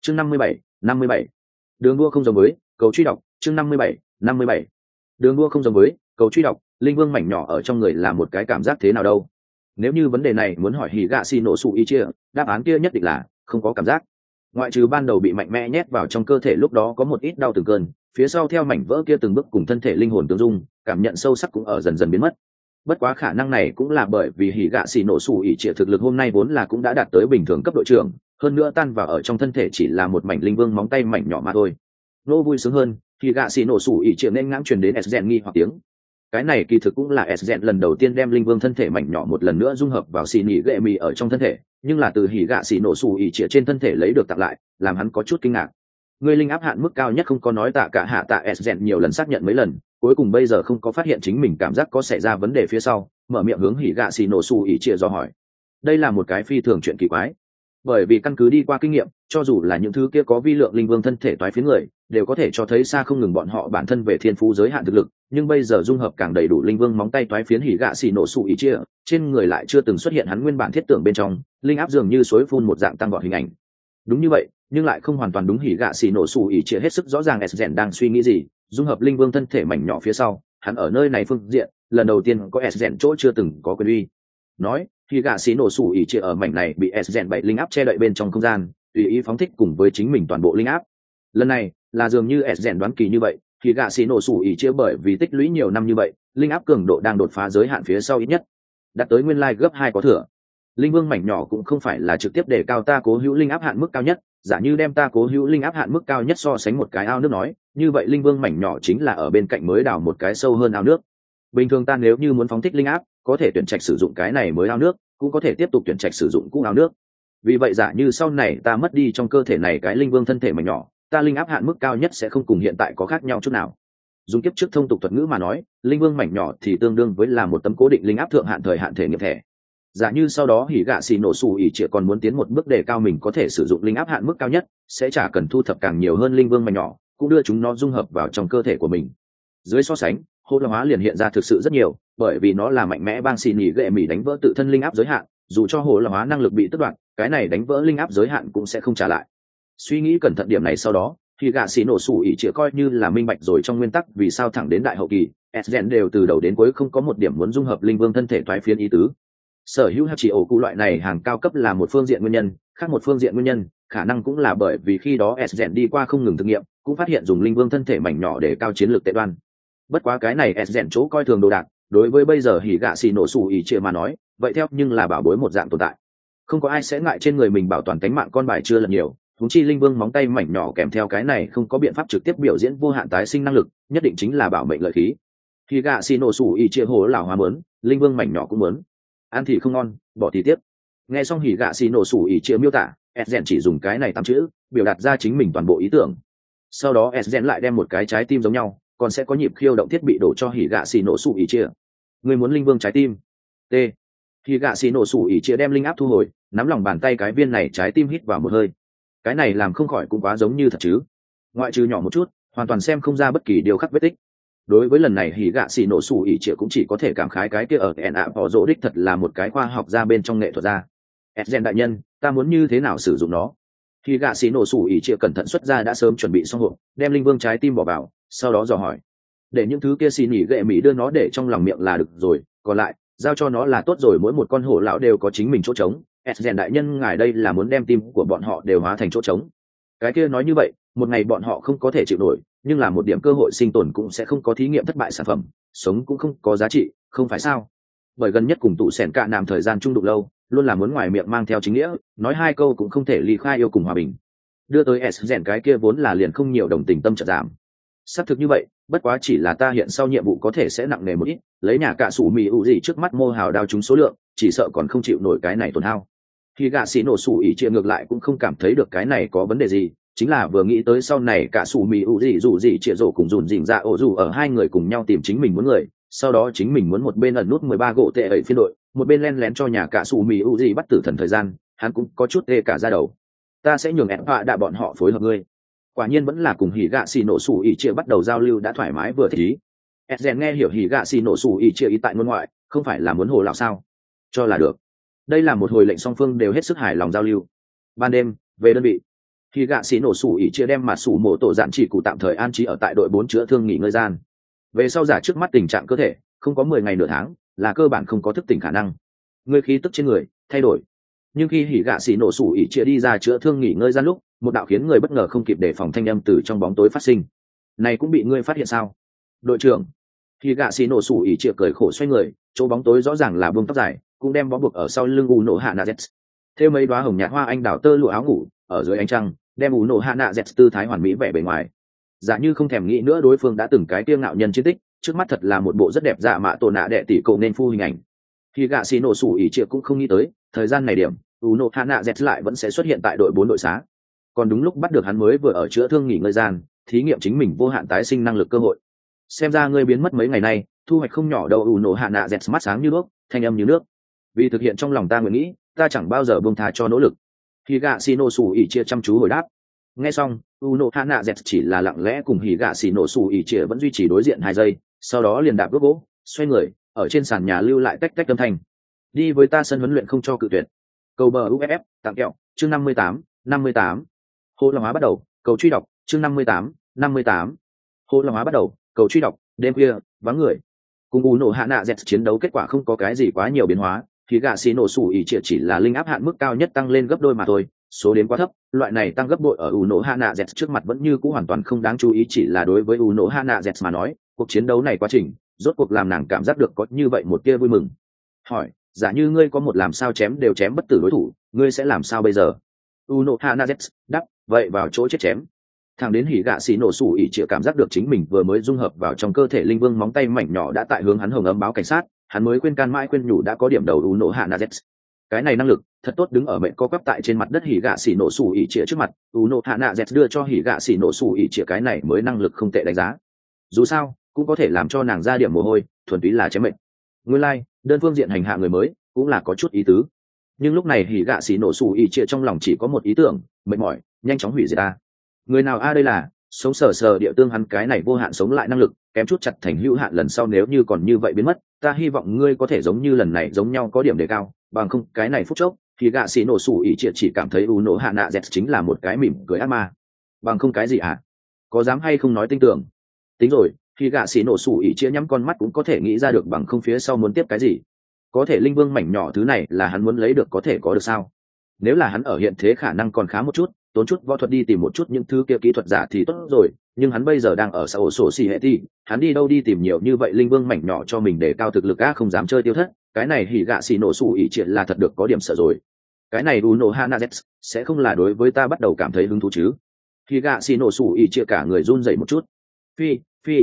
chương 57. Đường đua không giống với cầu truy đọc chương 57. Đường đua không giống với cầu truy đọc. Linh vương mảnh nhỏ ở trong người là một cái cảm giác thế nào đâu? Nếu như vấn đề này muốn hỏi Higashi Ichia, đáp án kia nhất định là không có cảm giác. Ngoại trừ ban đầu bị mạnh mẽ nhét vào trong cơ thể lúc đó có một ít đau từng cơn, phía sau theo mảnh vỡ kia từng bước cùng thân thể linh hồn tương dung, cảm nhận sâu sắc cũng ở dần dần biến mất. Bất quá khả năng này cũng là bởi vì Higashi Ichia thực lực hôm nay vốn là cũng đã đạt tới bình thường cấp đội trưởng, hơn nữa tan vào ở trong thân thể chỉ là một mảnh linh vương móng tay mảnh nhỏ mà thôi. Nô vui sướng hơn, Higashi Ichia nên ngãng truyền đến Sgen nghi hoặc tiếng. Cái này kỳ thực cũng là Sgen lần đầu tiên đem linh vương thân thể mảnh nhỏ một lần nữa dung hợp vào xì nỉ gệ mì ở trong thân thể, nhưng là từ Higashi Ichia trên thân thể lấy được tặng lại, làm hắn có chút kinh ngạc. Người linh áp hạn mức cao nhất không có nói tạ cả hạ tạ Sgen nhiều lần xác nhận mấy lần, cuối cùng bây giờ không có phát hiện chính mình cảm giác có xảy ra vấn đề phía sau, mở miệng hướng Higashi Ichia do hỏi. Đây là một cái phi thường chuyện kỳ quái, bởi vì căn cứ đi qua kinh nghiệm, cho dù là những thứ kia có vi lượng linh vương thân thể toái phiến người đều có thể cho thấy xa không ngừng bọn họ bản thân về thiên phú giới hạn thực lực, nhưng bây giờ dung hợp càng đầy đủ linh vương móng tay toái phiến Higashi Ichia trên người lại chưa từng xuất hiện hắn nguyên bản thiết tưởng bên trong linh áp dường như suối phun một dạng tăng vọt hình ảnh. Đúng như vậy, nhưng lại không hoàn toàn đúng. Higashi Ichia hết sức rõ ràng Sgen đang suy nghĩ gì. Dung hợp linh vương thân thể mảnh nhỏ phía sau, hắn ở nơi này phương diện lần đầu tiên có Sgen chỗ chưa từng có quyền uy. Nói Higashi Ichia ở mảnh này bị Sgen 7 linh áp che đậy bên trong không gian, tùy ý phóng thích cùng với chính mình toàn bộ linh áp. Lần này là dường như Sgen đoán kỳ như vậy, Higashi Ichia bởi vì tích lũy nhiều năm như vậy, linh áp cường độ đang đột phá giới hạn phía sau ít nhất đạt tới nguyên lai gấp 2 có thừa. Linh vương mảnh nhỏ cũng không phải là trực tiếp đề cao ta cố hữu linh áp hạn mức cao nhất, giả như đem ta cố hữu linh áp hạn mức cao nhất so sánh một cái ao nước nói, như vậy linh vương mảnh nhỏ chính là ở bên cạnh mới đào một cái sâu hơn ao nước. Bình thường ta nếu như muốn phóng thích linh áp, có thể tuyển trạch sử dụng cái này mới ao nước, cũng có thể tiếp tục tuyển trạch sử dụng cũ ao nước. Vì vậy giả như sau này ta mất đi trong cơ thể này cái linh vương thân thể mảnh nhỏ, ta linh áp hạn mức cao nhất sẽ không cùng hiện tại có khác nhau chút nào. Dùng kiếp trước thông tục thuật ngữ mà nói, linh vương mảnh nhỏ thì tương đương với là một tấm cố định linh áp thượng hạn thời hạn thể nghiệm thẻ. Giả như sau đó Higashi Ichia còn muốn tiến một bước đề cao mình có thể sử dụng linh áp hạn mức cao nhất, sẽ chả cần thu thập càng nhiều hơn linh vương mảnh nhỏ, cũng đưa chúng nó dung hợp vào trong cơ thể của mình. Dưới so sánh, hỗn loạn hóa liền hiện ra thực sự rất nhiều, bởi vì nó là mạnh mẽ bang xì nhì gệ mì đánh vỡ tự thân linh áp giới hạn, dù cho hỗn loạn hóa năng lực bị tất đoạn, cái này đánh vỡ linh áp giới hạn cũng sẽ không trả lại. Suy nghĩ cẩn thận điểm này sau đó, Higashi Ichia coi như là minh bạch rồi trong nguyên tắc vì sao thẳng đến đại hậu kỳ, Sgen đều từ đầu đến cuối không có một điểm muốn dung hợp linh vương thân thể toái phiến ý tứ. Sở hữu chỉ ổ cụ loại này hàng cao cấp là một phương diện nguyên nhân, khác một phương diện nguyên nhân khả năng cũng là bởi vì khi đó Sgen đi qua không ngừng thực nghiệm, cũng phát hiện dùng linh vương thân thể mảnh nhỏ để cao chiến lược tệ đoan. Bất quá cái này Sgen chỗ coi thường đồ đạc, đối với bây giờ Higashi Ichia mà nói, vậy theo nhưng là bảo bối một dạng tồn tại. Không có ai sẽ ngại trên người mình bảo toàn cánh mạng con bài chưa lần nhiều, huống chi linh vương móng tay mảnh nhỏ kèm theo cái này không có biện pháp trực tiếp biểu diễn vô hạn tái sinh năng lực, nhất định chính là bảo mệnh lợi khí. Higashi Ichia hồ lão hóa muốn, linh vương mảnh nhỏ cũng muốn. Ăn thì không ngon, bỏ thì tiếc. Nghe xong Higashi Ichia miêu tả, Sgen chỉ dùng cái này 8 chữ biểu đạt ra chính mình toàn bộ ý tưởng. Sau đó Sgen lại đem một cái trái tim giống nhau, còn sẽ có nhịp khiêu động thiết bị đổ cho Higashi Ichia. Người muốn linh vương trái tim? T. Higashi Ichia đem linh áp thu hồi, nắm lòng bàn tay cái viên này trái tim hít vào một hơi. Cái này làm không khỏi cũng quá giống như thật chứ. Ngoại trừ nhỏ một chút, hoàn toàn xem không ra bất kỳ điều khắc vết tích. Đối với lần này Higashi Ichia cũng chỉ có thể cảm khái cái kia ở Ena bỏ rỗ đích thật là một cái khoa học gia bên trong nghệ thuật gia. Sgen đại nhân, ta muốn như thế nào sử dụng nó? Higashi Ichia cẩn thận xuất ra đã sớm chuẩn bị xong hộp, đem linh vương trái tim bỏ vào, sau đó dò hỏi. Để những thứ kia xì nhỉ gệ mỹ đưa nó để trong lòng miệng là được rồi, còn lại giao cho nó là tốt rồi. Mỗi một con hổ lão đều có chính mình chỗ trống. Sgen đại nhân ngài đây là muốn đem tim của bọn họ đều hóa thành chỗ trống. Cái kia nói như vậy, một ngày bọn họ không có thể chịu nổi, nhưng là một điểm cơ hội sinh tồn cũng sẽ không có thí nghiệm thất bại sản phẩm, sống cũng không có giá trị, không phải sao? Bởi gần nhất cùng tụ sẻn cạ nằm thời gian chung đụng lâu, luôn là muốn ngoài miệng mang theo chính nghĩa, nói hai câu cũng không thể ly khai yêu cùng hòa bình. Đưa tới Sgen cái kia vốn là liền không nhiều đồng tình tâm chợt giảm. Xác thực như vậy, bất quá chỉ là ta hiện sau nhiệm vụ có thể sẽ nặng nề một ít, lấy nhà cả sủ mì ủ gì trước mắt mô hào đao chúng số lượng, chỉ sợ còn không chịu nổi cái này tổn hao. Higashi Ichia ngược lại cũng không cảm thấy được cái này có vấn đề gì, chính là vừa nghĩ tới sau này cả sủ mì ủ gì dù gì chia rổ cùng dùn dình ra ổ dù ở hai người cùng nhau tìm chính mình muốn người, sau đó chính mình muốn một bên ẩn nút 13 gỗ tệ ấy phiên đội, một bên len lén cho nhà cả sủ mì ủ gì bắt tử thần thời gian, hắn cũng có chút tê cả ra đầu. Ta sẽ nhường ép họa đạ bọn họ phối hợp ngươi. Quả nhiên vẫn là cùng Higashi Ichia bắt đầu giao lưu đã thoải mái vừa thích ý. Sgen nghe hiểu Higashi Ichia ý tại ngôn ngoại, không phải là muốn hồ lão sao? Cho là được. Đây là một hồi lệnh song phương đều hết sức hài lòng giao lưu. Ban đêm, về đơn vị. Khi gạ xì nổ sủ ỉ chia đem mà sủ mổ tổ dạn chỉ cụ tạm thời an trí ở tại đội 4 chữa thương nghỉ ngơi gian. Về sau giả trước mắt tình trạng cơ thể không có 10 ngày nửa tháng là cơ bản không có thức tỉnh khả năng. Người khí tức trên người thay đổi. Nhưng khi hỉ gạ xì nổ sủ ỉ chia đi ra chữa thương nghỉ ngơi gian lúc, một đạo khiến người bất ngờ không kịp đề phòng thanh âm từ trong bóng tối phát sinh. Này cũng bị ngươi phát hiện sao? Đội trưởng. Hỉ gạ xì nổ sủ ỉ chia cười khổ xoay người, chỗ bóng tối rõ ràng là buông tóc dài, cũng đem bó buộc ở sau lưng nổ hạ nạ z. Theo mấy đóa hồng nhạt hoa anh đào tơ lụa áo ngủ ở dưới ánh trăng, đem nổ hạ nạ z tư thái hoàn mỹ vẻ bề ngoài. Giả như không thèm nghĩ nữa đối phương đã từng cái kiêu ngạo nhân chiến tích, trước mắt thật là một bộ rất đẹp dạ mạ tổ nạ đệ tỷ cậu nên phu hình ảnh. Khi gạ xì nổ sủ ỉ chia cũng không nghĩ tới thời gian này điểm nổ hạ nạ z lại vẫn sẽ xuất hiện tại đội 4 đội xá, còn đúng lúc bắt được hắn mới vừa ở chữa thương nghỉ ngơi gian thí nghiệm chính mình vô hạn tái sinh năng lực cơ hội. Xem ra ngươi biến mất mấy ngày nay thu hoạch không nhỏ đâu. Nổ hạ nạ z mắt sáng như nước, thanh âm như nước. Vì thực hiện trong lòng ta nguyện nghĩ, ta chẳng bao giờ buông tha cho nỗ lực. Khi gạ xì nổ sủ ỉ chia chăm chú hồi đáp. Nghe xong nổ hạ nạ z chỉ là lặng lẽ cùng hỉ gạ xì nổ sủ ỉ chia vẫn duy trì đối diện 2 giây, sau đó liền đạp bước gỗ xoay người ở trên sàn nhà lưu lại tách tách âm thanh. Đi với ta sân huấn luyện không cho cự tuyệt. Cầu bờ uff tặng kẹo chương 58. Hô la hóa bắt đầu, cầu truy đọc chương 58. Hô la hóa bắt đầu, cầu truy đọc. Đêm khuya vắng người, cùng nổ hạ nạ z chiến đấu kết quả không có cái gì quá nhiều biến hóa, thì gạ xì nổ sủ ỉ chỉ là linh áp hạn mức cao nhất tăng lên gấp đôi mà thôi, số đến quá thấp, loại này tăng gấp bội ở nổ hạ nạ z trước mặt vẫn như cũ hoàn toàn không đáng chú ý. Chỉ là đối với nổ hạ nạ z mà nói, cuộc chiến đấu này quá trình rốt cuộc làm nàng cảm giác được có như vậy một tia vui mừng. Hỏi, giả như ngươi có một làm sao chém đều chém bất tử đối thủ, ngươi sẽ làm sao bây giờ? Uno Hanazet đáp, vậy vào chỗ chết chém. Thằng đến hỉ gạ xì nổ sủ ỉ chịu cảm giác được chính mình vừa mới dung hợp vào trong cơ thể linh vương móng tay mảnh nhỏ đã tại hướng hắn hồng ấm báo cảnh sát, hắn mới khuyên can mãi khuyên nhủ đã có điểm đầu Uno Hanazet. Cái này năng lực thật tốt. Đứng ở mệnh co quắp tại trên mặt đất hỉ gạ xì nổ sủ ỉ chịu trước mặt, Uno Hanazet đưa cho hỉ gạ xì nổ sủ ỉ chịu cái này mới năng lực không tệ đánh giá. Dù sao cũng có thể làm cho nàng ra điểm mồ hôi, thuần túy là chém mệnh. Nguyên lai đơn phương diện hành hạ người mới cũng là có chút ý tứ. Nhưng lúc này hỉ gạ xì nổ sủ ỉ chia trong lòng chỉ có một ý tưởng, mệt mỏi, nhanh chóng hủy diệt ta. Người nào đây là sống sờ sờ địa tương hắn cái này vô hạn sống lại năng lực kém chút chặt thành hữu hạn. Lần sau nếu như còn như vậy biến mất, ta hy vọng ngươi có thể giống như lần này giống nhau có điểm đề cao, bằng không cái này phút chốc hỉ gạ xì nổ sủ ỉ chia chỉ cảm thấy nổ hạ nạ dẹt chính là một cái mỉm cười ác ma. Bằng không cái gì hả? Có dám hay không nói tin tưởng? Tính rồi, hỉ gạ xì nổ sủ ỉ chia nhắm con mắt cũng có thể nghĩ ra được, bằng không phía sau muốn tiếp cái gì. Có thể linh vương mảnh nhỏ thứ này là hắn muốn lấy được có thể có được sao? Nếu là hắn ở hiện thế khả năng còn khá một chút, tốn chút võ thuật đi tìm một chút những thứ kia kỹ thuật giả thì tốt rồi, nhưng hắn bây giờ đang ở xã hội sổ xì hệ thì hắn đi đâu đi tìm nhiều như vậy linh vương mảnh nhỏ cho mình để cao thực lực á? Không dám chơi tiêu thất. Cái này hỉ gạ xì nổ sủ ỉ triệt là thật được có điểm sợ rồi. Cái này Uno Hanazet sẽ không là đối với ta bắt đầu cảm thấy hứng thú chứ? Hỉ gạ xì nổ sủ ỉ triệt cả người run rẩy một chút. Phi,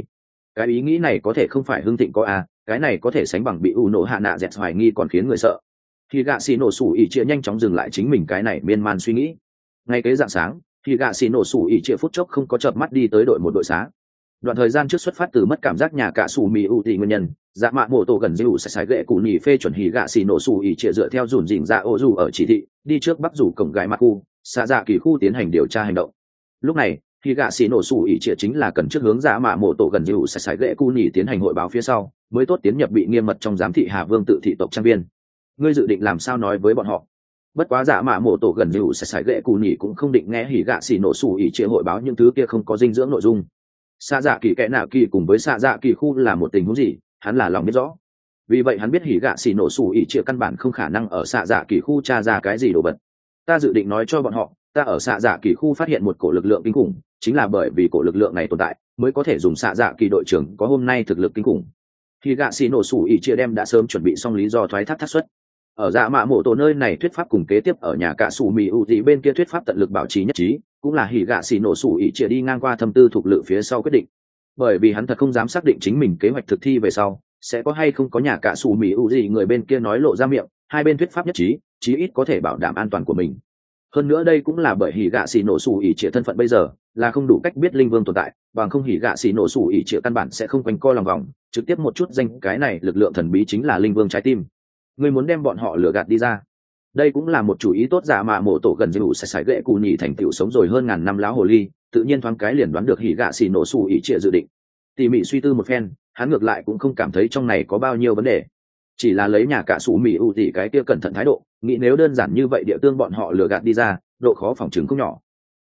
cái ý nghĩ này có thể không phải hưng thịnh có à? Cái này có thể sánh bằng bị Uno Hanazet hoài nghi còn khiến người sợ. Hỉ gạ xì nổ sủ ỉ triệt nhanh chóng dừng lại chính mình cái này miên man suy nghĩ. Ngay cái dạng sáng, hỉ gạ xì nổ sủ ỉ triệt phút chốc không có chợp mắt đi tới đội một đội xá. Đoạn thời gian trước xuất phát từ mất cảm giác nhà cả sủ mì ưu tỷ nguyên nhân, dạ mạ mổ tổ gần dữ sẽ sái ghệ cụ nhì phê chuẩn hỉ gạ xì nổ sủ ỉ triệt dựa theo dùn dình dạ ô dù ở chỉ thị đi trước bắc rủ cổng gái mặt khu xạ dạ kỳ khu tiến hành điều tra hành động. Lúc này hỉ gạ xì nổ sủ ỉ triệt chính là cần trước hướng dạ mạ mổ tổ gần dữ sẽ sái ghệ cụ nhì tiến hành hội báo phía sau mới tốt tiến nhập bị nghiêm mật trong giám thị Hà Vương tự thị tộc trang viên. Ngươi dự định làm sao nói với bọn họ? Bất quá dạ mạ mổ tổ gần dữ sẽ sái ghệ cụ nhì cũng không định nghe hỉ gạ xì nổ sủ ỉ triệt hội báo những thứ kia không có dinh dưỡng nội dung. Xạ dạ kỳ kẽ nạo kỳ cùng với xạ dạ kỳ khu là một tình huống gì, hắn là lòng biết rõ. Vì vậy hắn biết hỉ gạ xì nổ sủ ỉ triệt căn bản không khả năng ở xạ dạ kỳ khu tra ra cái gì đồ vật. Ta dự định nói cho bọn họ, ta ở xạ dạ kỳ khu phát hiện một cổ lực lượng kinh khủng, chính là bởi vì cổ lực lượng này tồn tại mới có thể dùng xạ dạ kỳ đội trưởng có hôm nay thực lực kinh khủng. Hỉ gạ xì nổ sủ ỉ triệt đem đã sớm chuẩn bị xong lý do thoái thác thác xuất. Ở dạ mạ mổ tổ nơi này thuyết pháp cùng kế tiếp ở nhà cả sủ mì ưu dị bên kia thuyết pháp tận lực bảo trì nhất trí, cũng là hỉ gạ xì nổ sủ ỉ triệt đi ngang qua thâm tư thuộc lự phía sau quyết định. Bởi vì hắn thật không dám xác định chính mình kế hoạch thực thi về sau sẽ có hay không có nhà cả sủ mì ưu dị người bên kia nói lộ ra miệng, hai bên thuyết pháp nhất trí, chí ít có thể bảo đảm an toàn của mình. Hơn nữa đây cũng là bởi hỉ gạ xì nổ sủ ỉ triệt thân phận bây giờ là không đủ cách biết linh vương tồn tại, bằng không hỉ gạ xì nổ sủ ỉ triệt căn bản sẽ không quanh co lòng vòng, trực tiếp một chút danh cái này lực lượng thần bí chính là linh vương trái tim. Ngươi muốn đem bọn họ lừa gạt đi ra, đây cũng là một chủ ý tốt. Giả mạ mổ tổ gần dữ sẽ sải ghệ cụ nhì thành tựu sống rồi hơn ngàn năm láo hồ ly, tự nhiên thoáng cái liền đoán được hỉ gạ xì nổ sủ ỉ triệt dự định. Tỉ mỉ suy tư một phen, hắn ngược lại cũng không cảm thấy trong này có bao nhiêu vấn đề, chỉ là lấy nhà cả sủ mì ưu tỉ cái kia cẩn thận thái độ, nghĩ nếu đơn giản như vậy địa tương bọn họ lừa gạt đi ra, độ khó phòng chứng không nhỏ.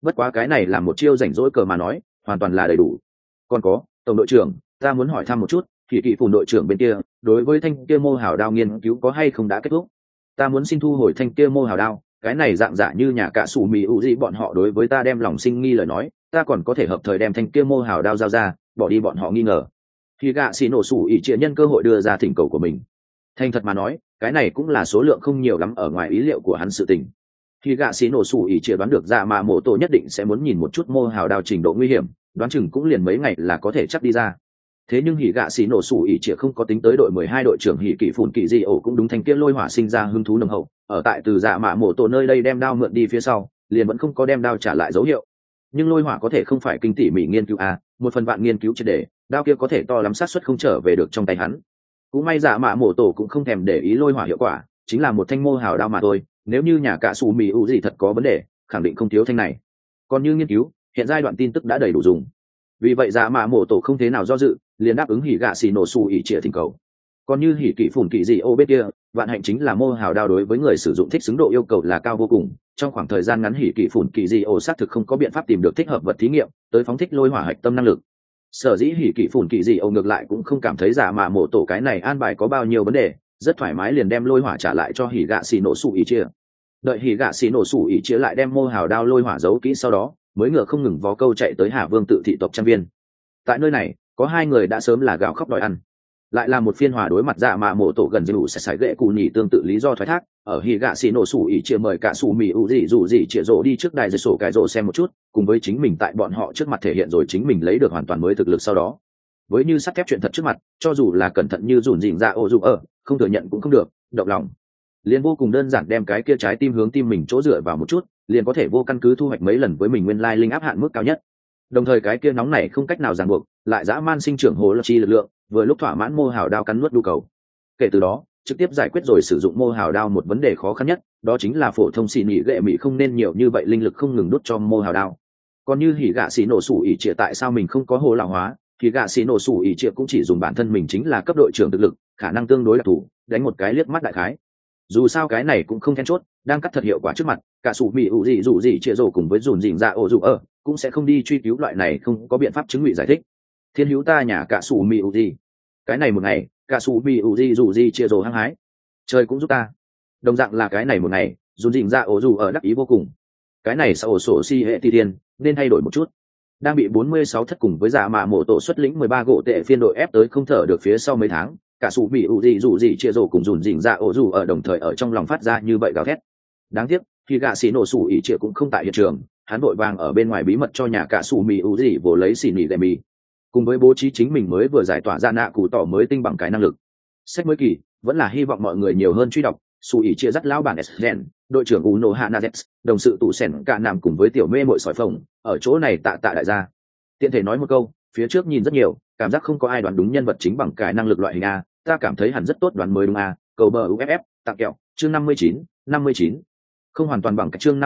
Bất quá cái này là một chiêu rảnh rỗi cờ mà nói, hoàn toàn là đầy đủ. Còn có, tổng đội trưởng, ta muốn hỏi thăm một chút, kỳ kỳ phùn đội trưởng bên kia, đối với thanh kia mô hào đao nghiên cứu có hay không đã kết thúc? Ta muốn xin thu hồi thanh kia mô hào đao, cái này dạng giả như nhà cả sủ mì ủ gì bọn họ đối với ta đem lòng sinh nghi lời nói, ta còn có thể hợp thời đem thanh kia mô hào đao giao ra, bỏ đi bọn họ nghi ngờ. Khi gạ xì nổ sủ ỉ trịa nhân cơ hội đưa ra thỉnh cầu của mình. Thành thật mà nói, cái này cũng là số lượng không nhiều lắm ở ngoài ý liệu của hắn sự tình. Khi gạ xì nổ sủ ỉ trịa đoán được dạ mà mổ tổ nhất định sẽ muốn nhìn một chút mô hào đao trình độ nguy hiểm, đoán chừng cũng liền mấy ngày là có thể chắc đi ra. Thế nhưng hỉ gạ xì nổ sủ ỉ trịa không có tính tới đội 12 đội trưởng hỉ kỳ phủn kỳ dị ổ cũng đúng thanh kia lôi hỏa sinh ra hứng thú nồng hậu, ở tại từ dạ mạ mổ tổ nơi đây đem đao mượn đi phía sau, liền vẫn không có đem đao trả lại dấu hiệu. Nhưng lôi hỏa có thể không phải kinh tỉ mỉ nghiên cứu một phần vạn nghiên cứu triệt để, đao kia có thể to lắm xác suất không trở về được trong tay hắn. Cũng may dạ mạ mổ tổ cũng không thèm để ý lôi hỏa hiệu quả, chính là một thanh mô hào đao mà thôi, nếu như nhà cả sủ mì ủ gì thật có vấn đề, khẳng định không thiếu thanh này. Còn như nghiên cứu, hiện giai đoạn tin tức đã đầy đủ dùng. Vì vậy dạ mạ mổ tổ không thế nào do dự, liền đáp ứng hỉ gạ xì nổ sủ ỉ trịa thỉnh cầu. Còn như hỉ kỵ phủn kỵ dị ô bên kia, vạn hạnh chính là mô hào đao đối với người sử dụng thích xứng độ yêu cầu là cao vô cùng, trong khoảng thời gian ngắn hỉ kỵ phủn kỵ dị ô xác thực không có biện pháp tìm được thích hợp vật thí nghiệm tới phóng thích lôi hỏa hạch tâm năng lực. Sở dĩ hỉ kỵ phủn kỵ dị ô ngược lại cũng không cảm thấy giả mạ mổ tổ cái này an bài có bao nhiêu vấn đề, rất thoải mái liền đem lôi hỏa trả lại cho hỉ gạ xì nổ sủ ỉ trịa. Đợi hỉ gạ xì nổ sủ ỉ trịa lại đem mô hào đao lôi hỏa giấu kỹ sau đó, mới ngựa không ngừng vó câu chạy tới Hà Vương tự thị tộc trang viên. Tại nơi này, có hai người đã sớm là gào khóc đòi ăn, lại là một phiên hòa đối mặt dạ mạ mổ tổ gần như sẽ sải gậy cù nhỉ tương tự lý do thoái thác. Ở hỉ gạ xì nổ sủ ỉ trịa mời cả sủ mì ủ gì dù gì trịa rộ đi trước đài giật sổ cái rộ xem một chút, cùng với chính mình tại bọn họ trước mặt thể hiện rồi chính mình lấy được hoàn toàn mới thực lực sau đó, với như sắt thép chuyện thật trước mặt, cho dù là cẩn thận như dùn dịnh ra ô dù không thừa nhận cũng không được, động lòng liền vô cùng đơn giản đem cái kia trái tim hướng tim mình chỗ dựa vào một chút, liền có thể vô căn cứ thu hoạch mấy lần với mình nguyên lai linh áp hạn mức cao nhất. Đồng thời cái kia nóng này không cách nào ràng buộc, lại dã man sinh trưởng hồ lập chi lực lượng, vừa lúc thỏa mãn mô hào đao cắn nuốt nhu cầu. Kể từ đó, trực tiếp giải quyết rồi sử dụng mô hào đao một vấn đề khó khăn nhất, đó chính là phổ thông xì nhị gệ mỹ không nên nhiều như vậy linh lực không ngừng đốt cho mô hào đao. Còn như hỉ gạ xì nổ sủ ỉ trịa tại sao mình không có hồ lão hóa, thì gạ xì nổ sủ ỉ trịa cũng chỉ dùng bản thân mình chính là cấp đội trưởng thực lực, khả năng tương đối đặc thù, đánh một cái liếc mắt đại khái. Dù sao cái này cũng không then chốt, đang cắt thật hiệu quả trước mặt, cả sủ mì ủ gì dù gì chia rổ cùng với dùn dịnh ra ổ dù cũng sẽ không đi truy cứu loại này không có biện pháp chứng ngụy giải thích. Thiên hữu ta nhà cả sủ mì ủ gì, cái này một ngày cả sủ mì ủ gì dù gì chia rổ hăng hái, trời cũng giúp ta. Đồng dạng là cái này một ngày, dùn dịnh ra ổ dù đắc ý vô cùng. Cái này sau ổ sổ si hệ ti tiên nên thay đổi một chút. Đang bị 46 thất cùng với giả mạ mổ tổ xuất lĩnh 13 gỗ tệ phiên đội ép tới không thở được phía sau mấy tháng, cả sủ bị ủ gì dù gì chia rổ cùng dùn dịnh ra ổ dù đồng thời ở trong lòng phát ra như vậy gào thét. Đáng tiếc khi gạ xì nổ sủ ỉ chia cũng không tại hiện trường, hắn vội vàng ở bên ngoài bí mật cho nhà cả sủ mì ủ gì vồ lấy xì nỉ gậy mì, cùng với bố trí chính mình mới vừa giải tỏa ra nạ cụ tỏ mới tinh bằng cái năng lực. Sách mới kỳ vẫn là hy vọng mọi người nhiều hơn truy đọc. Sủ ỉ chia dắt lão bản Sden, đội trưởng Uno Hanazets, đồng sự tụ sẻn cả nằm cùng với tiểu mê mội sỏi phồng ở chỗ này tạ đại gia. Tiện thể nói một câu, phía trước nhìn rất nhiều, cảm giác không có ai đoán đúng nhân vật chính bằng cái năng lực loại hình A, ta cảm thấy hẳn rất tốt đoán mới đúng A. Cầu bờ UFF tặng kẹo chương 59. Không hoàn toàn bằng cái chương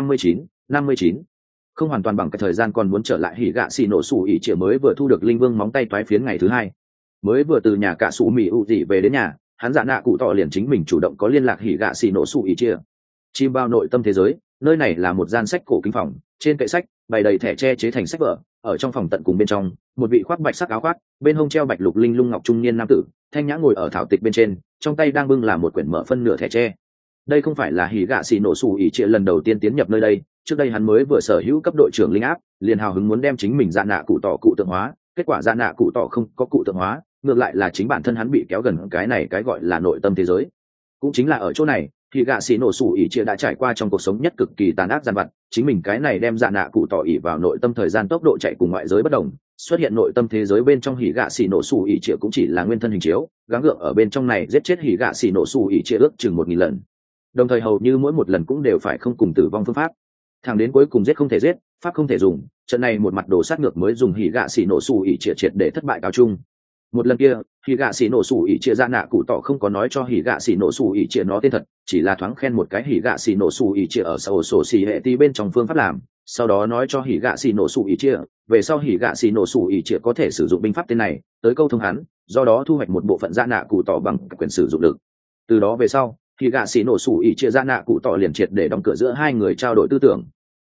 59. Không hoàn toàn bằng cái thời gian còn muốn trở lại hỉ gạ xì nổ sủ ỉ chia mới vừa thu được linh vương móng tay toái phiến ngày thứ hai, mới vừa từ nhà cả sủ mì ụ dị về đến nhà, hắn dạ nạ cụ tỏ liền chính mình chủ động có liên lạc hỉ gạ xì nổ sủ ỉ chia. Chim bao nội tâm thế giới, nơi này là một gian sách cổ kính phòng, trên kệ sách bày đầy thẻ che chế thành sách vở, ở trong phòng tận cùng bên trong, một vị khoác bạch sắc áo khoác, bên hông treo bạch lục linh lung ngọc trung niên nam tử, thanh nhã ngồi ở thảo tịch bên trên, trong tay đang bưng là một quyển mở phân nửa thẻ tre. Đây không phải là hỉ gạ xì nổ sủ ỉ chia lần đầu tiên tiến nhập nơi đây, trước đây hắn mới vừa sở hữu cấp đội trưởng linh áp, liền hào hứng muốn đem chính mình dạ nạ cụ tỏ cụ tượng hóa, kết quả dạ nạ cụ tỏ không có cụ tượng hóa, ngược lại là chính bản thân hắn bị kéo gần cái này cái gọi là nội tâm thế giới. Cũng chính là ở chỗ này, thì gạ xì nổ sủ ỉ chia đã trải qua trong cuộc sống nhất cực kỳ tàn ác gian vặt, chính mình cái này đem dạ nạ cụ tỏ ỉ vào nội tâm thời gian tốc độ chạy cùng ngoại giới bất đồng, xuất hiện nội tâm thế giới bên trong hỉ gạ xì nổ sủ ỉ chia cũng chỉ là nguyên thân hình chiếu, gắng gượng ở bên trong này giết chết hỉ gạ xì nổ sủ ỉ chia ước chừng 1000 lần, đồng thời hầu như mỗi một lần cũng đều phải không cùng tử vong phương pháp, thẳng đến cuối cùng giết không thể giết, pháp không thể dùng, trận này một mặt đồ sát ngược mới dùng hỉ gạ xì nổ sủ ỉ chia triệt để thất bại cao chung. Một lần kia, hỉ gạ xì nổ sủ ỉ chia dạ nạ cụ tỏ không có nói cho hỉ gạ xì nổ sủ ỉ chia nó tên thật, chỉ là thoáng khen một cái hỉ gạ xì nổ sủ ỉ chia ở sau sổ xì hệ ti bên trong phương pháp làm, sau đó nói cho hỉ gạ xì nổ sủ ỉ chia về sau hỉ gạ xì nổ sủ ỉ chia có thể sử dụng binh pháp tên này tới câu thông hắn, do đó thu hoạch một bộ phận dạ nạ cụ tỏ bằng quyền sử dụng lực. Từ đó về sau, hỉ gạ xì nổ sủ ỉ chia dạ nạ cụ tỏ liền triệt để đóng cửa giữa hai người trao đổi tư tưởng.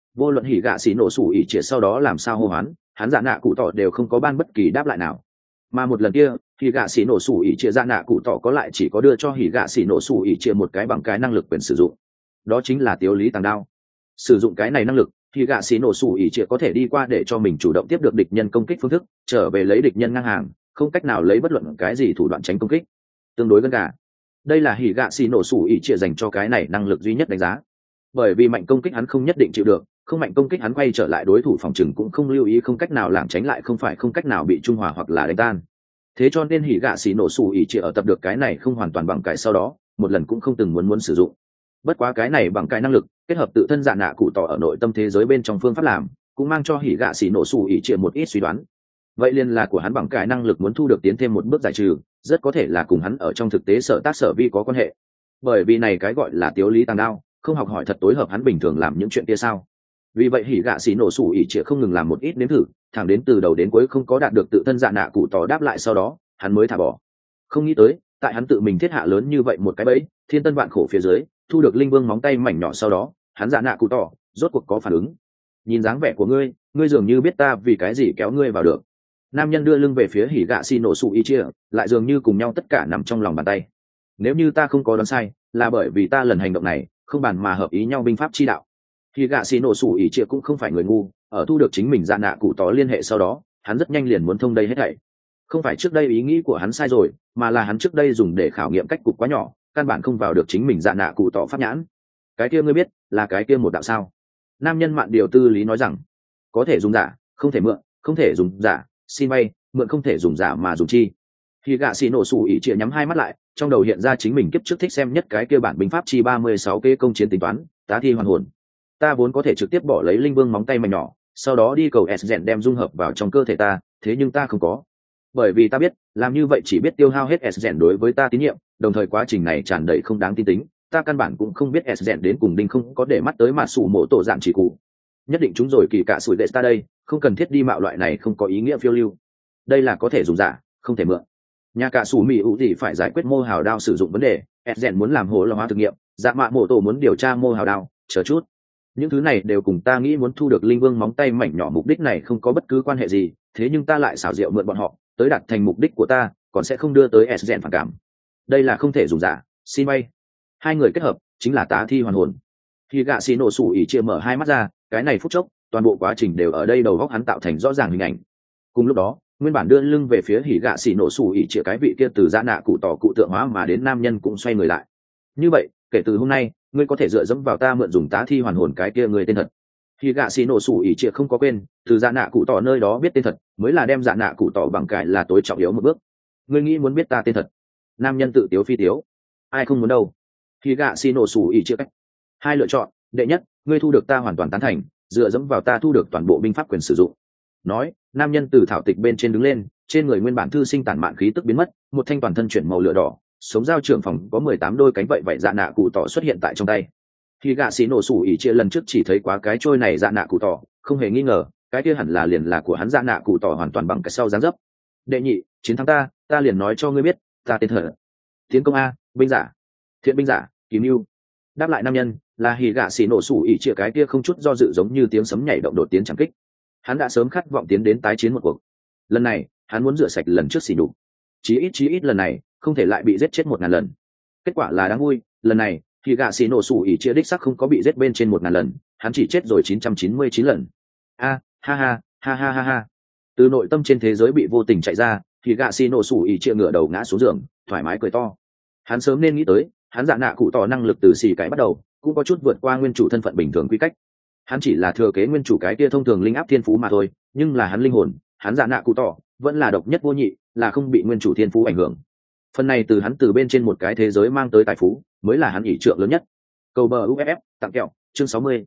vô luận hỉ gạ xì nổ sủ ỉ trịa sau đó làm sao hô hoán, hắn dạ nạ cụ tỏ đều không có ban bất kỳ đáp lại nào. Mà một lần kia hỉ gạ xì nổ sủ ỉ trịa dạ nạ cụ tỏ có lại chỉ có đưa cho hỉ gạ xì nổ sủ ỉ trịa một cái bằng cái năng lực quyền sử dụng, đó chính là tiếu lý tàng đao. Sử dụng cái này năng lực thì gạ xì nổ sủ ỉ trịa có thể đi qua để cho mình chủ động tiếp được địch nhân công kích phương thức, trở về lấy địch nhân ngang hàng, không cách nào lấy bất luận cái gì thủ đoạn tránh công kích, tương đối gần cả. Đây là hỉ gạ xì nổ sủ ỉ trịa dành cho cái này năng lực duy nhất đánh giá. Bởi vì mạnh công kích hắn không nhất định chịu được, không mạnh công kích hắn quay trở lại đối thủ phòng trừng cũng không lưu ý, không cách nào làm tránh lại, không phải không cách nào bị trung hòa hoặc là đánh tan. Thế cho nên hỉ gạ xì nổ sủ ỉ trịa ở tập được cái này không hoàn toàn bằng cái sau đó một lần cũng không từng muốn sử dụng. Bất quá cái này bằng cái năng lực kết hợp tự thân dạ nạ cụ tỏ ở nội tâm thế giới bên trong phương pháp làm, cũng mang cho hỉ gạ xì nổ sủ ỉ trịa một ít suy đoán. Vậy liền là của hắn bằng cái năng lực muốn thu được tiến thêm một bước giải trừ, rất có thể là cùng hắn ở trong thực tế sở tác sở vi có quan hệ. Bởi vì này cái gọi là tiếu lý tàng đao, không học hỏi thật tối hợp hắn bình thường làm những chuyện kia sao. Vì vậy hỉ gạ xì nổ sủ ỉ trịa không ngừng làm một ít nếm thử, thẳng đến từ đầu đến cuối không có đạt được tự thân dạ nạ cụ tỏ đáp lại sau đó hắn mới thả bỏ. Không nghĩ tới tại hắn tự mình thiết hạ lớn như vậy một cái bẫy, thiên tân vạn khổ phía dưới thu được linh vương móng tay mảnh nhỏ sau đó hắn dạ nạ cụ tỏ rốt cuộc có phản ứng. Nhìn dáng vẻ của ngươi, ngươi dường như biết ta vì cái gì kéo ngươi vào được. Nam nhân đưa lưng về phía hỉ gạ xì nổ sủ ỉ trịa, lại dường như cùng nhau tất cả nằm trong lòng bàn tay. Nếu như ta không có đoán sai, là bởi vì ta lần hành động này không bàn mà hợp ý nhau binh pháp chi đạo. Hỉ gạ xì nổ sủ ỉ trịa cũng không phải người ngu, ở thu được chính mình dạ nạ cụ tỏ liên hệ sau đó hắn rất nhanh liền muốn thông đây hết thảy. Không phải trước đây ý nghĩ của hắn sai rồi, mà là hắn trước đây dùng để khảo nghiệm cách cục quá nhỏ, căn bản không vào được chính mình dạ nạ cụ tỏ pháp nhãn. Cái kia ngươi biết là cái kia một đạo sao? Nam nhân mạn điều tư lý nói rằng, có thể dùng giả không thể mượn, không thể dùng giả xin vay, mượn không thể dùng giả mà dùng chi. Khi gạ xì nổ sủ ỉ trịa nhắm hai mắt lại, trong đầu hiện ra chính mình kiếp trước thích xem nhất cái kia bản binh pháp chi 36 kế công chiến tính toán, tá thi hoàn hồn. Ta vốn có thể trực tiếp bỏ lấy linh vương móng tay mảnh nhỏ, sau đó đi cầu s rèn đem dung hợp vào trong cơ thể ta, thế nhưng ta không có. Bởi vì ta biết làm như vậy chỉ biết tiêu hao hết s rèn đối với ta tín nhiệm, đồng thời quá trình này tràn đầy không đáng tin tính, ta căn bản cũng không biết s rèn đến cùng đinh không có để mắt tới mà sủ mổ tổ dạng chỉ cụ. Nhất định chúng rồi kỳ cả sủi đệ ta đây, không cần thiết đi mạo loại này không có ý nghĩa phiêu lưu. Đây là có thể dùng giả không thể mượn. Nhà cả sủ mỹ ủ gì phải giải quyết mô hào đao sử dụng vấn đề, s rèn muốn làm hồ lô hóa thực nghiệm, dạ mạ mổ tổ muốn điều tra mô hào đao, chờ chút. Những thứ này đều cùng ta nghĩ muốn thu được linh vương móng tay mảnh nhỏ mục đích này không có bất cứ quan hệ gì, thế nhưng ta lại xảo diệu mượn bọn họ tới đạt thành mục đích của ta, còn sẽ không đưa tới s rèn phản cảm. Đây là không thể dùng giả xin bay. Hai người kết hợp chính là tá thi hoàn hồn. Khi gạ xì nổ sủ ỉ chia mở hai mắt ra, cái này phút chốc toàn bộ quá trình đều ở đây đầu góc hắn tạo thành rõ ràng hình ảnh. Cùng lúc đó nguyên bản đưa lưng về phía hỉ gạ xì nổ sủ ỉ chia cái vị kia từ dạ nạ cụ tỏ cụ tượng hóa mà đến nam nhân cũng xoay người lại. Như vậy kể từ hôm nay ngươi có thể dựa dẫm vào ta mượn dùng tá thi hoàn hồn cái kia người tên thật. Hỉ gạ xì nổ sủ ỉ chia không có quên, từ dạ nạ cụ tỏ nơi đó biết tên thật mới là đem dạ nạ cụ tỏ bằng cải là tối trọng yếu một bước. Ngươi nghĩ muốn biết ta tên thật? Nam nhân tự tiếu phi tiếu. Ai không muốn đâu. Hỉ gạ xì nổ sủ ỉ chia cách hai lựa chọn. Đệ nhất, ngươi thu được ta hoàn toàn tán thành, dựa dẫm vào ta thu được toàn bộ binh pháp quyền sử dụng. Nói, nam nhân từ thảo tịch bên trên đứng lên, trên người nguyên bản thư sinh tản mạn khí tức biến mất, một thanh toàn thân chuyển màu lửa đỏ, sống dao trưởng phòng có 18 đôi cánh vậy dạ nạ cụ tỏ xuất hiện tại trong tay. Khi gạ xì nổ sủ ỉ chia lần trước chỉ thấy quá cái trôi này dạ nạ cụ tỏ, không hề nghi ngờ, cái kia hẳn là liền là của hắn dạ nạ cụ tỏ hoàn toàn bằng cái sau dáng dấp. Đệ nhị, chiến thắng ta liền nói cho ngươi biết, ta tên thật. Tiến công a, binh giả. Thiện binh giả, Kim Ưu. Đáp lại nam nhân là hỉ gạ xì nổ sủ ỉ chia cái kia không chút do dự giống như tiếng sấm nhảy động đột tiến chẳng kích. Hắn đã sớm khát vọng tiến đến tái chiến một cuộc. Lần này hắn muốn rửa sạch lần trước xỉ nhục, chí ít lần này không thể lại bị giết chết 1000 lần. Kết quả là đáng vui, lần này hỉ gạ xì nổ sủ ỉ chia đích xác không có bị giết bên trên 1000 lần, hắn chỉ chết rồi 999 lần. Ha ha ha ha ha ha. Từ nội tâm trên thế giới bị vô tình chạy ra, hỉ gạ xì nổ sủ ỉ chia ngửa đầu ngã xuống giường, thoải mái cười to. Hắn sớm nên nghĩ tới, hắn dạ nạ cụ tỏ năng lực từ xì cái bắt đầu cũng có chút vượt qua nguyên chủ thân phận bình thường quy cách. Hắn chỉ là thừa kế nguyên chủ cái kia thông thường linh áp thiên phú mà thôi, nhưng là hắn linh hồn, hắn dạ nạ cụ tỏ vẫn là độc nhất vô nhị, là không bị nguyên chủ thiên phú ảnh hưởng. Phần này từ hắn từ bên trên một cái thế giới mang tới tài phú mới là hắn ỷ trượng lớn nhất. Cầu bờ uff tặng kẹo chương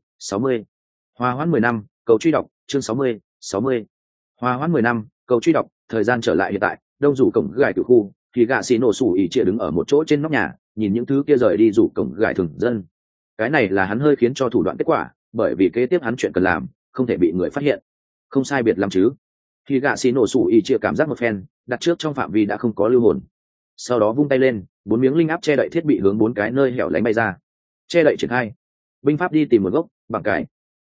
60. Hòa hoãn 10 năm, cầu truy đọc chương 60. Hòa hoãn 10 năm, cầu truy đọc. Thời gian trở lại hiện tại, đông rủ cổng gài tự khu, thì gạ xì nổ sủ ỉ chia đứng ở một chỗ trên nóc nhà, nhìn những thứ kia rời đi rủ cổng gài thường dân. Cái này là hắn hơi khiến cho thủ đoạn kết quả, bởi vì kế tiếp hắn chuyện cần làm không thể bị người phát hiện. Không sai biệt lắm chứ. Khi gạ xì nổ sủ ỉ chia cảm giác một phen, đặt trước trong phạm vi đã không có lưu hồn. Sau đó vung tay lên, 4 miếng linh áp che đậy thiết bị hướng 4 cái nơi hẻo lánh bay ra. Che đậy triển khai. Binh pháp đi tìm một gốc, bằng cái.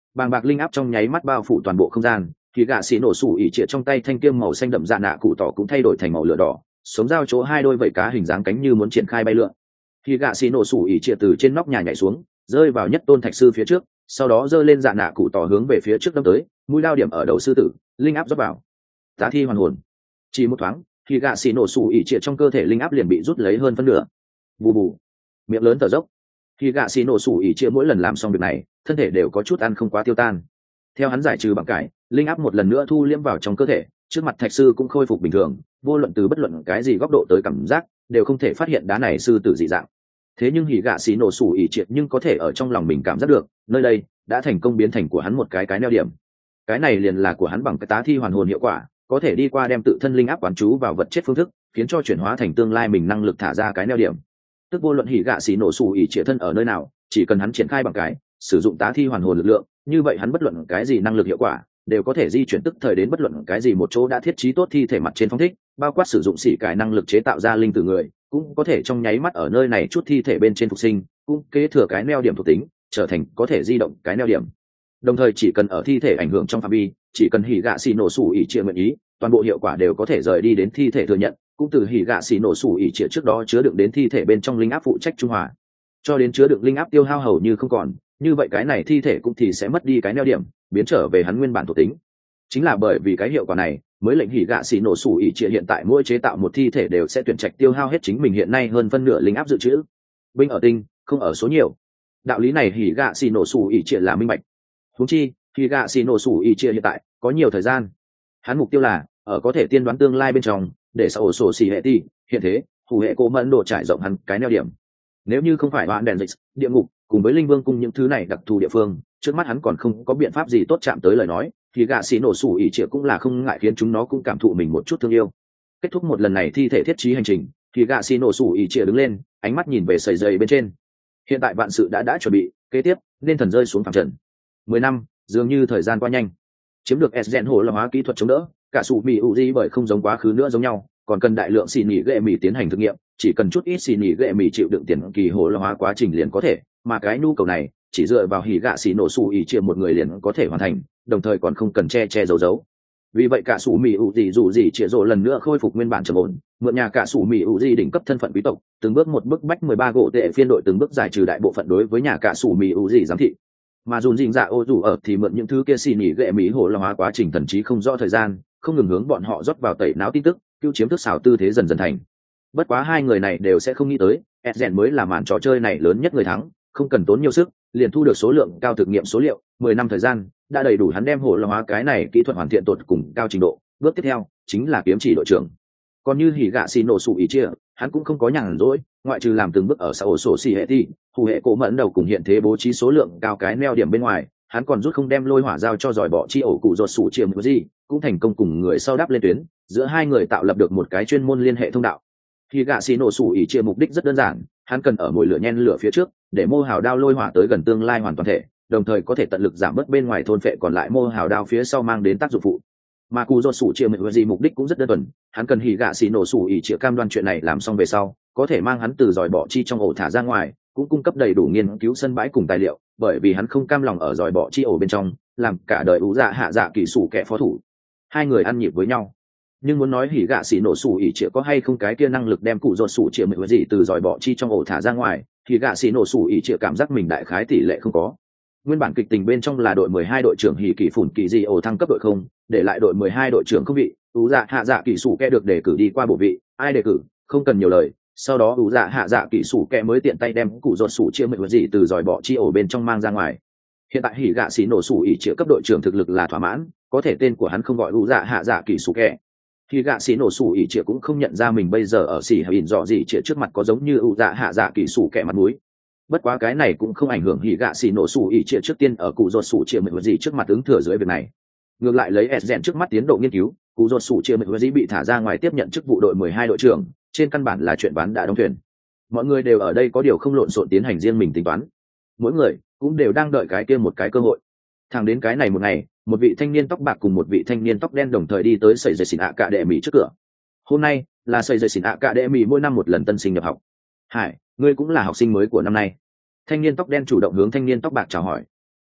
bàng bạc linh áp trong nháy mắt bao phủ toàn bộ không gian, thì gạ xì nổ sủ ỉ trịa trong tay thanh kiêm màu xanh đậm dạ nạ cụ tỏ cũng thay đổi thành màu lửa đỏ, sống dao chỗ hai đôi vảy cá hình dáng cánh như muốn triển khai bay lượn. Thì gạ xì nổ sủ ỉ trịa từ trên nóc nhà nhảy xuống, rơi vào nhất tôn thạch sư phía trước, sau đó giơ lên dạ nạ cụ tỏ hướng về phía trước đâm tới, mũi lao điểm ở đầu sư tử, linh áp rót vào. Tá thi hoàn hồn. Chỉ một thoáng, thì gạ xì nổ sủ ỉ trịa trong cơ thể linh áp liền bị rút lấy hơn phân nửa. Bù bù. Miệng lớn thở dốc. Thì gạ xì nổ sủ ỉ trịa mỗi lần làm xong việc này, thân thể đều có chút ăn không quá tiêu tan. Theo hắn giải trừ bằng cải, linh áp một lần nữa thu liễm vào trong cơ thể, trước mặt thạch sư cũng khôi phục bình thường, vô luận từ bất luận cái gì góc độ tới cảm giác đều không thể phát hiện đá này sư tử dị dạng. Thế nhưng hỉ gạ xì nổ sủ ỉ triệt nhưng có thể ở trong lòng mình cảm giác được, nơi đây đã thành công biến thành của hắn một cái neo điểm. Cái này liền là của hắn bằng cái tá thi hoàn hồn hiệu quả, có thể đi qua đem tự thân linh áp quán chú vào vật chết phương thức, khiến cho chuyển hóa thành tương lai mình năng lực thả ra cái neo điểm. Tức vô luận hỉ gạ xì nổ sủ ỉ triệt thân ở nơi nào, chỉ cần hắn triển khai bằng cái sử dụng tá thi hoàn hồn lực lượng, như vậy hắn bất luận cái gì năng lực hiệu quả đều có thể di chuyển tức thời đến bất luận cái gì một chỗ đã thiết trí tốt thi thể mặt trên phong thích, bao quát sử dụng xỉ cải năng lực chế tạo ra linh tử người, cũng có thể trong nháy mắt ở nơi này chút thi thể bên trên phục sinh, cũng kế thừa cái neo điểm thuộc tính, trở thành có thể di động cái neo điểm. Đồng thời chỉ cần ở thi thể ảnh hưởng trong phạm vi, chỉ cần hỉ gạ xì nổ sủ ỉ trịa nguyện ý, toàn bộ hiệu quả đều có thể rời đi đến thi thể thừa nhận, cũng từ hỉ gạ xì nổ sủ ỉ trịa trước đó chứa đựng đến thi thể bên trong linh áp phụ trách trung hòa, cho đến chứa đựng linh áp tiêu hao hầu như không còn, như vậy cái này thi thể cũng thì sẽ mất đi cái neo điểm, biến trở về hắn nguyên bản thuộc tính. Chính là bởi vì cái hiệu quả này mới lệnh hỉ gạ xì nổ sủ ỉ trịa hiện tại mỗi chế tạo một thi thể đều sẽ tuyển trạch tiêu hao hết chính mình hiện nay hơn phân nửa linh áp dự trữ. Binh ở tinh không ở số nhiều, đạo lý này hỉ gạ xì nổ sủ ỉ trịa là minh bạch. Huống chi hỉ gạ xì nổ sủ ỉ trịa hiện tại có nhiều thời gian, hắn mục tiêu là ở có thể tiên đoán tương lai bên trong, để sao ổ sổ xì hệ ti hiện thế hủ hệ cố mẫn độ trải rộng hắn cái neo điểm. Nếu như không phải đoạn đèn dịch địa ngục cùng với linh vương cung những thứ này đặc thù địa phương, trước mắt hắn còn không có biện pháp gì tốt chạm tới lời nói, thì gạ xì nổ sủ ỉ trịa cũng là không ngại khiến chúng nó cũng cảm thụ mình một chút thương yêu. Kết thúc một lần này thi thể thiết trí hành trình, thì gạ xì nổ sủ ỉ trịa đứng lên, ánh mắt nhìn về sợi dây bên trên. Hiện tại vạn sự đã chuẩn bị, kế tiếp nên thần rơi xuống phẳng trần. 10 năm dường như thời gian qua nhanh. Chiếm được Sgen hồ là hóa kỹ thuật chống đỡ, cả sủ mì uzi bởi không giống quá khứ nữa giống nhau, còn cần đại lượng xì nỉ ghệ mì tiến hành thực nghiệm, chỉ cần chút ít xì nỉ ghệ mì chịu đựng tiền kỳ hồ là hóa quá trình liền có thể, mà cái nhu cầu này chỉ dựa vào hỉ gạ xì nổ sủ ỉ trịa một người liền có thể hoàn thành, đồng thời còn không cần che giấu. Vì vậy cả sủ mì uzi dù gì trịa rộ lần nữa khôi phục nguyên bản trầm ổn, mượn nhà cả sủ mì uzi đỉnh cấp thân phận quý tộc, từng bước một bức bách 13 gỗ tệ phiên đội từng bước giải trừ đại bộ phận đối với nhà cả sủ mì uzi giám thị. Mà dùn dình dạ ô dù ở thì mượn những thứ kia xì nỉ ghệ mỹ hồ là hóa quá trình thần trí không rõ thời gian, không ngừng hướng bọn họ rót vào tẩy não tin tức, cứu chiếm thức xảo tư thế dần dần thành. Bất quá hai người này đều sẽ không nghĩ tới, Sgen mới là màn trò chơi này lớn nhất người thắng, không cần tốn nhiều sức, liền thu được số lượng cao thực nghiệm số liệu, 10 năm thời gian, đã đầy đủ hắn đem hồ là hóa cái này kỹ thuật hoàn thiện tột cùng cao trình độ, bước tiếp theo chính là kiếm chỉ đội trưởng. Còn như hỉ gạ xì nổ sủ ý chia, hắn cũng không có nhàn rỗi, ngoại trừ làm từng bước ở xã ổ sổ xì hệ ti hù hệ cổ mẫn đầu cùng hiện thế bố trí số lượng cao cái neo điểm bên ngoài, hắn còn rút không đem lôi hỏa giao cho giỏi bỏ chi ổ cụ ruột sủ chiềm gì, cũng thành công cùng người sau đáp lên tuyến, giữa hai người tạo lập được một cái chuyên môn liên hệ thông đạo. Hỉ gạ xì nổ sủ ý chia mục đích rất đơn giản, hắn cần ở mồi lửa nhen lửa phía trước, để mô hào đao lôi hỏa tới gần tương lai hoàn toàn thể, đồng thời có thể tận lực giảm bớt bên ngoài thôn phệ còn lại mô hào đao phía sau mang đến tác dụng phụ. Mà cụ do sủ chia mệnh gì mục đích cũng rất đơn thuần, hắn cần hỉ gạ xì nổ sủ ỉ chia cam đoan chuyện này làm xong về sau có thể mang hắn từ giỏi bỏ chi trong ổ thả ra ngoài, cũng cung cấp đầy đủ nghiên cứu sân bãi cùng tài liệu, bởi vì hắn không cam lòng ở giỏi bỏ chi ổ bên trong làm cả đời ủ dạ hạ dạ kỳ sủ kẻ phó thủ. Hai người ăn nhịp với nhau, nhưng muốn nói hỉ gạ xì nổ sủ ỉ chia có hay không cái kia năng lực đem cụ do sủ chia mệnh gì từ giỏi bỏ chi trong ổ thả ra ngoài, thì gạ xì nổ sủ ỉ chia cảm giác mình đại khái tỷ lệ không có. Nguyên bản kịch tình bên trong là đội 12 đội trưởng hỉ kỳ phủn kỳ di ổ thăng cấp đội không, để lại đội 12 đội trưởng không vị, ủ dạ hạ dạ kỳ sủ kẻ được đề cử đi qua bổ vị, ai đề cử không cần nhiều lời, sau đó ủ dạ hạ dạ kỳ sủ kẻ mới tiện tay đem cụ ruột sủ chia mệnh gì từ giỏi bỏ chi ổ bên trong mang ra ngoài. Hiện tại hỉ gạ xì nổ sủ ỉ chia cấp đội trưởng thực lực là thỏa mãn, có thể tên của hắn không gọi ủ dạ hạ dạ kỳ sủ kẻ. Hỉ gạ xì nổ sủ ỉ chia cũng không nhận ra mình bây giờ ở xì hỉn dọ gì chia trước mặt có giống như ủ dạ hạ dạ kỳ sủ kẻ mặt mũi. Bất quá cái này cũng không ảnh hưởng hỉ gạ xì nổ sủ ỉ chia trước tiên ở cụ ruột sủ chia mệnh gì trước mặt ứng thừa dưới việc này. Ngược lại lấy Sgen trước mắt tiến độ nghiên cứu, cụ ruột sủ chia mệnh gì bị thả ra ngoài tiếp nhận chức vụ đội 12 đội trưởng, trên căn bản là chuyện ván đã đóng thuyền. Mọi người đều ở đây có điều không lộn xộn tiến hành riêng mình tính toán, mỗi người cũng đều đang đợi cái kia một cái cơ hội. Thẳng đến cái này một ngày, một vị thanh niên tóc bạc cùng một vị thanh niên tóc đen đồng thời đi tới sẩy dây xỉn ạ cạ đệ mỹ trước cửa. Hôm nay là sẩy dây xỉn ạ cạ đệ mỹ mỗi năm một lần tân sinh nhập học. Hải, ngươi cũng là học sinh mới của năm nay. Thanh niên tóc đen chủ động hướng thanh niên tóc bạc chào hỏi.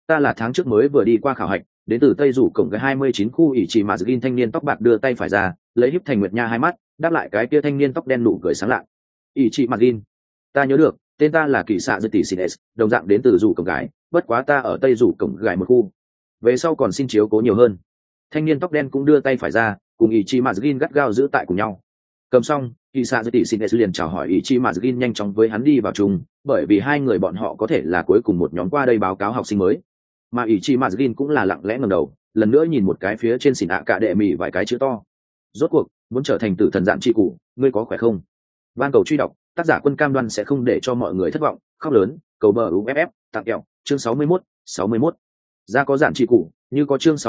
Ta là tháng trước mới vừa đi qua khảo hạch, đến từ Tây Rủ cổng cái 29 khu ỷ chỉ mà Zin thanh niên tóc bạc đưa tay phải ra, lấy híp thành nguyệt nha hai mắt, đáp lại cái kia thanh niên tóc đen nụ cười sáng lạ. Ỷ chỉ mà Zin, ta nhớ được, tên ta là Kỳ Sạ Dư Tỷ Sines, đồng dạng đến từ Rủ cổng gái, bất quá ta ở Tây Rủ cổng gái một khu. Về sau còn xin chiếu cố nhiều hơn. Thanh niên tóc đen cũng đưa tay phải ra, cùng ỷ chỉ mà Zin gắt gao giữ tại cùng nhau. Cầm xong, Kỳ Sạ Dư Tỷ Sines liền chào hỏi ỷ chỉ mà Zin nhanh chóng với hắn đi vào chung, bởi vì hai người bọn họ có thể là cuối cùng một nhóm qua đây báo cáo học sinh mới. Mà ỷ chỉ mà Zin cũng là lặng lẽ ngẩng đầu, lần nữa nhìn một cái phía trên xỉn ạ cả đệ mì vài cái chữ to. Rốt cuộc muốn trở thành tử thần dạn trị cụ, ngươi có khỏe không? Ban cầu truy đọc, tác giả Quân cam đoan sẽ không để cho mọi người thất vọng. Khóc lớn, cầu bờ uff, tặng kẹo. Chương 61. Ra có dạn trị cụ, như có chương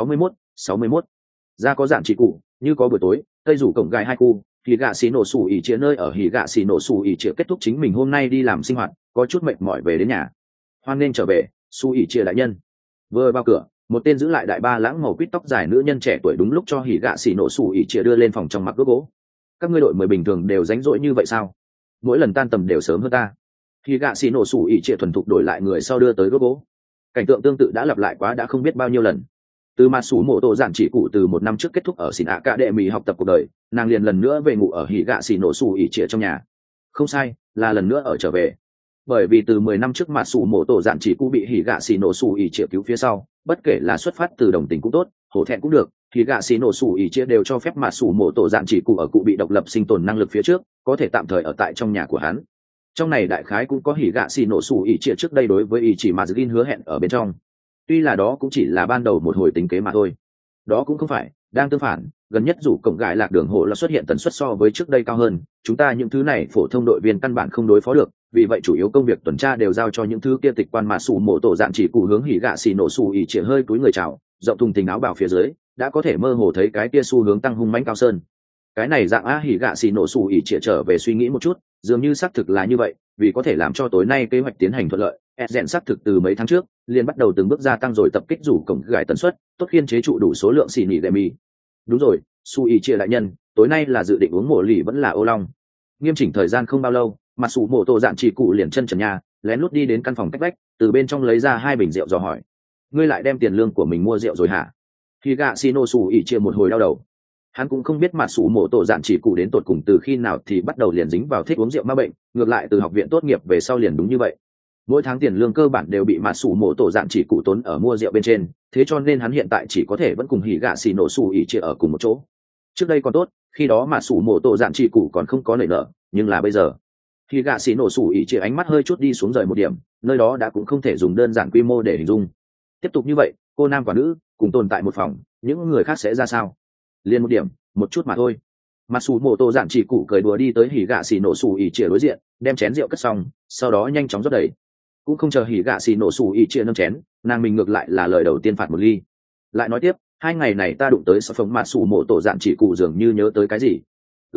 61. Ra có dạn trị cụ, như có buổi tối, Tây Rủ cổng gài hai khu, Hỉ Gạ Xỉ Nổ Sủ ỉ trịa nơi ở Hỉ Gạ Xỉ Nổ Sủ ỉ trịa kết thúc chính mình hôm nay đi làm sinh hoạt, có chút mệt mỏi về đến nhà. Hoan nên trở về, Sủ ỉ trịa đại nhân. Vừa vào cửa, một tên giữ lại đại ba lãng màu quýt tóc dài nữ nhân trẻ tuổi đúng lúc cho Hỉ Gạ Xỉ Nổ Sủ ỉ trịa đưa lên phòng trong mặc gỗ. Các ngươi đội 10 bình thường đều rảnh rỗi như vậy sao? Mỗi lần tan tầm đều sớm hơn ta. Hỉ Gạ Xỉ Nổ Sủ ỉ trịa thuần thục đổi lại người sau đưa tới gỗ. Cảnh tượng tương tự đã lặp lại quá đã không biết bao nhiêu lần. Từ mà sủ mộ tổ giản chỉ cụ từ một năm trước kết thúc ở xỉn ạ cả đệ mỹ học tập cuộc đời, nàng liền lần nữa về ngủ ở Hỉ Gạ Xỉ Nổ Sủ ỉ trịa trong nhà. Không sai, là lần nữa ở trở về. Bởi vì từ 10 năm trước mà sủ mộ tổ giản chỉ cụ bị Hỉ Gạ Xỉ Nổ Sủ ỉ trịa cứu phía sau, bất kể là xuất phát từ đồng tình cũng tốt, hổ thẹn cũng được, Hỉ Gạ Xỉ Nổ Sủ ỉ trịa đều cho phép mà sủ mộ tổ giản chỉ cụ ở cụ bị độc lập sinh tồn năng lực phía trước, có thể tạm thời ở tại trong nhà của hắn. Trong này đại khái cũng có Hỉ Gạ Xỉ Nổ Sủ ỉ trịa trước đây đối với ý chỉ mà Zin hứa hẹn ở bên trong. Tuy là đó cũng chỉ là ban đầu một hồi tính kế mà thôi. Đó cũng không phải, đang tương phản, gần nhất rủ cổng gại lạc đường hộ là xuất hiện tần suất so với trước đây cao hơn, chúng ta những thứ này phổ thông đội viên căn bản không đối phó được, vì vậy chủ yếu công việc tuần tra đều giao cho những thứ kia tịch quan mà sủ mộ tổ dạn chỉ cụ hướng Hỉ Gạ Xỉ Nổ Sủ ỉ trịa hơi túi người chào, rộng thùng tình áo bảo phía dưới, đã có thể mơ hồ thấy cái kia xu hướng tăng hung mãnh cao sơn. Cái này dạng a Hỉ Gạ Xỉ Nổ Sủ ỉ trịa trở về suy nghĩ một chút, dường như xác thực là như vậy, vì có thể làm cho tối nay kế hoạch tiến hành thuận lợi, Ezen xác thực từ mấy tháng trước liền bắt đầu từng bước gia tăng rồi tập kích rủ cổng gài tần suất, tốt khiên chế trụ đủ số lượng xì nỉ lệ mì. Đúng rồi, Su ỉ trịa đại nhân, tối nay là dự định uống mổ lì vẫn là ô long. Nghiêm chỉnh thời gian không bao lâu, mà sủ mổ tổ dạn chỉ cụ liền chân trần nhà, lén lút đi đến căn phòng cách vách, từ bên trong lấy ra 2 bình rượu dò hỏi: ngươi lại đem tiền lương của mình mua rượu rồi hả? Khi gạ Shino Su ỉ trịa một hồi đau đầu. Hắn cũng không biết mà sủ mổ tổ dạn chỉ cụ đến tột cùng từ khi nào thì bắt đầu liền dính vào thích uống rượu ma bệnh, ngược lại từ học viện tốt nghiệp về sau liền đúng như vậy. Mỗi tháng tiền lương cơ bản đều bị mà sủ mổ tổ dạn chỉ cụ tốn ở mua rượu bên trên, thế cho nên hắn hiện tại chỉ có thể vẫn cùng Hỉ Gạ Xỉ Nổ Sủ ỉ trịa ở cùng một chỗ. Trước đây còn tốt, khi đó mà sủ mổ tổ dạn chỉ cụ còn không có nảy nở, nhưng là bây giờ Hỉ Gạ Xỉ Nổ Sủ ỉ trịa ánh mắt hơi chút đi xuống rời một điểm, nơi đó đã cũng không thể dùng đơn giản quy mô để hình dung. Tiếp tục như vậy, cô nam quả nữ cùng tồn tại một phòng, những người khác sẽ ra sao? Liên một điểm, một chút mà thôi. Mà sủ mổ tổ dạn chỉ cụ cười đùa đi tới Hỉ Gạ Xỉ Nổ Sủ ỉ trịa đối diện, đem chén rượu cất xong, sau đó nhanh chóng rót đầy. Cũng không chờ Hỉ Gạ Xỉ Nổ Sủ ỉ trịa nâng chén, nàng mình ngược lại là lời đầu tiên phạt một ly. Lại nói tiếp, 2 ngày này ta đụng tới sở phóng mà sủ mổ tổ dạn chỉ cụ dường như nhớ tới cái gì.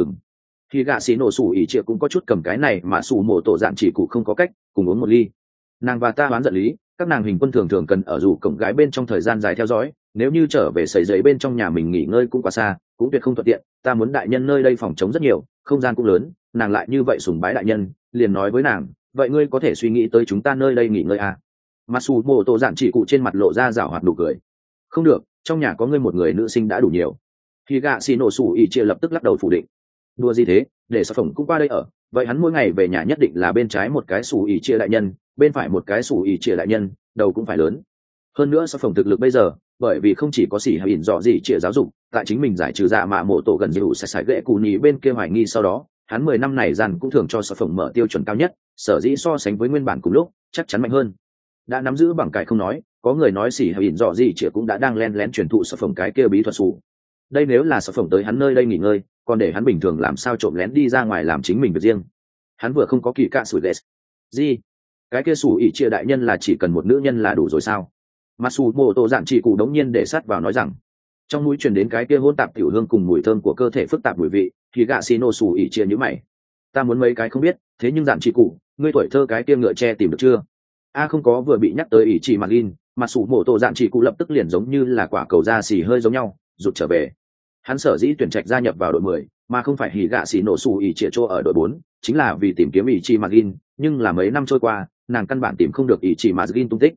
Hỉ Gạ Xỉ Nổ Sủ ỉ trịa cũng có chút cầm cái này mà sủ mổ tổ dạn chỉ cụ không có cách, cùng uống một ly. Nàng và ta đoán giận lý, các nàng hình quân thường thường cần ở rủ cổng gái bên trong thời gian dài theo dõi, nếu như trở về sấy giấy bên trong nhà mình nghỉ ngơi cũng quá xa, cũng tuyệt không thuận tiện. Ta muốn đại nhân nơi đây phòng chống rất nhiều, không gian cũng lớn, nàng lại như vậy sùng bái đại nhân, liền nói với nàng, vậy ngươi có thể suy nghĩ tới chúng ta nơi đây nghỉ ngơi à? Masu mô tô dạn chỉ cụ trên mặt lộ ra rảo hoạt nụ cười. Không được, trong nhà có ngươi một người nữ sinh đã đủ nhiều. Khi gạ xì nổ sủ ỉ chia lập tức lắc đầu phủ định. Đùa gì thế, để sở phỏng cũng qua đây ở, vậy hắn mỗi ngày về nhà nhất định là bên trái một cái sủ ỉ chia đại nhân, bên phải một cái sủ ỉ chia đại nhân, đầu cũng phải lớn. Hơn nữa sở phỏng thực lực bây giờ, bởi vì không chỉ có xỉ hay ỉn dọ gì chia giáo dục, tại chính mình giải trừ dạ mạ mộ tổ gần như sẽ sải gậy cù nhì bên kia hoài nghi sau đó, hắn 10 năm này dàn cũng thường cho sở phỏng mở tiêu chuẩn cao nhất, sở dĩ so sánh với nguyên bản cùng lúc chắc chắn mạnh hơn. Đã nắm giữ bằng cải không nói, có người nói xỉ hay ỉn dọ gì chia cũng đã đang len lén truyền thụ sở phỏng cái kia bí thuật sủ. Đây nếu là sở phỏng tới hắn nơi đây nghỉ ngơi, còn để hắn bình thường làm sao trộm lén đi ra ngoài làm chính mình việc riêng. Hắn vừa không có kỳ cạ sủi ghét gì, cái kia sủ ỉ chia đại nhân là chỉ cần một nữ nhân là đủ rồi sao? Masu mô tô dạn chỉ cụ đống nhiên để sát vào nói rằng, trong mũi truyền đến cái kia hỗn tạp tiểu hương cùng mùi thơm của cơ thể phức tạp mùi vị, thì gạ xì nô sủ ỉ chia như mày. Ta muốn mấy cái không biết, thế nhưng dạn chỉ cụ, ngươi tuổi thơ cái kia ngựa tre tìm được chưa? A không có, vừa bị nhắc tới ỉ chỉ Marlin, Masu mô tô dạn chỉ cụ lập tức liền giống như là quả cầu da xì hơi giống nhau, rụt trở về. Hắn sở dĩ tuyển trạch gia nhập vào đội 10, mà không phải hỉ gạ xì nổ sủ ỉ chia chỗ ở đội 4, chính là vì tìm kiếm ỉ chỉ Marlin, nhưng là mấy năm trôi qua, nàng căn bản tìm không được ỉ chỉ Marlin tung tích.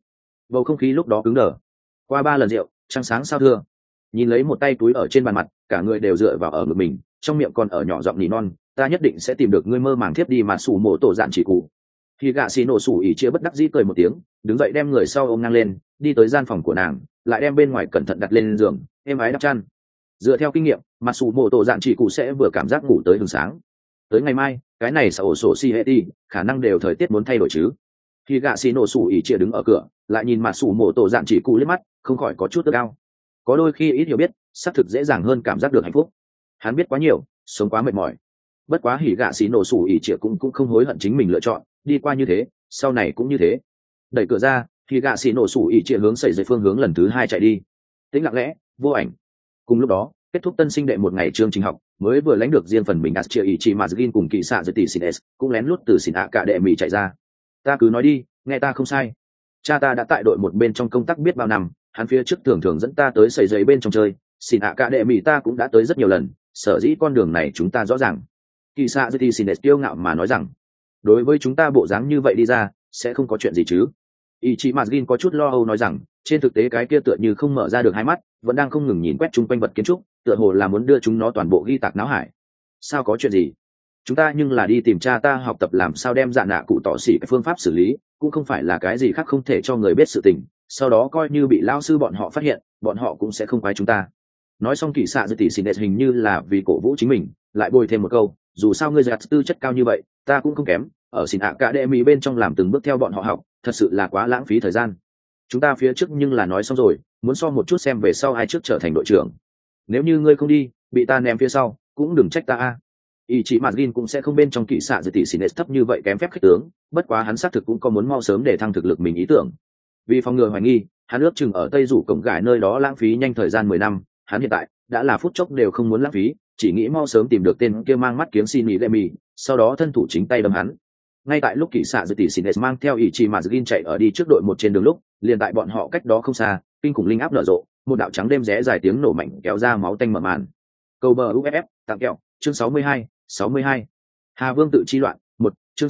bầu không khí lúc đó cứng đờ. Qua 3 lần rượu, trăng sáng sao thưa, nhìn lấy một tay túi ở trên bàn mặt, cả người đều dựa vào ở ngực mình, trong miệng còn ở nhỏ giọng nỉ non, ta nhất định sẽ tìm được ngươi, mơ màng thiếp đi mà sủ mổ tổ dạn chỉ cụ. Khi gạ xì nổ sủ ỉ chia bất đắc dĩ cười một tiếng, đứng dậy đem người sau ôm ngang lên, đi tới gian phòng của nàng, lại đem bên ngoài cẩn thận đặt lên giường, êm ái đắp chăn. Dựa theo kinh nghiệm, mà sủ mổ tổ dạn chỉ cụ sẽ vừa cảm giác ngủ tới hừng sáng. Tới ngày mai, cái này sẽ ổ sổ si hệ đi, khả năng đều thời tiết muốn thay đổi chứ. Khi gạ xì nổ sủ ỉ chia đứng ở cửa, lại nhìn mà sủ mổ tổ dạn chỉ cụ liếc mắt, không khỏi có chút ước ao. Có đôi khi ít hiểu biết, xác thực dễ dàng hơn cảm giác được hạnh phúc. Hắn biết quá nhiều, sống quá mệt mỏi. Bất quá hỉ gạ xì nổ sủ ỉ chia cũng không hối hận chính mình lựa chọn, đi qua như thế, sau này cũng như thế. Đẩy cửa ra, hỉ gạ xì nổ sủ ỉ chia hướng sẩy dây phương hướng lần thứ 2 chạy đi. Tĩnh lặng lẽ, vô ảnh. Cùng lúc đó, kết thúc tân sinh đệ một ngày chương trình học, mới vừa lãnh được riêng phần mình Aschia Ichimazugin cùng kỳ xạ dưới tỷ Sines, cũng lén lút từ xỉn ạ cả đệ mỹ chạy ra. Ta cứ nói đi, nghe ta không sai. Cha ta đã tại đội một bên trong công tác biết bao năm, hắn phía trước thường thường dẫn ta tới sẩy giấy bên trong chơi, xỉn ạ cả đệ mỹ ta cũng đã tới rất nhiều lần, sở dĩ con đường này chúng ta rõ ràng. Kỳ xạ dưới tỷ Sines kiêu ngạo mà nói rằng, đối với chúng ta bộ dáng như vậy đi ra, sẽ không có chuyện gì chứ. Ichimazugin có chút lo âu nói rằng, trên thực tế cái kia tựa như không mở ra được hai mắt, vẫn đang không ngừng nhìn quét chung quanh vật kiến trúc, tựa hồ là muốn đưa chúng nó toàn bộ ghi tạc não hải. Sao có chuyện gì? Chúng ta nhưng là đi tìm cha ta học tập làm sao đem dạ nạ cụ tỏ xỉ cái phương pháp xử lý, cũng không phải là cái gì khác không thể cho người biết sự tình, sau đó coi như bị lao sư bọn họ phát hiện, bọn họ cũng sẽ không quái chúng ta. Nói xong kỳ xạ dưới tỷ xin hình như là vì cổ vũ chính mình, lại bồi thêm một câu, dù sao ngươi giặt tư chất cao như vậy, ta cũng không kém, ở xin ạ cả đệ mỹ bên trong làm từng bước theo bọn họ học, thật sự là quá lãng phí thời gian. Chúng ta phía trước nhưng là nói xong rồi, muốn so một chút xem về sau ai trước trở thành đội trưởng. Nếu như ngươi không đi, bị ta ném phía sau, cũng đừng trách ta a. Ichimazugin cũng sẽ không bên trong kỵ xạ dưới tỷ xin thấp như vậy kém phép khích tướng, bất quá hắn xác thực cũng có muốn mau sớm để thăng thực lực mình ý tưởng. Vì phòng ngừa hoài nghi, hắn ước chừng ở Tây Rủ cổng gải nơi đó lãng phí nhanh thời gian 10 năm, hắn hiện tại đã là phút chốc đều không muốn lãng phí, chỉ nghĩ mau sớm tìm được tên kia mang mắt kiếm Shinigami, sau đó thân thủ chính tay đâm hắn. Ngay tại lúc kỵ xạ dưới tỷ xin mang theo Ichimazugin chạy ở đi trước đội một trên đường lúc, liền tại bọn họ cách đó không xa, kinh khủng linh áp nở rộ, một đạo trắng đêm rẽ dài tiếng nổ mạnh kéo ra máu tanh mở màn. Cầu bờ UFF, tặng kẹo, chương 62. Hà Vương tự chi loạn, 1, chương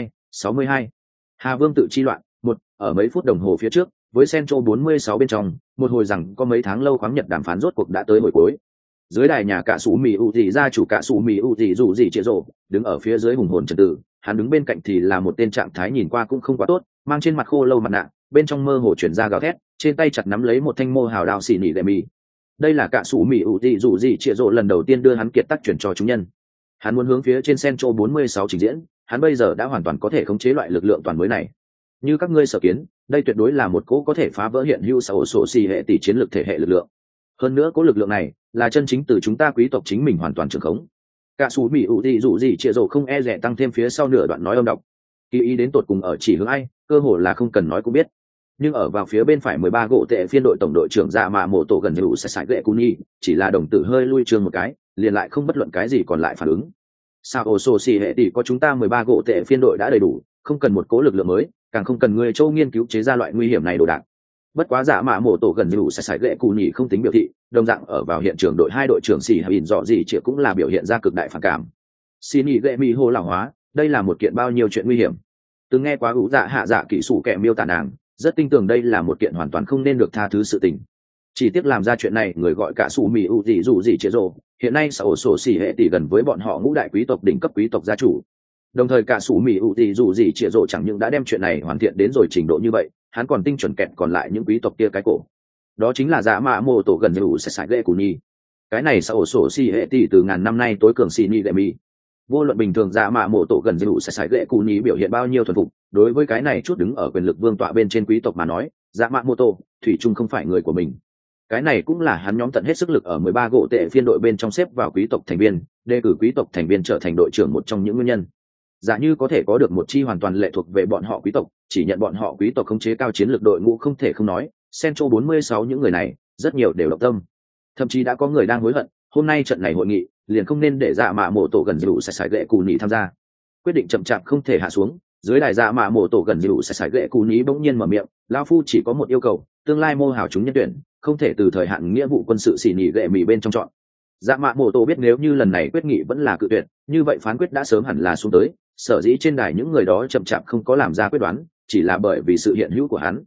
62. Hà Vương tự chi loạn, 1, ở mấy phút đồng hồ phía trước, với Central 46 bên trong, một hồi rằng có mấy tháng lâu khoáng nhật đàm phán rốt cuộc đã tới hồi cuối. Dưới đài nhà cả sủ mì u gì gia chủ cả sủ mì u gì dù gì chia rộ, đứng ở phía dưới hùng hồn trật tự, hắn đứng bên cạnh thì là một tên trạng thái nhìn qua cũng không quá tốt, mang trên mặt khô lâu mặt nạ, bên trong mơ hồ chuyển ra gào thét, trên tay chặt nắm lấy một thanh mô hào đao xỉ nỉ lệ mì. Đây là cả sủ mì ủ dị dù gì chia rộ lần đầu tiên đưa hắn kiệt tác chuyển cho chúng nhân. Hắn muốn hướng phía trên Central 46 trình diễn, hắn bây giờ đã hoàn toàn có thể khống chế loại lực lượng toàn mới này. Như các ngươi sở kiến, đây tuyệt đối là một cỗ có thể phá vỡ hiện hữu sổ sổ xì hệ tỷ chiến lược thể hệ lực lượng. Hơn nữa cỗ lực lượng này là chân chính từ chúng ta quý tộc chính mình hoàn toàn trưởng khống. Cả sủ mì ủ dị dù gì chia rộ không e dè tăng thêm phía sau nửa đoạn nói âm đọc. Kỳ ý đến tột cùng ở chỉ hướng ai, cơ hồ là không cần nói cũng biết. Nhưng ở vào phía bên phải 13 gỗ tệ phiên đội tổng đội trưởng dạ mạ mổ tổ gần như sẽ sải gậy Kuni, chỉ là đồng tử hơi lui trương một cái, liền lại không bất luận cái gì còn lại phản ứng. Sao ổ sổ xì hệ tỷ có chúng ta 13 gỗ tệ phiên đội đã đầy đủ, không cần một cố lực lượng mới, càng không cần người châu nghiên cứu chế ra loại nguy hiểm này đồ đạc. Bất quá dạ mạ mổ tổ gần như sẽ sải gậy Kuni không tính biểu thị, đồng dạng ở vào hiện trường đội hai đội trưởng xì hình dọ gì chỉ cũng là biểu hiện ra cực đại phản cảm. Xin ý gậy mi hô lão hóa, đây là một kiện bao nhiêu chuyện nguy hiểm. Từng nghe quá ủ dạ hạ dạ kỹ sủ kẻ miêu tả nàng, rất tin tưởng đây là một kiện hoàn toàn không nên được tha thứ sự tình. Chỉ tiếc làm ra chuyện này người gọi cả sủ mì u gì dù gì chế rồ, hiện nay xã ổ sổ xỉ hệ tỷ gần với bọn họ ngũ đại quý tộc đỉnh cấp quý tộc gia chủ. Đồng thời cả sủ mì u gì dù gì chế rồ chẳng những đã đem chuyện này hoàn thiện đến rồi trình độ như vậy, hắn còn tinh chuẩn kẹt còn lại những quý tộc kia cái cổ. Đó chính là dạ mạ mô tổ gần như sẽ sải ghê cù nhi. Cái này xã ổ sổ xỉ hệ tỷ từ ngàn năm nay tối cường xỉ nhi lệ mi. Vô luận bình thường dạ mạ mổ tổ gần như sẽ sải ghệ cù nhí biểu hiện bao nhiêu thuần phục, đối với cái này chút đứng ở quyền lực vương tọa bên trên quý tộc mà nói, dạ mạ mô tổ thủy chung không phải người của mình. Cái này cũng là hắn nhóm tận hết sức lực ở 13 gỗ tệ phiên đội bên trong xếp vào quý tộc thành viên, đề cử quý tộc thành viên trở thành đội trưởng một trong những nguyên nhân. Giả như có thể có được một chi hoàn toàn lệ thuộc về bọn họ quý tộc, chỉ nhận bọn họ quý tộc khống chế cao chiến lược đội ngũ không thể không nói, Central 46 những người này, rất nhiều đều động tâm. Thậm chí đã có người đang hối hận, hôm nay trận này hội nghị liền không nên để dạ mạ mổ tổ gần dịu sải gậy cù nhí tham gia. Quyết định chậm chạp không thể hạ xuống, dưới đài dạ mạ mổ tổ gần dịu sải gậy cù nhí bỗng nhiên mở miệng, lão phu chỉ có một yêu cầu, tương lai mô hào chúng nhân tuyển không thể từ thời hạn nghĩa vụ quân sự xỉ nhị gậy mì bên trong chọn. Dạ mạ mổ tổ biết nếu như lần này quyết nghị vẫn là cự tuyệt, như vậy phán quyết đã sớm hẳn là xuống tới, sở dĩ trên đài những người đó chậm chạp không có làm ra quyết đoán, chỉ là bởi vì sự hiện hữu của hắn.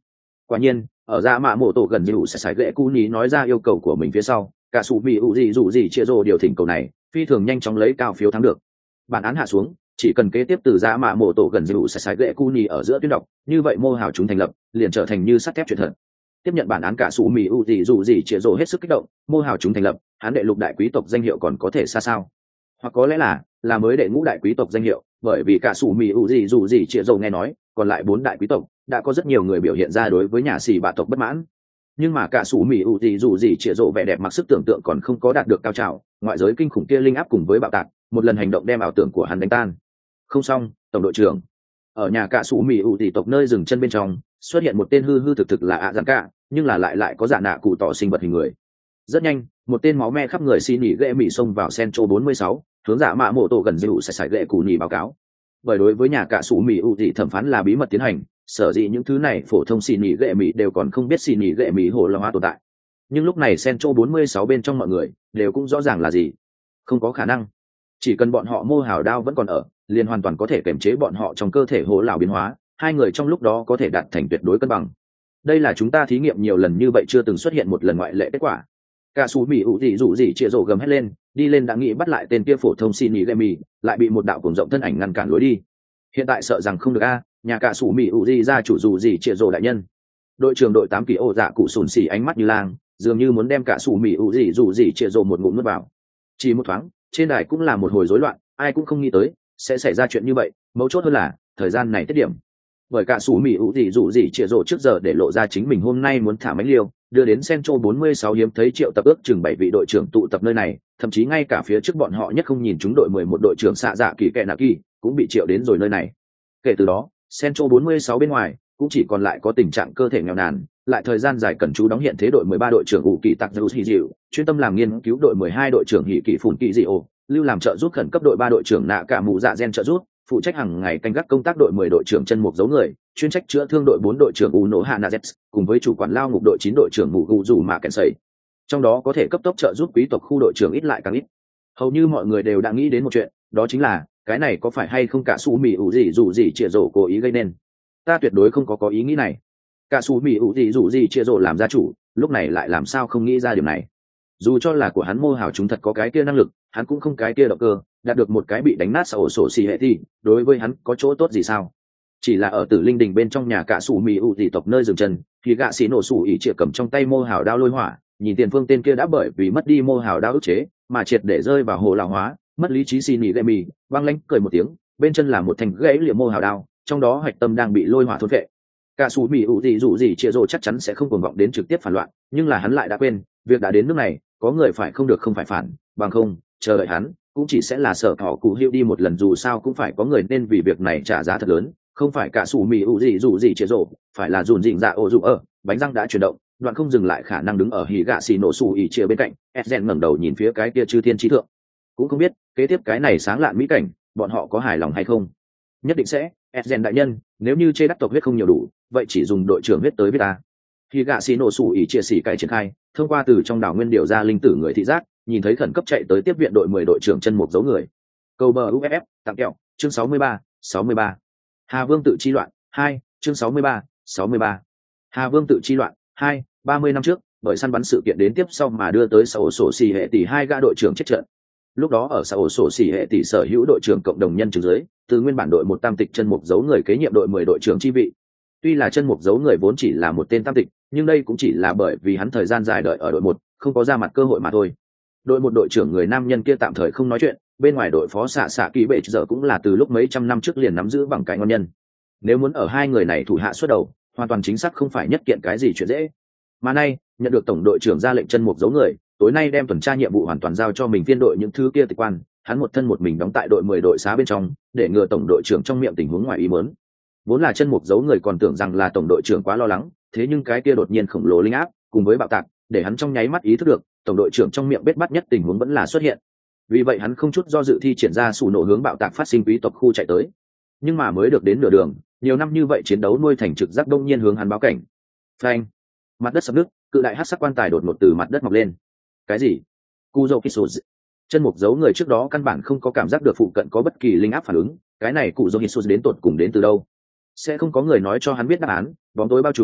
Quả nhiên ở dạ mạ mổ tổ gần như sẽ sải ghệ cú ní nói ra yêu cầu của mình phía sau, cả sủ bị ủ gì dù gì chia rồ điều thỉnh cầu này phi thường nhanh chóng lấy cao phiếu thắng được. Bản án hạ xuống, chỉ cần kế tiếp từ dạ mạ mổ tổ gần như sẽ sải ghệ cú ní ở giữa tuyến đọc, như vậy mô hào chúng thành lập liền trở thành như sắt thép chuyện thật. Tiếp nhận bản án cả sủ mì ủ gì dù gì chia rồ hết sức kích động, mô hào chúng thành lập, hắn đệ lục đại quý tộc danh hiệu còn có thể xa sao, hoặc có lẽ là mới đệ ngũ đại quý tộc danh hiệu, bởi vì cả sủ mì ủ gì dù gì chia rồ nghe nói còn lại 4 đại quý tộc đã có rất nhiều người biểu hiện ra đối với nhà xì bạ tộc bất mãn. Nhưng mà cả sủ mì ủ gì dù gì chia rộ vẻ đẹp mặc sức tưởng tượng còn không có đạt được cao trào, ngoại giới kinh khủng kia linh áp cùng với bạo tạc một lần hành động đem ảo tưởng của hắn đánh tan. Không xong, tổng đội trưởng. Ở nhà cả sủ mì ủ gì tộc nơi dừng chân bên trong xuất hiện một tên hư thực là ạ giản cả, nhưng là lại có giả nạ cụ tỏ sinh vật hình người. Rất nhanh, một tên máu me khắp người xin nhỉ ghệ mì xông vào Centro 46, hướng dạ mạ mộ tổ gần dịu sẽ sải ghệ cụ nhỉ báo cáo. Bởi đối với nhà cả sủ mì ủ gì thẩm phán là bí mật tiến hành, sở dĩ những thứ này phổ thông xì nhị ghệ mỹ đều còn không biết xì nhị ghệ mỹ hồ la hoa tồn tại. Nhưng lúc này Centro 46 bên trong mọi người đều cũng rõ ràng là gì. Không có khả năng. Chỉ cần bọn họ mô hào đao vẫn còn ở, liền hoàn toàn có thể kiềm chế bọn họ trong cơ thể hồ lão biến hóa, hai người trong lúc đó có thể đạt thành tuyệt đối cân bằng. Đây là chúng ta thí nghiệm nhiều lần như vậy chưa từng xuất hiện một lần ngoại lệ kết quả. Cả sú mỹ ủ gì rủ gì chia rổ gầm hết lên, đi lên đã nghĩ bắt lại tên kia phổ thông xì nhị ghệ mỹ, lại bị một đạo cuồng rộng thân ảnh ngăn cản lối đi. Hiện tại sợ rằng không được a, nhà cả sủ mỹ ủ gì ra chủ dù gì chia rồ đại nhân. Đội trưởng đội 8 kỳ ô dạ cụ sùn xỉ ánh mắt như lang, dường như muốn đem cả sủ mỹ ủ gì dù gì chia rồ một ngụm nuốt vào. Chỉ một thoáng, trên đài cũng là một hồi rối loạn, ai cũng không nghĩ tới sẽ xảy ra chuyện như vậy, mấu chốt hơn là thời gian này tiết điểm. Bởi cả sủ mỹ ủ gì dù gì chia rồ trước giờ để lộ ra chính mình hôm nay muốn thả mánh liêu, đưa đến Centro 46 hiếm thấy triệu tập ước chừng 7 vị đội trưởng tụ tập nơi này, thậm chí ngay cả phía trước bọn họ nhất không nhìn chúng đội 11 đội trưởng xạ dạ kỳ kệ nạ kỳ cũng bị triệu đến rồi nơi này. Kể từ đó, Centro 46 bên ngoài cũng chỉ còn lại có tình trạng cơ thể nghèo nàn, lại thời gian dài cần chú đóng hiện thế đội 13 đội trưởng ủ kỳ tạc dầu hì dịu, chuyên tâm làm nghiên cứu đội 12 đội trưởng hỉ kỳ phủn kỳ dị ổ, lưu làm trợ giúp khẩn cấp đội 3 đội trưởng nạ cả mù dạ gen trợ giúp, phụ trách hàng ngày canh gác công tác đội 10 đội trưởng chân mục giấu người, chuyên trách chữa thương đội 4 đội trưởng u nổ hạ nazets, cùng với chủ quản lao ngục đội 9 đội trưởng mù gù dù mà kèn sẩy. Trong đó có thể cấp tốc trợ giúp quý tộc khu đội trưởng ít lại càng ít. Hầu như mọi người đều đã nghĩ đến một chuyện, đó chính là cái này có phải hay không cả su mì ủ gì dù gì chia rổ cố ý gây nên. Ta tuyệt đối không có ý nghĩ này. Cả su mì ủ gì dù gì chia rổ làm gia chủ, lúc này lại làm sao không nghĩ ra điều này. Dù cho là của hắn mô hào chúng thật có cái kia năng lực, hắn cũng không cái kia động cơ, đạt được một cái bị đánh nát sau sổ xì hệ thì đối với hắn có chỗ tốt gì sao. Chỉ là ở Tử Linh Đình bên trong nhà cả su mì ủ gì tộc nơi dừng chân, thì gạ xì nổ sủ ỉ chĩa cầm trong tay mô hào đao lôi hỏa, nhìn tiền phương tên kia đã bởi vì mất đi mô hào đao ức chế mà triệt để rơi vào hồ lão hóa, mất lý trí xin nhị lệ mì, băng lãnh cười một tiếng, bên chân là một thanh gãy liệm mô hào đao, trong đó hạch tâm đang bị lôi hỏa thôn vệ. Cả sú mì ủ gì dù gì chia rồ chắc chắn sẽ không cuồng vọng đến trực tiếp phản loạn, nhưng là hắn lại đã quên, việc đã đến nước này, có người phải không được không phải phản, bằng không, chờ đợi hắn cũng chỉ sẽ là sợ thỏ cụ hưu đi một lần, dù sao cũng phải có người nên vì việc này trả giá thật lớn, không phải cả sú mì ủ gì dù gì chia rồ, phải là dùn dịnh dạ ô dù ở, bánh răng đã chuyển động, đoạn không dừng lại khả năng đứng ở hỉ gạ xì nổ sủ ỉ chia bên cạnh. Esden ngẩng đầu nhìn phía cái kia chư thiên trí thượng, cũng không biết kế tiếp cái này sáng lạn mỹ cảnh bọn họ có hài lòng hay không. Nhất định sẽ. Esden đại nhân, nếu như chê đắc tộc huyết không nhiều đủ, vậy chỉ dùng đội trưởng huyết tới với ta. Hỉ gạ xì nổ sủ ỉ chia xỉ cải triển khai, thông qua từ trong đảo nguyên điều ra linh tử người thị giác, nhìn thấy khẩn cấp chạy tới tiếp viện đội 10 đội trưởng chân một dấu người. Cầu bờ UFF tặng kẹo chương 63. Hà Vương tự chi loạn 2 chương 63. Hà Vương tự chi loạn 2, 30 năm trước, bởi săn bắn sự kiện đến tiếp sau mà đưa tới Sao Sổ Xỉ hệ tỷ hai gã đội trưởng chết trận. Lúc đó ở Sao Sổ Xỉ hệ tỷ sở hữu đội trưởng cộng đồng nhân chứng dưới, từ nguyên bản đội một tam tịch chân mục dấu người kế nhiệm đội 10 đội trưởng chi vị. Tuy là chân mục dấu người vốn chỉ là một tên tam tịch, nhưng đây cũng chỉ là bởi vì hắn thời gian dài đợi ở đội 1, không có ra mặt cơ hội mà thôi. Đội một đội trưởng người nam nhân kia tạm thời không nói chuyện, bên ngoài đội phó xạ kỳ bệ giờ cũng là từ lúc mấy trăm năm trước liền nắm giữ bằng cái ngon nhân. Nếu muốn ở hai người này thủ hạ xuất đầu, hoàn toàn chính xác không phải nhất kiện cái gì chuyện dễ. Mà nay, nhận được tổng đội trưởng ra lệnh chân mục dấu người, tối nay đem tuần tra nhiệm vụ hoàn toàn giao cho mình phiên đội những thứ kia tịch quan, hắn một thân một mình đóng tại đội 10 đội xá bên trong, để ngừa tổng đội trưởng trong miệng tình huống ngoài ý muốn. Vốn là chân mục dấu người còn tưởng rằng là tổng đội trưởng quá lo lắng, thế nhưng cái kia đột nhiên khổng lồ linh áp cùng với bạo tạc, để hắn trong nháy mắt ý thức được, tổng đội trưởng trong miệng bết bắt nhất tình huống vẫn là xuất hiện. Vì vậy hắn không chút do dự thi triển ra sủ nổ hướng bạo tạc phát sinh quý tộc khu chạy tới. Nhưng mà mới được đến nửa đường, nhiều năm như vậy chiến đấu nuôi thành trực giác đông nhiên hướng hắn báo cảnh. Phanh! Mặt đất sập nước, cự đại hắc sắc quan tài đột ngột từ mặt đất mọc lên. Cái gì? Kuzo Kitsu. Chân mục dấu người trước đó căn bản không có cảm giác được phụ cận có bất kỳ linh áp phản ứng, cái này Kuzo Kitsu đến tột cùng đến từ đâu? Sẽ không có người nói cho hắn biết đáp án, bóng tối bao trùm,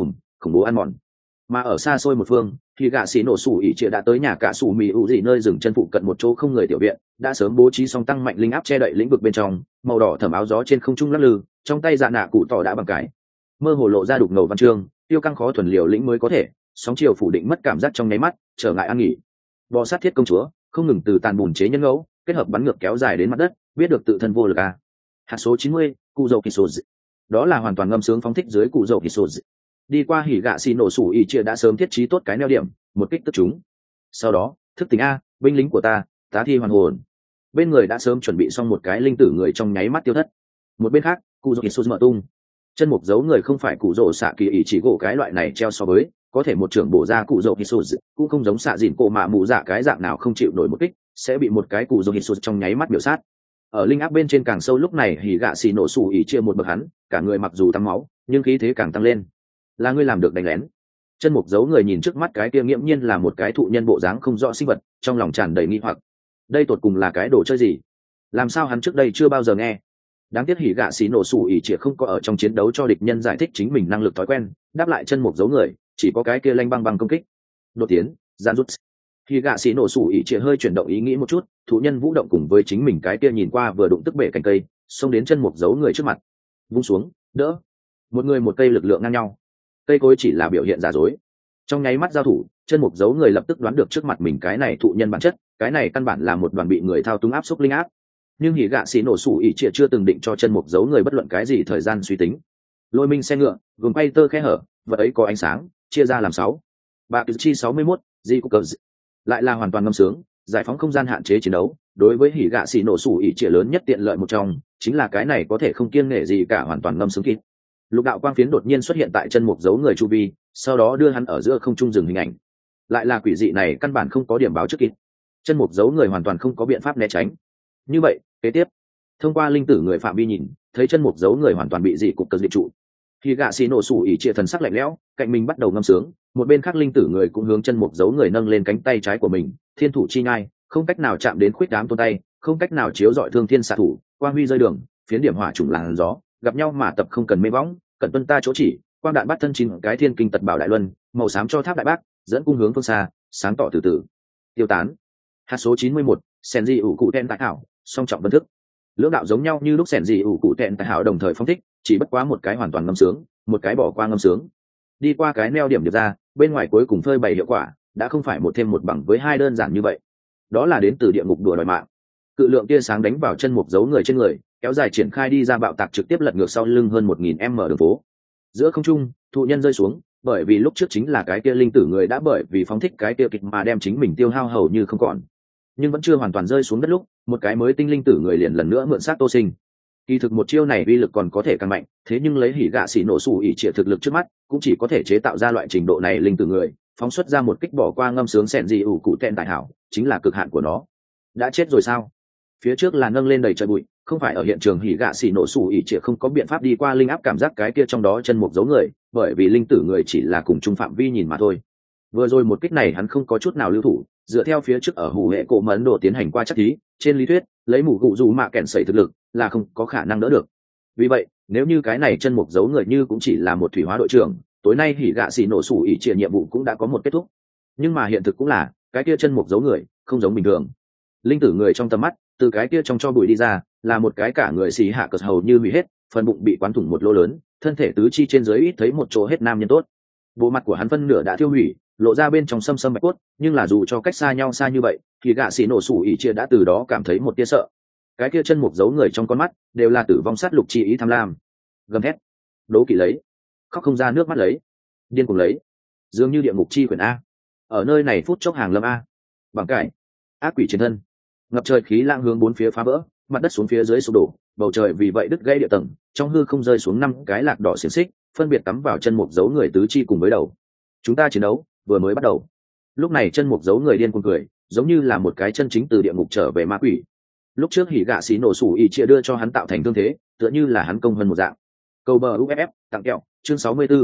khủng bố ăn mòn. Mà ở xa xôi một phương, thì gạ xì nổ sủ ỉ chia đã tới nhà cả sủ mì ủ gì nơi dừng chân phụ cận một chỗ không người tiểu viện, đã sớm bố trí xong tăng mạnh linh áp che đậy lĩnh vực bên trong, màu đỏ thẩm áo gió trên không trung lắc lư, trong tay dạ nạ cụ tỏ đã bằng cái mơ hồ lộ ra đục ngầu văn chương, tiêu căng khó thuần liều lĩnh mới có thể, sóng chiều phủ định mất cảm giác trong nháy mắt, trở ngại ăn nghỉ. Bò sát thiết công chúa không ngừng từ tàn bùn chế nhân ngẫu, kết hợp bắn ngược kéo dài đến mặt đất, biết được tự thân vô lực à. Hạt số 90, cụ dầu kỳ sô, đó là hoàn toàn ngâm sướng phóng thích dưới cụ dầu kỳ sô. Đi qua hỉ gạ xì nổ sủ ỉ chia đã sớm thiết trí tốt cái neo điểm, một kích tức chúng. Sau đó thức tỉnh a, binh lính của ta, tá thi hoàn hồn. Bên người đã sớm chuẩn bị xong một cái linh tử người trong nháy mắt tiêu thất. Một bên khác cụ dầu kỳ sô mở tung, chân mục giấu người không phải cụ rỗ xạ kỳ ý chỉ gỗ cái loại này treo so với, có thể một trưởng bổ ra cụ dầu kỳ sô cũng không giống xạ dìn cổ mạ mù dạ cái dạng nào không chịu nổi một kích sẽ bị một cái cụ dầu kỳ sô trong nháy mắt biểu sát. Ở linh áp bên trên càng sâu lúc này hỉ gạ xì nổ sủ ỉ chia một bậc hắn, cả người mặc dù tăng máu nhưng khí thế càng tăng lên. Là ngươi làm được đánh lén. Chân mục giấu người nhìn trước mắt cái kia nghiễm nhiên là một cái thụ nhân bộ dáng không rõ sinh vật, trong lòng tràn đầy nghi hoặc. Đây tột cùng là cái đồ chơi gì? Làm sao hắn trước đây chưa bao giờ nghe? Đáng tiếc hỉ gạ xì nổ sủ ỉ chia không có ở trong chiến đấu cho địch nhân giải thích chính mình năng lực thói quen, đáp lại chân mục giấu người chỉ có cái kia lanh băng băng công kích. Đột tiến, gian rút. Hỉ gạ xì nổ sủ ỉ chia hơi chuyển động ý nghĩ một chút, thụ nhân vũ động cùng với chính mình cái kia nhìn qua vừa đụng tức bể cành cây, xông đến chân mục giấu người trước mặt, vung xuống, đỡ. Một người một cây lực lượng ngang nhau, cây cối chỉ là biểu hiện giả dối. Trong nháy mắt giao thủ, chân mục giấu người lập tức đoán được trước mặt mình cái này thụ nhân bản chất, cái này căn bản là một đoàn bị người thao túng áp xúc linh áp. Nhưng hỉ gạ xì nổ sủ ỉ chia chưa từng định cho chân mục giấu người bất luận cái gì thời gian suy tính. Lôi minh xe ngựa gồm bay tơ khe hở, vật ấy có ánh sáng, chia ra làm 6. Bạ cử chi 61, di cục cờ lại là hoàn toàn ngâm sướng, giải phóng không gian hạn chế chiến đấu. Đối với hỉ gạ xì nổ sủ ỉ chia lớn nhất tiện lợi một trong chính là cái này có thể không kiêng nể gì cả hoàn toàn ngâm sướng kịp. Lục đạo quang phiến đột nhiên xuất hiện tại chân mục giấu người chu vi, sau đó đưa hắn ở giữa không trung dừng hình ảnh. Lại là quỷ dị này căn bản không có điểm báo trước kịp, chân mục giấu người hoàn toàn không có biện pháp né tránh. Như vậy kế tiếp, thông qua linh tử người phạm vi nhìn thấy chân mục giấu người hoàn toàn bị dị cục cờ diệt trụ. Khi gạ xì nổ sủ ỉ chia thần sắc lạnh lẽo, cạnh mình bắt đầu ngâm sướng, một bên khác linh tử người cũng hướng chân mục giấu người nâng lên cánh tay trái của mình, thiên thủ chi nhai không cách nào chạm đến khuyết đám tôn tay, không cách nào chiếu dọi thương thiên xạ thủ, quang huy rơi đường, phiến điểm hỏa trùng làn gió, gặp nhau mà tập không cần mê võng, cần tuân ta chỗ chỉ, quang đạn bắt thân chín cái thiên kinh tật bảo đại luân, màu xám cho tháp đại bác, dẫn cung hướng phương xa, sáng tỏ từ từ tiêu tán. Hạt số 91, sen di ủ cụ ten tại hảo, song trọng vân thức. Lưỡng đạo giống nhau như lúc sen di ủ cụ ten tại hảo đồng thời phong thích, chỉ bất quá một cái hoàn toàn ngâm sướng, một cái bỏ qua ngâm sướng. Đi qua cái neo điểm điệp ra, bên ngoài cuối cùng phơi bày hiệu quả đã không phải một thêm một bằng với hai đơn giản như vậy. Đó là đến từ địa ngục đùa đòi mạng. Cự lượng tia sáng đánh vào chân mục giấu người trên người, kéo dài triển khai đi ra bạo tạc trực tiếp lật ngược sau lưng hơn 1000m đường phố. Giữa không trung, thụ nhân rơi xuống, bởi vì lúc trước chính là cái kia linh tử người đã bởi vì phóng thích cái kia kịch mà đem chính mình tiêu hao hầu như không còn. Nhưng vẫn chưa hoàn toàn rơi xuống đất lúc, một cái mới tinh linh tử người liền lần nữa mượn xác tô sinh. Kỳ thực một chiêu này uy lực còn có thể càng mạnh, thế nhưng lấy hỉ gạ xỉ nổ sủ ỉ trịa thực lực trước mắt, cũng chỉ có thể chế tạo ra loại trình độ này linh tử người, phóng xuất ra một kích bỏ qua ngâm sướng sẹn gì ủ cụ tẹn tại hảo, chính là cực hạn của nó. Đã chết rồi sao? Phía trước là nâng lên đầy trời bụi, không phải ở hiện trường hỉ gạ xỉ nổ sủ ỉ trịa không có biện pháp đi qua linh áp cảm giác cái kia trong đó chân một dấu người, bởi vì linh tử người chỉ là cùng chung phạm vi nhìn mà thôi. Vừa rồi một kích này hắn không có chút nào lưu thủ, dựa theo phía trước ở hủ hệ cổ mẫn độ tiến hành qua chắc thí, trên lý thuyết lấy mũ gụ dù mạ kèn sẩy thực lực là không có khả năng đỡ được. Vì vậy nếu như cái này chân mục giấu người như cũng chỉ là một thủy hóa đội trưởng, tối nay hỉ gạ xỉ nổ sủ ỉ trịa nhiệm vụ cũng đã có một kết thúc. Nhưng mà hiện thực cũng là cái kia chân mục giấu người không giống bình thường. Linh tử người trong tầm mắt từ cái kia trong cho bụi đi ra là một cái cả người xì hạ cật hầu như hủy hết, phần bụng bị quán thủng một lỗ lớn, thân thể tứ chi trên dưới ít thấy một chỗ hết nam nhân tốt. Bộ mặt của hắn phân nửa đã thiêu hủy, lộ ra bên trong xâm xâm bạch cốt, nhưng là dù cho cách xa nhau xa như vậy thì gạ xỉ nổ sủ ỉ chia đã từ đó cảm thấy một tia sợ. Cái kia chân mục giấu người trong con mắt đều là tử vong sát lục chi ý tham lam, gầm thét, đố kỵ lấy, khóc không ra nước mắt lấy, điên cuồng lấy, dường như địa ngục chi quyển a. Ở nơi này phút chốc hàng lâm a, bằng cải, ác quỷ chiến thân, ngập trời khí lãng hướng bốn phía phá vỡ, mặt đất xuống phía dưới sụp đổ, bầu trời vì vậy đứt gãy địa tầng, trong hư không rơi xuống 5 cái lạc đỏ xiềng xích, phân biệt cắm vào chân mục giấu người tứ chi cùng với đầu. Chúng ta chiến đấu vừa mới bắt đầu. Lúc này chân mục giấu người điên cuồng cười, giống như là một cái chân chính từ địa ngục trở về ma quỷ. Lúc trước hỉ gạ xí nổ sủ ỉ chia đưa cho hắn tạo thành thương thế, tựa như là hắn công hơn một dạng. Cầu bờ UFF tặng kẹo, chương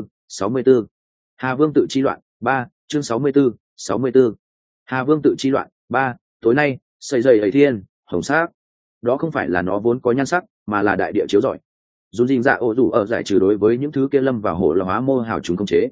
64. Hà Vương tự chi loạn 3, chương 64. Hà Vương tự chi loạn 3, tối nay sợi dày ấy thiên hồng sắc, đó không phải là nó vốn có nhan sắc mà là đại địa chiếu rọi. Dùn dinh dạ ổ rủ ở giải trừ đối với những thứ kia lâm vào hồ là hóa mô hào chúng không chế.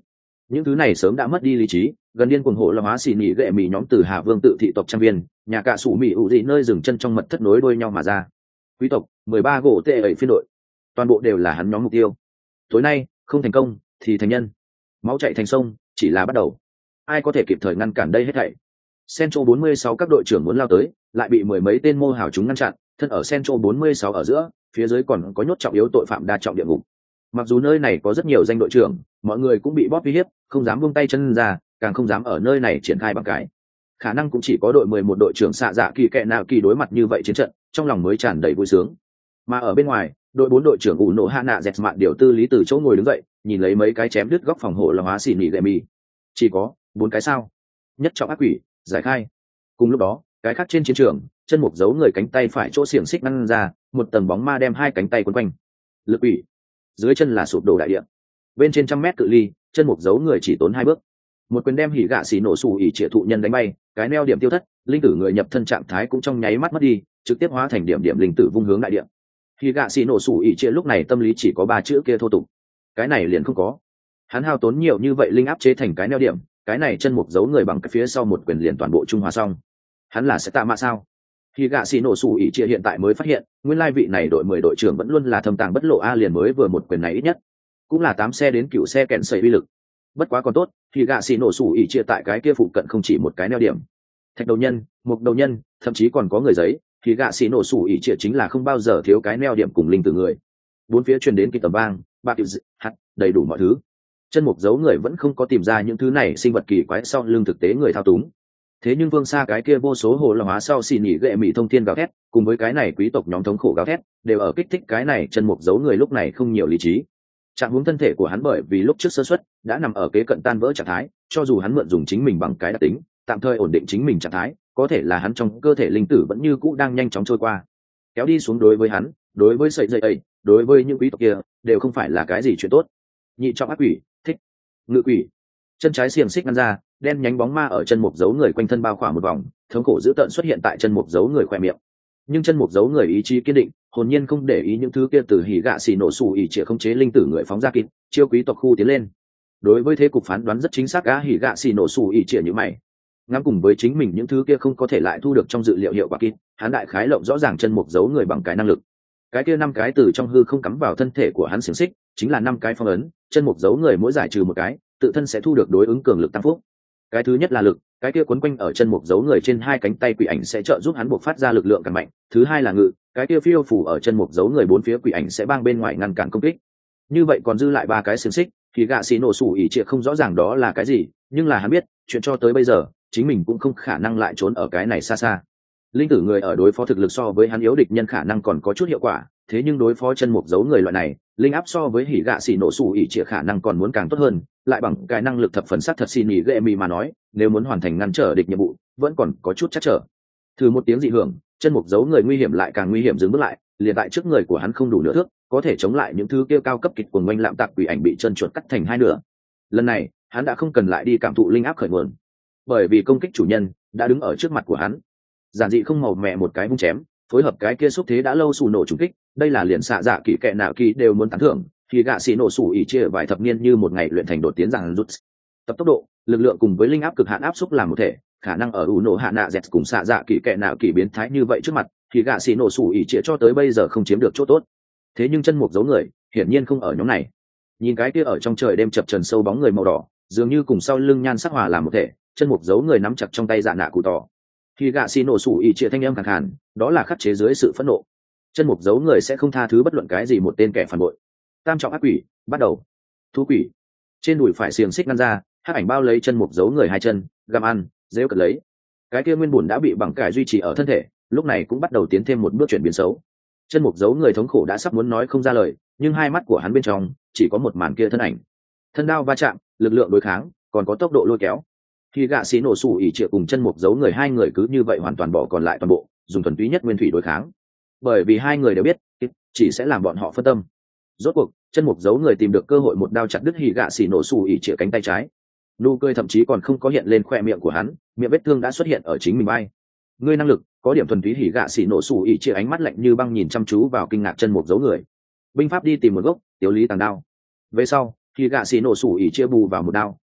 những thứ này sớm đã mất đi lý trí, gần điên cuồng hộ là hóa xì nhị gệ mì nhóm từ Hạ Vương tự thị tộc trang viên, nhà cạ sủ mì ủ dị nơi dừng chân trong mật thất nối đuôi nhau mà ra. Quý tộc 13 gỗ tệ ẩy phiên đội, toàn bộ đều là hắn nhóm mục tiêu. Tối nay không thành công thì thành nhân, máu chảy thành sông chỉ là bắt đầu. Ai có thể kịp thời ngăn cản đây hết thảy? Central 46 các đội trưởng muốn lao tới, lại bị mười mấy tên mô hào chúng ngăn chặn, thân ở Central 46 ở giữa, phía dưới còn có nhốt trọng yếu tội phạm đa trọng địa ngục. Mặc dù nơi này có rất nhiều danh đội trưởng, mọi người cũng bị bóp uy hiếp, không dám buông tay chân ra, càng không dám ở nơi này triển khai bằng cái. Khả năng cũng chỉ có đội 11 đội trưởng xạ dạ kỳ kệ nào kỳ đối mặt như vậy chiến trận, trong lòng mới tràn đầy vui sướng. Mà ở bên ngoài, đội 4 đội trưởng ủ nổ hạ nạ dẹt mạn điều tư lý từ chỗ ngồi đứng dậy, nhìn lấy mấy cái chém đứt góc phòng hộ là hóa xỉ nỉ gậy mì. Chỉ có 4 cái sao? Nhất trọng ác quỷ, giải khai. Cùng lúc đó, cái khác trên chiến trường, chân mục giấu người cánh tay phải chỗ xiềng xích ngăn ra, một tầng bóng ma đem hai cánh tay quấn quanh. Lực quỷ. Dưới chân là sụp đổ đại địa. Bên trên 100 mét cự ly, chân mục giấu người chỉ tốn 2 bước. Một quyền đem hỉ gạ xỉ nổ xù ỉ trịa thụ nhân đánh bay, cái neo điểm tiêu thất, linh tử người nhập thân trạng thái cũng trong nháy mắt mất đi, trực tiếp hóa thành điểm điểm linh tử vung hướng đại địa. Hỉ gạ xỉ nổ xù ỉ trịa lúc này tâm lý chỉ có 3 chữ kia thô tục. Cái này liền không có. Hắn hao tốn nhiều như vậy linh áp chế thành cái neo điểm, cái này chân mục giấu người bằng cái phía sau một quyền liền toàn bộ trung hòa xong. Hắn là sẽ tạ mạ sao? Hỉ gạ xỉ nổ xù ỉ trịa hiện tại mới phát hiện, nguyên lai vị này đội 10 đội trưởng vẫn luôn là thâm tàng bất lộ a, liền mới vừa một quyền này ít nhất cũng là 8 xe đến cựu xe kẹn sẩy uy lực. Bất quá còn tốt, thì gạ xì nổ sủ ỉ chia tại cái kia phụ cận không chỉ một cái neo điểm. Thạch đầu nhân, mục đầu nhân, thậm chí còn có người giấy, thì gạ xì nổ sủ ỉ chia chính là không bao giờ thiếu cái neo điểm cùng linh từ người. Bốn phía truyền đến kinh tầm vang, bạc hạt, đầy đủ mọi thứ. Chân mục giấu người vẫn không có tìm ra những thứ này sinh vật kỳ quái sau lưng thực tế người thao túng. Thế nhưng vương xa cái kia vô số hồ là hóa sau xì nhỉ gệ mỹ thông thiên gào thét, cùng với cái này quý tộc nhóm thống khổ gào thét, đều ở kích thích cái này chân mục giấu người lúc này không nhiều lý trí. Trạng huống thân thể của hắn bởi vì lúc trước sơ suất đã nằm ở kế cận tan vỡ trạng thái, cho dù hắn mượn dùng chính mình bằng cái đặc tính tạm thời ổn định chính mình trạng thái, có thể là hắn trong cơ thể linh tử vẫn như cũ đang nhanh chóng trôi qua, kéo đi xuống. Đối với hắn, đối với sợi dây ấy, đối với những quý tộc kia đều không phải là cái gì chuyện tốt. Nhị trọng ác quỷ, thích ngự quỷ, chân trái xiềng xích ngăn ra, đen nhánh bóng ma ở chân mục giấu người quanh thân bao khoảng một vòng, thống khổ dữ tợn xuất hiện tại chân mục giấu người khỏe miệng. Nhưng chân mục giấu người ý chí kiên định, hồn nhiên không để ý những thứ kia từ hỉ gạ xì nổ xù ỉ trịa không chế linh tử người phóng ra kịp, chiêu quý tộc khu tiến lên. Đối với thế cục phán đoán rất chính xác, á hỉ gạ xì nổ xù ỉ trịa như mày ngắm cùng với chính mình những thứ kia không có thể lại thu được trong dự liệu hiệu quả kịp, hắn đại khái lộng rõ ràng chân mục giấu người bằng cái năng lực. Cái kia 5 cái từ trong hư không cắm vào thân thể của hắn xiềng xích, chính là 5 cái phong ấn, chân mục giấu người mỗi giải trừ một cái, tự thân sẽ thu được đối ứng cường lực tăng phúc. Cái thứ nhất là lực, cái kia quấn quanh ở chân mục giấu người trên 2 cánh tay quỷ ảnh sẽ trợ giúp hắn buộc phát ra lực lượng càng mạnh. Thứ hai là ngự, cái kia phiêu phủ ở chân mục giấu người 4 phía quỷ ảnh sẽ bang bên ngoài ngăn cản công kích. Như vậy còn dư lại 3 cái xiềng xích, thì gạ xì nổ sủ ỉ trịa không rõ ràng đó là cái gì, nhưng là hắn biết chuyện cho tới bây giờ chính mình cũng không khả năng lại trốn ở cái này xa xa. Linh tử người ở đối phó thực lực so với hắn yếu địch nhân khả năng còn có chút hiệu quả, thế nhưng đối phó chân mục giấu người loại này, linh áp so với hỉ gạ xì nổ sủ ỉ trịa khả năng còn muốn càng tốt hơn, lại bằng cái năng lực thập phần sát thật xì nhỉ ghệ mì mà nói, nếu muốn hoàn thành ngăn trở địch nhiệm vụ vẫn còn có chút chắc trở. Thử một tiếng dị hưởng, chân mục giấu người nguy hiểm lại càng nguy hiểm, dừng bước lại, liền tại trước người của hắn không đủ nửa thước, có thể chống lại những thứ kia cao cấp kịch cuồng oanh lạm tạc quỷ ảnh bị chân chuột cắt thành 2 nửa. Lần này hắn đã không cần lại đi cảm thụ linh áp khởi nguồn, bởi vì công kích chủ nhân đã đứng ở trước mặt của hắn. Giản dị không màu mẹ một cái vung chém, phối hợp cái kia xúc thế đã lâu xù nổ trùng kích, đây là liền xạ dạ kỳ kệ nạo kỳ đều muốn tán thưởng. Thì gạ xì nổ sủ ỉ chia vài thập niên như một ngày luyện thành đột tiến rằng rút, tập tốc độ, lực lượng cùng với linh áp cực hạn áp xúc làm một thể, khả năng ở ủ nổ hạ nạ dẹt cùng xạ dạ kỳ kệ nạo kỳ biến thái như vậy trước mặt, thì gạ xì nổ sủ ỉ chia cho tới bây giờ không chiếm được chỗ tốt. Thế nhưng chân mục giấu người hiển nhiên không ở nhóm này. Nhìn cái kia ở trong trời đêm chập trần sâu bóng người màu đỏ, dường như cùng sau lưng nhan sắc hòa làm một thể, chân mục giấu người nắm chặt trong tay dạ nạ cụ tỏ. Thì gạ xì nổ sủ ỉ chia thanh âm khàn khàn, đó là khắc chế dưới sự phẫn nộ. Chân mục giấu người sẽ không tha thứ bất luận cái gì một tên kẻ phản bội. Tam trọng ác quỷ bắt đầu. Thú quỷ, trên đùi phải xiềng xích ngăn ra, hắc ảnh bao lấy chân mục giấu người 2 chân, gặm ăn, rêu cật lấy. Cái kia nguyên bùn đã bị bằng cải duy trì ở thân thể, lúc này cũng bắt đầu tiến thêm một bước chuyển biến xấu. Chân mục giấu người thống khổ đã sắp muốn nói không ra lời, nhưng hai mắt của hắn bên trong chỉ có một màn kia thân ảnh. Thân đao va chạm, lực lượng đối kháng, còn có tốc độ lôi kéo. Khi gạ xí nổ sủ ỉ trịa cùng chân mục giấu người 2 người cứ như vậy hoàn toàn bỏ còn lại toàn bộ, dùng thuần túy nhất nguyên thủy đối kháng. Bởi vì 2 người đều biết, chỉ sẽ làm bọn họ phân tâm. Rốt cuộc chân mục giấu người tìm được cơ hội một đao chặt đứt hỉ gạ xỉ nổ xù ỉ chĩa cánh tay trái. Nụ cười thậm chí còn không có hiện lên khoe miệng của hắn, miệng vết thương đã xuất hiện ở chính mình bay. Ngươi năng lực có điểm thuần túy, hỉ gạ xỉ nổ xù ỉ chĩa ánh mắt lạnh như băng nhìn chăm chú vào kinh ngạc chân mục giấu người. Binh pháp đi tìm một gốc tiểu lý tàng đao. Về sau hỉ gạ xỉ nổ xù ỉ chĩa bù vào một đao,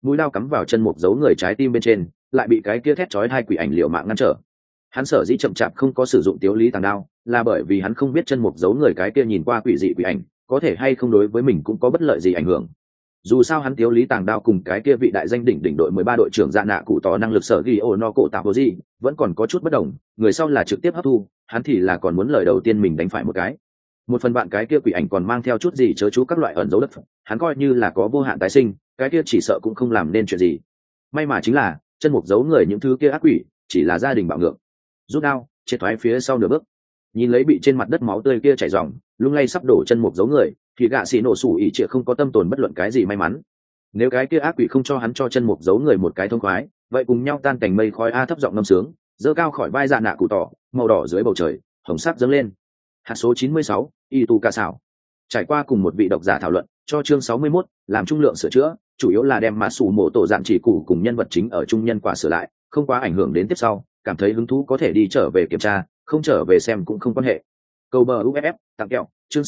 mũi lao cắm vào chân mục giấu người trái tim bên trên, lại bị cái kia thét chói hai quỷ ảnh liều mạng ngăn trở. Hắn sở dĩ chậm chạp không có sử dụng tiếu lý tàng đao, là bởi vì hắn không biết chân mục giấu người cái kia nhìn qua quỷ dị quỷ ảnh có thể hay không đối với mình cũng có bất lợi gì ảnh hưởng. Dù sao hắn tiếu lý tàng đao cùng cái kia vị đại danh đỉnh đội 13 đội trưởng dạ nạ cụ tỏ năng lực sở ghi ô no cổ tạo gì vẫn còn có chút bất đồng, người sau là trực tiếp hấp thu, hắn thì là còn muốn lời đầu tiên mình đánh phải một cái. Một phần bạn cái kia quỷ ảnh còn mang theo chút gì chớ chú các loại ẩn dấu đất, hắn coi như là có vô hạn tái sinh, cái kia chỉ sợ cũng không làm nên chuyện gì. May mà chính là chân mục giấu người những thứ kia ác quỷ chỉ là gia đình bạo ngược. Rút đao triệt thoái phía sau nửa bước, nhìn lấy bị trên mặt đất máu tươi kia chảy ròng lung lay sắp đổ chân mục giấu người, thì gạ xì nổ sủ ỉ trịa không có tâm tồn bất luận cái gì may mắn. Nếu cái kia ác quỷ không cho hắn cho chân mục giấu người một cái thông khoái, vậy cùng nhau tan cảnh mây khói a thấp giọng ngâm sướng, dơ cao khỏi vai dạ nạ cụ tỏ, màu đỏ dưới bầu trời hồng sắc dâng lên. Hạt số 96, y tu ca xảo. Trải qua cùng một vị độc giả thảo luận cho chương 61, làm trung lượng sửa chữa, chủ yếu là đem mà sủ mổ tổ dạng chỉ củ cùng nhân vật chính ở trung nhân quả sửa lại, không quá ảnh hưởng đến tiếp sau, cảm thấy hứng thú có thể đi trở về kiểm tra, không trở về xem cũng không quan hệ. Cầu bờ UFF tặng kẹo chương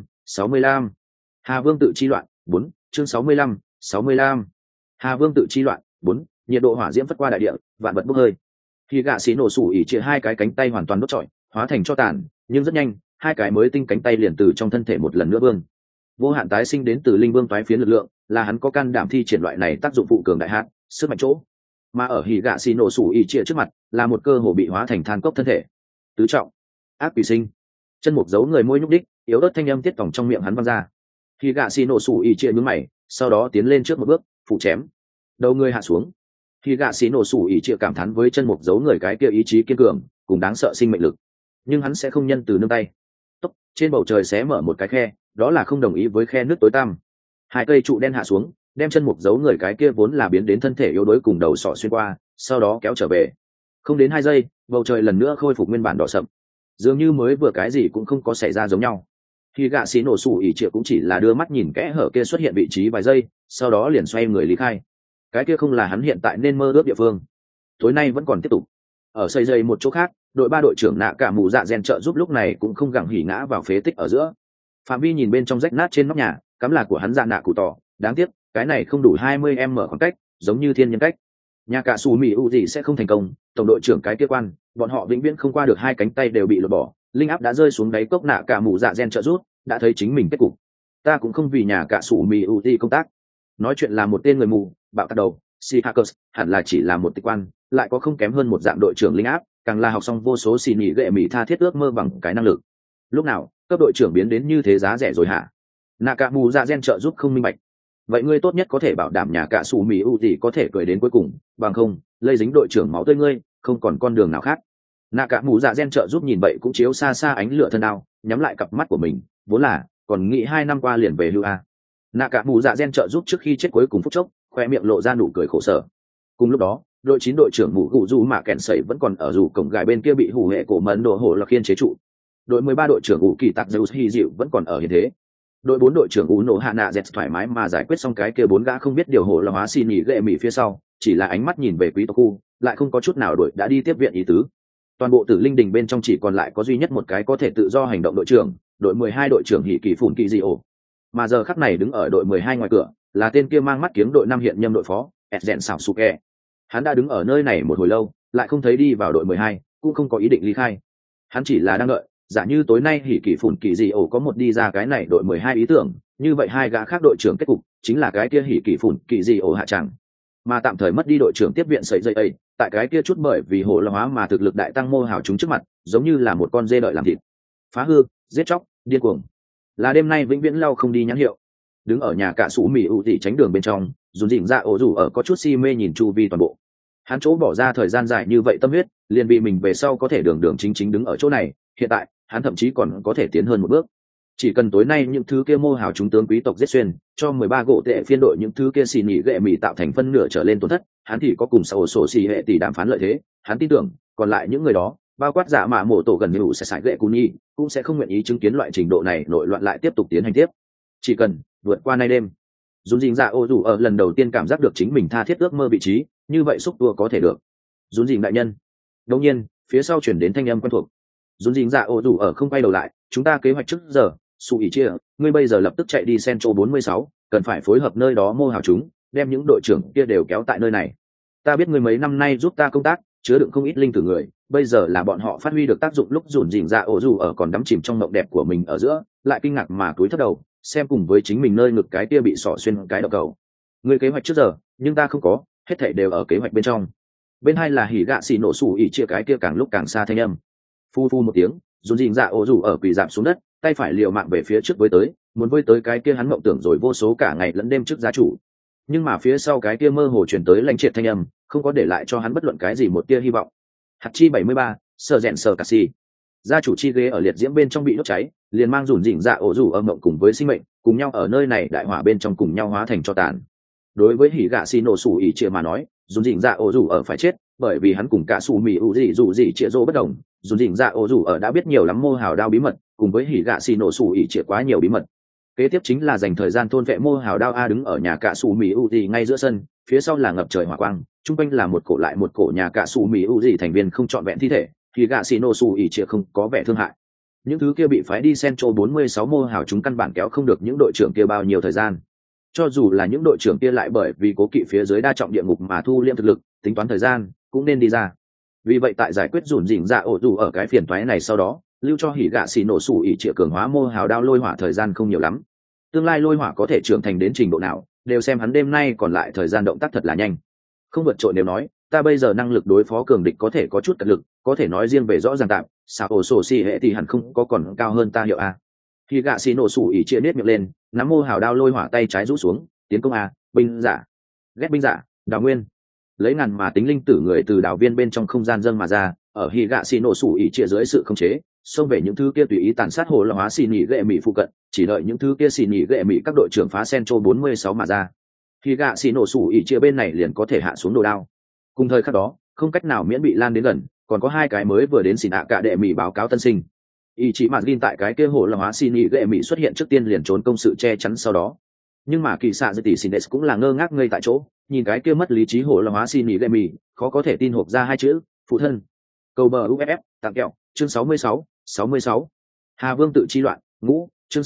65. Hà Vương tự chi loạn 4, chương 65. Hà Vương tự chi loạn 4, nhiệt độ hỏa diễm phất qua đại địa, vạn vật bốc hơi. Khi gạ xí nổ sủ ỉ chia hai cái cánh tay hoàn toàn đốt trọi, hóa thành cho tàn, nhưng rất nhanh, hai cái mới tinh cánh tay liền từ trong thân thể một lần nữa vương. Vô hạn tái sinh đến từ linh vương toái phiến lực lượng, là hắn có can đảm thi triển loại này tác dụng phụ cường đại hạn, sức mạnh chỗ. Mà ở hỉ gạ xì nổ sủ ỉ chia trước mặt, là một cơ hồ bị hóa thành than cốc thân thể. Tứ trọng, ác quỷ sinh. Chân mục giấu người môi nhúc đích, yếu ớt thanh âm tiết vòng trong miệng hắn văng ra. Hỉ gạ xì nổ sủ ỉ chia nhướng mày, sau đó tiến lên trước một bước, phụ chém. Đầu người hạ xuống. Hỉ gạ xì nổ sủ ỉ chia cảm thán với chân mục giấu người cái kia ý chí kiên cường, cùng đáng sợ sinh mệnh lực. Nhưng hắn sẽ không nhân từ nương tay. Tốc, trên bầu trời xé mở một cái khe, đó là không đồng ý với khe nước tối tăm. Hai cây trụ đen hạ xuống, đem chân mục giấu người cái kia vốn là biến đến thân thể yếu đuối cùng đầu sọ xuyên qua, sau đó kéo trở về. Không đến 2 giây, bầu trời lần nữa khôi phục nguyên bản đỏ sậm, dường như mới vừa cái gì cũng không có xảy ra giống nhau. Khi gạ xí nổ sủ ỉ triệu cũng chỉ là đưa mắt nhìn kẽ hở kia xuất hiện vị trí vài giây, sau đó liền xoay người lý khai. Cái kia không là hắn hiện tại nên mơ ước địa phương. Tối nay vẫn còn tiếp tục. Ở xây dây một chỗ khác, đội 3 đội trưởng nạ cả mù dạ gen trợ giúp lúc này cũng không gặng hỉ ngã vào phế tích ở giữa. Phạm vi nhìn bên trong rách nát trên nóc nhà, cắm là của hắn dạ nạ cụ tỏ, đáng tiếc cái này không đủ 20m khoảng cách, giống như thiên nhân cách. Nhà cả xù mì u gì sẽ không thành công, tổng đội trưởng cái kia quan, bọn họ vĩnh viễn không qua được, hai cánh tay đều bị lột bỏ, linh áp đã rơi xuống đáy cốc, nạ cả mù dạ gen trợ giúp đã thấy chính mình kết cục. Ta cũng không vì nhà cả xù mì u gì công tác. Nói chuyện là một tên người mù, bạo tạc đầu, si hackers, hẳn là chỉ là một tịch quan, lại có không kém hơn một dạng đội trưởng linh áp, càng là học xong vô số xì nhị gệ mỹ tha thiết ước mơ bằng cái năng lực. Lúc nào cấp đội trưởng biến đến như thế giá rẻ rồi hả? Nạ cả mù dạ gen trợ giúp không minh bạch. Vậy ngươi tốt nhất có thể bảo đảm nhà cả sủ mì u gì có thể cười đến cuối cùng, bằng không lây dính đội trưởng máu tươi ngươi, không còn con đường nào khác. Nạ cả mù dạ gen trợ giúp nhìn vậy cũng chiếu xa xa ánh lửa thân đao, nhắm lại cặp mắt của mình, vốn là còn nghĩ 2 năm qua liền về hưu a. Nạ cả mù dạ gen trợ giúp trước khi chết cuối cùng phút chốc, khoe miệng lộ ra nụ cười khổ sở. Cùng lúc đó, đội 9 đội trưởng mù gù du mà kẹn sẩy vẫn còn ở dù cổng gài bên kia bị hủ hệ cổ mấn đồ hổ là khiên chế trụ. Đội 13 đội trưởng ủ kỳ tạc Zeus hy dịu vẫn còn ở hiện thế. Đội 4 đội trưởng ủ nổ hạ nạ dẹt thoải mái mà giải quyết xong cái kia 4 gã không biết điều hổ là hóa xì nhỉ ghệ mỉ phía sau, chỉ là ánh mắt nhìn về quý tộc khu, lại không có chút nào đội đã đi tiếp viện ý tứ. Toàn bộ tử linh đình bên trong chỉ còn lại có duy nhất một cái có thể tự do hành động đội trưởng, đội 12 đội trưởng hỉ kỳ phủn kỳ dị ổ. Mà giờ khắc này đứng ở đội 12 ngoài cửa, là tên kia mang mắt kiếng đội 5 hiện nhâm đội phó, Ezen Sảo Suke. Hắn đã đứng ở nơi này một hồi lâu, lại không thấy đi vào đội 12, cũng không có ý định ly khai. Hắn chỉ là đang đợi, giả như tối nay hỉ kỳ phủn kỳ dị ổ có một đi ra cái này đội 12 ý tưởng, như vậy hai gã khác đội trưởng kết cục chính là cái kia hỉ kỳ phủn kỳ dị ổ hạ tràng. Mà tạm thời mất đi đội trưởng tiếp viện sợi dây ấy, tại cái kia chút bởi vì hồ la hóa mà thực lực đại tăng mô hào chúng trước mặt, giống như là một con dê đợi làm thịt. Phá hư, giết chóc, điên cuồng. Là đêm nay vĩnh viễn lau không đi nhãn hiệu. Đứng ở nhà cả sủ mì ụ tỉ tránh đường bên trong, dùn dịnh ra ổ rủ ở có chút si mê nhìn chu vi toàn bộ. Hắn chỗ bỏ ra thời gian dài như vậy tâm huyết, liền bị mình về sau có thể đường đường chính chính đứng ở chỗ này, hiện tại hắn thậm chí còn có thể tiến hơn một bước. Chỉ cần tối nay những thứ kia mô hào chúng tướng quý tộc giết xuyên cho 13 gỗ tệ phiên đội những thứ kia xì nhị gệ mì tạo thành phân nửa trở lên tổn thất, hắn thì có cùng xã sổ xì hệ tỷ đàm phán lợi thế. Hắn tin tưởng còn lại những người đó, bao quát giả mạ mổ tổ gần như sẽ sải gệ cù nhi, cũng sẽ không nguyện ý chứng kiến loại trình độ này nội loạn lại tiếp tục tiến hành tiếp. Chỉ cần vượt qua nay đêm, dùn dình dạ ô dù ở lần đầu tiên cảm giác được chính mình tha thiết ước mơ vị trí, như vậy xúc tua có thể được. Dùn dình đại nhân. Đột nhiên phía sau chuyển đến thanh âm quen thuộc. Dùn dình dạ ô dù ở không quay đầu lại, chúng ta kế hoạch trước giờ. Su ý chia, ngươi bây giờ lập tức chạy đi Central 46, cần phải phối hợp nơi đó mô hào chúng, đem những đội trưởng kia đều kéo tại nơi này. Ta biết ngươi mấy năm nay giúp ta công tác, chứa đựng không ít linh tử người, bây giờ là bọn họ phát huy được tác dụng lúc dùn dỉn dạ ổ dù ở còn đắm chìm trong mộng đẹp của mình ở giữa, lại kinh ngạc mà cúi thấp đầu xem cùng với chính mình nơi ngực cái kia bị xỏ xuyên cái đầu cầu. Ngươi kế hoạch trước giờ, nhưng ta không có, hết thảy đều ở kế hoạch bên trong. Bên hai là hỉ gạ xì nổ sủ ỉ chia cái kia càng lúc càng xa thanh âm. Phu phu một tiếng, dùn dỉn dạ ổ dù ở quỳ dạp xuống đất, tay phải liều mạng về phía trước với tới, muốn với tới cái kia hắn mộng tưởng rồi vô số cả ngày lẫn đêm trước gia chủ. Nhưng mà phía sau cái kia mơ hồ truyền tới lãnh triệt thanh âm, không có để lại cho hắn bất luận cái gì một tia hy vọng. Hạt chi 73, sờ rèn sờ cà xì. Gia chủ chi ghế ở liệt diễm bên trong bị đốt cháy, liền mang dùn dỉn dạ ổ rủ âm mộng cùng với sinh mệnh, cùng nhau ở nơi này đại hỏa bên trong cùng nhau hóa thành tro tàn. Đối với hỉ gạ xì nổ sủ ỉ chia mà nói, dùn dỉn dạ ổ rủ ở phải chết, bởi vì hắn cùng cả sủ mì ủ gì dù gì chia rô bất đồng. Dùn dỉn dạ ổ rủ ở đã biết nhiều lắm mô hào đao bí mật, cùng với hỉ gạ xì nổ sủ ỉ chia quá nhiều bí mật. Kế tiếp chính là dành thời gian thôn vệ mô hào đao a đứng ở nhà cả sủ mì ủ gì ngay giữa sân, phía sau là ngập trời hỏa quang, trung quanh là một cổ lại một cổ nhà cả sủ mì ủ gì thành viên không trọn vẹn thi thể, thì gạ xì nổ sủ ỉ chia không có vẻ thương hại. Những thứ kia bị phái đi Central 46 mô hào chúng căn bản kéo không được những đội trưởng kia bao nhiêu thời gian. Cho dù là những đội trưởng kia lại bởi vì cố kỵ phía dưới đa trọng địa ngục mà thu liễm thực lực, tính toán thời gian cũng nên đi ra. Vì vậy tại giải quyết dùn dỉn dạ ổ dù ở cái phiền toái này sau đó, lưu cho hỉ gạ xì nổ sủ ỉ trịa cường hóa mô hào đao lôi hỏa thời gian không nhiều lắm. Tương lai lôi hỏa có thể trưởng thành đến trình độ nào, đều xem hắn đêm nay còn lại thời gian động tác thật là nhanh. Không vượt trội đều nói, ta bây giờ năng lực đối phó cường địch có thể có chút cật lực, có thể nói riêng về rõ ràng tạm, sao ổ sổ xì hệ thì hẳn không có còn cao hơn ta hiệu a. Khi gạ xì nổ sủ ỉ chia nết miệng lên, nắm mô hào đao lôi hỏa tay trái rũ xuống, tiến công a, binh giả, ghét binh giả, đào nguyên. Lấy ngàn mà tính linh tử người từ đào viên bên trong không gian dâng mà ra, ở hỉ gạ xì nổ sủ ỉ chia dưới sự khống chế, xông về những thứ kia tùy ý tàn sát hồ là hóa xì nhị gệ mỹ phụ cận, chỉ đợi những thứ kia xì nhị gệ mỹ các đội trưởng phá Central 46 mà ra. Khi gạ xì nổ sủ ỉ chia bên này liền có thể hạ xuống đồ đao. Cùng thời khắc đó, không cách nào miễn bị lan đến gần, còn có hai cái mới vừa đến xỉn ạ cả đệ mỹ báo cáo tân sinh. Ý chí mạt gin tại cái kia hồ là hóa xì nhị gệ mỹ xuất hiện trước tiên liền trốn công sự che chắn sau đó. Nhưng mà kỳ xạ dư tỷ xin cũng là ngơ ngác ngây tại chỗ, nhìn cái kia mất lý trí hồ là hóa xì nhị gệ mỹ, khó có thể tin hộp ra hai chữ phụ thân. Cầu bờ uff tặng kẹo chương 66. Hà Vương tự chi loạn ngũ chương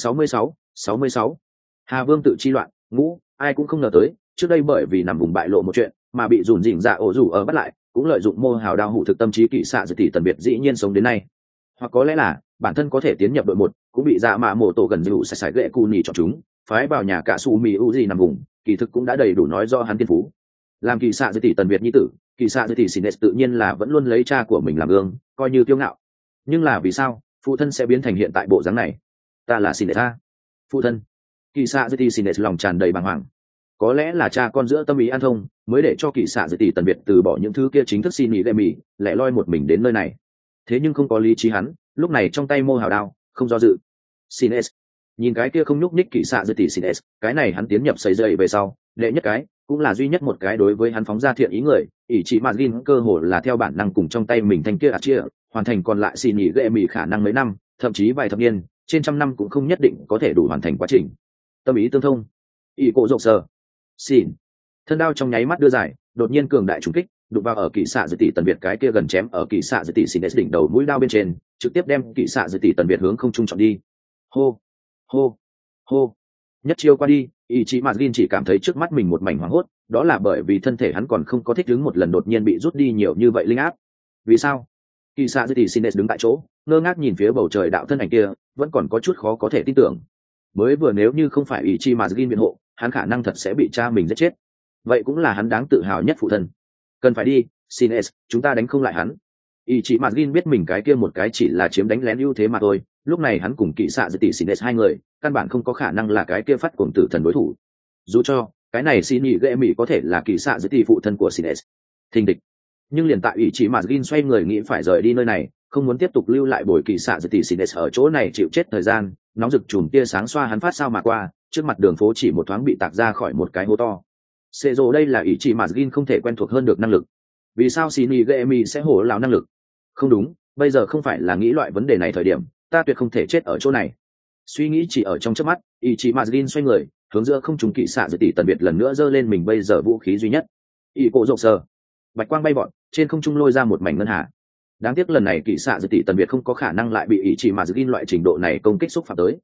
66. Hà Vương tự chi loạn ngũ, ai cũng không ngờ tới, trước đây bởi vì nằm vùng bại lộ một chuyện mà bị dùn dỉn dạ ổ rủ ở bắt lại, cũng lợi dụng mô hào đao hủ thực tâm trí kỵ xạ dư tỷ tần biệt dĩ nhiên sống đến nay. Hoặc có lẽ là bản thân có thể tiến nhập đội một, cũng bị dạ mạ mổ tổ gần dịu sải gậy cù nỉ chọn chúng, phái vào nhà cả su mì u gì nằm vùng, kỳ thực cũng đã đầy đủ nói do hắn tiên phú. Làm kỳ xạ dư tỷ tần biệt nhi tử, kỳ xạ dư tỷ xin tự nhiên là vẫn luôn lấy cha của mình làm gương, coi như kiêu ngạo. Nhưng là vì sao phụ thân sẽ biến thành hiện tại bộ dáng này? Ta là xin ta phụ thân. Kỳ xạ dư tỷ xin lòng tràn đầy bàng hoàng. Có lẽ là cha con giữa tâm ý an thông, mới để cho kỳ xạ dư tỷ tần biệt từ bỏ những thứ kia chính thức xin ý lệ mì, lẻ loi một mình đến nơi này. Thế nhưng không có lý trí hắn, lúc này trong tay mô hào đao không do dự. Sines nhìn cái kia không nhúc nhích kỵ xạ dư tỷ Sines, cái này hắn tiến nhập xây dậy về sau, đệ nhất cái cũng là duy nhất một cái đối với hắn phóng ra thiện ý người. Ý chỉ mạt gin cơ hồ là theo bản năng cùng trong tay mình thanh kia chia hoàn thành, còn lại xin nghỉ ghệ mì khả năng mấy năm, thậm chí vài thập niên, trên trăm năm cũng không nhất định có thể đủ hoàn thành quá trình. Tâm ý tương thông, ý cổ rộng sờ xin thân đao trong nháy mắt đưa dài, đột nhiên cường đại trùng kích, đụng vào ở kỵ xạ dư tỷ tần biệt cái kia gần chém ở kỵ xạ dư tỷ Sines đỉnh đầu mũi đao bên trên, trực tiếp đem kỵ xạ dư tỷ tần biệt hướng không trung chọn đi. Hô hô hô, nhất chiêu qua đi, ý chí mạt gin chỉ cảm thấy trước mắt mình một mảnh hoảng hốt, đó là bởi vì thân thể hắn còn không có thích ứng một lần đột nhiên bị rút đi nhiều như vậy linh áp. Vì sao? Kỵ xạ dư tỷ Sines đứng tại chỗ, ngơ ngác nhìn phía bầu trời đạo thân ảnh kia, vẫn còn có chút khó có thể tin tưởng. Mới vừa nếu như không phải ý chí mạt gin biện hộ, hắn khả năng thật sẽ bị cha mình giết chết. Vậy cũng là hắn đáng tự hào nhất phụ thân. Cần phải đi, Sines, chúng ta đánh không lại hắn. Ý chí mạt gin biết mình cái kia một cái chỉ là chiếm đánh lén ưu thế mà thôi, lúc này hắn cùng kỵ xạ dư tỷ Sines hai người căn bản không có khả năng là cái kia phát cuồng tử thần đối thủ. Dù cho cái này xin nhị ghệ mỹ có thể là kỵ xạ dư tỷ phụ thân của Sines. Thình địch. Nhưng liền tại ý chí mạt gin xoay người nghĩ phải rời đi nơi này, không muốn tiếp tục lưu lại bồi kỵ xạ dư tỷ Sines ở chỗ này chịu chết thời gian, nóng rực chùm tia sáng xoa hắn phát sao mà qua, trước mặt đường phố chỉ một thoáng bị tạc ra khỏi một cái hố to. Xê rồ đây là ý chí mà Gin không thể quen thuộc hơn được năng lực. Vì sao Shinji Gemi sẽ hổ lão năng lực? Không đúng, bây giờ không phải là nghĩ loại vấn đề này thời điểm, ta tuyệt không thể chết ở chỗ này. Suy nghĩ chỉ ở trong chớp mắt, ý chí mà Gin xoay người, hướng giữa không trung kỵ xạ dư tỷ tần biệt lần nữa giơ lên mình bây giờ vũ khí duy nhất. Ý cổ rộng sờ, bạch quang bay vọt, trên không trung lôi ra một mảnh ngân hà. Đáng tiếc lần này kỵ xạ dư tỷ tần biệt không có khả năng lại bị ý chí mà Gin loại trình độ này công kích xúc phạm tới.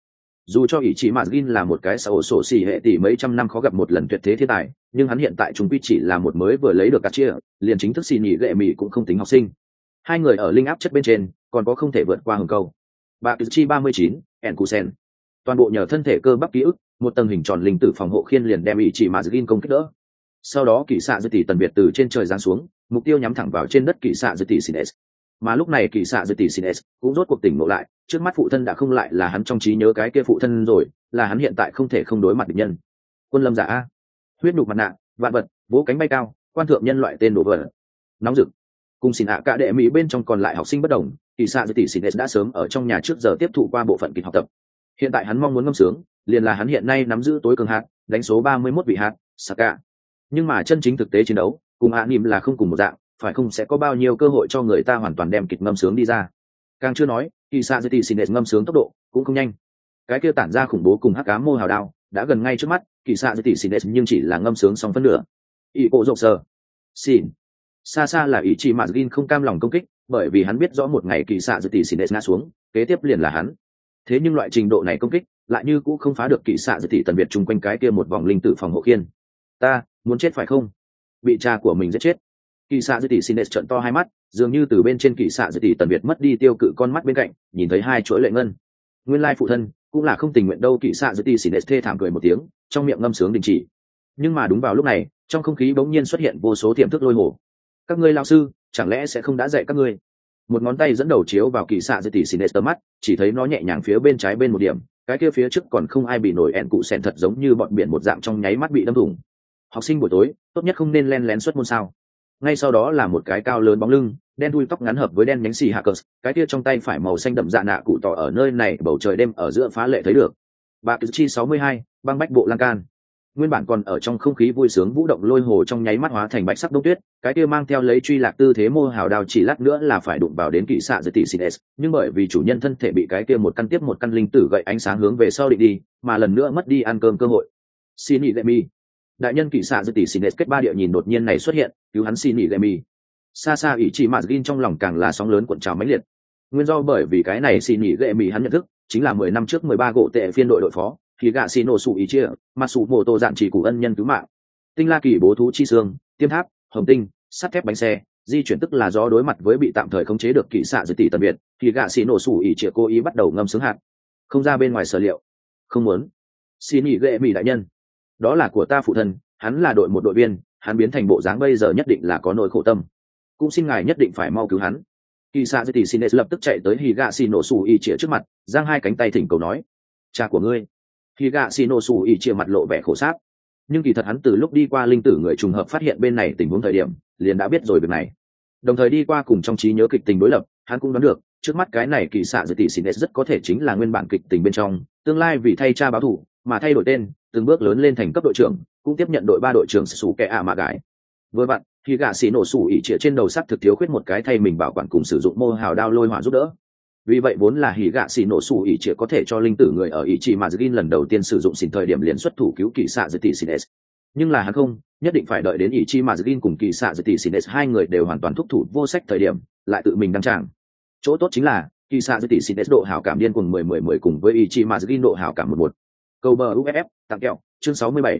Dù cho ý chí Mazgin là một cái xã hội sổ xỉ hệ tỷ mấy trăm năm khó gặp một lần tuyệt thế thiên tài, nhưng hắn hiện tại chúng quy chỉ là một mới vừa lấy được cà chia, liền chính thức xì nhị gệ mì cũng không tính học sinh. Hai người ở linh áp chất bên trên, còn có không thể vượt qua hừng câu. Bạc Chi 39, Enkusen. Toàn bộ nhờ thân thể cơ bắp ký ức, một tầng hình tròn linh tử phòng hộ khiên liền đem ý chỉ Mazgin công kích đỡ. Sau đó kỳ xạ dư tỷ tần biệt từ trên trời giáng xuống, mục tiêu nhắm thẳng vào trên đất kỳ xạ dư tỷ Sines. Mà lúc này kỳ xạ dư tỷ Sines cũng rốt cuộc tỉnh ngộ lại, trước mắt phụ thân đã không lại là hắn trong trí nhớ cái kia phụ thân rồi, là hắn hiện tại không thể không đối mặt địch nhân. Quân lâm giả a, huyết nhục mặt nạ, vạn vật, vỗ cánh bay cao, quan thượng nhân loại tên đồ vật. Nóng rực. Cùng xin hạ cả đệ mỹ bên trong còn lại học sinh bất đồng, kỳ xạ dư tỷ Sines đã sớm ở trong nhà trước giờ tiếp thụ qua bộ phận kịch học tập. Hiện tại hắn mong muốn ngâm sướng, liền là hắn hiện nay nắm giữ tối cường hạt, đánh số 31 vị hạt, Saka. Nhưng mà chân chính thực tế chiến đấu cùng hạ nỉm là không cùng một dạng, phải không sẽ có bao nhiêu cơ hội cho người ta hoàn toàn đem kịch ngâm sướng đi ra. Càng chưa nói kỳ xạ dư tỷ Sines ngâm sướng tốc độ cũng không nhanh, cái kia tản ra khủng bố cùng hắc ám mô hào đao đã gần ngay trước mắt kỳ xạ dư tỷ Sines, nhưng chỉ là ngâm sướng xong phân nửa. Ý bộ rộng sờ xin xa xa là ý chí Mazgin không cam lòng công kích, bởi vì hắn biết rõ một ngày kỳ xạ dư tỷ Sines ngã xuống, kế tiếp liền là hắn. Thế nhưng loại trình độ này công kích lại như cũng không phá được kỳ xạ dư tỷ tần biệt chung quanh cái kia một vòng linh tử phòng hộ khiên. Ta muốn chết phải không? Bị cha của mình giết chết. Kỳ xạ dư tỷ Sines trợn to hai mắt, dường như từ bên trên kỳ xạ dư tỷ tần biệt mất đi tiêu cự con mắt bên cạnh, nhìn thấy hai chuỗi lệ ngân. Nguyên lai phụ thân cũng là không tình nguyện đâu. Kỳ xạ dư tỷ Sines thê thảm cười một tiếng, trong miệng ngâm sướng đình chỉ. Nhưng mà đúng vào lúc này, trong không khí bỗng nhiên xuất hiện vô số tiềm thức lôi hồ. Các ngươi lão sư chẳng lẽ sẽ không đã dạy các ngươi? Một ngón tay dẫn đầu chiếu vào kỳ xạ dư tỷ Sines tầm mắt, chỉ thấy nó nhẹ nhàng phía bên trái bên một điểm, cái kia phía trước còn không ai bị nổi ẹn cụ sẹn thật giống như bọn biển một dạng trong nháy mắt bị đâm thủng. Học sinh buổi tối tốt nhất không nên len lén xuất môn sao? Ngay sau đó là một cái cao lớn bóng lưng, đen thui tóc ngắn hợp với đen nhánh xì hạ cờ, cái kia trong tay phải màu xanh đậm dạ nạ cụ tỏ ở nơi này bầu trời đêm ở giữa phá lệ thấy được. Bạc Chi 62, băng bách bộ lan can. Nguyên bản còn ở trong không khí vui sướng vũ động lôi hồ trong nháy mắt hóa thành bạch sắc đông tuyết, cái kia mang theo lấy truy lạc tư thế mô hào đao chỉ lát nữa là phải đụng vào đến kỳ xạ dư tỷ Sines, nhưng bởi vì chủ nhân thân thể bị cái kia một căn tiếp một căn linh tử gậy ánh sáng hướng về sau định đi, mà lần nữa mất đi ăn cơm cơ hội. Xin nhị lệ mi. Đại nhân kỳ xạ dư tỷ Sines kết ba địa nhìn đột nhiên này xuất hiện, cứu hắn xin nhị lệ mi. Xa xa ý chỉ Mazgin trong lòng càng là sóng lớn cuộn trào mãnh liệt. Nguyên do bởi vì cái này xin nhị lệ mi hắn nhận thức, chính là 10 năm trước 13 gỗ tệ phiên đội đội phó thì gạ xì nổ sụ ý chia mà sụ mô tô dạn chỉ cụ ân nhân cứu mạng. Tinh la kỳ bố thú chi xương, tiêm tháp, hồng tinh, sắt thép bánh xe di chuyển, tức là do đối mặt với bị tạm thời khống chế được kỳ xạ dư tỷ tần biệt, thì gạ xì nổ sụ ý chia cố ý bắt đầu ngâm sướng hạt. Không ra bên ngoài sở liệu. Không muốn. Xin nhị lệ mi đại nhân, đó là của ta phụ thân, hắn là đội một đội viên, hắn biến thành bộ dáng bây giờ nhất định là có nỗi khổ tâm, cũng xin ngài nhất định phải mau cứu hắn. Kỳ xạ dư tỷ Sines lập tức chạy tới Higashino Sủ Ỉ Chĩa trước mặt, giang hai cánh tay thỉnh cầu nói: "Cha của ngươi." Higashino Sủ Ỉ Chĩa mặt lộ vẻ khổ sáp, nhưng kỳ thật hắn từ lúc đi qua linh tử người trùng hợp phát hiện bên này tình huống thời điểm, liền đã biết rồi việc này. Đồng thời đi qua cùng trong trí nhớ kịch tình đối lập, hắn cũng đoán được, trước mắt cái này kỳ xạ dư tỷ Sines rất có thể chính là nguyên bản kịch tình bên trong, tương lai vì thay cha báo thù mà thay đổi tên, từng bước lớn lên thành cấp đội trưởng, cũng tiếp nhận đội 3 đội trưởng Sủ Kẻ ạ mạ gái. Vừa vặn, khi gạ xì nổ sủ ỉ trịa trên đầu sắc thực thiếu khuyết một cái thay mình bảo quản cùng sử dụng mô hào đao lôi hỏa giúp đỡ. Vì vậy vốn là hỉ gạ xì nổ sủ ỉ trịa có thể cho linh tử người ở ý chỉ mà Zin lần đầu tiên sử dụng xin thời điểm liền xuất thủ cứu kỳ xạ dư tỷ Sines. Nhưng là hắn không, nhất định phải đợi đến ý chỉ mà Zin cùng kỳ xạ dư tỷ Sines hai người đều hoàn toàn thúc thủ vô sách thời điểm, lại tự mình đăng tràng. Chỗ tốt chính là kỳ xạ dư tỷ Sines độ hảo cảm điên cùng 10-10-10 cùng với ý chỉ mà Zin độ hảo cảm 11. Câu bờ UFF tặng kẹo chương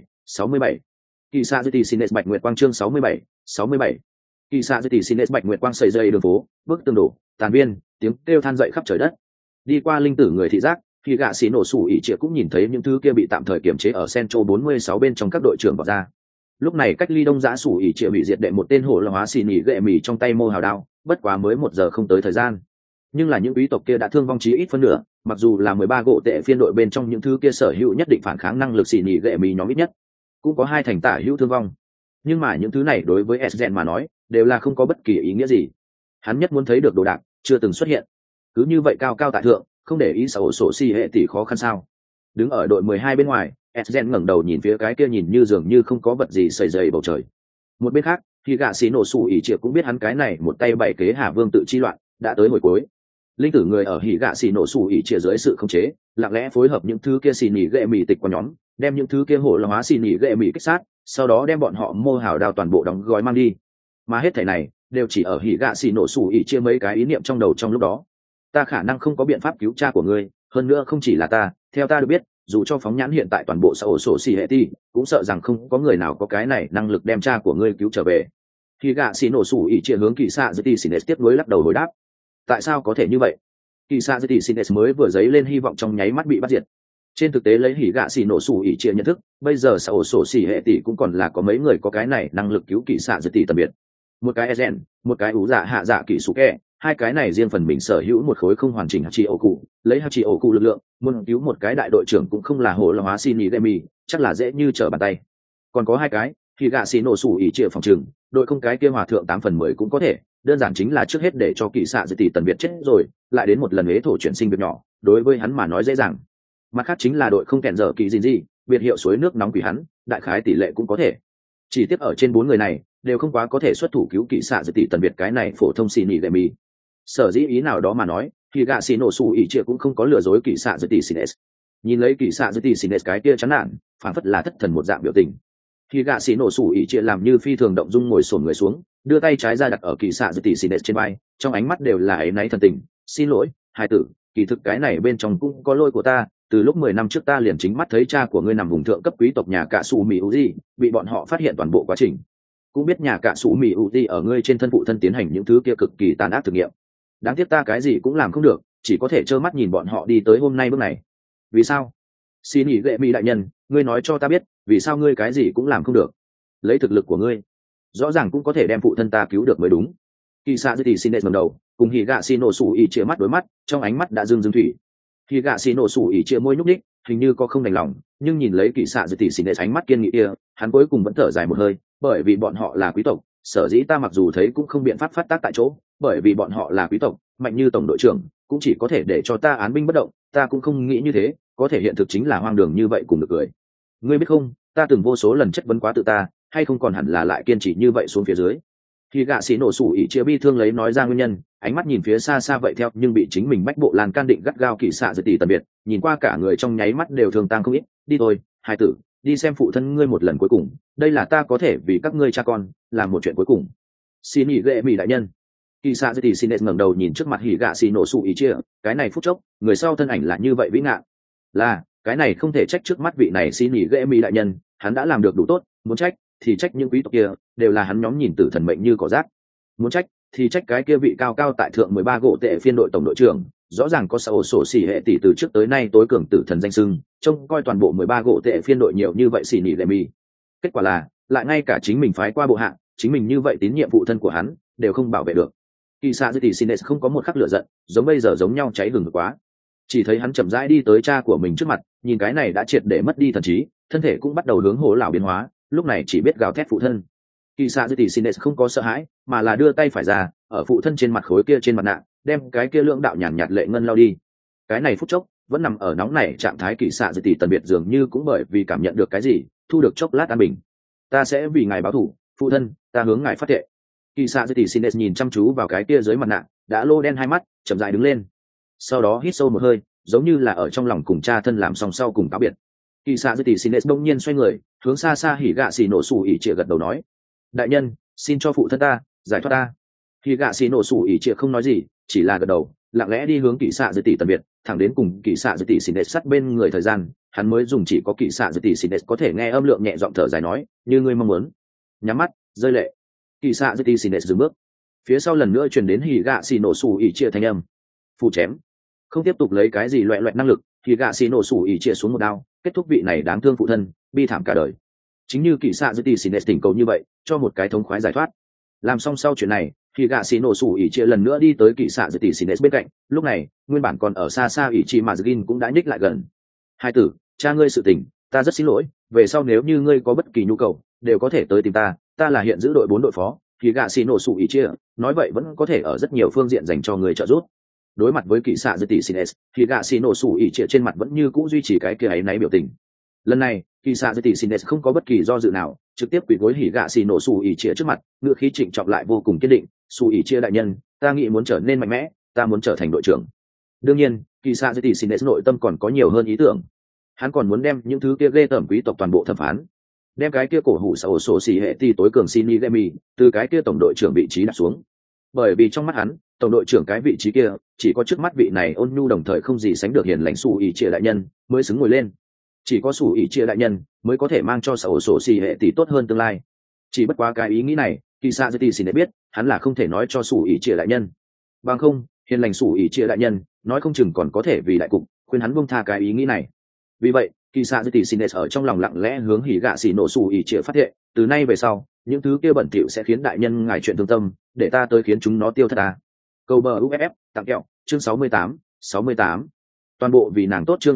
67. Kỳ xạ dư tỷ Sines bạch nguyệt quang chương 67. Kỳ xạ dư tỷ Sines bạch nguyệt quang sầy dây đường phố, bức tường đổ, tàn viên, tiếng kêu than dậy khắp trời đất. Đi qua linh tử người thị giác, khi gạ xì nổ sủ ỉ trịa cũng nhìn thấy những thứ kia bị tạm thời kiểm chế ở Central 46 bên trong các đội trưởng bỏ ra. Lúc này cách ly đông giã sủ ỉ trịa bị diệt đệ một tên hổ là hóa xì nỉ gệ mì trong tay mô hào đao, bất quá mới 1 giờ không tới thời gian. Nhưng là những quý tộc kia đã thương vong chí ít phân nửa, mặc dù là 13 gỗ tệ phiên đội bên trong những thứ kia sở hữu nhất định phản kháng năng lực xì nỉ gệ mì nhóm ít nhất cũng có 2 thành tả hữu thương vong. Nhưng mà những thứ này đối với Esgen mà nói đều là không có bất kỳ ý nghĩa gì. Hắn nhất muốn thấy được đồ đạc chưa từng xuất hiện, cứ như vậy cao cao tại thượng, không để ý xã hội sổ si hệ tỷ khó khăn sao? Đứng ở đội 12 bên ngoài, Esgen ngẩng đầu nhìn phía cái kia nhìn như dường như không có vật gì sầy dày bầu trời. Một bên khác, thì gạ xí nổ sủ ỉ trịa cũng biết hắn cái này một tay bảy kế Hà Vương tự chi loạn đã tới hồi cuối. Linh tử người ở hỉ gạ xì nổ sủ ỉ trịa dưới sự khống chế, lặng lẽ phối hợp những thứ kia xì nỉ gệ mì tịch qua nhóm, đem những thứ kia hổ là hóa xì nỉ gệ mì kích sát, sau đó đem bọn họ mô hào đao toàn bộ đóng gói mang đi. Mà hết thảy này đều chỉ ở hỉ gạ xì nổ sủ ỉ chia mấy cái ý niệm trong đầu trong lúc đó. Ta khả năng không có biện pháp cứu cha của ngươi, hơn nữa không chỉ là ta, theo ta được biết, dù cho phóng nhãn hiện tại toàn bộ xã hội sổ xì hệ ti cũng sợ rằng không có người nào có cái này năng lực đem cha của ngươi cứu trở về. Khi gạ xì nổ sủ ỉ chia hướng kỳ xạ dư ti xin tiếp nối lắc đầu hồi đáp. Tại sao có thể như vậy? Kỳ xạ dư ti xin mới vừa dấy lên hy vọng trong nháy mắt bị bắt diệt. Trên thực tế lấy hỉ gạ xì nổ sủ ỉ chia nhận thức, bây giờ xã hội sổ xì hệ tỷ cũng còn là có mấy người có cái này năng lực cứu kỳ xạ dư ti tầm biệt. Một cái Ezen, một cái ủ dạ hạ dạ kỳ sủ kẹ, hai cái này riêng phần mình sở hữu một khối không hoàn chỉnh hạt chi ổ cụ, lấy hạt chi ổ cụ lực lượng muốn cứu một cái đại đội trưởng cũng không là hồ la hóa xin ý demi, chắc là dễ như trở bàn tay. Còn có hai cái thì gạ xì nổ sủ ỉ chia phòng trường, đội không cái kia hòa thượng 8/10 cũng có thể, đơn giản chính là trước hết để cho kỳ xạ dư tỷ tần biệt chết rồi lại đến một lần ế thổ chuyển sinh việc nhỏ, đối với hắn mà nói dễ dàng. Mặt khác chính là đội không kẹn dở kỳ gì biệt hiệu suối nước nóng quỷ hắn, đại khái tỷ lệ cũng có thể. Chỉ tiếp ở trên 4 người này đều không quá có thể xuất thủ cứu kỳ xạ dư tỷ tần biệt cái này phổ thông xì nỉ demi. Sở dĩ ý nào đó mà nói thì gạ xì nổ sủ ỉ chia cũng không có lừa dối kỳ xạ dư tỷ sines. Nhìn lấy kỳ xạ dư tỷ sines cái kia chán nản phản phất là thất thần một dạng biểu tình, thì gạ xì nổ sủ ỉ chia làm như phi thường động dung ngồi xổm người xuống, đưa tay trái ra đặt ở kỳ xạ dư tỷ sines trên vai, trong ánh mắt đều là áy náy thần tình. Xin lỗi hai tử, kỳ thực cái này bên trong cũng có lỗi của ta, từ lúc 10 năm trước ta liền chính mắt thấy cha của ngươi nằm vùng thượng cấp quý tộc nhà cạ sủ mì uzi bị bọn họ phát hiện toàn bộ quá trình, cũng biết nhà cạ sủ mì uzi ở ngươi trên thân phụ thân tiến hành những thứ kia cực kỳ tàn ác thực nghiệm. Đáng tiếc ta cái gì cũng làm không được, chỉ có thể trơ mắt nhìn bọn họ đi tới hôm nay bước này. Vì sao? Xin nghỉ lệ mỹ đại nhân, ngươi nói cho ta biết vì sao ngươi cái gì cũng làm không được. Lấy thực lực của ngươi rõ ràng cũng có thể đem phụ thân ta cứu được mới đúng. Kỳ xạ dư tỷ xin đệ ngẩng đầu cùng hỉ gạ xì nổ sủ ỉ chia mắt đối mắt, trong ánh mắt đã dương dương thủy. Hỉ gạ xì nổ sủ ỉ chia môi nhúc nhích, hình như có không đành lòng, nhưng nhìn lấy kỳ xạ dư tỷ xin đệ ánh mắt kiên nghị kia, hắn cuối cùng vẫn thở dài một hơi, bởi vì bọn họ là quý tộc, sở dĩ ta mặc dù thấy cũng không biện pháp phát tác tại chỗ, bởi vì bọn họ là quý tộc, mạnh như tổng đội trưởng cũng chỉ có thể để cho ta án binh bất động, ta cũng không nghĩ như thế, có thể hiện thực chính là hoang đường như vậy cùng được cười. Ngươi biết không, ta từng vô số lần chất vấn quá tự ta, hay không còn hẳn là lại kiên trì như vậy xuống phía dưới. Khi gạ xì nổ sủ ỉ chia bi thương lấy nói ra nguyên nhân, ánh mắt nhìn phía xa xa vậy theo nhưng bị chính mình bách bộ lan can định gắt gao kỳ xạ dư tỷ tần biệt, nhìn qua cả người trong nháy mắt đều thường tăng không ít. Đi thôi hai tử, đi xem phụ thân ngươi một lần cuối cùng, đây là ta có thể vì các ngươi cha con làm một chuyện cuối cùng. Xin nghỉ lệ mỹ đại nhân. Kỳ xạ dư tỷ xin ngẩng đầu nhìn trước mặt hỉ gạ xì nổ sủ ỉ chia, cái này phút chốc người sau thân ảnh là như vậy vĩ ngạn, là cái này không thể trách trước mắt vị này xin nghỉ lệ mỹ đại nhân, hắn đã làm được đủ tốt, muốn trách thì trách những quý tộc kia, đều là hắn nhóm nhìn tử thần mệnh như cỏ rác. Muốn trách thì trách cái kia vị cao cao tại thượng 13 gỗ tệ phiên đội tổng đội trưởng, rõ ràng có xã hội sổ xỉ hệ tỷ từ trước tới nay tối cường tử thần danh sưng, trông coi toàn bộ 13 gỗ tệ phiên đội nhiều như vậy xỉ nhỉ lệ mì. Kết quả là lại ngay cả chính mình phái qua bộ hạ, chính mình như vậy tín nhiệm phụ thân của hắn đều không bảo vệ được. Kỳ xạ dư tỷ Sines không có một khắc lửa giận, giống bây giờ giống nhau cháy hừng quá. Chỉ thấy hắn chậm rãi đi tới cha của mình trước mặt, nhìn cái này đã triệt để mất đi thần trí, thân thể cũng bắt đầu hướng hổ lão biến hóa, lúc này chỉ biết gào thét phụ thân. Kỳ xạ dư tỷ Sines không có sợ hãi, mà là đưa tay phải ra, ở phụ thân trên mặt khối kia trên mặt nạ, đem cái kia lưỡng đạo nhàn nhạt lệ ngân lao đi. Cái này phút chốc vẫn nằm ở nóng này trạng thái kỳ xạ dư tỷ tần biệt dường như cũng bởi vì cảm nhận được cái gì, thu được chốc lát an bình. Ta sẽ vì ngài báo thù, phụ thân, ta hướng ngài phát thệ. Kỳ xạ dư tỷ Sines nhìn chăm chú vào cái kia dưới mặt nạ, đã lô đen hai mắt, chậm rãi đứng lên. Sau đó hít sâu một hơi, giống như là ở trong lòng cùng cha thân làm xong sau cùng cáo biệt. Kỳ xạ dư tỷ Sines đông nhiên xoay người, hướng xa xa hỉ gạ xì nổ sủ ỉ trịa gật đầu nói: đại nhân, xin cho phụ thân ta giải thoát ta. Hỉ gạ xì nổ sủ ỉ trịa không nói gì, chỉ là gật đầu, lặng lẽ đi hướng kỳ xạ dư tỷ tần biệt, thẳng đến cùng kỳ xạ dư tỷ Sines sát bên người thời gian, hắn mới dùng chỉ có kỳ xạ dư tỷ Sines có thể nghe âm lượng nhẹ giọng thở dài nói: như ngươi mong muốn. Nhắm mắt, rơi lệ. Kỳ xạ dư tỷ Sines dừng bước, phía sau lần nữa truyền đến hỉ gạ xì nổ sủ ỉ trịa thanh âm: phù chém. Không tiếp tục lấy cái gì loẹ loẹt năng lực, thì gạ xì nổ sủ ỉ trịa xuống một đao, kết thúc vị này đáng thương phụ thân bi thảm cả đời. Chính như kỳ xạ dư tỷ Sines tỉnh cầu như vậy, cho một cái thống khoái giải thoát. Làm xong sau chuyện này, thì gạ xì nổ sủ ỉ trịa lần nữa đi tới kỳ xạ dư tỷ Sines bên cạnh, lúc này nguyên bản còn ở xa xa ỉ trì mà Jin cũng đã nhích lại gần. hai tử, cha ngươi sự tình ta rất xin lỗi, về sau nếu như ngươi có bất kỳ nhu cầu đều có thể tới tìm ta, ta là hiện giữ đội 4 đội phó. Thì gạ xì nổ sủ ỉ trịa nói vậy vẫn có thể ở rất nhiều phương diện dành cho người trợ giúp. Đối mặt với kỳ xạ dư tỷ Sines, thì gạ xì nổ sủ ỉ trịa trên mặt vẫn như cũ duy trì cái kia ấy náy biểu tình. Lần này kỳ xạ dư tỷ Sines không có bất kỳ do dự nào, trực tiếp quỳ gối hỉ gạ xì nổ sủ ỉ trịa trước mặt, ngựa khí trịnh trọng lại vô cùng kiên định: sủ ỉ trịa đại nhân, ta nghĩ muốn trở nên mạnh mẽ, ta muốn trở thành đội trưởng. Đương nhiên kỳ xạ dư tỷ Sines nội tâm còn có nhiều hơn ý tưởng, hắn còn muốn đem những thứ kia ghê tởm quý tộc toàn bộ thẩm phán, đem cái kia cổ hủ sổ sổ xỉ hệ tỷ tối cường Shinigami từ cái kia tổng đội trưởng vị trí đặt xuống. Bởi vì trong mắt hắn, tổng đội trưởng cái vị trí kia chỉ có trước mắt vị này ôn nhu đồng thời không gì sánh được hiền lành sủ ỉ chia đại nhân mới xứng ngồi lên. Chỉ có sủ ỉ chia đại nhân mới có thể mang cho sở sổ xì hệ tỷ tốt hơn tương lai. Chỉ bất quá cái ý nghĩ này kỳ xạ dư tỷ xin để biết hắn là không thể nói cho sủ ỉ chia đại nhân. Bằng không hiền lành sủ ỉ chia đại nhân nói không chừng còn có thể vì đại cục khuyên hắn buông tha cái ý nghĩ này. Vì vậy kỳ xạ dư tỷ xin ở trong lòng lặng lẽ hướng hỉ gạ xỉ nổ sủ ỉ chia phát thệ, từ nay về sau những thứ kia bẩn thỉu sẽ khiến đại nhân ngài chuyện thương tâm, để ta tới khiến chúng nó tiêu thất ta. Câu bờ uff tặng kẹo chương 68. Toàn bộ vì nàng tốt chương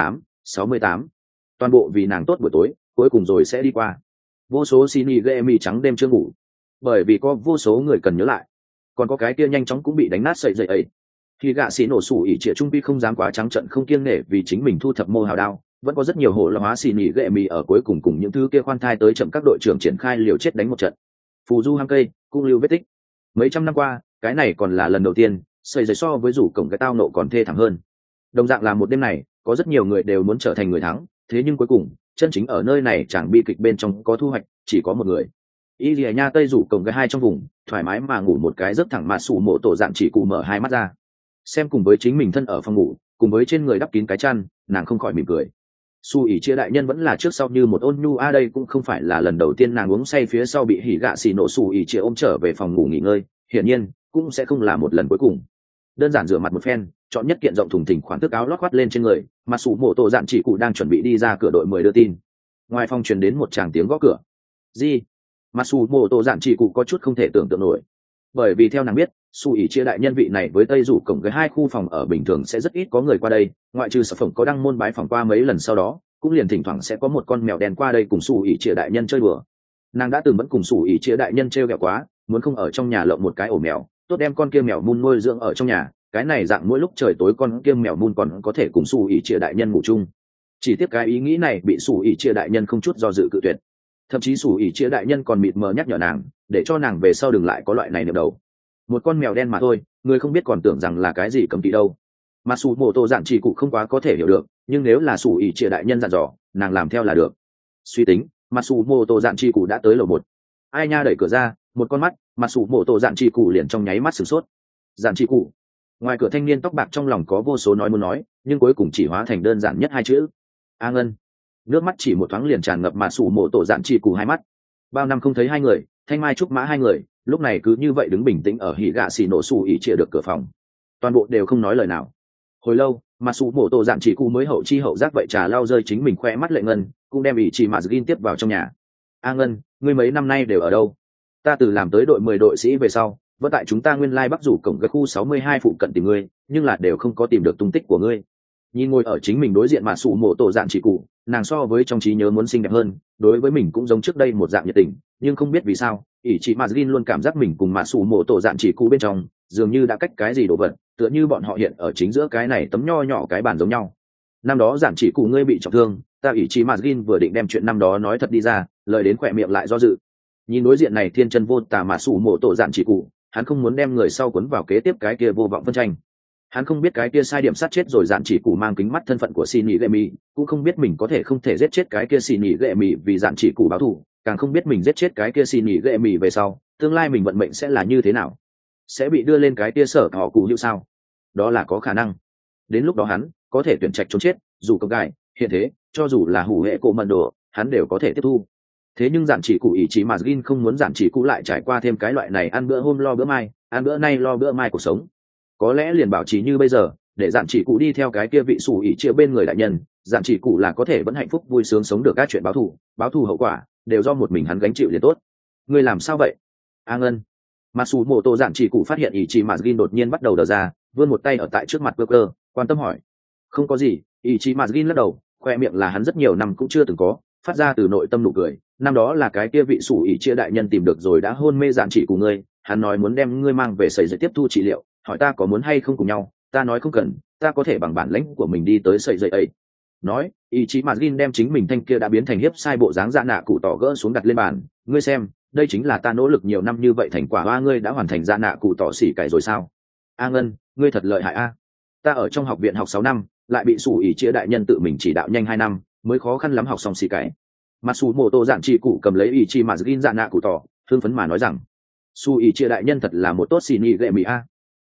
68. Toàn bộ vì nàng tốt buổi tối cuối cùng rồi sẽ đi qua. Vô số xin ghê mi trắng đêm chưa ngủ, bởi vì có vô số người cần nhớ lại, còn có cái kia nhanh chóng cũng bị đánh nát sợi dậy ấy. Khi gạ xỉ nổ sủ ỉ trịa trung pi không dám quá trắng trận không kiêng nể vì chính mình thu thập mô hào đao, vẫn có rất nhiều hộ la hóa xì nhị ghệ mì ở cuối cùng cùng những thứ kia khoan thai tới chậm các đội trưởng triển khai liều chết đánh một trận. Phù du hang cây cung lưu vết tích, mấy trăm năm qua cái này còn là lần đầu tiên sợi dậy so với rủ cổng cái tao nộ còn thê thảm hơn. Đồng dạng là một đêm này có rất nhiều người đều muốn trở thành người thắng, thế nhưng cuối cùng chân chính ở nơi này chẳng bi kịch bên trong có thu hoạch chỉ có một người. Y lìa nha tây rủ cổng cái hai trong vùng thoải mái mà ngủ một cái giấc thẳng mà sủ mộ tổ dạng chỉ cụ mở hai mắt ra xem cùng với chính mình thân ở phòng ngủ cùng với trên người đắp kín cái chăn, nàng không khỏi mỉm cười. Su ỉ chia đại nhân vẫn là trước sau như một ôn nhu đây cũng không phải là lần đầu tiên nàng uống say phía sau bị hỉ gạ xì nổ su ỉ chia ôm trở về phòng ngủ nghỉ ngơi, hiển nhiên cũng sẽ không là một lần cuối cùng. Đơn giản rửa mặt một phen, chọn nhất kiện rộng thùng thình khoản thức áo lót khoát lên trên người, mà sủ mộ tổ dạn chỉ cụ đang chuẩn bị đi ra cửa đội 10 đưa tin. Ngoài phòng truyền đến một tràng tiếng gõ cửa. Gì? Mà sủ mộ tổ dạn chỉ cụ có chút không thể tưởng tượng nổi, bởi vì theo nàng biết su ỉ chia đại nhân vị này với tây rủ cổng cái hai khu phòng ở bình thường sẽ rất ít có người qua đây, ngoại trừ sở phẩm có đăng môn bái phòng qua mấy lần sau đó cũng liền thỉnh thoảng sẽ có một con mèo đen qua đây cùng su ỉ chia đại nhân chơi đùa. Nàng đã từng vẫn cùng su ỉ chia đại nhân trêu ghẹo quá, muốn không ở trong nhà lộng một cái ổ mèo tốt đem con kia mèo mun nuôi dưỡng ở trong nhà, cái này dạng mỗi lúc trời tối con kia mèo mun còn có thể cùng su ỉ chia đại nhân ngủ chung. Chỉ tiếc cái ý nghĩ này bị su ỉ chia đại nhân không chút do dự cự tuyệt, thậm chí su ỉ chia đại nhân còn mịt mờ nhắc nhở nàng để cho nàng về sau đừng lại có loại này niệm đầu. Một con mèo đen mà thôi, người không biết còn tưởng rằng là cái gì cấm kỵ đâu. Mà sủ mộ tổ dạn chỉ cụ không quá có thể hiểu được, nhưng nếu là sủ ỉ trịa đại nhân dặn dò nàng làm theo là được. Suy tính mà sủ mộ tổ dạn chỉ cụ đã tới lầu 1. Ai nha đẩy cửa ra, một con mắt mà sủ mộ tổ dạn chỉ cụ liền trong nháy mắt sửng sốt. Dạn chỉ cụ. Ngoài cửa thanh niên tóc bạc trong lòng có vô số nói muốn nói, nhưng cuối cùng chỉ hóa thành đơn giản nhất hai chữ: A Ngân. Nước mắt chỉ một thoáng liền tràn ngập mà sủ mộ tổ dạn chỉ cụ hai mắt. Bao năm không thấy hai người, thanh mai trúc mã hai người lúc này cứ như vậy đứng bình tĩnh ở hỉ gạ xì nổ sủ ỉ chia được cửa phòng, toàn bộ đều không nói lời nào. Hồi lâu mà sủ mổ tổ dạn chỉ cụ mới hậu chi hậu giác vậy trà lau rơi chính mình khoe mắt lệ ngân, cũng đem ỷ chỉ mà gin tiếp vào trong nhà. A Ngân, ngươi mấy năm nay đều ở đâu? Ta từ làm tới đội 10 đội sĩ về sau vẫn tại chúng ta nguyên lai bắc rủ cổng cái khu 62 phụ cận tìm ngươi, nhưng là đều không có tìm được tung tích của ngươi. Nhìn ngồi ở chính mình đối diện mà sủ mổ tổ dạn chỉ cụ, nàng so với trong trí nhớ muốn xinh đẹp hơn, đối với mình cũng giống trước đây một dạng nhiệt tình, nhưng không biết vì sao ỷ chị mà Jin luôn cảm giác mình cùng mạ sủ mộ tổ dạn chỉ cụ bên trong dường như đã cách cái gì đồ vật, tựa như bọn họ hiện ở chính giữa cái này tấm nho nhỏ cái bàn giống nhau. Năm đó dạn chỉ cụ ngươi bị trọng thương, ta ỷ chị mà Jin vừa định đem chuyện năm đó nói thật đi ra, lời đến khỏe miệng lại do dự. Nhìn đối diện này thiên chân vô tà mạ sủ mộ tổ dạn chỉ cụ, hắn không muốn đem người sau cuốn vào kế tiếp cái kia vô vọng phân tranh. Hắn không biết cái kia sai điểm sát chết rồi dạn chỉ cụ mang kính mắt thân phận của xin nhị gệ mì, cũng không biết mình có thể không thể giết chết cái kia xin nhị gệ mì vì dạn chỉ cụ báo thù, càng không biết mình giết chết cái kia xin nhị gệ mì về sau tương lai mình vận mệnh sẽ là như thế nào, sẽ bị đưa lên cái kia sở họ cụ như sao. Đó là có khả năng đến lúc đó hắn có thể tuyển trạch trốn chết, dù công gai hiện thế cho dù là hủ hệ cổ mận đồ hắn đều có thể tiếp thu. Thế nhưng dạn chỉ cụ ý chí mà Jin không muốn dạn chỉ cụ lại trải qua thêm cái loại này ăn bữa hôm lo bữa mai, ăn bữa nay lo bữa mai cuộc sống. Có lẽ liền bảo trì như bây giờ, để dạn chỉ cụ đi theo cái kia vị sủ ỉ chia bên người đại nhân, dạn chỉ cụ là có thể vẫn hạnh phúc vui sướng sống được các chuyện báo thù hậu quả đều do một mình hắn gánh chịu liền tốt. Ngươi làm sao vậy? A Ngân. Mà sủ mộ tổ dạn chỉ cụ phát hiện ỉ chỉ mà Jin đột nhiên bắt đầu đờ ra, vươn một tay ở tại trước mặt cơ quan tâm hỏi. Không có gì. Ỉ chỉ mà Jin lắc đầu, khoe miệng là hắn rất nhiều năm cũng chưa từng có, phát ra từ nội tâm nụ cười. Năm đó là cái kia vị sủ ỉ chia đại nhân tìm được rồi đã hôn mê dạn chỉ cụ ngươi, hắn nói muốn đem ngươi mang về sẩy dậy tiếp thu trị liệu, hỏi ta có muốn hay không cùng nhau, ta nói không cần, ta có thể bằng bản lãnh của mình đi tới sẩy dậy ấy. Nói ý chí mà Jin đem chính mình thanh kia đã biến thành hiếp sai bộ dáng dạ nạ cụ tỏ gỡ xuống đặt lên bàn. Ngươi xem, đây chính là ta nỗ lực nhiều năm như vậy thành quả. Hoa, ngươi đã hoàn thành dạ nạ cụ tỏ xỉ cải rồi sao? A Ngân, ngươi thật lợi hại a. Ta ở trong học viện học 6 năm, lại bị sủ ỉ chia đại nhân tự mình chỉ đạo nhanh 2 năm mới khó khăn lắm học xong xỉ cải. Mà sủ mộ tổ dạn chỉ cụ cầm lấy ý chí mà Jin dạ nạ cụ tỏ thương phấn mà nói rằng, su ỉ chia đại nhân thật là một tốt xỉ nhị gệ mỹ a.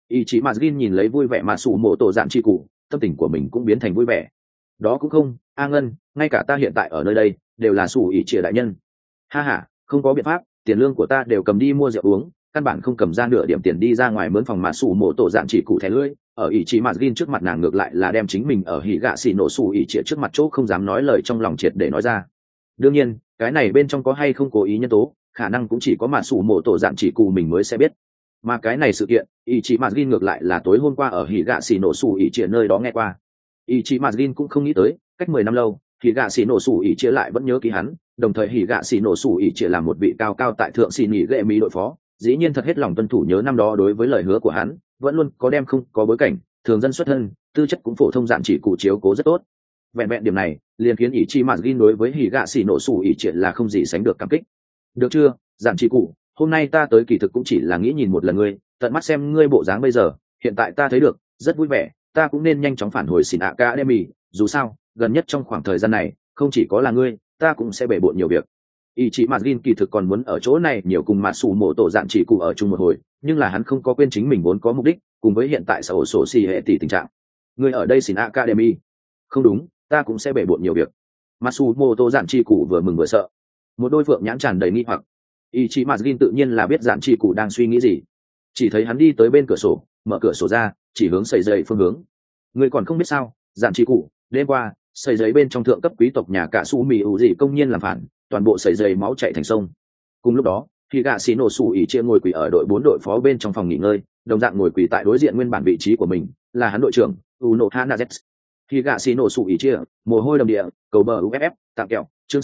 ý chí Mazgin nhìn lấy vui vẻ mà sủ mộ tổ dạn chi cụ, tâm tình của mình cũng biến thành vui vẻ. Đó cũng không, A Ngân, ngay cả ta hiện tại ở nơi đây đều là sủ ý chia đại nhân. Ha ha, không có biện pháp, tiền lương của ta đều cầm đi mua rượu uống, căn bản không cầm ra nửa điểm tiền đi ra ngoài mướn phòng mà sủ mộ tổ dạn chỉ cụ thẻ lưỡi. Ở ý chí Mazgin trước mặt nàng ngược lại là đem chính mình ở hỉ gạ xì nổ sủ ý chia trước mặt chỗ không dám nói lời trong lòng triệt để nói ra. Đương nhiên, cái này bên trong có hay không cố ý nhân tố, khả năng cũng chỉ có mà sủ mộ tổ dạn chỉ cụ mình mới sẽ biết. Mà cái này sự kiện ý chí Mazgin ngược lại là tối hôm qua ở hỉ gạ xì nổ sủ ý chia nơi đó nghe qua. Ý chí Mazgin cũng không nghĩ tới, cách 10 năm lâu hỉ gạ xì nổ sủ ý chia lại vẫn nhớ ký hắn, đồng thời hỉ gạ xì nổ sủ ý chia là một vị cao cao tại thượng xì nhị ghệ mỹ đội phó, dĩ nhiên thật hết lòng tuân thủ nhớ năm đó đối với lời hứa của hắn, vẫn luôn có đem không có bối cảnh, thường dân xuất thân, tư chất cũng phổ thông dạn chỉ cụ chiếu cố rất tốt. Vẹn vẹn điểm này liền khiến ý chí Mazgin đối với hỉ gạ xì nổ sủ ý chia là không gì sánh được cảm kích. Được chưa, dạn chỉ cụ, hôm nay ta tới kỳ thực cũng chỉ là nghĩ nhìn một lần ngươi, tận mắt xem ngươi bộ dáng bây giờ, hiện tại ta thấy được rất vui vẻ, ta cũng nên nhanh chóng phản hồi xin Academy, dù sao gần nhất trong khoảng thời gian này không chỉ có là ngươi, ta cũng sẽ bể bộn nhiều việc. Ý chí Mazgin kỳ thực còn muốn ở chỗ này nhiều cùng mà sủ mộ tổ dạn chỉ cụ ở chung một hồi, nhưng là hắn không có quên chính mình vốn có mục đích, cùng với hiện tại xã hội sổ xì hệ tỷ tình trạng. Ngươi ở đây xin Academy? Không đúng, ta cũng sẽ bể bộn nhiều việc. Matsumoto dạn chỉ cụ vừa mừng vừa sợ, một đôi phượng nhãn tràn đầy nghi hoặc. Ý chí Mazgin tự nhiên là biết dạn chỉ cụ đang suy nghĩ gì, chỉ thấy hắn đi tới bên cửa sổ, mở cửa sổ ra, chỉ hướng sầy dậy phương hướng. Ngươi còn không biết sao, dạn chỉ cụ, đêm qua sầy giấy bên trong thượng cấp quý tộc nhà cả su mì ủ gì công nhiên làm phản, toàn bộ sầy giấy máu chảy thành sông. Cùng lúc đó khi gạ xì nổ sủ ỉ chia ngồi quỳ ở đội 4 đội phó bên trong phòng nghỉ ngơi, đồng dạng ngồi quỳ tại đối diện nguyên bản vị trí của mình, là hắn đội trưởng Uno Hanazet. Khi gạ xì nổ sủ ỉ chia mồ hôi đầm địa, cầu bờ uff tặng kẹo chương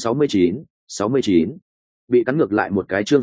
69 bị cắn ngược lại một cái chương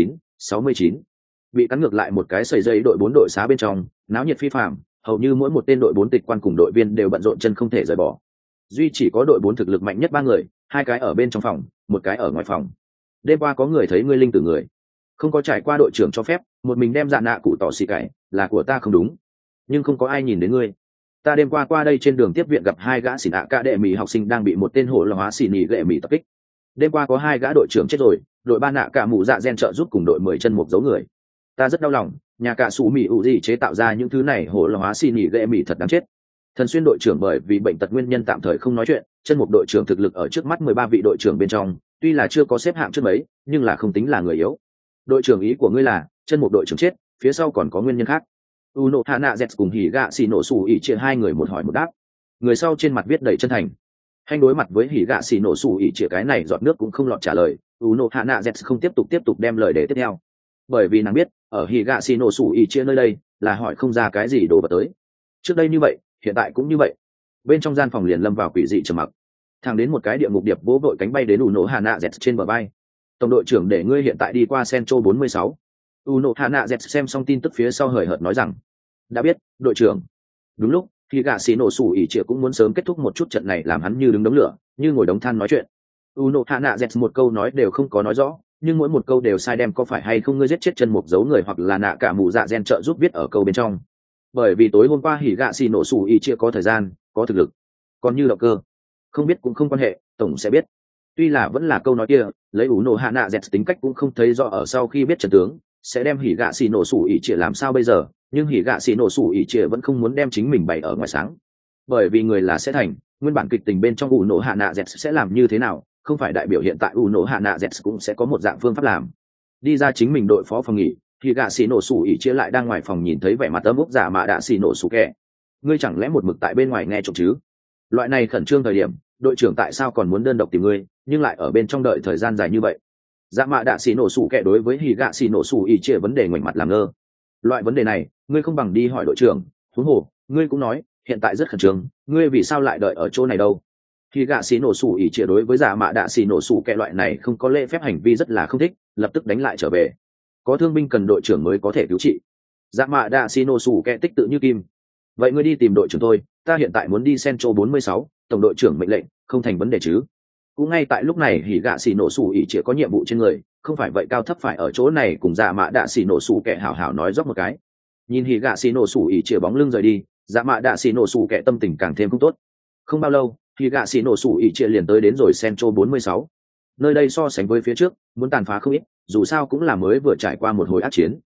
69 bị cắn ngược lại một cái sầy giấy đội 4 đội xá bên trong náo nhiệt phi phàm, hầu như mỗi một tên đội 4 tịch quan cùng đội viên đều bận rộn chân không thể rời bỏ. Duy chỉ có đội 4 thực lực mạnh nhất 3 người, 2 cái ở bên trong phòng, 1 cái ở ngoài phòng. Đêm qua có người thấy ngươi linh tử người, không có trải qua đội trưởng cho phép, một mình đem dạ nạ cụ tỏ xì cải, là của ta không đúng, nhưng không có ai nhìn đến ngươi. Ta đêm qua qua đây trên đường tiếp viện gặp 2 gã xỉn ạ ca đệ mỹ học sinh đang bị một tên hổ lò hóa xỉ nhị gệ mỹ tập kích. Đêm qua có 2 gã đội trưởng chết rồi, đội 3 nạ cả mụ dạ gen trợ giúp cùng đội 10 chân một dấu người. Ta rất đau lòng, nhà cả sủ mỹ ủ gì chế tạo ra những thứ này hổ lò hóa xỉ nhị gệ mỹ thật đáng chết. Thần xuyên đội trưởng bởi vì bệnh tật nguyên nhân tạm thời không nói chuyện, chân một đội trưởng thực lực ở trước mắt 13 vị đội trưởng bên trong, tuy là chưa có xếp hạng trước mấy, nhưng là không tính là người yếu. Đội trưởng ý của ngươi là chân một đội trưởng chết, phía sau còn có nguyên nhân khác? Uno Hanazet cùng hỉ gạ xì nổ sủ ỉ chia 2 người một hỏi một đáp. Người sau trên mặt viết đầy chân thành. Hành đối mặt với hỉ gạ xì nổ sủ ỉ chia cái này giọt nước cũng không lọt trả lời, Uno Hanazet không tiếp tục đem lời để tiếp theo, bởi vì nàng biết ở hỉ gạ xì nổ sủ ỉ chia nơi đây là hỏi không ra cái gì đồ vật tới. Trước đây như vậy, hiện tại cũng như vậy. Bên trong gian phòng liền lâm vào quỷ dị trầm mặc, thẳng đến một cái địa ngục điệp vỗ vội cánh bay đến Uno Hanazet trên bờ vai. Tổng đội trưởng để ngươi hiện tại đi qua Centro 46. Uno Hanazet xem xong tin tức phía sau hời hợt nói rằng, đã biết, đội trưởng. Đúng lúc khi gạ xì nổ sủ ỉ trịa cũng muốn sớm kết thúc một chút trận này, làm hắn như đứng đống lửa, như ngồi đống than nói chuyện. Uno Hanazet một câu nói đều không có nói rõ, nhưng mỗi một câu đều sai, đem có phải hay không ngươi giết chết chân một dấu người hoặc là nạ cả mụ dạ gen trợ giúp viết ở câu bên trong. Bởi vì tối hôm qua hỉ gạ xì nổ sủ ỉ trịa có thời gian, có thực lực, còn như động cơ không biết cũng không quan hệ, tổng sẽ biết. Tuy là vẫn là câu nói kia, lấy Uno Hanazet tính cách cũng không thấy rõ ở sau khi biết trận tướng sẽ đem hỉ gạ xì nổ sủ ỉ trịa làm sao bây giờ, nhưng hỉ gạ xì nổ sủ ỉ trịa vẫn không muốn đem chính mình bày ở ngoài sáng, bởi vì người là sẽ thành, nguyên bản kịch tình bên trong Uno Hanazet sẽ làm như thế nào, không phải đại biểu hiện tại Uno Hanazet cũng sẽ có một dạng phương pháp làm. Đi ra chính mình đội phó phòng nghỉ, hỉ gạ xì nổ sủ ỉ trịa lại đang ngoài phòng nhìn thấy vẻ mặt âm ốc giả mạ đạ xì nổ sủ kẹ. Ngươi chẳng lẽ một mực tại bên ngoài nghe trộm chứ? Loại này khẩn trương thời điểm, đội trưởng tại sao còn muốn đơn độc tìm ngươi, nhưng lại ở bên trong đợi thời gian dài như vậy? Dạ mạ đạ xì nổ sủ kẹ đối với hỉ gạ xì nổ sủ ỉ trịa vấn đề ngoảnh mặt làm ngơ. Loại vấn đề này ngươi không bằng đi hỏi đội trưởng, huống hồ ngươi cũng nói hiện tại rất khẩn trương, ngươi vì sao lại đợi ở chỗ này đâu? Hỉ gạ xì nổ sủ ỉ trịa đối với dạ mạ đạ xì nổ sủ kẹ loại này không có lễ phép hành vi rất là không thích, lập tức đánh lại trở về. Có thương binh cần đội trưởng mới có thể cứu trị. Dạ mạ đạ xì nổ sủ kẹ tích tự như kim. Vậy ngươi đi tìm đội trưởng thôi, ta hiện tại muốn đi Centro 46, tổng đội trưởng mệnh lệnh, không thành vấn đề chứ? Cũng ngay tại lúc này hỉ gạ xì nổ sủ ỉ trịa có nhiệm vụ trên người, không phải vậy cao thấp phải ở chỗ này cùng dạ mạ đạ xì nổ sủ kẹ hảo hảo nói dốc một cái. Nhìn hỉ gạ xì nổ sủ ỉ trịa bóng lưng rời đi, dạ mạ đạ xì nổ sủ kẹ tâm tình càng thêm không tốt. Không bao lâu hỉ gạ xì nổ sủ ỉ trịa liền tới đến rồi Centro 46. Nơi đây so sánh với phía trước muốn tàn phá không ít, dù sao cũng là mới vừa trải qua một hồi ác chiến.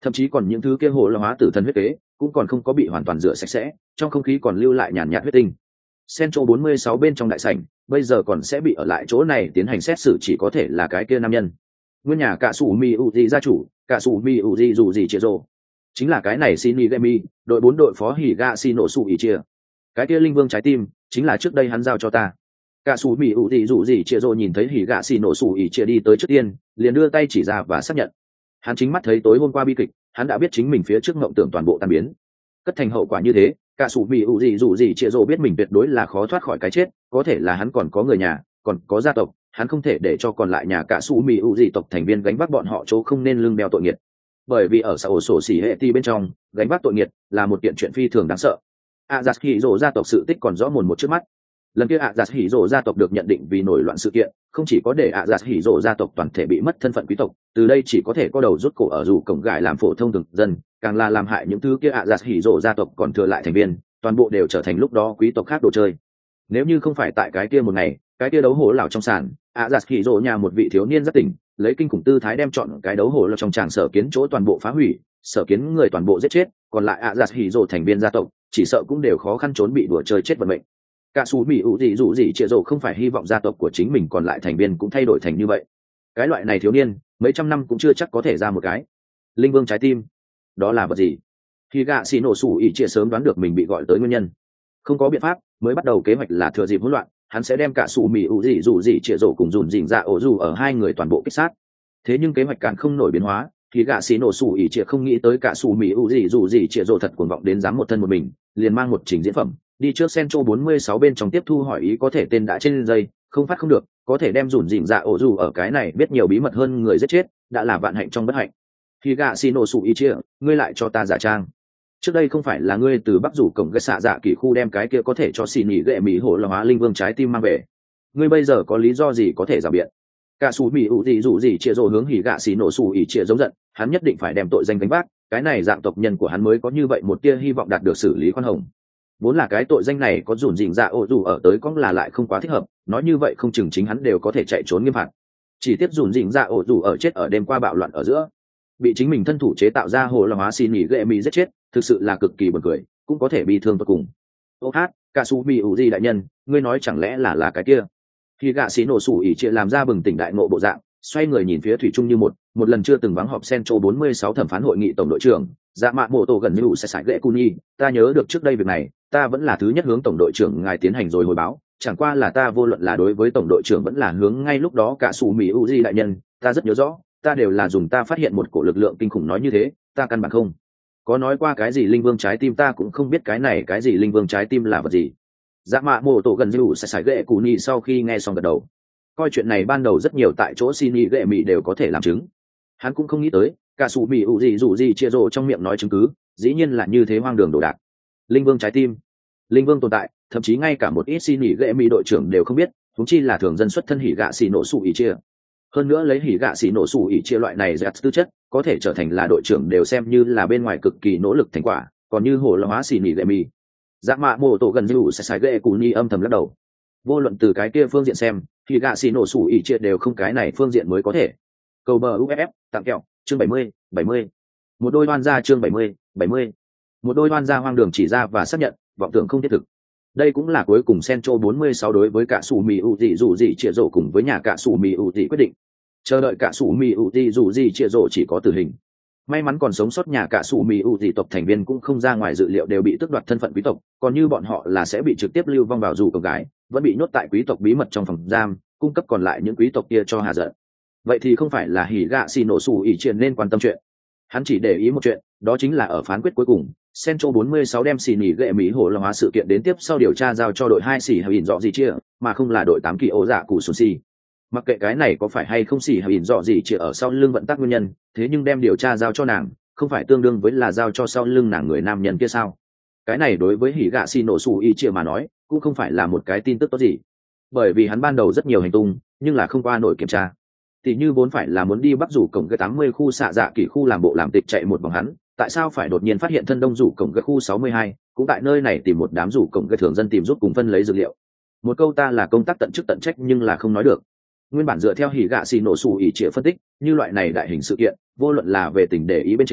thậm chí còn những thứ kia hồ là hóa tử thần huyết kế cũng còn không có bị hoàn toàn rửa sạch sẽ, trong không khí còn lưu lại nhàn nhạt huyết tinh. Central 46 bên trong đại sảnh, bây giờ còn sẽ bị ở lại chỗ này tiến hành xét xử chỉ có thể là cái kia nam nhân. Nguyên nhà cả sủ mi uzi gia chủ, cả sủ mi uzi dù gì chia rồ, chính là cái này Shinigami, đội 4 đội phó Higashi nổ sủ ý chia. Cái kia linh vương trái tim chính là trước đây hắn giao cho ta. Cả sủ mi uzi dù gì chia rồ nhìn thấy Higashi nổ sủ ý chia đi tới trước tiên, liền đưa tay chỉ ra và xác nhận. Hắn chính mắt thấy tối hôm qua bi kịch, hắn đã biết chính mình phía trước ngộng tưởng toàn bộ tan biến. Cất thành hậu quả như thế, cả sủ mi uzi dù gì chia rồ biết mình tuyệt đối là khó thoát khỏi cái chết, có thể là hắn còn có người nhà, còn có gia tộc, hắn không thể để cho còn lại nhà cả sủ mi uzi tộc thành viên gánh vác bọn họ chỗ không nên lưng đeo tội nghiệt. Bởi vì ở xã hội sổ xỉ hệ ti bên trong, gánh vác tội nghiệt là một kiện chuyện phi thường đáng sợ. Azashi gia tộc sự tích còn rõ mồn một trước mắt. Lần kia Azashi gia tộc được nhận định vì nổi loạn sự kiện, không chỉ có để Azashi gia tộc toàn thể bị mất thân phận quý tộc, từ đây chỉ có thể có đầu rút cổ ở dù cổng gài làm phổ thông thường dân, càng là làm hại những thứ kia Azashi gia tộc còn thừa lại thành viên, toàn bộ đều trở thành lúc đó quý tộc khác đồ chơi. Nếu như không phải tại cái kia một ngày, cái kia đấu hổ lão trong sàn, Azashi nhà một vị thiếu niên rất tỉnh, lấy kinh khủng tư thái đem chọn cái đấu hổ lão trong tràng sở kiến chỗ toàn bộ phá hủy, sở kiến người toàn bộ giết chết, còn lại Azashi thành viên gia tộc, chỉ sợ cũng đều khó khăn trốn bị đùa chơi chết vận mệnh. Cả số mỹ ủ gì dụ gì chia rồ không phải hy vọng gia tộc của chính mình còn lại thành viên cũng thay đổi thành như vậy. Cái loại này thiếu niên, mấy trăm năm cũng chưa chắc có thể ra một cái. Linh vương trái tim, đó là vật gì? Khi gạ xì nổ sủ ỉ chia sớm đoán được mình bị gọi tới nguyên nhân, không có biện pháp, mới bắt đầu kế hoạch là thừa dịp hỗn loạn, hắn sẽ đem cả số mỹ ủ gì dụ gì chia rồ cùng dùn dình dạ ổ dù ở hai người toàn bộ kích sát. Thế nhưng kế hoạch cản không nổi biến hóa, khi gạ xì nổ sủ ỉ chia không nghĩ tới cả số mỹ ủ gì dụ gì chia rồ thật cuồng vọng đến dám một thân một mình, liền mang một trình diễn phẩm đi trước Central 46 bên trong tiếp thu hỏi ý có thể tên đã trên dây, không phát không được, có thể đem dùn dỉn dạ ổ dù ở cái này biết nhiều bí mật hơn người giết chết, đã là vạn hạnh trong bất hạnh. Khi gạ xì nổ sủ ý chia, ngươi lại cho ta giả trang. Trước đây không phải là ngươi từ bắc rủ cổng cái xạ dạ kỳ khu đem cái kia có thể cho xì nỉ gệ mỹ hổ là hóa linh vương trái tim mang về. Ngươi bây giờ có lý do gì có thể rào biện? Cả sủ mỹ ủ gì dụ gì chia rồi hướng hỉ gạ xì nổ sủ ý chia giống giận, hắn nhất định phải đem tội danh gánh vác, cái này dạng tộc nhân của hắn mới có như vậy một tia hy vọng đạt được xử lý khoan hồng. Vốn là cái tội danh này có dùn dình dạ ổ dù ở tới cũng là lại không quá thích hợp, nói như vậy không chừng chính hắn đều có thể chạy trốn nghiêm phạt. Chỉ tiếc dùn dình dạ ổ dù ở chết ở đêm qua bạo loạn ở giữa, bị chính mình thân thủ chế tạo ra hồ la hóa xì nỉ ghệ mì giết chết, thực sự là cực kỳ buồn cười, cũng có thể bị thương tột cùng. Ô hát, cả su mi ủ gì đại nhân, ngươi nói chẳng lẽ là cái kia? Khi gạ xì nổ sủ ỉ chia làm ra bừng tỉnh đại ngộ bộ dạng, xoay người nhìn phía thủy trung như một lần chưa từng vắng họp Central 46 thẩm phán hội nghị tổng đội trưởng, dạ mạ mộ tổ gần như sẽ sải ghệ cuni, ta nhớ được trước đây việc này, ta vẫn là thứ nhất hướng tổng đội trưởng ngài tiến hành rồi hồi báo, chẳng qua là ta vô luận là đối với tổng đội trưởng vẫn là hướng ngay lúc đó cả su mi uzi đại nhân, ta rất nhớ rõ, ta đều là dùng ta phát hiện một cổ lực lượng kinh khủng nói như thế, ta căn bản không có nói qua cái gì linh vương trái tim, ta cũng không biết cái này cái gì linh vương trái tim là vật gì. Dạ mạ mộ tổ gần như sẽ sải ghệ cuni sau khi nghe xong gật đầu, coi chuyện này ban đầu rất nhiều tại chỗ xin ý ghệ mị đều có thể làm chứng. Hắn cũng không nghĩ tới cả sủ mị ủ gì dù gì chia rộ trong miệng nói chứng cứ dĩ nhiên là như thế hoang đường đồ đạc. Linh vương trái tim, linh vương tồn tại, thậm chí ngay cả một ít xin ý ghệ mị đội trưởng đều không biết, thúng chi là thường dân xuất thân hỉ gạ xì nổ sủ ỉ chia. Hơn nữa lấy hỉ gạ xì nổ sủ ỉ chia loại này dẹt tư chất có thể trở thành là đội trưởng đều xem như là bên ngoài cực kỳ nỗ lực thành quả, còn như hồ la hóa xì nỉ ghệ mị, dạ mạ mộ tổ gần như sẽ sải ghệ cù ni âm thầm lắc đầu. Vô luận từ cái kia phương diện xem thì gạ xì nổ sủ ỉ triệt đều không cái này phương diện mới có thể. Cầu bờ uff tặng kẹo chương 70. Một đôi đoan ra chương 70. Một đôi đoan ra hoang đường chỉ ra và xác nhận vọng tưởng không thiết thực. Đây cũng là cuối cùng Central 46 đối với cả sủ mì ủ dị dù dị chia rổ cùng với nhà cả sủ mì ủ dị quyết định. Chờ đợi cả sủ mì ủ dị dù dị chia rổ chỉ có tử hình. May mắn còn sống sót nhà cả sủ mì ủ dị tộc thành viên cũng không ra ngoài dự liệu đều bị tước đoạt thân phận quý tộc, còn như bọn họ là sẽ bị trực tiếp lưu vong vào dù cậu gái, vẫn bị nhốt tại quý tộc bí mật trong phòng giam, cung cấp còn lại những quý tộc kia cho hà giận. Vậy thì không phải là hỉ gạ xì nổ sủ ỉ triệt nên quan tâm chuyện. Hắn chỉ để ý một chuyện, đó chính là ở phán quyết cuối cùng, Central 46 đem xì nỉ ghệ mỹ hổ la hóa sự kiện đến tiếp sau điều tra giao cho đội 2 xì hay ỉn dọ gì chia, mà không là đội 8 kỳ ổ dạ cụ sùn xì. Mặc kệ cái này có phải hay không xì hay ỉn dọ gì chia ở sau lưng vận tắc nguyên nhân, thế nhưng đem điều tra giao cho nàng, không phải tương đương với là giao cho sau lưng nàng người nam nhân kia sao? Cái này đối với hỉ gạ xì nổ sủ ỉ chia mà nói, cũng không phải là một cái tin tức tốt gì. Bởi vì hắn ban đầu rất nhiều hành tung, nhưng là không qua nổi kiểm tra. Thì như vốn phải là muốn đi bắc rủ cổng cái 80 khu xạ dạ kỳ khu làm bộ làm tịch chạy một vòng hắn, tại sao phải đột nhiên phát hiện thân đông rủ cổng cái khu 62, cũng tại nơi này tìm một đám rủ cổng cái thường dân tìm giúp cùng phân lấy dữ liệu. Một câu ta là công tác tận chức tận trách nhưng là không nói được. Nguyên bản dựa theo hỉ gạ xì nổ sủ ỉ chia phân tích, như loại này đại hình sự kiện, vô luận là về tình để ý bên trên,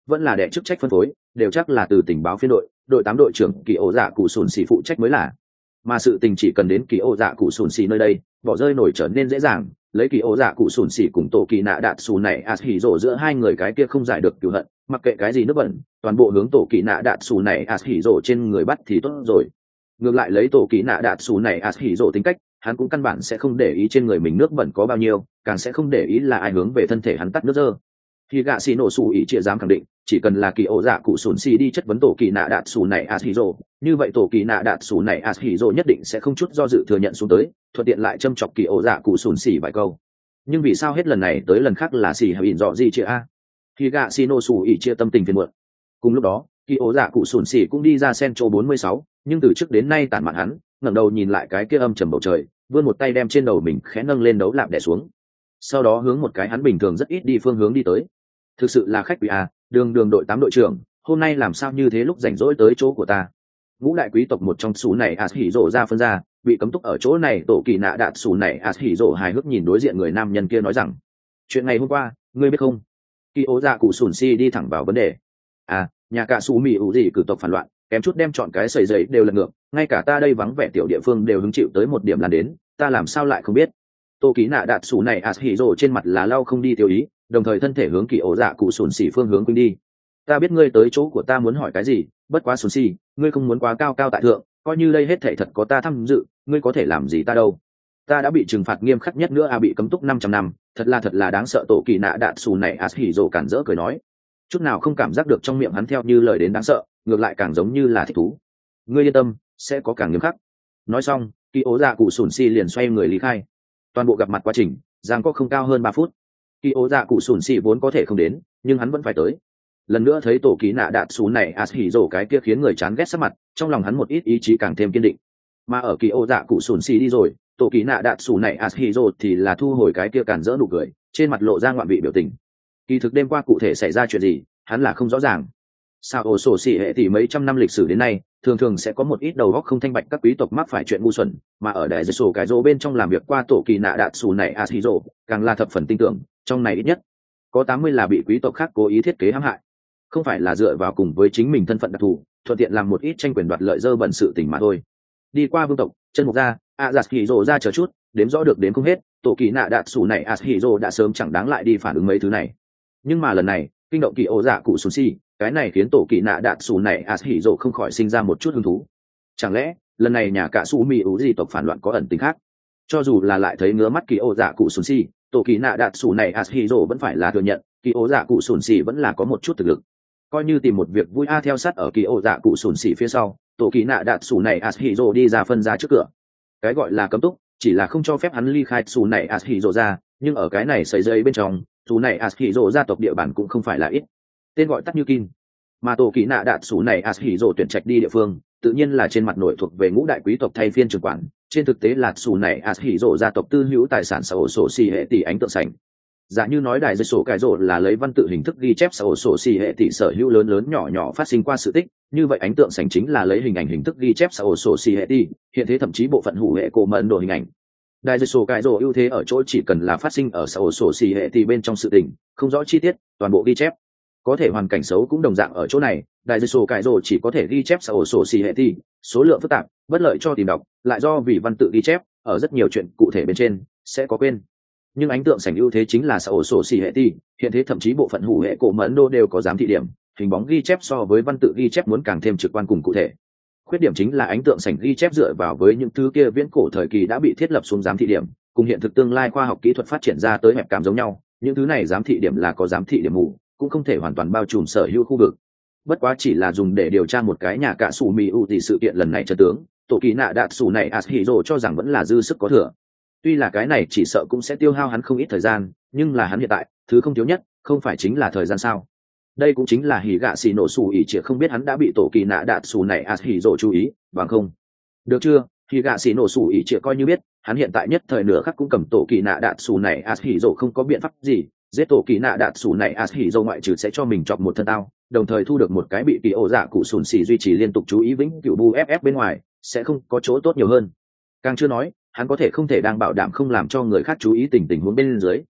vẫn là đệ chức trách phân phối đều chắc là từ tình báo phiên đội 8 đội trưởng kỳ ổ dạ cụ sùn xì phụ trách mới là. Mà sự tình chỉ cần đến kỳ ổ dạ cụ sùn xì nơi đây, bỏ rơi nổi trở nên dễ dàng. Lấy kỳ ổ dạ cụ sùn xì cùng tổ kỳ nạ đạn xù này Ashiro giữa hai người cái kia không giải được cửu hận, mặc kệ cái gì nước bẩn, toàn bộ hướng tổ kỳ nạ đạn xù này Ashiro trên người bắt thì tốt rồi. Ngược lại lấy tổ kỳ nạ đạn xù này Ashiro tính cách, hắn cũng căn bản sẽ không để ý trên người mình nước bẩn có bao nhiêu, càng sẽ không để ý là ai hướng về thân thể hắn tắt nước dơ. Khi gạ xì nổ xù ý chia dám khẳng định, chỉ cần là kỳ ổ dạ cụ sùn xì đi chất vấn tổ kỳ nạ đạn xù này Ashiro, như vậy tổ kỳ nạ đạn xù này Ashiro nhất định sẽ không chút do dự thừa nhận xuống tới, thuận tiện lại châm chọc kỳ ổ dạ cụ sùn xì vài câu. Nhưng vì sao hết lần này tới lần khác là xì hay ỉn dọ gì chia a? Khi gạ xì nổ xù ý chia tâm tình phiền muộn. Cùng lúc đó, kỳ ổ dạ cụ sùn xì cũng đi ra Centro 46, nhưng từ trước đến nay tản mạn hắn, ngẩng đầu nhìn lại cái kia âm trầm bầu trời, vươn một tay đem trên đầu mình khẽ nâng lên đấu lạp đè xuống. Sau đó hướng một cái hắn bình thường rất ít đi phương hướng đi tới. Thực sự là khách quý à, đường đội 8 đội trưởng, hôm nay làm sao như thế lúc rảnh rỗi tới chỗ của ta. Ngũ đại quý tộc một trong số này Ashiro ra phân ra, bị cấm túc ở chỗ này tổ kỳ nạ đạn số này Ashiro hài hước nhìn đối diện người nam nhân kia nói rằng, chuyện ngày hôm qua, ngươi biết không? Kỳ ố dạ cụ sùn si đi thẳng vào vấn đề. À, nhà cả su mì ủ gì cử tộc phản loạn, kém chút đem chọn cái sợi giấy đều lật ngược, ngay cả ta đây vắng vẻ tiểu địa phương đều hứng chịu tới một điểm lan đến, ta làm sao lại không biết. Tô ký nạ đạn số này Ashiro trên mặt là lau không đi tiêu ý, đồng thời thân thể hướng kỳ ổ dạ cụ sùn xỉ phương hướng quên đi. Ta biết ngươi tới chỗ của ta muốn hỏi cái gì, bất quá sùn xỉ, ngươi không muốn quá cao cao tại thượng, coi như đây hết thảy thật có ta tham dự, ngươi có thể làm gì ta đâu. Ta đã bị trừng phạt nghiêm khắc nhất nữa bị cấm túc 500 năm, thật là đáng sợ. Tổ kỳ nạ đạn xù này Ashiro cản rỡ cười nói, chút nào không cảm giác được trong miệng hắn theo như lời đến đáng sợ, ngược lại càng giống như là thích thú. Ngươi yên tâm, sẽ có càng nghiêm khắc. Nói xong, kỳ ổ dạ cụ sùn xỉ liền xoay người lý khai. Toàn bộ gặp mặt quá trình giang có không cao hơn 3 phút. Kỳ ố dạ cụ sùn xì vốn có thể không đến, nhưng hắn vẫn phải tới. Lần nữa thấy tổ ký nạ đạn xú này Ashiro cái kia khiến người chán ghét sắc mặt, trong lòng hắn một ít ý chí càng thêm kiên định. Mà ở kỳ ố dạ cụ sùn xì đi rồi, tổ ký nạ đạn xú này Ashiro thì là thu hồi cái kia cản rỡ nụ cười, trên mặt lộ ra ngoạn vị biểu tình. Kỳ thực đêm qua cụ thể xảy ra chuyện gì, hắn là không rõ ràng. Sao ổ sổ xỉ hệ thì mấy trăm năm lịch sử đến nay, thường sẽ có một ít đầu óc không thanh bạch các quý tộc mắc phải chuyện ngu xuẩn, mà ở đại dây sổ cái rô bên trong làm việc qua tổ kỳ nạ đạn xù này Ashiro, càng là thập phần tin tưởng, trong này ít nhất có 80 là bị quý tộc khác cố ý thiết kế hãm hại, không phải là dựa vào cùng với chính mình thân phận đặc thù, thuận tiện làm một ít tranh quyền đoạt lợi dơ bẩn sự tình mà thôi. Đi qua vương tộc, chân mục ra, Ashiro ra chờ chút, đếm rõ được đếm không hết, tổ kỳ nạ đạn xù này Ashiro đã sớm chẳng đáng lại đi phản ứng mấy thứ này. Nhưng mà lần này, kinh động kỳ ổ dạ cụ sùn si, cái này khiến tổ kỳ nạ đạn xù này Ashiro không khỏi sinh ra một chút hứng thú. Chẳng lẽ lần này nhà cả su mi ủ gì tộc phản loạn có ẩn tính khác? Cho dù là lại thấy ngứa mắt kỳ ổ dạ cụ sùn si, tổ kỳ nạ đạn xù này Ashiro vẫn phải là thừa nhận kỳ ổ dạ cụ sùn si vẫn là có một chút thực lực. Coi như tìm một việc vui theo sát ở kỳ ổ dạ cụ sùn si phía sau, tổ kỳ nạ đạn xù này Ashiro đi ra phân ra trước cửa. Cái gọi là cấm túc chỉ là không cho phép hắn ly khai xù này Ashiro ra, nhưng ở cái này sấy dây bên trong, xù này Ashiro gia tộc địa bàn cũng không phải là ít. Tên gọi tắt như kin, mà tổ kỳ nạ đạn xù này Ashiro tuyển trạch đi địa phương tự nhiên là trên mặt nội thuộc về ngũ đại quý tộc thay phiên trưởng quản, trên thực tế là xù này Ashiro gia tộc tư hữu tài sản xã hội sổ xì hệ tỷ ánh tượng sành. Giả như nói đại dây sổ cái rộ là lấy văn tự hình thức ghi chép xã hội sổ xì hệ tỷ sở hữu lớn nhỏ phát sinh qua sự tích, như vậy ánh tượng sành chính là lấy hình ảnh hình thức ghi chép xã hội sổ xì hệ tỷ, hiện thế thậm chí bộ phận hủ hệ cổ mẫn đồ hình ảnh. Đại dây sổ cái rộ ưu thế ở chỗ chỉ cần là phát sinh ở xã hội sổ xì hệ tỷ bên trong sự tình, không rõ chi tiết, toàn bộ ghi chép. Có thể hoàn cảnh xấu cũng đồng dạng ở chỗ này, đại dây sổ cái rộ chỉ có thể ghi chép xã hội sổ xì hệ tỷ, số lượng phức tạp, bất lợi cho tìm đọc, lại do vì văn tự ghi chép, ở rất nhiều chuyện cụ thể bên trên sẽ có quên. Nhưng ánh tượng sảnh ưu thế chính là xã hội sổ xì hệ tỷ, hiện thế thậm chí bộ phận hủ hệ cổ mẫn đô đều có giám thị điểm, hình bóng ghi chép so với văn tự ghi chép muốn càng thêm trực quan cùng cụ thể. Khuyết điểm chính là ánh tượng sảnh ghi chép dựa vào với những thứ kia viễn cổ thời kỳ đã bị thiết lập xuống giám thị điểm, cùng hiện thực tương lai khoa học kỹ thuật phát triển ra tới hẹp cảm giống nhau, những thứ này giám thị điểm là có giám thị điểm mù, cũng không thể hoàn toàn bao trùm sở hữu khu vực. Bất quá chỉ là dùng để điều tra một cái nhà cả sủ mì ưu thì sự kiện lần này chân tướng, tổ kỳ nạ đạn sủ này Ashiro cho rằng vẫn là dư sức có thừa. Tuy là cái này chỉ sợ cũng sẽ tiêu hao hắn không ít thời gian, nhưng là hắn hiện tại thứ không thiếu nhất không phải chính là thời gian sao? Đây cũng chính là hỉ gạ xì nổ sủ ỉ chỉ không biết hắn đã bị tổ kỳ nạ đạn sủ này Ashiro chú ý, bằng không? Được chưa? Hỉ gạ xì nổ sủ ỉ chỉ coi như biết, hắn hiện tại nhất thời nửa khắc cũng cầm tổ kỳ nạ đạn sủ này Ashiro không có biện pháp gì, giết tổ kỳ nạ đạn sủ này Ashiro ngoại trừ sẽ cho mình chọc một thân tao, đồng thời thu được một cái bị kỳ ổ dạ cụ sùn xì duy trì liên tục chú ý vĩnh cửu bu ff bên ngoài, sẽ không có chỗ tốt nhiều hơn. Càng chưa nói, hắn có thể không thể đang bảo đảm không làm cho người khác chú ý tình huống bên dưới,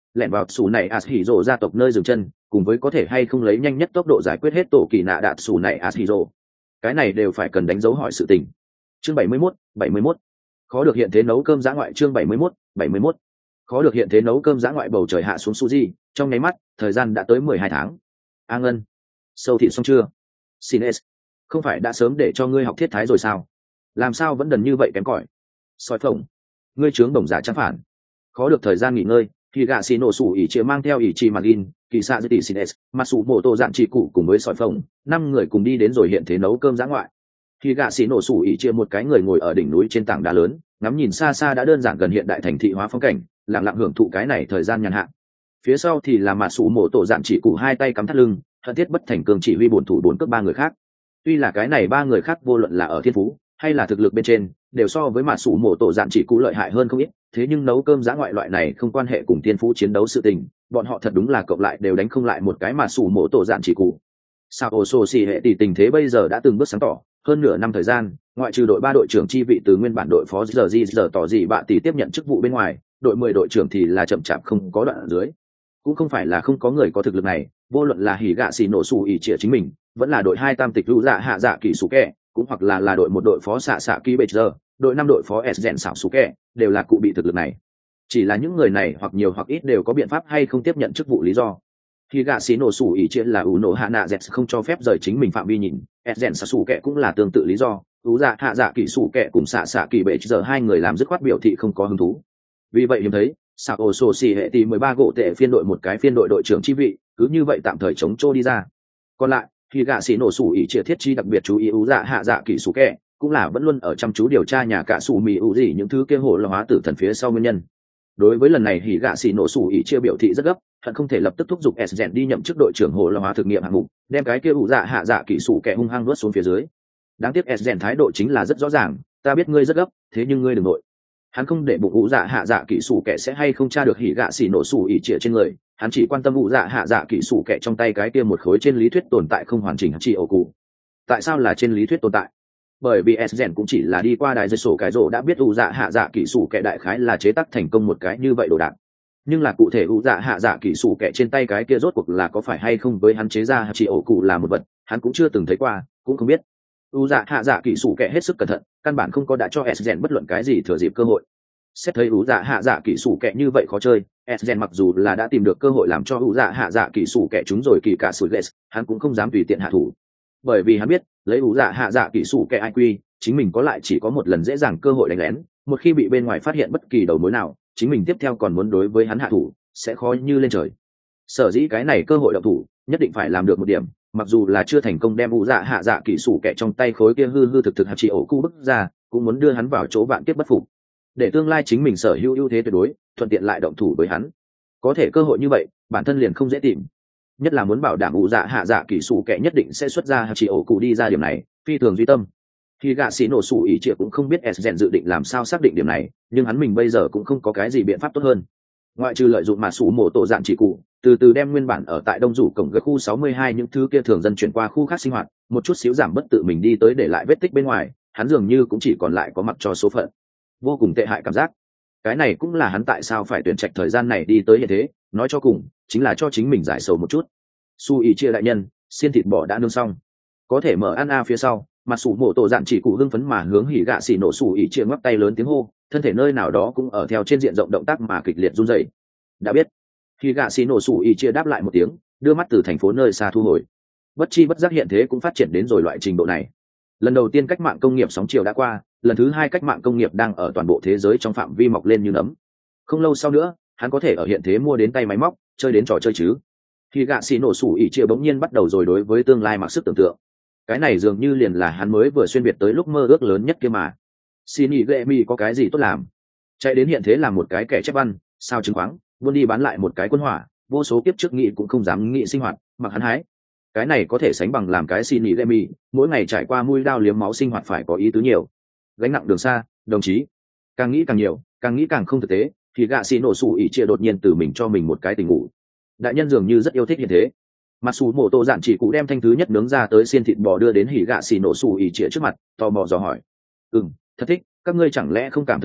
lẻn vào xù này ạt hỉ rồ gia tộc nơi dừng chân, cùng với có thể hay không lấy nhanh nhất tốc độ giải quyết hết tổ kỳ nạ đạt xù này ạt hỉ rồ, cái này đều phải cần đánh dấu hỏi sự tình. Chương 71. Khó được hiện thế nấu cơm dã ngoại. Chương 71. Khó được hiện thế nấu cơm dã ngoại. Bầu trời hạ xuống Suzy, trong nháy mắt thời gian đã tới 12 tháng. A Ngân, sâu thị xong chưa? Sines, không phải đã sớm để cho ngươi học thiết thái rồi sao? Làm sao vẫn đần như vậy kém cỏi? Soi phồng, ngươi trướng đồng giả trang phản. Khó được thời gian nghỉ ngơi, thì gạ xì nổ sủ ỉ chia mang theo ỉ chi magin, kỳ xạ dư tỷ Sines, mà sủ mổ tổ dạn chỉ cụ cùng với soi phồng, 5 người cùng đi đến rồi hiện thế nấu cơm dã ngoại. Thì gạ xì nổ sủ ỉ chia một cái người ngồi ở đỉnh núi trên tảng đá lớn, ngắm nhìn xa xa đã đơn giản gần hiện đại thành thị hóa phong cảnh, lặng lặng hưởng thụ cái này thời gian nhàn hạ. Phía sau thì là mà sủ mổ tổ dạn chỉ cụ hai tay cắm thắt lưng, hận thiết bất thành cường chỉ huy bổn thủ bốn cướp 3 người khác. Tuy là cái này 3 người khác vô luận là ở thiên phú hay là thực lực bên trên đều so với mà sủ mổ tổ dạn chỉ cụ lợi hại hơn không ít, thế nhưng nấu cơm dã ngoại loại này không quan hệ cùng thiên phú chiến đấu sự tình, bọn họ thật đúng là cộng lại đều đánh không lại một cái mà sủ mổ tổ dạn chỉ cụ. Sao ổ sổ xì hệ tỷ tình thế bây giờ đã từng bước sáng tỏ, hơn nửa năm thời gian, ngoại trừ đội 3 đội trưởng chi vị từ nguyên bản đội phó giờ tỏ gì bạ tỷ tiếp nhận chức vụ bên ngoài, đội 10 đội trưởng thì là chậm chạp không có đoạn ở dưới. Cũng không phải là không có người có thực lực này, vô luận là hỉ gạ xì nổ sủ ỉ trịa chính mình, vẫn là đội 2 tam tịch lưu dạ hạ dạ kỳ sủ kẹ, cũng hoặc là đội một đội phó xạ xạ kỳ bây giờ, đội 5 đội phó s rèn xảo sủ kẹ, đều là cụ bị thực lực này. Chỉ là những người này hoặc nhiều hoặc ít đều có biện pháp hay không tiếp nhận chức vụ lý do. Khi gạ xì nổ sủ ỉ trịa là ủ nổ hạ nạ dẹt không cho phép rời chính mình phạm vi nhìn, s rèn xảo sủ kẹ cũng là tương tự lý do. Ú dạ hạ dạ kỳ sủ kẹ cùng xạ xạ kỳ bây giờ hai người làm dứt khoát biểu thị không có hứng thú. Vì vậy hiếm thấy sao ổ sổ xì hệ tỷ 13 gỗ tệ phiên đội một cái phiên đội đội trưởng chi vị, cứ như vậy tạm thời chống trô đi ra. Còn lại khi gạ xì nổ sủ ỉ trịa thiết chi đặc biệt chú ý ú dạ hạ dạ kỳ sủ kẹ, cũng là vẫn luôn ở chăm chú điều tra nhà cả sủ mì ủ gì những thứ kia hổ là hóa tử thần phía sau nguyên nhân. Đối với lần này hỉ gạ xì nổ sủ ỉ chia biểu thị rất gấp, hận không thể lập tức thúc giục s rèn đi nhậm chức đội trưởng hổ là hóa thực nghiệm hạng mục, đem cái kia ủ dạ hạ dạ kỳ sủ kẹ hung hăng nuốt xuống phía dưới. Đáng tiếc s rèn thái độ chính là rất rõ ràng, ta biết ngươi rất gấp, thế nhưng ngươi đừng nội. Hắn không để bụng ủ dạ hạ dạ kỳ sủ kẹ sẽ hay không tra được hỉ gạ xì nổ sủ ỉ trịa trên người, hắn chỉ quan tâm ủ dạ hạ dạ kỳ sủ kẹ trong tay cái kia một khối trên lý thuyết tồn tại không hoàn chỉnh chỉ ổ cụ. Tại sao là trên lý thuyết tồn tại? Bởi vì s rèn cũng chỉ là đi qua đài dây sổ cái rổ đã biết ủ dạ hạ dạ kỳ sủ kẹ đại khái là chế tác thành công một cái như vậy đồ đạc, nhưng là cụ thể ủ dạ hạ dạ kỳ sủ kẹ trên tay cái kia rốt cuộc là có phải hay không với hắn chế ra chỉ ổ cụ là một vật hắn cũng chưa từng thấy qua, cũng không biết. ủ dạ hạ dạ kỳ sủ kẹ hết sức cẩn thận, căn bản không có đã cho s rèn bất luận cái gì thừa dịp cơ hội. Xét thấy ủ dạ hạ dạ kỳ sủ kẹ như vậy khó chơi, s rèn mặc dù là đã tìm được cơ hội làm cho ủ dạ hạ dạ kỳ sủ kẹ chúng rồi kỳ cả sủi lệ, hắn cũng không dám tùy tiện hạ thủ, bởi vì hắn biết lấy ủ dạ hạ dạ kỳ sủ kẹ IQ, chính mình có lại chỉ có một lần dễ dàng cơ hội đánh lén, một khi bị bên ngoài phát hiện bất kỳ đầu mối nào, chính mình tiếp theo còn muốn đối với hắn hạ thủ sẽ khó như lên trời. Sở dĩ cái này cơ hội động thủ nhất định phải làm được một điểm, mặc dù là chưa thành công đem ủ dạ hạ dạ kỳ sủ kẹ trong tay khối kia hư thực hạt chỉ ổ cụ bức ra, cũng muốn đưa hắn vào chỗ vạn kiếp bất phục, để tương lai chính mình sở hữu ưu thế tuyệt đối, thuận tiện lại động thủ với hắn. Có thể cơ hội như vậy bản thân liền không dễ tìm, nhất là muốn bảo đảm ủ dạ hạ dạ kỳ sủ kẹ nhất định sẽ xuất ra hạt chỉ ổ cụ đi ra, điểm này phi thường duy tâm. Khi gạ xì nổ sủ ỉ trịa cũng không biết s rèn dự định làm sao xác định điểm này, nhưng hắn mình bây giờ cũng không có cái gì biện pháp tốt hơn, ngoại trừ lợi dụng mà sủ mổ tổ dạn chỉ cụ từ từ đem nguyên bản ở tại đông rủ cổng gần khu 62 những thứ kia thường dân chuyển qua khu khác sinh hoạt, một chút xíu giảm bất tự mình đi tới để lại vết tích bên ngoài, hắn dường như cũng chỉ còn lại có mặc cho số phận, vô cùng tệ hại cảm giác. Cái này cũng là hắn tại sao phải tuyển trạch thời gian này đi tới như thế, nói cho cùng chính là cho chính mình giải sầu một chút. Su ỉ chia đại nhân, xiên thịt bò đã nướng xong, có thể mở ăn phía sau mà sủ mổ tổ dạn chỉ cụ hưng phấn mà hướng hỉ gạ xì nổ sủ ỉ chia ngoắc tay lớn tiếng hô, thân thể nơi nào đó cũng ở theo trên diện rộng động tác mà kịch liệt run rẩy. Đã biết. Hỉ gạ xì nổ sủ ỉ chia đáp lại một tiếng, đưa mắt từ thành phố nơi xa thu hồi. Bất chi bất giác hiện thế cũng phát triển đến rồi loại trình độ này. Lần đầu tiên cách mạng công nghiệp sóng chiều đã qua, lần thứ hai cách mạng công nghiệp đang ở toàn bộ thế giới trong phạm vi mọc lên như nấm. Không lâu sau nữa hắn có thể ở hiện thế mua đến tay máy móc, chơi đến trò chơi chứ. Hỉ gạ xì nổ sủ ỉ chia bỗng nhiên bắt đầu rồi đối với tương lai mặc sức tưởng tượng. Cái này dường như liền là hắn mới vừa xuyên việt tới lúc mơ ước lớn nhất kia mà. Xin ý ghệ mi có cái gì tốt làm, chạy đến hiện thế làm một cái kẻ chép văn sao chứng khoáng, buôn đi bán lại một cái quân hỏa, vô số kiếp trước nghĩ cũng không dám nghĩ sinh hoạt mặc hắn hái. Cái này có thể sánh bằng làm cái xin ý ghệ mi mỗi ngày trải qua mũi đao liếm máu sinh hoạt phải có ý tứ nhiều. Gánh nặng đường xa đồng chí, càng nghĩ càng nhiều, càng nghĩ càng không thực tế. Thì gạ xì nổ sủ ỉ chia đột nhiên từ mình cho mình một cái tình ngủ. Đại nhân dường như rất yêu thích hiện thế. Mặc dù mổ tổ dạn chỉ cụ đem thanh thứ nhất nướng ra tới xiên thịt bò đưa đến hỉ gạ xì nổ sủ ỉ trịa trước mặt, tò mò dò hỏi. Thật thích, các ngươi chẳng lẽ không cảm thấy được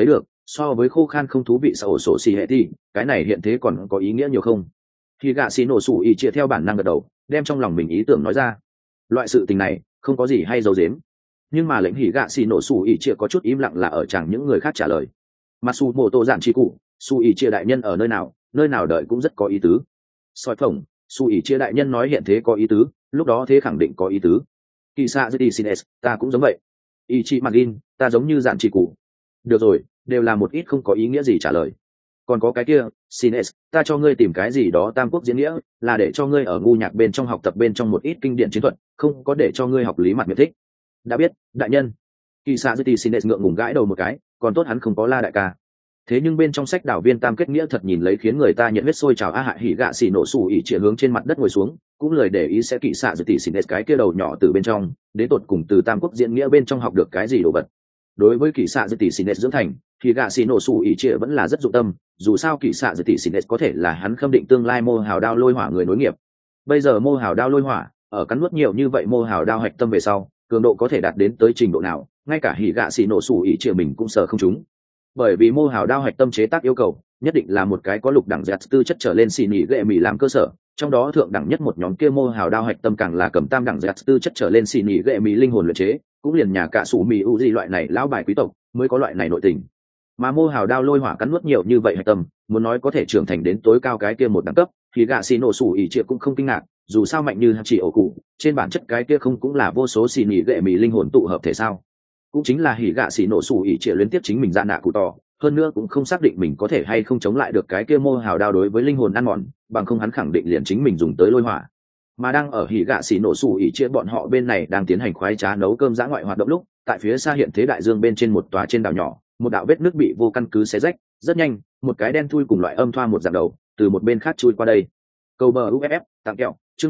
so với khô khan không thú vị xã ổ sổ xì hệ thì cái này hiện thế còn có ý nghĩa nhiều không? Khi gạ xì nổ sủ ỉ chia theo bản năng gật đầu, đem trong lòng mình ý tưởng nói ra. Loại sự tình này không có gì hay giấu giếm, nhưng mà lệnh hỉ gạ xì nổ sủ ỉ chia có chút im lặng là ở chẳng những người khác trả lời. Mà su mô tô dạn chi cụ, su ỉ chia đại nhân ở nơi nào đợi cũng rất có ý tứ. Soi phồng, su ỉ chia đại nhân nói hiện thế có ý tứ, lúc đó thế khẳng định có ý tứ. Kỳ xạ dư sines, ta cũng giống vậy. Ichi Magin, ta giống như dạn chỉ cụ. Được rồi, đều là một ít không có ý nghĩa gì trả lời. Còn có cái kia, Sines, ta cho ngươi tìm cái gì đó tam quốc diễn nghĩa, là để cho ngươi ở ngu nhạc bên trong học tập bên trong một ít kinh điển chiến thuật, không có để cho ngươi học lý mặt miệt thích. Đã biết, đại nhân. Kỳ xạ dư Sines ngượng ngùng gãi đầu một cái, còn tốt hắn không có la đại ca. Thế nhưng bên trong sách đảo viên tam kết nghĩa thật nhìn lấy khiến người ta nhiệt huyết sôi trào a hại hỉ gạ xỉ nổ xù ỉ chĩa hướng trên mặt đất ngồi xuống, cũng lời để ý sẽ kỵ xạ dư tỷ xỉn cái kia đầu nhỏ từ bên trong đến tột cùng từ tam quốc diễn nghĩa bên trong học được cái gì đồ vật. Đối với kỵ xạ dư tỷ xỉn dưỡng thành thì gạ xỉ nổ xù ỉ chĩa vẫn là rất dụng tâm, dù sao kỵ xạ dư tỷ xỉn có thể là hắn khâm định tương lai mô hào đao lôi hỏa người nối nghiệp. Bây giờ mô hào đao lôi hỏa ở cắn nuốt nhiều như vậy mô hào đao hạch tâm về sau, cường độ có thể đạt đến tới trình độ nào, ngay cả hỉ gạ xỉ nổ xù ỉ chĩa mình cũng sợ không chúng. Bởi vì mô hào đao hạch tâm chế tác yêu cầu nhất định là một cái có lục đẳng dẹt tư chất trở lên xì nỉ ghệ mì làm cơ sở, trong đó thượng đẳng nhất một nhóm kia mô hào đao hạch tâm càng là cầm tam đẳng dẹt tư chất trở lên xì nỉ ghệ mì linh hồn luyện chế, cũng liền nhà cả sủ mì u gì loại này lão bài quý tộc mới có loại này nội tình. Mà mô hào đao lôi hỏa cắn nuốt nhiều như vậy hạch tâm, muốn nói có thể trưởng thành đến tối cao cái kia một đẳng cấp thì gạ xì nổ sủ ỉ trịa cũng không kinh ngạc, dù sao mạnh như chỉ ổ cụ trên bản chất cái kia không cũng là vô số xì nỉ ghệ mì linh hồn tụ hợp thể sao. Cũng chính là hỉ gạ xì nổ sủ ỉ trịa liên tiếp chính mình dạ nạ cụ tỏ, hơn nữa cũng không xác định mình có thể hay không chống lại được cái kia mô hào đao đối với linh hồn ăn mòn, bằng không hắn khẳng định liền chính mình dùng tới lôi hỏa. Mà đang ở hỉ gạ xỉ nổ sủ ỉ chia bọn họ bên này đang tiến hành khoái trá nấu cơm dã ngoại hoạt động lúc, tại phía xa hiện thế đại dương bên trên một tòa trên đảo nhỏ, một đạo vết nước bị vô căn cứ xé rách, rất nhanh, một cái đen thui cùng loại âm thoa một dạng đầu, từ một bên khác chui qua đây. Câu bờ UFF, tặng kẹo, chương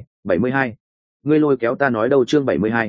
72. Ngươi lôi kéo ta nói đâu chương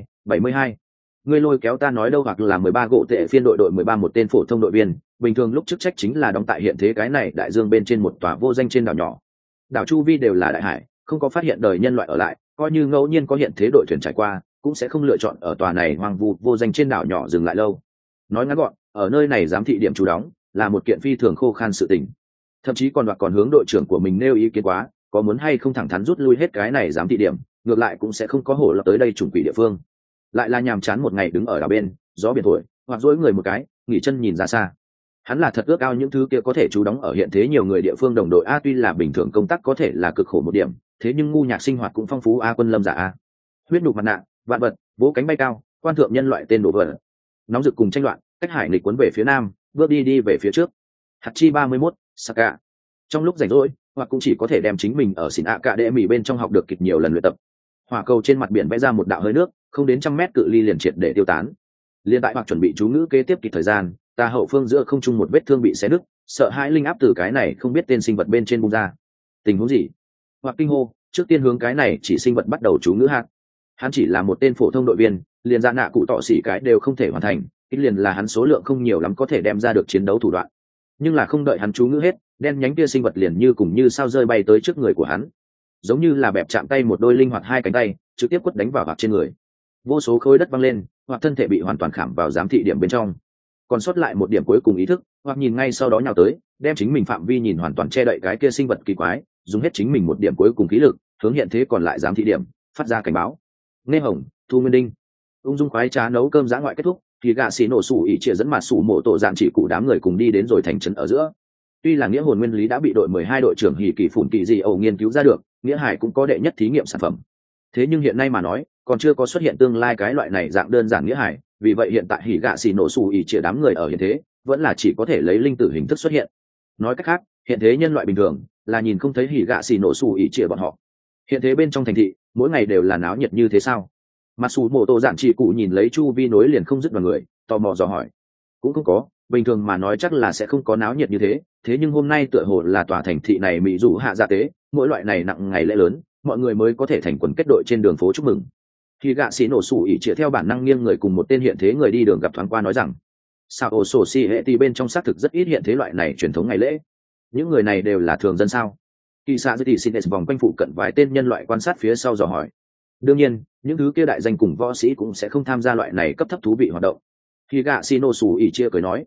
72. Ngươi lôi kéo ta nói đâu hoặc là 13 gỗ tệ phiên đội 13 một tên phổ thông đội viên, bình thường lúc chức trách chính là đóng tại hiện thế cái này đại dương bên trên một tòa vô danh trên đảo nhỏ. Đảo chu vi đều là đại hải, không có phát hiện đời nhân loại ở lại, coi như ngẫu nhiên có hiện thế đội thuyền trải qua, cũng sẽ không lựa chọn ở tòa này hoang vu vô danh trên đảo nhỏ dừng lại lâu. Nói ngắn gọn, ở nơi này giám thị điểm trú đóng là một kiện phi thường khô khan sự tình. Thậm chí còn hướng đội trưởng của mình nêu ý kiến quá, có muốn hay không thẳng thắn rút lui hết cái này giám thị điểm, ngược lại cũng sẽ không có hổ lập tới đây chủng quỷ địa phương. Lại là nhàm chán một ngày đứng ở đảo bên, gió biển thổi, hoặc dỗi người một cái, nghỉ chân nhìn ra xa. Hắn là thật ước ao những thứ kia có thể trú đóng ở hiện thế nhiều người địa phương đồng đội a, tuy là bình thường công tác có thể là cực khổ một điểm, thế nhưng ngu nhạc sinh hoạt cũng phong phú a. Quân lâm giả a, huyết nhục mặt nạ, vạn vật, vỗ cánh bay cao, quan thượng nhân loại tên đồ vật. Nóng rực cùng tranh loạn, cách hải nghịch cuốn về phía nam, bước đi về phía trước. Hạt chi 31, Saka. Trong lúc rảnh rỗi, hoặc cũng chỉ có thể đem chính mình ở xỉn ạ cạ đệ mì bên trong học được kịch nhiều lần luyện tập. Hỏa cầu trên mặt biển vẽ ra một đạo hơi nước, không đến 100 mét cự ly liền triệt để tiêu tán. Liên tại hoặc chuẩn bị chú ngữ kế tiếp kịp thời gian, ta hậu phương giữa không trung một vết thương bị xé nứt, sợ hãi linh áp từ cái này không biết tên sinh vật bên trên bung ra. Tình huống gì? Hoặc kinh hô, trước tiên hướng cái này chỉ sinh vật bắt đầu chú ngữ hạt. Hắn chỉ là một tên phổ thông đội viên, liền ra nạ cụ tọ xỉ cái đều không thể hoàn thành, ít liền là hắn số lượng không nhiều lắm có thể đem ra được chiến đấu thủ đoạn. Nhưng là không đợi hắn chú ngữ hết, đen nhánh kia sinh vật liền như cùng như sao rơi bay tới trước người của hắn, giống như là bẹp chạm tay một đôi linh hoạt hai cánh tay, trực tiếp quất đánh vào hoặc trên người. Vô số khối đất văng lên, hoặc thân thể bị hoàn toàn khảm vào giám thị điểm bên trong. Còn sót lại một điểm cuối cùng ý thức, hoặc nhìn ngay sau đó nhào tới, đem chính mình phạm vi nhìn hoàn toàn che đậy cái kia sinh vật kỳ quái, dùng hết chính mình một điểm cuối cùng khí lực, hướng hiện thế còn lại giám thị điểm, phát ra cảnh báo. Nghe hồng, thu nguyên đinh. Ung dung khoái trá nấu cơm dã ngoại kết thúc, thì gạ xì nổ sủ ỉ trịa dẫn mặt sủ mộ tổ dạn chỉ cụ đám người cùng đi đến rồi thành trấn ở giữa. Tuy là nghĩa hồn nguyên lý đã bị đội 12 đội trưởng hỉ kỳ phủn kỳ gì ẩu nghiên cứu ra được, nghĩa hải cũng có đệ nhất thí nghiệm sản phẩm. Thế nhưng hiện nay mà nói, còn chưa có xuất hiện tương lai cái loại này dạng đơn giản nghĩa hải, vì vậy hiện tại hỉ gạ xì nổ sủ ỉ trịa đám người ở hiện thế vẫn là chỉ có thể lấy linh tử hình thức xuất hiện. Nói cách khác, hiện thế nhân loại bình thường là nhìn không thấy hỉ gạ xì nổ sủ ỉ trịa bọn họ. Hiện thế bên trong thành thị mỗi ngày đều là náo nhiệt như thế sao? Mặc dù mộ tổ giản chỉ cụ nhìn lấy chu vi nối liền không dứt vào người, tò mò dò hỏi. Cũng không có, bình thường mà nói chắc là sẽ không có náo nhiệt như thế, thế nhưng hôm nay tựa hồ là tòa thành thị này mỹ dụ hạ dạ tế, mỗi loại này nặng ngày lễ lớn, mọi người mới có thể thành quần kết đội trên đường phố chúc mừng. Khi gạ xì nổ sủ ỉ trịa theo bản năng nghiêng người cùng một tên hiện thế người đi đường gặp thoáng qua nói rằng, sao ổ sổ xì hệ thì bên trong xác thực rất ít hiện thế loại này truyền thống ngày lễ. Những người này đều là thường dân sao? Kỳ xạ dư thì xin vòng quanh phụ cận vài tên nhân loại quan sát phía sau dò hỏi. Đương nhiên, những thứ kia đại danh cùng võ sĩ cũng sẽ không tham gia loại này cấp thấp thú vị hoạt động. Khi gạ xì nổ sủ ỉ trịa cười nói,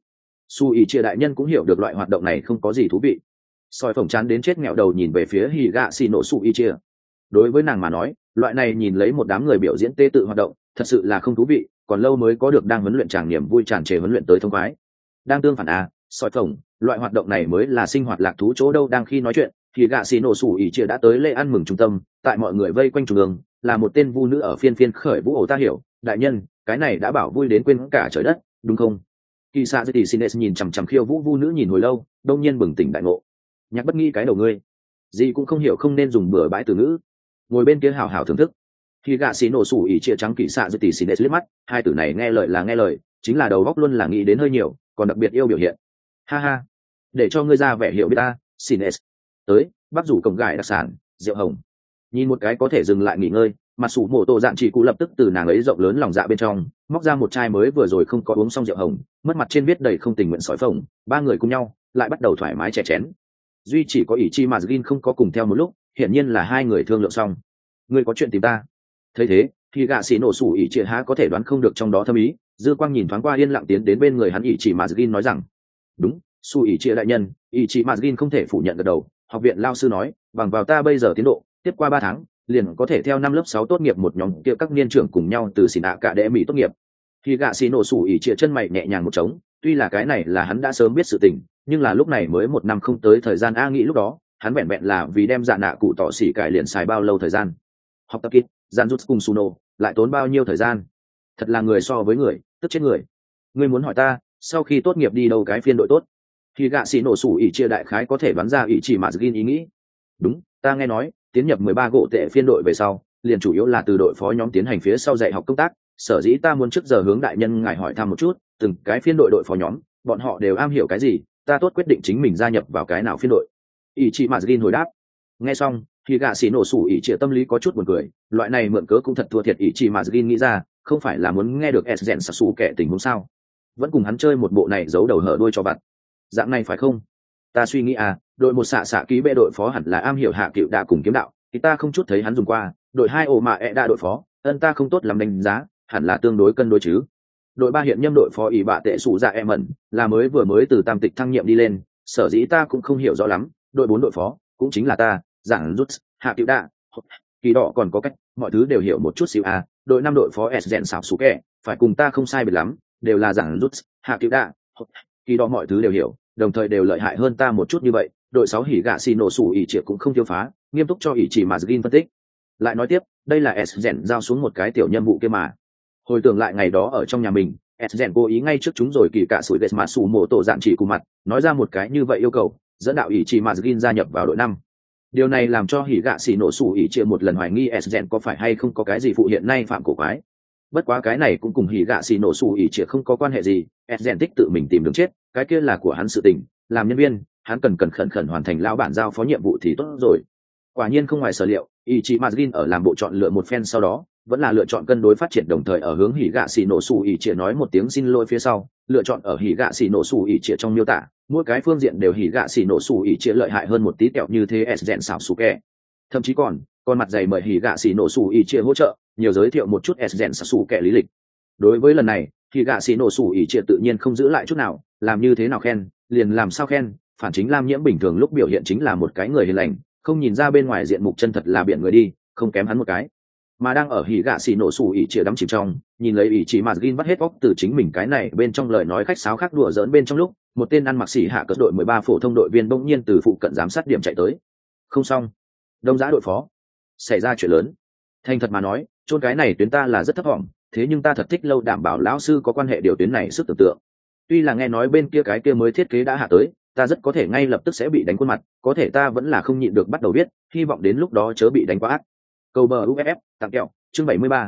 Su ý chia đại nhân cũng hiểu được loại hoạt động này không có gì thú vị. Soi phồng chán đến chết nghẹo đầu nhìn về phía hỉ gạ xì nổ Su ý chia. Đối với nàng mà nói, loại này nhìn lấy một đám người biểu diễn tê tự hoạt động thật sự là không thú vị, còn lâu mới có được đang huấn luyện tràng niềm vui tràn trề huấn luyện tới thông khoái. Đang tương phản soi phồng, loại hoạt động này mới là sinh hoạt lạc thú chỗ đâu. Đang khi nói chuyện thì gạ xì nổ Su ý chia đã tới lễ ăn mừng trung tâm, tại mọi người vây quanh trung ương là một tên vu nữ ở phiên phiên khởi vũ ổ. Ta hiểu đại nhân, cái này đã bảo vui đến quên cả trời đất đúng không? Kỳ xạ dư tỷ xin nhìn chằm chằm khiêu vũ vu nữ nhìn hồi lâu, đông nhiên bừng tỉnh đại ngộ. Nhạc bất nghi cái đầu ngươi gì cũng không hiểu, không nên dùng bừa bãi từ ngữ. Ngồi bên kia hào hào thưởng thức. Khi gạ xì nổ Su ý chia trắng kỳ xạ dư tỷ xin liếc mắt, hai từ này nghe lời là nghe lời, chính là đầu góc luôn là nghĩ đến hơi nhiều, còn đặc biệt yêu biểu hiện. Ha ha, để cho ngươi ra vẻ hiểu biết ta. Xin tới bác rủ cổng gài đặc sản rượu hồng. Nhìn một cái có thể dừng lại nghỉ ngơi, mà sủ mổ tổ dạn chỉ cụ lập tức từ nàng ấy rộng lớn lòng dạ bên trong móc ra một chai mới vừa rồi không có uống xong rượu hồng, mất mặt trên viết đầy không tình nguyện sỏi phồng. Ba người cùng nhau lại bắt đầu thoải mái chè chén. Duy chỉ có ỷ chi mà Gin không có cùng theo một lúc, hiển nhiên là hai người thương lượng xong. Ngươi có chuyện tìm ta? Thấy thế thì gạ xì nổ Sủ ỷ triệt há có thể đoán không được trong đó thâm ý. Dư quang nhìn thoáng qua yên lặng tiến đến bên người hắn ỷ chỉ mà Gin nói rằng đúng. Sủ ỷ triệt đại nhân. Ỷ chỉ mà Gin không thể phủ nhận gật đầu. Học viện lao sư nói bằng vào ta bây giờ tiến độ, tiếp qua 3 tháng liền có thể theo năm lớp 6 tốt nghiệp một nhóm kia các niên trưởng cùng nhau từ xỉn ạ cả đệ mỹ tốt nghiệp. Khi gạ xì nổ Sủ ỷ triệt chân mày nhẹ nhàng một trống, tuy là cái này là hắn đã sớm biết sự tình, nhưng là lúc này mới 1 năm không tới thời gian nghĩ lúc đó hắn vẹn vẹn là vì đem dạ nạ cụ tỏ xỉ cải liền xài bao lâu thời gian. Học tập kít gian rút cùng Suno lại tốn bao nhiêu thời gian. Thật là người so với người tức chết người. Ngươi muốn hỏi ta sau khi tốt nghiệp đi đâu cái phiên đội tốt? Khi gạ xì nổ Sủ ỷ chia đại khái có thể đoán ra ý chỉ mà Gin ý nghĩ. Đúng, ta nghe nói tiến nhập 13 gỗ tệ phiên đội về sau liền chủ yếu là từ đội phó nhóm tiến hành phía sau dạy học công tác. Sở dĩ ta muốn trước giờ hướng đại nhân ngài hỏi thăm một chút, từng cái phiên đội phó nhóm bọn họ đều am hiểu cái gì, ta tốt quyết định chính mình gia nhập vào cái nào phiên đội. Ý chị mà Gin hồi đáp. Nghe xong thì gạ xì nổ Sủ ỷ chia tâm lý có chút buồn cười, loại này mượn cớ cũng thật thua thiệt. Ý chị mà Gin nghĩ ra không phải là muốn nghe được Sden Sasu kẻ tình huống sao, vẫn cùng hắn chơi một bộ này giấu đầu hở đuôi cho vặt dạng này phải không? Ta suy nghĩ đội một xạ ký bệ đội phó hẳn là am hiểu hạ cựu đạ cùng kiếm đạo, thì ta không chút thấy hắn dùng qua. Đội 2 ổ mà đa đội phó ta không tốt làm đánh giá, hẳn là tương đối cân đối chứ. Đội 3 hiện nhâm đội phó ỷ bạ tệ sụ dạ mẩn là mới từ tam tịch thăng nhiệm đi lên, sở dĩ ta cũng không hiểu rõ lắm. Đội 4 đội phó cũng chính là ta, giảng rút hạ cựu đạ kỳ đỏ còn có cách mọi thứ đều hiểu một chút xíu. Đội 5 đội phó s rèn xảo xú kẹ phải cùng ta không sai biệt lắm, đều là giảng rút hạ cựu đạ kỳ đỏ mọi thứ đều hiểu, đồng thời đều lợi hại hơn ta một chút như vậy. Đội 6 hỉ gạ xì nổ Sủ ỷ triệt cũng không tiêu phá, nghiêm túc cho ỷ chỉ mà Gin phân tích. Lại nói tiếp, đây là s rèn giao xuống một cái tiểu nhiệm vụ kia mà. Hồi tưởng lại ngày đó ở trong nhà mình, s rèn cố ý ngay trước chúng rồi kỳ cả sủi ghét mà sủ mổ tổ dạn chỉ cùng mặt nói ra một cái như vậy yêu cầu, dẫn đạo ỷ chỉ mà Gin gia nhập vào đội 5. Điều này làm cho hỉ gạ xì nổ Sủ ỷ triệt một lần hoài nghi s rèn có phải hay không có cái gì phụ hiện nay phạm cổ quái. Bất quá cái này cũng cùng hỉ gạ xì nổ Sủ ỷ triệt không có quan hệ gì, s rèn thích tự mình tìm đường chết, cái kia là của hắn sự tình. Làm nhân viên hắn cần khẩn hoàn thành lão bản giao phó nhiệm vụ thì tốt rồi. Quả nhiên không ngoài sở liệu, Ichi Mazin ở làm bộ chọn lựa một phen sau đó vẫn là lựa chọn cân đối phát triển, đồng thời ở hướng hỉ gạ xì nổ Sủ ỷ triệt nói một tiếng xin lỗi phía sau lựa chọn ở hỉ gạ xì nổ Sủ ỷ triệt trong miêu tả mỗi cái phương diện đều hỉ gạ xì nổ Sủ ỷ triệt lợi hại hơn một tí tẹo như thế s rèn xảo xù kẹ. Thậm chí còn mặt dày mời hỉ gạ xì nổ Sủ ỷ triệt hỗ trợ nhiều giới thiệu một chút s rèn xảo xù kẹ lý lịch. Đối với lần này hỉ gạ xì nổ Sủ ỷ triệt tự nhiên không giữ lại chút nào, làm như thế nào khen liền làm sao khen. Phản chính Lam Nhiễm bình thường lúc biểu hiện chính là một cái người hiền lành, không nhìn ra bên ngoài diện mục chân thật là biển người đi, không kém hắn một cái. Mà đang ở hỉ gạ xì nổ Sủ ỷ triệt đắm chìm trong nhìn lấy ỷ chỉ mà Gin bắt hết óc từ chính mình cái này bên trong lời nói khách sáo khác đùa giỡn bên trong lúc, một tên ăn mặc xỉ hạ cỡ đội 13 phổ thông đội viên bỗng nhiên từ phụ cận giám sát điểm chạy tới. Không xong, đông giã đội phó xảy ra chuyện lớn. Thành thật mà nói, chôn cái này tuyến ta là rất thấp vọng, thế nhưng ta thật thích lâu đảm bảo lão sư có quan hệ điều tuyến này sức tưởng tượng. Tuy là nghe nói bên kia cái kia mới thiết kế đã hạ tới, ta rất có thể ngay lập tức sẽ bị đánh khuôn mặt, có thể ta vẫn là không nhịn được bắt đầu viết, hy vọng đến lúc đó chớ bị đánh quá ác. Cầu bờ UFF tặng kẹo chương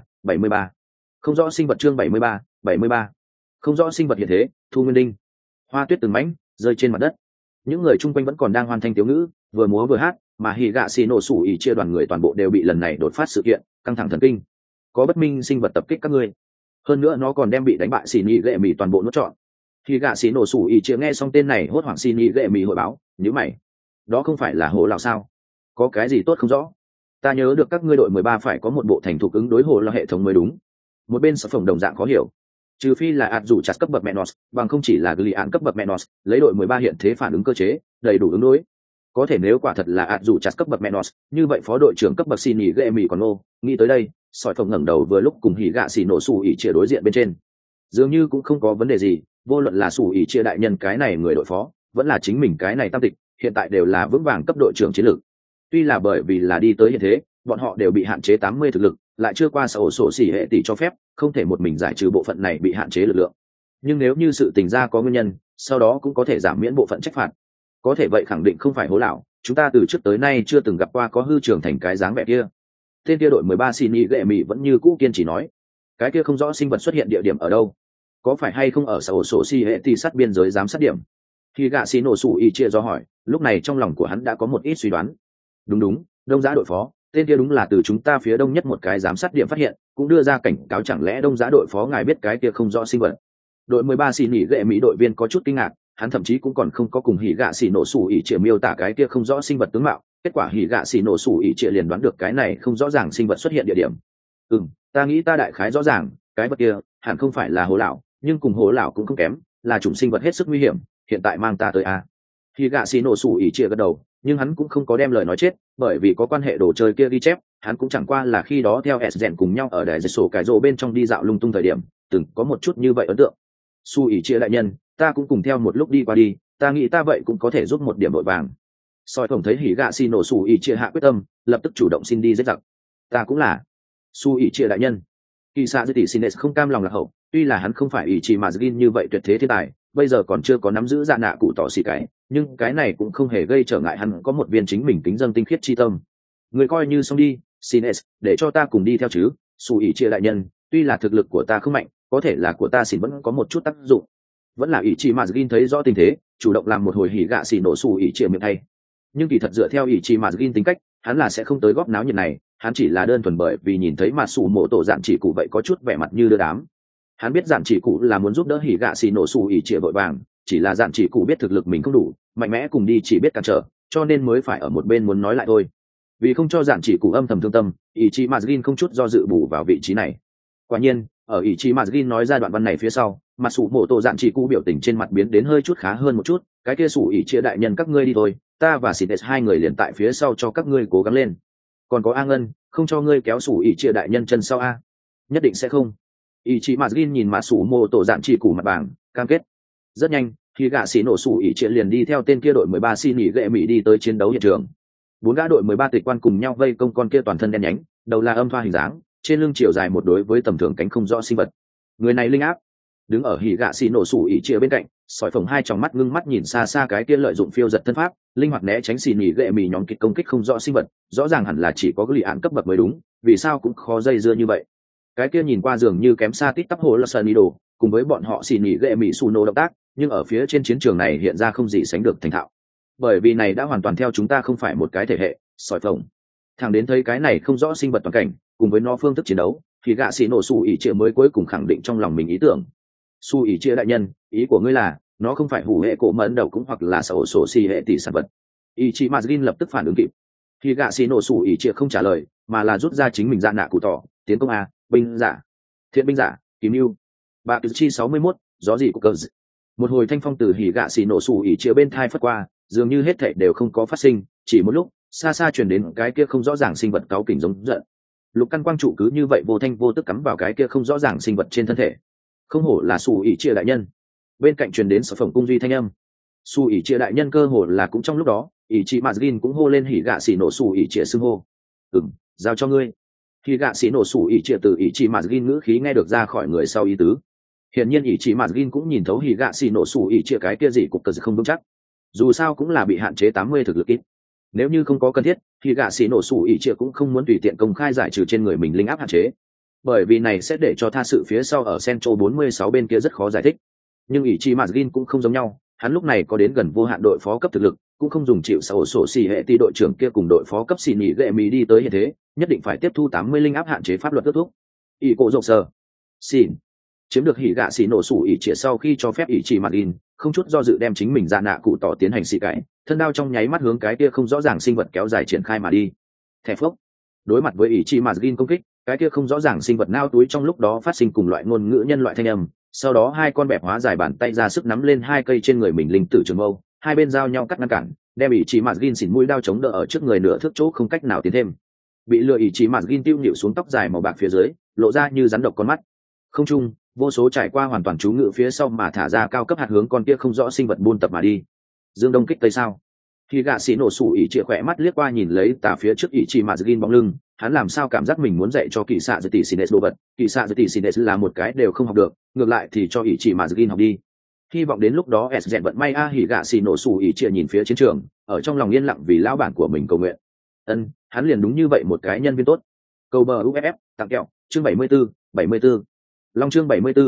73. Không rõ sinh vật chương 73. Không rõ sinh vật hiện thế, Thu Nguyên Đinh. Hoa tuyết từng mảnh rơi trên mặt đất. Những người chung quanh vẫn còn đang hoàn thành tiểu ngữ, vừa múa vừa hát, mà hỉ gạ xì nổ Sủ ỷ chia đoàn người toàn bộ đều bị lần này đột phát sự kiện căng thẳng thần kinh. Có bất minh sinh vật tập kích các ngươi, hơn nữa nó còn đem bị đánh bại xì nhị gệ mì toàn bộ nuốt trọn. Hỉ gạ xì nổ Sủ ỷ chia nghe xong tên này hốt hoảng xì nhị gệ mì hội báo, nhíu mày. Đó không phải là hồ lão sao? Có cái gì tốt không rõ? Ta nhớ được các ngươi đội 13 phải có một bộ thành thục ứng đối hồ là hệ thống mới đúng. Một bên sở phồng đồng dạng khó hiểu. trừ phi là ạt dù chặt cấp bậc Menos, bằng không chỉ là gli án cấp bậc Menos, lấy đội 13 hiện thế phản ứng cơ chế đầy đủ ứng đối. Có thể nếu quả thật là ạt dù chặt cấp bậc Menos, như vậy phó đội trưởng cấp bậc xin nghỉ ghệ mì còn ngô. Nghĩ tới đây, sỏi phồng ngẩng đầu vừa lúc cùng hỉ gạ xì nổ sủ ỉ chia đối diện bên trên, dường như cũng không có vấn đề gì. Vô luận là sủ ỉ chia đại nhân cái này người đội phó, vẫn là chính mình cái này tam tịch, hiện tại đều là vững vàng cấp đội trưởng chiến lược. Tuy là bởi vì là đi tới hiện thế, bọn họ đều bị hạn chế 80 thực lực, lại chưa qua sổ sổ xỉ hệ tỷ cho phép, không thể một mình giải trừ bộ phận này bị hạn chế lực lượng. Nhưng nếu như sự tình ra có nguyên nhân, sau đó cũng có thể giảm miễn bộ phận trách phạt. Có thể vậy khẳng định không phải hố lão, chúng ta từ trước tới nay chưa từng gặp qua có hư trưởng thành cái dáng vẻ kia. Tên kia đội 13 xin y gệ mị vẫn như cũ kiên trì nói, cái kia không rõ sinh vật xuất hiện địa điểm ở đâu, có phải hay không ở sổ sổ xỉ hệ tỷ sát biên giới giám sát điểm. Khi gạ xì nổ sủ ỉ chia do hỏi, lúc này trong lòng của hắn đã có một ít suy đoán. Đúng, đông giã đội phó, tên kia đúng là từ chúng ta phía đông nhất một cái giám sát điểm phát hiện, cũng đưa ra cảnh cáo, chẳng lẽ đông giã đội phó ngài biết cái kia không rõ sinh vật. Đội 13 xì nỉ gệ mỹ đội viên có chút kinh ngạc, hắn thậm chí cũng còn không có cùng hỉ gạ xì nổ sủ ỉ chia miêu tả cái kia không rõ sinh vật tướng mạo, kết quả hỉ gạ xì nổ sủ ỉ chia liền đoán được cái này không rõ ràng sinh vật xuất hiện địa điểm. Ta nghĩ ta đại khái rõ ràng, cái vật kia hẳn không phải là hố lão, nhưng cùng hố lão cũng không kém, là chủng sinh vật hết sức nguy hiểm, hiện tại mang ta tới a. Hỉ gạ xì nổ sủ ỉ chia gật đầu, nhưng hắn cũng không có đem lời nói chết, bởi vì có quan hệ đồ chơi kia ghi chép, hắn cũng chẳng qua là khi đó theo Sden cùng nhau ở đài dịch sổ cái rộ bên trong đi dạo lung tung thời điểm, từng có một chút như vậy ấn tượng. Su ỉ chia đại nhân, ta cũng cùng theo một lúc đi qua đi, ta nghĩ ta vậy cũng có thể giúp một điểm đội vàng. Soi tổng thấy hỉ gạ xì nổ su ỉ chia hạ quyết tâm, lập tức chủ động xin đi giết giặc. Ta cũng là. Su ỉ chia đại nhân. Kỳ xạ dư tỷ xin không cam lòng lạc hậu, tuy là hắn không phải ỷ chỉ mà Zin như vậy tuyệt thế thiên tài, bây giờ còn chưa có nắm giữ dạ nạ cụ tỏ xì cái, nhưng cái này cũng không hề gây trở ngại hắn có một viên chính mình kính dâng tinh khiết chi tâm. Người coi như xong đi, Sines, để cho ta cùng đi theo chứ. Su ỉ chia đại nhân, tuy là thực lực của ta không mạnh, có thể là của ta xin vẫn có một chút tác dụng. Vẫn là ỷ chỉ mà Zin thấy rõ tình thế, chủ động làm một hồi hỉ gạ xì nổ Su ỉ chia miệng thay. Nhưng kỳ thật dựa theo ỷ chỉ mà Zin tính cách, hắn là sẽ không tới góp náo nhiệt này, hắn chỉ là đơn thuần bởi vì nhìn thấy mà sủ mộ tổ dạn chỉ cụ vậy có chút vẻ mặt như đưa đám. Hắn biết dạn chỉ cụ là muốn giúp đỡ hỉ gạ xì nổ Su ỉ chia vội vàng, chỉ là dạn chỉ cụ biết thực lực mình không đủ, mạnh mẽ cùng đi chỉ biết cản trở, cho nên mới phải ở một bên muốn nói lại thôi. Vì không cho dạn chỉ cụ âm thầm thương tâm, Ichi Mazgin không chút do dự bù vào vị trí này. Quả nhiên, ở Ichi Mazgin nói ra đoạn văn này phía sau, mặt sủ mộ tổ dạn chỉ cụ biểu tình trên mặt biến đến hơi chút khá hơn một chút. Cái kia sủ ỉ chia đại nhân các ngươi đi thôi, ta và Sites hai người liền tại phía sau cho các ngươi cố gắng lên. Còn có A Ngân, không cho ngươi kéo sủ ỉ chia đại nhân chân sau a. Nhất định sẽ không. Ichi Mazgin nhìn mặt sủ mộ tổ dạn chỉ cụ mặt bảng, cam kết. Rất nhanh, khi gạ xỉ nổ sủ ỉ chia liền đi theo tên kia đội 13 xin nghỉ gệ mỹ đi tới chiến đấu hiện trường. 4 gã đội 13 tịch quan cùng nhau vây công con kia toàn thân đen nhánh, đầu là âm thoa hình dáng, trên lưng chiều dài một đối với tầm thường cánh không rõ sinh vật. Người này linh áp. Đứng ở hỉ gạ xỉ nổ sủ ỉ chia bên cạnh, sỏi phồng hai tròng mắt ngưng mắt nhìn xa xa cái kia lợi dụng phiêu giật thân pháp, linh hoạt né tránh xỉ nghỉ gệ mỹ nhóm kịch công kích không rõ sinh vật, rõ ràng hẳn là chỉ có cái lì án cấp bậc mới đúng, vì sao cũng khó dây dưa như vậy. Cái kia nhìn qua dường như kém xa tít tắp hồ là sơn đồ, cùng với bọn họ xỉ nghỉ gệ mỹ su nô động tác, nhưng ở phía trên chiến trường này hiện ra không gì sánh được thành thạo, bởi vì này đã hoàn toàn theo chúng ta không phải một cái thể hệ. Sỏi phồng thằng đến thấy cái này không rõ sinh vật toàn cảnh cùng với nó phương thức chiến đấu, thì gạ xì nổ Su ỉ chia mới cuối cùng khẳng định trong lòng mình ý tưởng. Su ỉ chia đại nhân, ý của ngươi là nó không phải hủ hệ cổ mẫn đầu cũng hoặc là sổ sổ xì hệ tỷ sản vật. Ichi Mazgin lập tức phản ứng kịp. Thì gạ xì nổ Su ỉ chia không trả lời, mà là rút ra chính mình ra nạ cụ tỏ, tiến công a, binh giả, thiện binh giả, kiếm lưu. Bạ Cử Chi 61, gió gì của cờ dị. Một hồi thanh phong từ hỉ gạ xì nổ Su ỉ chia bên thai phất qua, dường như hết thảy đều không có phát sinh, chỉ một lúc, xa xa truyền đến cái kia không rõ ràng sinh vật cáu kỉnh giống giận. Lục căn quang trụ cứ như vậy vô thanh vô tức cắm vào cái kia không rõ ràng sinh vật trên thân thể. Không hổ là Su ỉ chia đại nhân. Bên cạnh truyền đến sở phồng cung duy thanh âm. Su ỉ chia đại nhân cơ hồ là cũng trong lúc đó, Ichi Mazgin cũng hô lên hỉ gạ xỉ nổ Su ỉ chia xưng hô. Giao cho ngươi. Hỉ gạ xỉ nổ Su ỉ chia từ Ichi Mazgin ngữ khí nghe được ra khỏi người sau ý tứ. Hiển nhiên Ichi Mazgin cũng nhìn thấu hỉ gạ xỉ nổ Su ỉ chia cái kia gì cục cờ không vững chắc. Dù sao cũng là bị hạn chế 80 thực lực ít. Nếu như không có cần thiết, thì gạ xỉ nổ Su ỉ chia cũng không muốn tùy tiện công khai giải trừ trên người mình linh áp hạn chế, bởi vì này sẽ để cho tha sự phía sau ở Central 46 bên kia rất khó giải thích. Nhưng Ichi Mazgin cũng không giống nhau, hắn lúc này có đến gần vô hạn đội phó cấp thực lực, cũng không dùng chịu sổ sổ xì hệ tỷ đội trưởng kia cùng đội phó cấp xì nhị gệ mì đi tới hiện thế, nhất định phải tiếp thu 80 linh áp hạn chế pháp luật kết thúc. Ý cổ rộng sờ xin chiếm được hỉ gạ xỉ nổ Su ỉ chia sau khi cho phép Ichi Mazgin không chút do dự đem chính mình ra nạ cụ tỏ tiến hành xì cãi, thân đao trong nháy mắt hướng cái kia không rõ ràng sinh vật kéo dài triển khai mà đi. Thẻ phốc. Đối mặt với Ichi Mazgin công kích, cái kia không rõ ràng sinh vật nao túi trong lúc đó phát sinh cùng loại ngôn ngữ nhân loại thanh âm, Sau đó hai con bẹp hóa dài bàn tay ra sức nắm lên hai cây trên người mình linh tử trường mâu, hai bên giao nhau cắt ngăn cản, đem ý chí mạt gin xỉn mũi đao chống đỡ ở trước người nửa thước chỗ không cách nào tiến thêm. Bị lừa ý chí mạt gin tiêu nhịu xuống tóc dài màu bạc phía dưới, lộ ra như rắn độc con mắt. Không trung, vô số trải qua hoàn toàn chú ngự phía sau mà thả ra cao cấp hạt hướng con kia không rõ sinh vật buôn tập mà đi. Dương đông kích tây sao? Khi gạ xỉ nổ sủ ỉ chĩa khỏe mắt liếc qua nhìn lấy tà phía trước ý chí mạt gin bóng lưng, hắn làm sao cảm giác mình muốn dạy cho kỳ xạ giới tỷ xin đồ vật. Kỳ xạ giới tỷ xin là một cái đều không học được, ngược lại thì cho ý chí mạt gin học đi. Hy vọng đến lúc đó s dẹn vận may a hỉ gạ xì nổ sủ ỉ chĩa nhìn phía chiến trường, ở trong lòng yên lặng vì lão bản của mình cầu nguyện. Hắn liền đúng như vậy một cái nhân viên tốt. Cầu bờ uff tặng kẹo chương 74. Long chương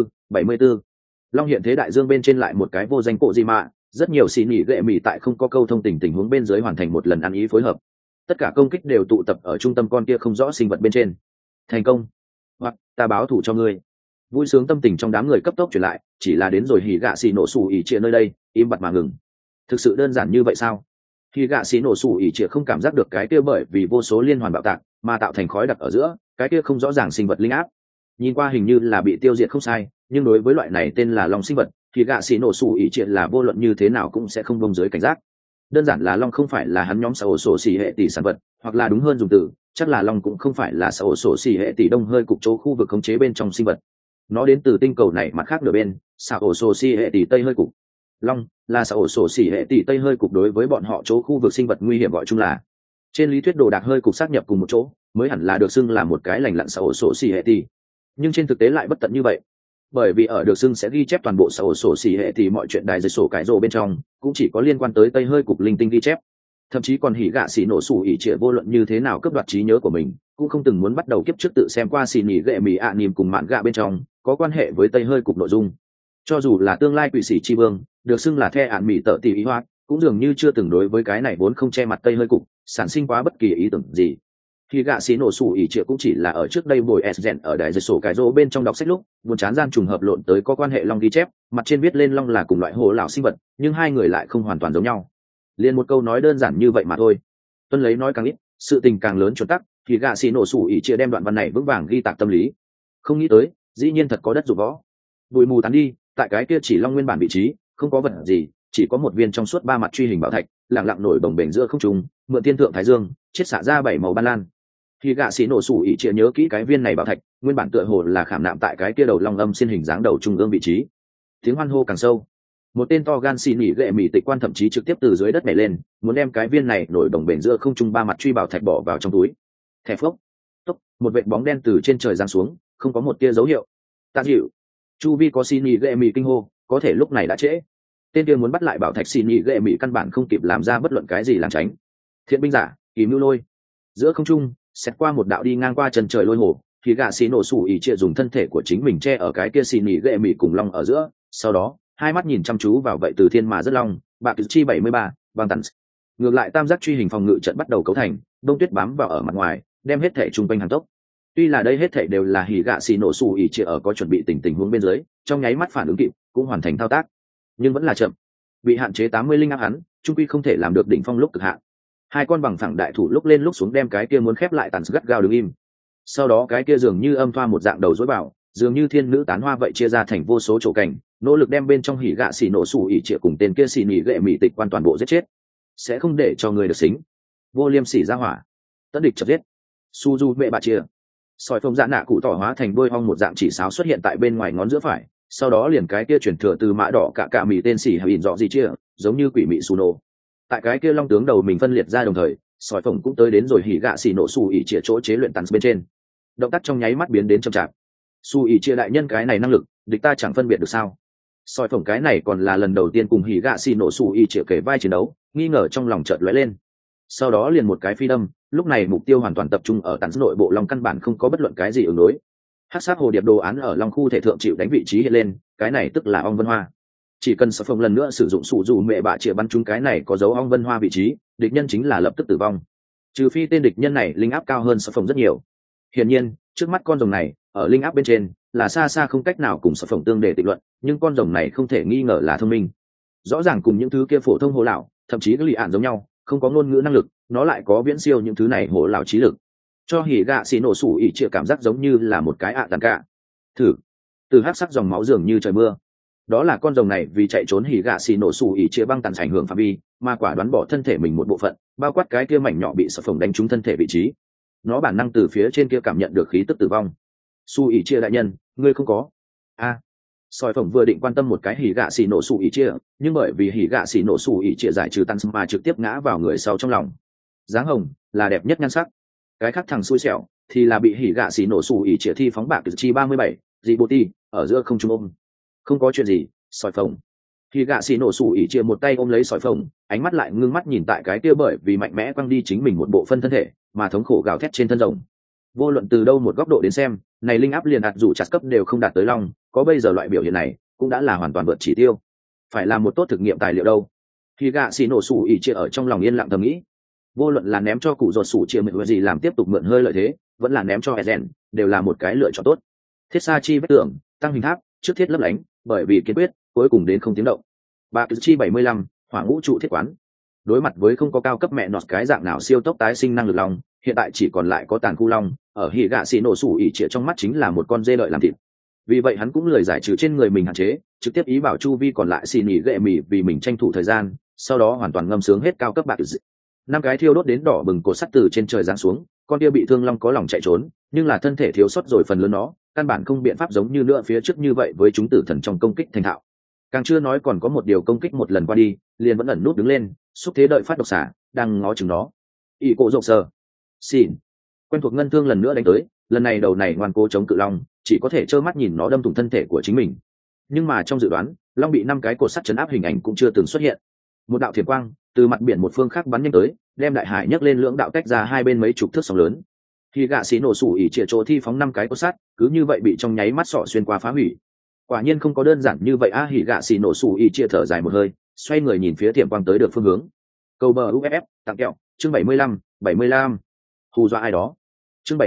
74. Long hiện thế đại dương bên trên lại một cái vô danh cổ gì mà rất nhiều xì nỉ gệ mỉ tại không có câu thông tình huống bên dưới hoàn thành một lần ăn ý phối hợp. Tất cả công kích đều tụ tập ở trung tâm con kia không rõ sinh vật bên trên. Thành công, hoặc ta báo thủ cho ngươi. Vui sướng tâm tình trong đám người cấp tốc chuyển lại, chỉ là đến rồi hỉ gạ xì nổ sủ ỉ trịa nơi đây im bặt mà ngừng. Thực sự đơn giản như vậy sao? Hỉ gạ xì nổ sủ ỉ trịa không cảm giác được cái kia bởi vì vô số liên hoàn bạo tạc mà tạo thành khói đặc ở giữa cái kia không rõ ràng sinh vật linh áp. Nhìn qua hình như là bị tiêu diệt không sai, nhưng đối với loại này tên là long sinh vật thì gạ xì nổ sủ ỉ trịa là vô luận như thế nào cũng sẽ không bông dưới cảnh giác. Đơn giản là long không phải là hắn nhóm xã ổ sổ xì hệ tỷ sản vật, hoặc là đúng hơn dùng từ chắc là long cũng không phải là xã ổ sổ xì hệ tỷ đông hơi cục chỗ khu vực khống chế bên trong sinh vật. Nó đến từ tinh cầu này mặt khác nửa bên xã ổ sổ xì hệ tỷ tây hơi cục. Long là xã ổ sổ xì hệ tỷ tây hơi cục đối với bọn họ chỗ khu vực sinh vật nguy hiểm gọi chung là. Trên lý thuyết đồ đạc hơi cục xác nhập cùng một chỗ mới hẳn là được xưng là một cái lành lặn xã ổ sổ xì hệ tỷ, nhưng trên thực tế lại bất tận như vậy, bởi vì ở được xưng sẽ ghi chép toàn bộ xã ổ sổ xì hệ thì mọi chuyện đài dưới sổ cái rồ bên trong cũng chỉ có liên quan tới tây hơi cục linh tinh ghi chép. Thậm chí còn hỉ gạ xì nổ sủ ỉ trịa vô luận như thế nào cướp đoạt trí nhớ của mình cũng không từng muốn bắt đầu kiếp trước tự xem qua xì nhỉ gệ mì ạ nìm cùng mạn gạ bên trong có quan hệ với tây hơi cục nội dung. Cho dù là tương lai quỷ sĩ tri vương được xưng là the ạn mì tợ tỷ ý hoạt cũng dường như chưa từng đối với cái này vốn không che mặt tây hơi cục sản sinh quá bất kỳ ý tưởng gì. Khi gạ xí nổ sủ ỉ trịa cũng chỉ là ở trước đây bồi Sgen ở đại dịch sổ cái rô bên trong đọc sách lúc buồn chán gian trùng hợp lộn tới có quan hệ long ghi chép, mặt trên viết lên long là cùng loại hồ lão sinh vật, nhưng hai người lại không hoàn toàn giống nhau. Liên một câu nói đơn giản như vậy mà thôi. Tuân lấy nói càng ít, sự tình càng lớn chuẩn tắc, thì gạ xí nổ sủ ỉ trịa đem đoạn văn này vững vàng ghi tạc tâm lý. Không nghĩ tới, dĩ nhiên thật có đất dụng võ. Bụi mù tán đi, tại cái kia chỉ long nguyên bản vị trí, không có vật gì, chỉ có một viên trong suốt ba mặt truy hình bảo thạch, lặng lặng nổi bồng bềnh giữa không trung, mượn thiên thượng thái dương, chiết xạ ra bảy màu ban lan. Khi gạ xì nổ sủ ỉ trịa nhớ kỹ cái viên này bảo thạch nguyên bản tựa hồ là khảm nạm tại cái kia đầu long âm xin hình dáng đầu trung ương vị trí. Tiếng hoan hô càng sâu, một tên to gan xì nỉ gệ mỉ tịch quan thậm chí trực tiếp từ dưới đất nhảy lên muốn đem cái viên này nổi bồng bềnh giữa không trung ba mặt truy bảo thạch bỏ vào trong túi. Thẻ phốc tốc, một vệt bóng đen từ trên trời giáng xuống, không có một tia dấu hiệu. Tạ dịu, chu vi có xì nỉ gệ mỉ kinh hô, có thể lúc này đã trễ. Tên kia muốn bắt lại bảo thạch xì nỉ gệ mỉ căn bản không kịp làm ra bất luận cái gì làm tránh. Thiện binh giả kỳ mưu lôi, giữa không trung xét qua một đạo đi ngang qua chân trời lôi hồ, thì gạ xì nổ sủ ỉ trịa dùng thân thể của chính mình che ở cái kia xì nỉ gệ mỉ cùng long ở giữa, sau đó hai mắt nhìn chăm chú vào vậy từ thiên mà rất long bạc chi 73, băng tần. Ngược lại tam giác truy hình phòng ngự trận bắt đầu cấu thành, đông tuyết bám vào ở mặt ngoài đem hết thể trung quanh hàng tốc. Tuy là đây hết thể đều là hỉ gạ xì nổ sủ ỉ trịa ở có chuẩn bị tình huống bên dưới trong nháy mắt phản ứng kịp cũng hoàn thành thao tác, nhưng vẫn là chậm. Bị hạn chế 80 linh áp hắn trung quy không thể làm được đỉnh phong lúc cực hạn. Hai con bằng phẳng đại thủ lúc lên lúc xuống đem cái kia muốn khép lại tàn gắt gao đứng im. Sau đó cái kia dường như âm thoa một dạng đầu dối bảo, dường như thiên nữ tán hoa vậy chia ra thành vô số chỗ cảnh, nỗ lực đem bên trong hỉ gạ xì nổ sủ ỉ trịa cùng tên kia xì nỉ gệ mỉ tịch quan toàn bộ giết chết. Sẽ không để cho người được xính. Vô liêm sỉ ra hỏa, tất địch chập giết. Suzu mẹ bà chia. Sỏi phồng dạ nạ cụ tỏ hóa thành đôi hong một dạng chỉ sáo xuất hiện tại bên ngoài ngón giữa phải, sau đó liền cái kia chuyển thừa từ mã đỏ cả mỉ tên xỉ hay dọ gì chia, giống như quỷ mị Suno. Tại cái kia long tướng đầu mình phân liệt ra đồng thời, sỏi phồng cũng tới đến rồi hỉ gạ xì nổ sủ ỉ trịa chỗ chế luyện tàn bên trên. Động tác trong nháy mắt biến đến chậm chạp. Su ỉ chia đại nhân cái này năng lực địch ta chẳng phân biệt được sao? Sỏi phồng cái này còn là lần đầu tiên cùng hỉ gạ xì nổ sủ ỉ trịa kể vai chiến đấu, nghi ngờ trong lòng chợt lóe lên. Sau đó liền một cái phi đâm, lúc này mục tiêu hoàn toàn tập trung ở tàn nội bộ long, căn bản không có bất luận cái gì ứng đối. Hắc sát hồ điệp đồ án ở long khu thể thượng chịu đánh vị trí hiện lên, cái này tức là ong vân hoa. Chỉ cần sỏi phồng lần nữa sử dụng sủ dù mẹ bạ chĩa bắn trúng cái này có dấu ong vân hoa vị trí, địch nhân chính là lập tức tử vong. Trừ phi tên địch nhân này linh áp cao hơn sỏi phồng rất nhiều. Hiển nhiên trước mắt con rồng này ở linh áp bên trên là xa xa không cách nào cùng sỏi phồng tương để tịch luận, nhưng con rồng này không thể nghi ngờ là thông minh. Rõ ràng cùng những thứ kia phổ thông hồ lão thậm chí các lì ạn giống nhau, không có ngôn ngữ năng lực, nó lại có viễn siêu những thứ này hồ lão trí lực, cho hỉ gạ xì nổ sủ ỉ trịa cảm giác giống như là một cái ạ tàn cả. Thử từ hắc sắc dòng máu dường như trời mưa. Đó là con rồng này vì chạy trốn hỉ gạ xì nổ sủ ỉ chia băng tàn ảnh hưởng phạm vi, mà quả đoán bỏ thân thể mình một bộ phận, bao quát cái kia mảnh nhỏ bị sập phồng đánh trúng thân thể vị trí. Nó bản năng từ phía trên kia cảm nhận được khí tức tử vong. Su ỉ chia đại nhân, ngươi không có. A. Sỏi phồng vừa định quan tâm một cái hỉ gạ xì nổ sủ ỉ chia, nhưng bởi vì hỉ gạ xì nổ sủ ỉ chia giải trừ tăng mà trực tiếp ngã vào người sau trong lòng. Dáng hồng là đẹp nhất nhan sắc. Cái khác thằng xui xẻo thì là bị hỉ gạ xì nổ sủ ỉ chia thi phóng bạc từ chi 37, dị bồ ti ở giữa không trung ôm. Không có chuyện gì, sỏi phồng. Hỉ gạ xì nổ sủ ỉ chia một tay ôm lấy sỏi phồng, ánh mắt lại ngưng mắt nhìn tại cái kia bởi vì mạnh mẽ quăng đi chính mình một bộ phân thân thể mà thống khổ gào thét trên thân rồng. Vô luận từ đâu một góc độ đến xem, này linh áp liền đạt dù chặt cấp đều không đạt tới long, có bây giờ loại biểu hiện này cũng đã là hoàn toàn vượt chỉ tiêu. Phải làm một tốt thực nghiệm tài liệu đâu. Khi gạ xì nổ sủ ỉ chia ở trong lòng yên lặng thầm nghĩ, vô luận là ném cho cụ ruột sủ chia mượn gì làm tiếp tục mượn hơi lợi thế, vẫn là ném cho Ezen, đều là một cái lựa chọn tốt. Thiết sa chi vết tưởng, tăng hình tháp, trước thiết lấp lánh, bởi vì kiên quyết, cuối cùng đến không tiếng động. Bạc chi 75, hỏa ngũ trụ thiết quán. Đối mặt với không có cao cấp mẹ nọt cái dạng nào siêu tốc tái sinh năng lực long, hiện tại chỉ còn lại có tàn khu long, ở hỉ gạ xì nổ sủ ỉ trịa trong mắt chính là một con dê lợi làm thịt. Vì vậy hắn cũng lười giải trừ trên người mình hạn chế, trực tiếp ý bảo chu vi còn lại xì nỉ gệ mì vì mình tranh thủ thời gian, sau đó hoàn toàn ngâm sướng hết cao cấp bạc. Năm cái thiêu đốt đến đỏ bừng cột sắt từ trên trời giáng xuống, con kia bị thương long có lòng chạy trốn, nhưng là thân thể thiếu sót rồi phần lớn nó, căn bản không biện pháp giống như nữa phía trước như vậy với chúng tử thần trong công kích thành thạo. Càng chưa nói còn có một điều công kích một lần qua đi, liền vẫn ẩn nút đứng lên, xúc thế đợi phát độc xả, đang ngó chừng nó. Ỷ cổ rộng sờ, xỉn, quen thuộc ngân thương lần nữa đánh tới, lần này đầu này ngoan cố chống cự long, chỉ có thể trơ mắt nhìn nó đâm thủng thân thể của chính mình. Nhưng mà trong dự đoán, long bị 5 cái cột sắt chấn áp hình ảnh cũng chưa từng xuất hiện. Một đạo thiểm quang từ mặt biển một phương khác bắn nhanh tới, đem đại hải nhấc lên lưỡng đạo tách ra hai bên mấy chục thước sóng lớn. Khi gạ xì nổ sủ ỉ trịa chỗ thi phóng 5 cái cột sắt, cứ như vậy bị trong nháy mắt sọ xuyên qua phá hủy. Quả nhiên không có đơn giản như vậy a. Hỉ gạ xì nổ sủ ỉ trịa thở dài một hơi, xoay người nhìn phía thiểm quang tới được phương hướng. Cầu bờ uff tặng kẹo chương 75. Hù dọa ai đó. chương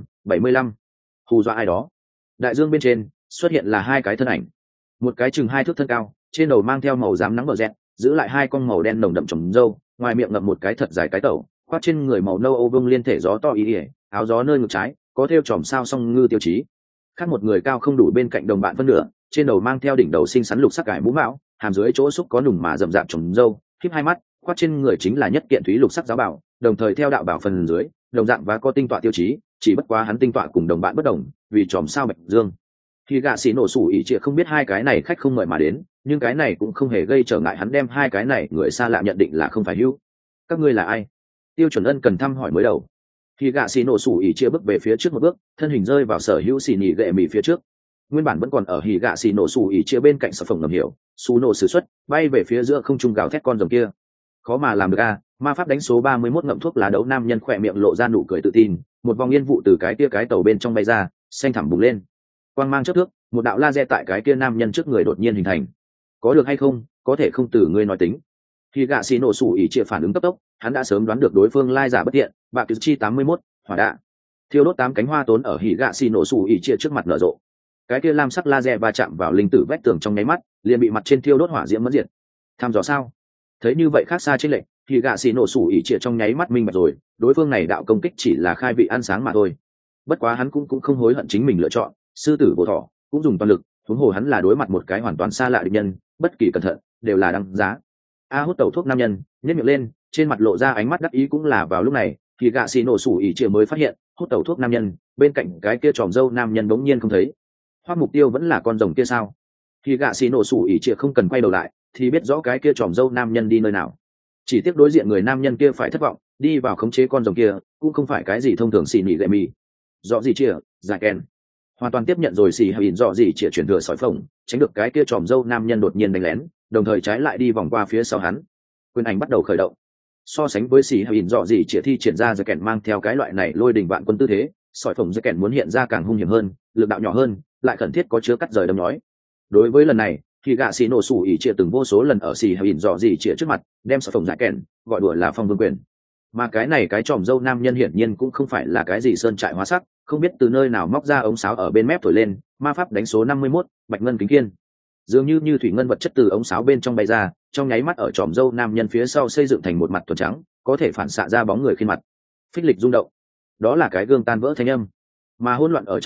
75. Hù dọa ai đó. Đại dương bên trên xuất hiện là 2 cái thân ảnh, một cái chừng 2 thước thân cao, trên đầu mang theo màu rám nắng bờ rẹt, giữ lại 2 con màu đen nồng đậm trồng râu, ngoài miệng ngậm một cái thật dài cái tẩu, khoác trên người màu nâu ô vương liên thể gió to ý ỉa, áo gió nơi ngực trái có thêu chòm sao song ngư tiêu chí. Khác một người cao không đủ bên cạnh đồng bạn phân nửa, trên đầu mang theo đỉnh đầu xinh xắn lục sắc cải mũ mão, hàm dưới chỗ xúc có nùng mà rậm rạp trồng râu, khép 2 mắt, khoác trên người chính là nhất kiện thúy lục sắc giáo bảo, đồng thời theo đạo bảo phần dưới đồng dạng và có tinh tọa tiêu chí, chỉ bất quá hắn tinh tọa cùng đồng bạn bất đồng, vì chòm sao bạch dương. Khi gạ xì nổ sủ ỉ trịa không biết 2 cái này khách không mời mà đến, nhưng cái này cũng không hề gây trở ngại hắn đem 2 cái này người xa lạ nhận định là không phải hữu. Các ngươi là ai? Tiêu chuẩn ân cần thăm hỏi mới đầu. Khi gạ xì nổ sủ ỉ trịa bước về phía trước một bước, thân hình rơi vào sở hữu xì nhị gệ mì phía trước. Nguyên bản vẫn còn ở hỉ gạ xì nổ sủ ỉ trịa bên cạnh sở phòng ngầm hiểu, su nổ sử xuất, bay về phía giữa không trung gào thét con rồng kia. Khó mà làm được a. Ma pháp đánh số 31 ngậm thuốc lá đấu nam nhân khỏe miệng lộ ra nụ cười tự tin, một vòng yên vụ từ cái kia cái tàu bên trong bay ra, xanh thẳm bùng lên. Quang mang chớp thước, một đạo laser tại cái kia nam nhân trước người đột nhiên hình thành. Có được hay không, có thể không từ ngươi nói tính. Khi gạ xì nổ sủ ỉ trịa phản ứng cấp tốc, hắn đã sớm đoán được đối phương lai giả bất tiện, bạc chi 81, hỏa đạn. Thiêu đốt 8 cánh hoa tốn ở hỉ gạ xì nổ sủ ỉ trịa trước mặt nở rộ. Cái kia lam sắc laser va chạm vào linh tử vách tường trong nháy mắt, liền bị mặt trên thiêu đốt hỏa diễm mất diệt. Tham dò sao? Thấy như vậy khác xa trên lệnh, thì gạ xì nổ sủ ỉ trịa trong nháy mắt minh bạch rồi, đối phương này đạo công kích chỉ là khai vị ăn sáng mà thôi. Bất quá hắn cũng không hối hận chính mình lựa chọn, sư tử vô thọ cũng dùng toàn lực, huống hồ hắn là đối mặt một cái hoàn toàn xa lạ địch nhân, bất kỳ cẩn thận đều là đăng giá. A hút tẩu thuốc nam nhân nhếch miệng lên, trên mặt lộ ra ánh mắt đắc ý. Cũng là vào lúc này thì gạ xì nổ sủ ỉ trịa mới phát hiện hút tẩu thuốc nam nhân bên cạnh cái kia tròm dâu nam nhân bỗng nhiên không thấy. Hoặc mục tiêu vẫn là con rồng kia sao? Thì gạ xì nổ sủ ỉ trịa không cần quay đầu lại thì biết rõ cái kia tròm dâu nam nhân đi nơi nào. Chỉ tiếc đối diện người nam nhân kia phải thất vọng, đi vào khống chế con rồng kia cũng không phải cái gì thông thường xì nỉ gậy mì. Rõ gì chia giải kèn hoàn toàn tiếp nhận rồi xì hình rõ gì chia chuyển thừa sỏi phồng, tránh được cái kia tròm dâu nam nhân đột nhiên đánh lén, đồng thời trái lại đi vòng qua phía sau hắn. Quyền ảnh bắt đầu khởi động. So sánh với xì hình rõ gì chia thi triển ra giải kèn mang theo cái loại này lôi đình vạn quân tư thế, sỏi phồng giải kèn muốn hiện ra càng hung hiểm hơn, lực đạo nhỏ hơn, lại khẩn thiết có chứa cắt rời đâm nói. Đối với lần này khi gạ xì nổ sủ ỉ trịa từng vô số lần ở xì hình rõ gì trịa trước mặt đem sỏi phồng giải kèn gọi đùa là phong vương quyền. Mà cái này cái tròm dâu nam nhân hiển nhiên cũng không phải là cái gì sơn trại hóa sắc, không biết từ nơi nào móc ra ống sáo ở bên mép thổi lên, ma pháp đánh số 51, bạch ngân kính kiên. Dường như thủy ngân vật chất từ ống sáo bên trong bay ra, trong nháy mắt ở tròm dâu nam nhân phía sau xây dựng thành một mặt thuần trắng, có thể phản xạ ra bóng người khuôn mặt. Phích lịch rung động, đó là cái gương tan vỡ thanh âm, mà hỗn loạn ở trong đó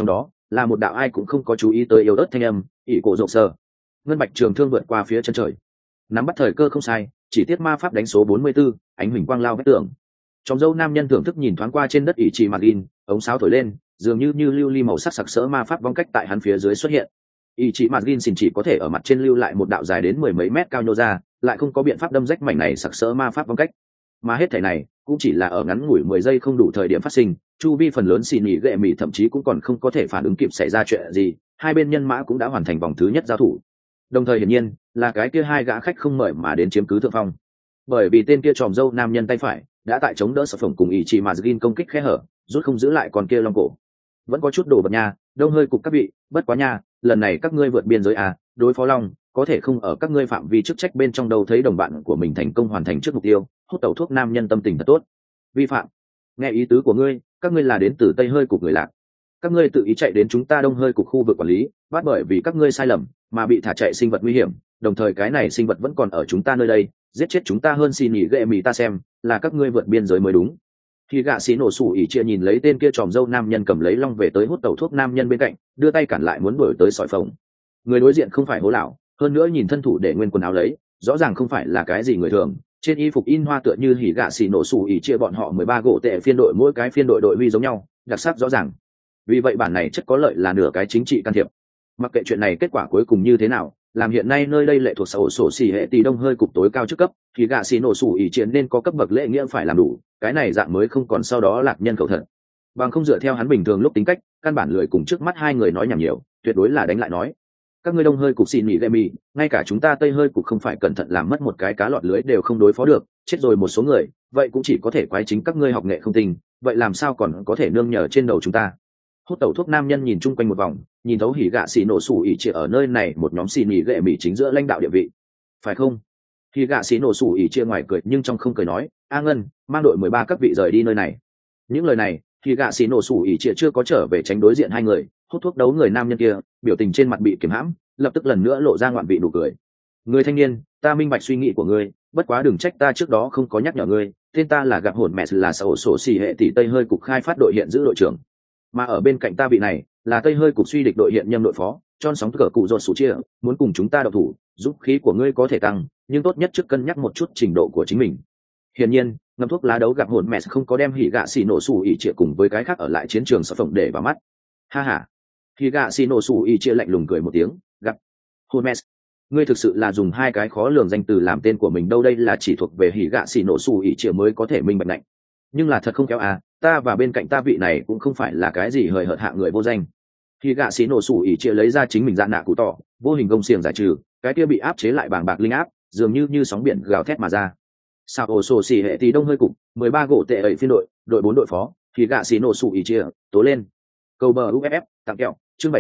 là một đạo ai cũng không có chú ý tới yếu ớt thanh âm, ỷ cổ rộng sờ. Ngân bạch trường thương vượt qua phía chân trời, nắm bắt thời cơ không sai, chỉ tiết ma pháp đánh số 44, ánh huỳnh quang lao vách tường. Trong dâu nam nhân thưởng thức nhìn thoáng qua trên đất ỷ chỉ mặt in, ống sáo thổi lên, dường như lưu ly màu sắc sặc sỡ ma pháp vong cách tại hắn phía dưới xuất hiện. Ỷ chỉ mặt in xin chỉ có thể ở mặt trên lưu lại một đạo dài đến mười mấy mét cao nhô ra, lại không có biện pháp đâm rách mảnh này sặc sỡ ma pháp vong cách. Mà hết thảy này cũng chỉ là ở ngắn ngủi 10 giây không đủ thời điểm phát sinh, chu vi phần lớn xì nhị gệ mì thậm chí cũng còn không có thể phản ứng kịp xảy ra chuyện gì, hai bên nhân mã cũng đã hoàn thành vòng thứ nhất giao thủ. Đồng thời hiển nhiên là cái kia hai gã khách không mời mà đến chiếm cứ thượng phong, bởi vì tên kia tròm dâu nam nhân tay phải đã tại chống đỡ sở phồng cùng ý chỉ mà gin công kích khe hở, rút không giữ lại con kia long cổ. Vẫn có chút đồ vật nha, đông hơi cục các vị, bất quá nha, lần này các ngươi vượt biên giới à, đối phó long có thể không ở các ngươi phạm vi chức trách bên trong đâu. Thấy đồng bạn của mình thành công hoàn thành trước mục tiêu, hút tẩu thuốc nam nhân tâm tình thật tốt. Vi phạm, nghe ý tứ của ngươi, các ngươi là đến từ tây hơi cục người lạc, các ngươi tự ý chạy đến chúng ta đông hơi cục khu vực quản lý, bắt bởi vì các ngươi sai lầm mà bị thả chạy sinh vật nguy hiểm, đồng thời cái này sinh vật vẫn còn ở chúng ta nơi đây, giết chết chúng ta hơn xin nghỉ ghệ mì ta xem là các ngươi vượt biên giới mới đúng. Khi gạ xí nổ sủ ỉ chia nhìn lấy tên kia tròm dâu nam nhân cầm lấy long về tới hút tẩu thuốc nam nhân bên cạnh, đưa tay cản lại muốn đuổi tới sỏi phồng. Người đối diện không phải hố lão, hơn nữa nhìn thân thủ để nguyên quần áo lấy, rõ ràng không phải là cái gì người thường, trên y phục in hoa tựa như hỉ gạ xì nổ sủ ỉ chia bọn họ 13 gỗ tệ phiên đội, mỗi cái phiên đội đội huy giống nhau, đặc sắc rõ ràng. Vì vậy bản này chất có lợi là nửa cái chính trị can thiệp. Mặc kệ chuyện này kết quả cuối cùng như thế nào, làm hiện nay nơi đây lệ thuộc sở sổ xỉ hệ tỷ đông hơi cục tối cao chức cấp, thì gạ xì nổ sủ ỉ chiến nên có cấp bậc lễ nghĩa phải làm đủ, cái này dạng mới không còn sau đó lạc nhân khẩu thật. Bằng không dựa theo hắn bình thường lúc tính cách, căn bản lười cùng trước mắt hai người nói nhảm nhiều, tuyệt đối là đánh lại nói. Các ngươi đông hơi cục xì nỉ lệ mì, ngay cả chúng ta tây hơi cục không phải cẩn thận làm mất một cái cá lọt lưới đều không đối phó được, chết rồi một số người, vậy cũng chỉ có thể quái chính các ngươi học nghệ không tinh, vậy làm sao còn có thể nương nhờ trên đầu chúng ta. Hút tẩu thuốc nam nhân nhìn chung quanh một vòng, nhìn thấu hỉ gạ xì nổ sủ ỉ chia ở nơi này một nhóm xì nỉ gệ mỹ chính giữa lãnh đạo địa vị, phải không? Hỉ gạ xì nổ sủ ỉ chia ngoài cười nhưng trong không cười nói, a ngân mang đội 13 các vị rời đi nơi này. Những lời này hỉ gạ xì nổ sủ ỉ chia chưa có trở về tránh đối diện hai người, hút thuốc đấu người nam nhân kia biểu tình trên mặt bị kiềm hãm, lập tức lần nữa lộ ra ngoạn vị nụ cười. Người thanh niên, ta minh bạch suy nghĩ của ngươi, bất quá đừng trách ta trước đó không có nhắc nhở ngươi, tên ta là gặp hồn mẹ, là sở sổ xì hệ tỷ tây hơi cục khai phát đội hiện giữ đội trưởng, mà ở bên cạnh ta vị này là tây hơi cục suy địch đội hiện nhâm đội phó John sóng cờ cụ dột sủ chia, muốn cùng chúng ta đậu thủ, giúp khí của ngươi có thể tăng, nhưng tốt nhất trước cân nhắc một chút trình độ của chính mình. Hiển nhiên ngâm thuốc lá đấu gặp hồn mẹ không có đem hỉ gạ xì nổ sủ ỉ chia cùng với cái khác ở lại chiến trường sở phỏng để vào mắt. Ha ha, hỉ gạ xì nổ sủ ỉ chia lạnh lùng cười một tiếng, gặp hồn mẹ, ngươi thực sự là dùng hai cái khó lường danh từ làm tên của mình đâu. Đây là chỉ thuộc về hỉ gạ xì nổ sủ ỉ chia mới có thể minh bạch lạnh, nhưng là thật không kéo à, ta và bên cạnh ta vị này cũng không phải là cái gì hời hợt hạ người vô danh. Khi gạ xí nổ sủ ỉ chia lấy ra chính mình dạ nạ cụ tỏ, vô hình gông xiềng giải trừ, cái kia bị áp chế lại bàng bạc linh áp, dường như sóng biển gào thét mà ra. Sao ổ sổ xỉ hệ tí đông hơi cục, 13 gỗ tệ ẩy phiên đội, đội 4 đội phó, khi gạ xí nổ sủ ỉ chia, tố lên. Cầu bờ UFF, tặng kẹo, chương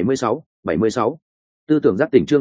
76. Tư tưởng giác tỉnh chương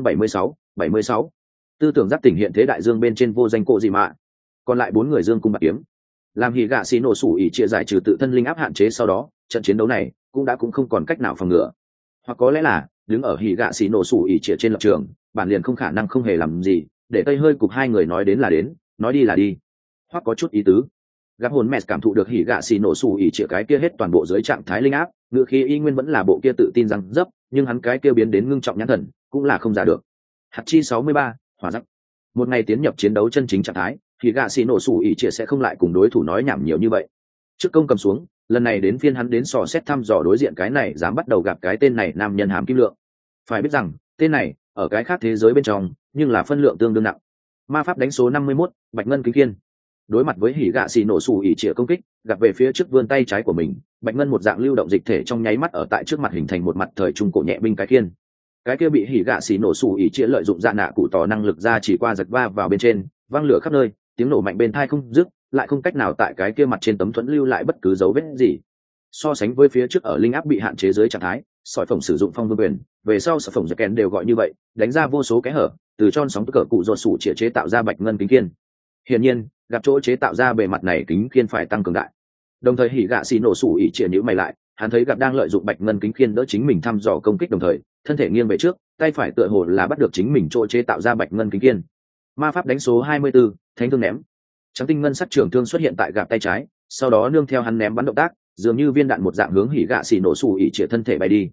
76. Tư tưởng giác tỉnh hiện thế đại dương bên trên vô danh cộ gì mà. Còn lại 4 người dương cung bạc kiếm. Làm hỉ gạ xì nổ sủ ỉ chia giải trừ tự thân linh áp hạn chế sau đó, trận chiến đấu này cũng không còn cách nào phòng ngừa, hoặc có lẽ là đứng ở hỉ gạ xì nổ sủ ỉ chia trên lập trường, bản liền không khả năng không hề làm gì, để tây hơi cục hai người nói đến là đến, nói đi là đi, hoặc có chút ý tứ. Gặp hồn mẹ cảm thụ được hỉ gạ xì nổ sủ ỉ chia cái kia hết toàn bộ dưới trạng thái linh áp, ngựa khí y nguyên vẫn là bộ kia tự tin rằng dấp, nhưng hắn cái kia biến đến ngưng trọng nhãn thần cũng là không giả được. Hạt chi 63, hỏa giặc. Một ngày tiến nhập chiến đấu chân chính trạng thái, thì gạ xì nổ sủ ỉ chia sẽ không lại cùng đối thủ nói nhảm nhiều như vậy. Trước công cầm xuống, lần này đến phiên hắn đến dò xét thăm dò đối diện cái này dám bắt đầu gặp cái tên này nam nhân hàm kim lượng. Phải biết rằng tên này ở cái khác thế giới bên trong nhưng là phân lượng tương đương nặng. Ma pháp đánh số 51, bạch ngân kính kiên. Đối mặt với hỉ gạ xì nổ sủ ỉ chia công kích, gặp về phía trước vươn tay trái của mình, bạch ngân một dạng lưu động dịch thể trong nháy mắt ở tại trước mặt hình thành một mặt thời trung cổ nhẹ binh cái khiên. Cái kia bị hỉ gạ xì nổ sủ ỉ chia lợi dụng dạ nạ cụ tỏ năng lực ra chỉ qua giật va vào bên trên, vang lửa khắp nơi, tiếng nổ mạnh bên tai không dứt, lại không cách nào tại cái kia mặt trên tấm thuẫn lưu lại bất cứ dấu vết gì. So sánh với phía trước ở linh áp bị hạn chế dưới trạng thái, sỏi phồng sử dụng phong vương quyền, về sau sỏi phồng giật kèn đều gọi như vậy, đánh ra vô số cái hở, từ tròn sóng cỡ cụ ruột sủ chĩa chế tạo ra bạch ngân kính kiên. Hiển nhiên, gặp chỗ chế tạo ra bề mặt này kính kiên phải tăng cường đại. Đồng thời hỉ gạ xì nổ sủ ỉ chĩa nhíu mày lại, hắn thấy gặp đang lợi dụng bạch ngân kính kiên đỡ chính mình thăm dò công kích, đồng thời thân thể nghiêng về trước, tay phải tựa hồ là bắt được chính mình chỗ chế tạo ra bạch ngân kính kiên. Ma pháp đánh số 24, thánh thương ném. Trắng tinh ngân sắc trường thương xuất hiện tại gạp tay trái, sau đó nương theo hắn ném bắn động tác, dường như viên đạn một dạng hướng hỉ gạ xì nổ sủ ỉ chĩa thân thể bay đi.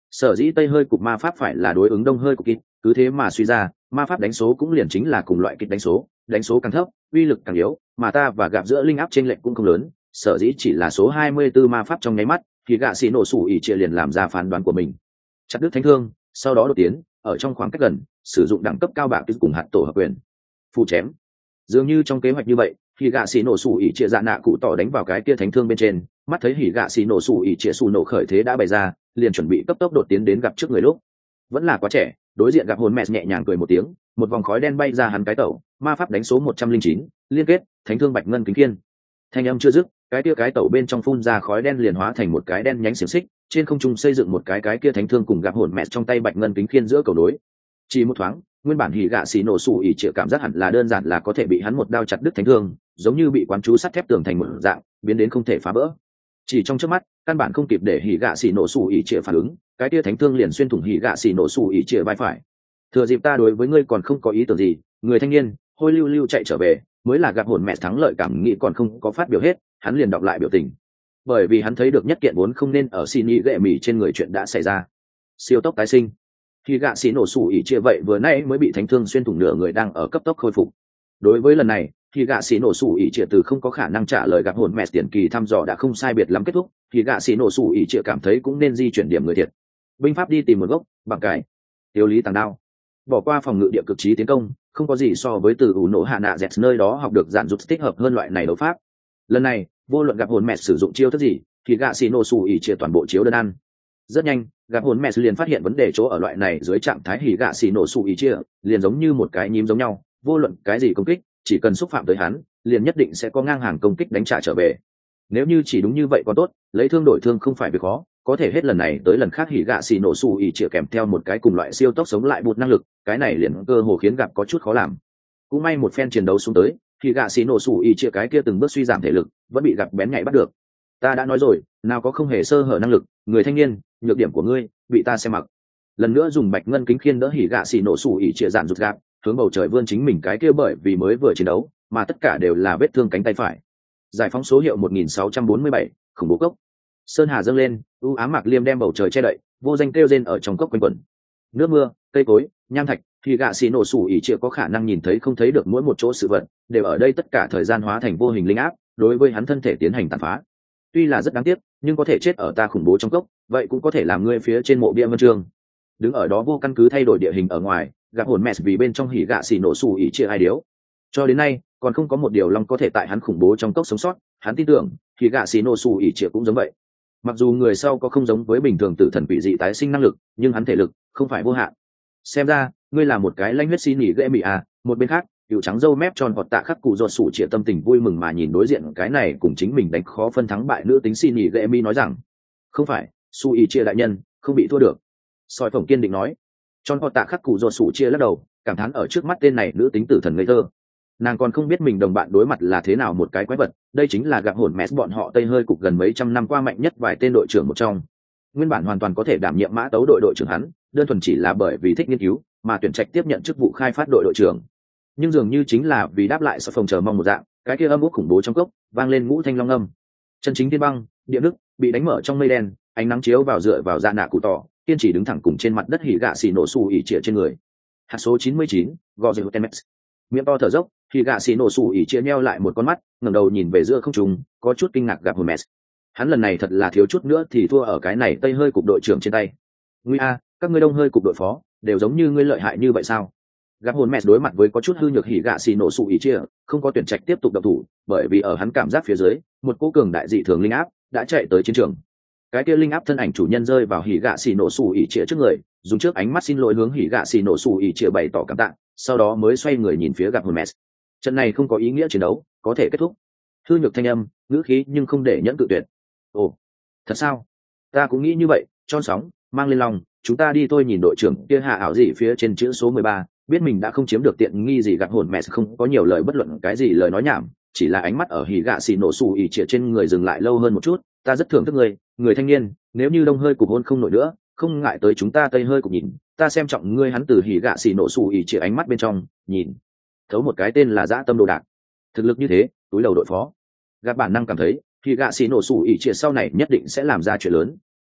Sở dĩ tây hơi cục ma pháp phải là đối ứng đông hơi cục kít, cứ thế mà suy ra ma pháp đánh số cũng liền chính là cùng loại kịch đánh số càng thấp uy lực càng yếu, mà ta và gặp giữa linh áp trên lệnh cũng không lớn, sở dĩ chỉ là số 24 ma pháp trong nháy mắt thì gạ xì nổ sủ ỉ chia liền làm ra phán đoán của mình. Chặt đứt thánh thương, sau đó đột tiến ở trong khoảng cách gần sử dụng đẳng cấp cao bạc cùng hạt tổ hợp quyền phù chém. Dường như trong kế hoạch như vậy thì gạ xì nổ sủ ỉ chia dạ nạ cụ tỏ đánh vào cái kia thánh thương bên trên, mắt thấy hỉ gạ xì nổ sủ ỉ chia sủ nổ khởi thế đã bày ra, liền chuẩn bị cấp tốc đột tiến đến gặp trước người lúc vẫn là quá trẻ. Đối diện gặp hồn mẹ nhẹ nhàng cười một tiếng, một vòng khói đen bay ra hắn cái tẩu, ma pháp đánh số 109, liên kết thánh thương bạch ngân kính kiên. Thanh âm chưa dứt, cái kia cái tẩu bên trong phun ra khói đen liền hóa thành một cái đen nhánh xiềng xích, trên không trung xây dựng một cái kia thánh thương cùng gặp hồn mẹ trong tay bạch ngân kính khiên giữa cầu đối. Chỉ một thoáng, nguyên bản hỉ gạ xì nổ sủ ỉ chĩa cảm giác hẳn là đơn giản là có thể bị hắn một đao chặt đứt thánh thương, giống như bị quán chú sắt thép tường thành một dạng, biến đến không thể phá vỡ. Chỉ trong chớp mắt, căn bản không kịp để hỉ gạ xì nổ sủ ỉ chĩa phản ứng, cái kia thánh thương liền xuyên thủng hỉ gạ xì nổ sủ ỉ chĩa vai phải. Thừa dịp ta đối với ngươi còn không có ý tưởng gì, người thanh niên hôi lưu lưu chạy trở về, mới là gặp hồn mẹ thắng lợi cảm nghĩ còn không có phát biểu hết, hắn liền đọc lại biểu tình. Bởi vì hắn thấy được nhất kiện vốn không nên ở xin ý gệ mỉ trên người chuyện đã xảy ra. Siêu tốc tái sinh. Khi gạ xì nổ sủ ỉ chia vậy vừa nãy mới bị thánh thương xuyên thủng nửa người đang ở cấp tốc khôi phục. Đối với lần này, khi gạ xì nổ sủ ỉ chia từ không có khả năng trả lời gặp hồn mẹ tiền kỳ thăm dò đã không sai biệt lắm kết thúc, thì gạ xì nổ sủ ỉ chia cảm thấy cũng nên di chuyển điểm người thiệt. Binh pháp đi tìm một gốc, bằng cái tiêu lý tàng đao. Bỏ qua phòng ngự địa cực trí tiến công, không có gì so với từ ủ nổ hạ nạ dẹt nơi đó học được dạn dục thích hợp hơn loại này đấu pháp. Lần này vô luận gặp hồn mẹ sử dụng chiêu thức gì thì gạ xì nổ sủ ỉ chia toàn bộ chiếu đơn ăn. Rất nhanh gặp hồn mẹ liền phát hiện vấn đề chỗ ở loại này dưới trạng thái hỉ gạ xì nổ sủ ỉ chia liền giống như một cái nhím giống nhau, vô luận cái gì công kích chỉ cần xúc phạm tới hắn liền nhất định sẽ có ngang hàng công kích đánh trả trở về. Nếu như chỉ đúng như vậy còn tốt, lấy thương đổi thương không phải việc khó, có thể hết lần này tới lần khác hỉ gạ xì nổ sủ ỉ chia kèm theo một cái cùng loại siêu tốc sống lại bụt năng lực, cái này liền cơ hồ khiến gặp có chút khó làm. Cũng may một phen chiến đấu xuống tới thì gạ xì nổ sủ ỉ chia cái kia từng bước suy giảm thể lực vẫn bị gặp bén nhạy bắt được. Ta đã nói rồi, nào có không hề sơ hở năng lực, người thanh niên, nhược điểm của ngươi bị ta xem mặc. Lần nữa dùng bạch ngân kính khiên đỡ hỉ gạ xì nổ sủ ỉ chia dạn rụt gạp, hướng bầu trời vươn chính mình cái kia bởi vì mới vừa chiến đấu mà tất cả đều là vết thương cánh tay phải. Giải phóng số hiệu 1647, khủng bố cốc. Sơn hà dâng lên, u ám mạc liêm đem bầu trời che đậy, vô danh kêu rên ở trong cốc quanh quẩn. Nước mưa, cây cối, nham thạch, thì gạ xì nổ sủ ỉ chia có khả năng nhìn thấy không thấy được mỗi một chỗ sự vật, đều ở đây tất cả thời gian hóa thành vô hình linh áp, đối với hắn thân thể tiến hành tàn phá. Tuy là rất đáng tiếc, nhưng có thể chết ở ta khủng bố trong cốc, vậy cũng có thể làm ngươi phía trên mộ bia vân chương. Đứng ở đó vô căn cứ thay đổi địa hình ở ngoài, gặp hồn mẹ vì bên trong hỉ gạ xì nổ sủ ỉ chia ai điếu. Cho đến nay, còn không có một điều long có thể tại hắn khủng bố trong cốc sống sót, hắn tin tưởng, hỉ gạ xì nổ sủ ỉ chia cũng giống vậy. Mặc dù người sau có không giống với bình thường tử thần quỷ dị tái sinh năng lực, nhưng hắn thể lực không phải vô hạn. Xem ra, ngươi là một cái lanh huyết xin nghỉ ghệ mị à. Một bên khác, cựu trắng râu mép tròn hoặc tạ khắc cụ ruột sủ chĩa tâm tình vui mừng mà nhìn đối diện cái này cùng chính mình đánh khó phân thắng bại nữ tính xin nghỉ ghệ mi nói rằng không phải, su y chia đại nhân không bị thua được. Soi phồng kiên định nói. Tròn hoặc tạ khắc cụ ruột sủ chia lắc đầu, cảm thán ở trước mắt tên này nữ tính tử thần ngây thơ. Nàng còn không biết mình đồng bạn đối mặt là thế nào một cái quái vật, đây chính là gặp hồn mẹ bọn họ tây hơi cục gần mấy trăm năm qua mạnh nhất vài tên đội trưởng một trong. Nguyên bản hoàn toàn có thể đảm nhiệm mã tấu đội trưởng hắn, đơn thuần chỉ là bởi vì thích nghiên cứu mà tuyển trạch tiếp nhận chức vụ khai phát đội trưởng. Nhưng dường như chính là vì đáp lại sợ phòng chờ mong một dạng, cái kia âm úc khủng bố trong cốc vang lên ngũ thanh long âm. Chân chính thiên băng địa đức bị đánh mở trong mây đen, ánh nắng chiếu vào dựa vào dạ nạ cụ tỏ, kiên trì đứng thẳng cùng trên mặt đất hỉ gạ xì nổ sủ ỉ chĩa trên người. Hạt số 99, Gozehutemex. Miệng to thở dốc, hỉ gạ xì nổ sủ ỉ chĩa nheo lại một con mắt, ngẩng đầu nhìn về giữa không trung, có chút kinh ngạc gặp Hermes. Hắn lần này thật là thiếu chút nữa thì thua ở cái này tây hơi cục đội trưởng trên tay. Nguy a, các ngươi đông hơi cục đội phó đều giống như ngươi lợi hại như vậy sao? Gặp hồn mẹ đối mặt với có chút hư nhược hỉ gạ xì nổ sủ ỉ chia, không có tuyển trạch tiếp tục động thủ, bởi vì ở hắn cảm giác phía dưới, một cỗ cường đại dị thường linh áp đã chạy tới chiến trường. Cái kia linh áp thân ảnh chủ nhân rơi vào hỉ gạ xì nổ sủ ỉ chia trước người, dùng trước ánh mắt xin lỗi hướng hỉ gạ xì nổ sủ ỉ chia bày tỏ cảm tạ, sau đó mới xoay người nhìn phía gặp hồn mẹ. Trận này không có ý nghĩa chiến đấu, có thể kết thúc. Hư nhược thanh âm, ngữ khí nhưng không để nhẫn cự tuyệt. Ồ, thật sao? Ta cũng nghĩ như vậy. Tròn sóng mang lên lòng, chúng ta đi thôi. Nhìn đội trưởng kia hạ ảo gì phía trên chữ số 13, biết mình đã không chiếm được tiện nghi gì, gặp hồn mẹ không có nhiều lời bất luận cái gì lời nói nhảm, chỉ là ánh mắt ở hỉ gạ xì nổ sủ ỉ chĩa trên người dừng lại lâu hơn một chút. Ta rất thưởng thức người, người thanh niên, nếu như đông hơi cục hôn không nổi nữa, không ngại tới chúng ta tây hơi cục nhìn, ta xem trọng ngươi. Hắn từ hỉ gạ xì nổ sủ ỉ chĩa ánh mắt bên trong nhìn thấu một cái tên là dã tâm đồ đạc. Thực lực như thế, túi đầu đội phó, gặp bản năng cảm thấy hỉ gạ xì nổ sủ ỉ chĩa sau này nhất định sẽ làm ra chuyện lớn.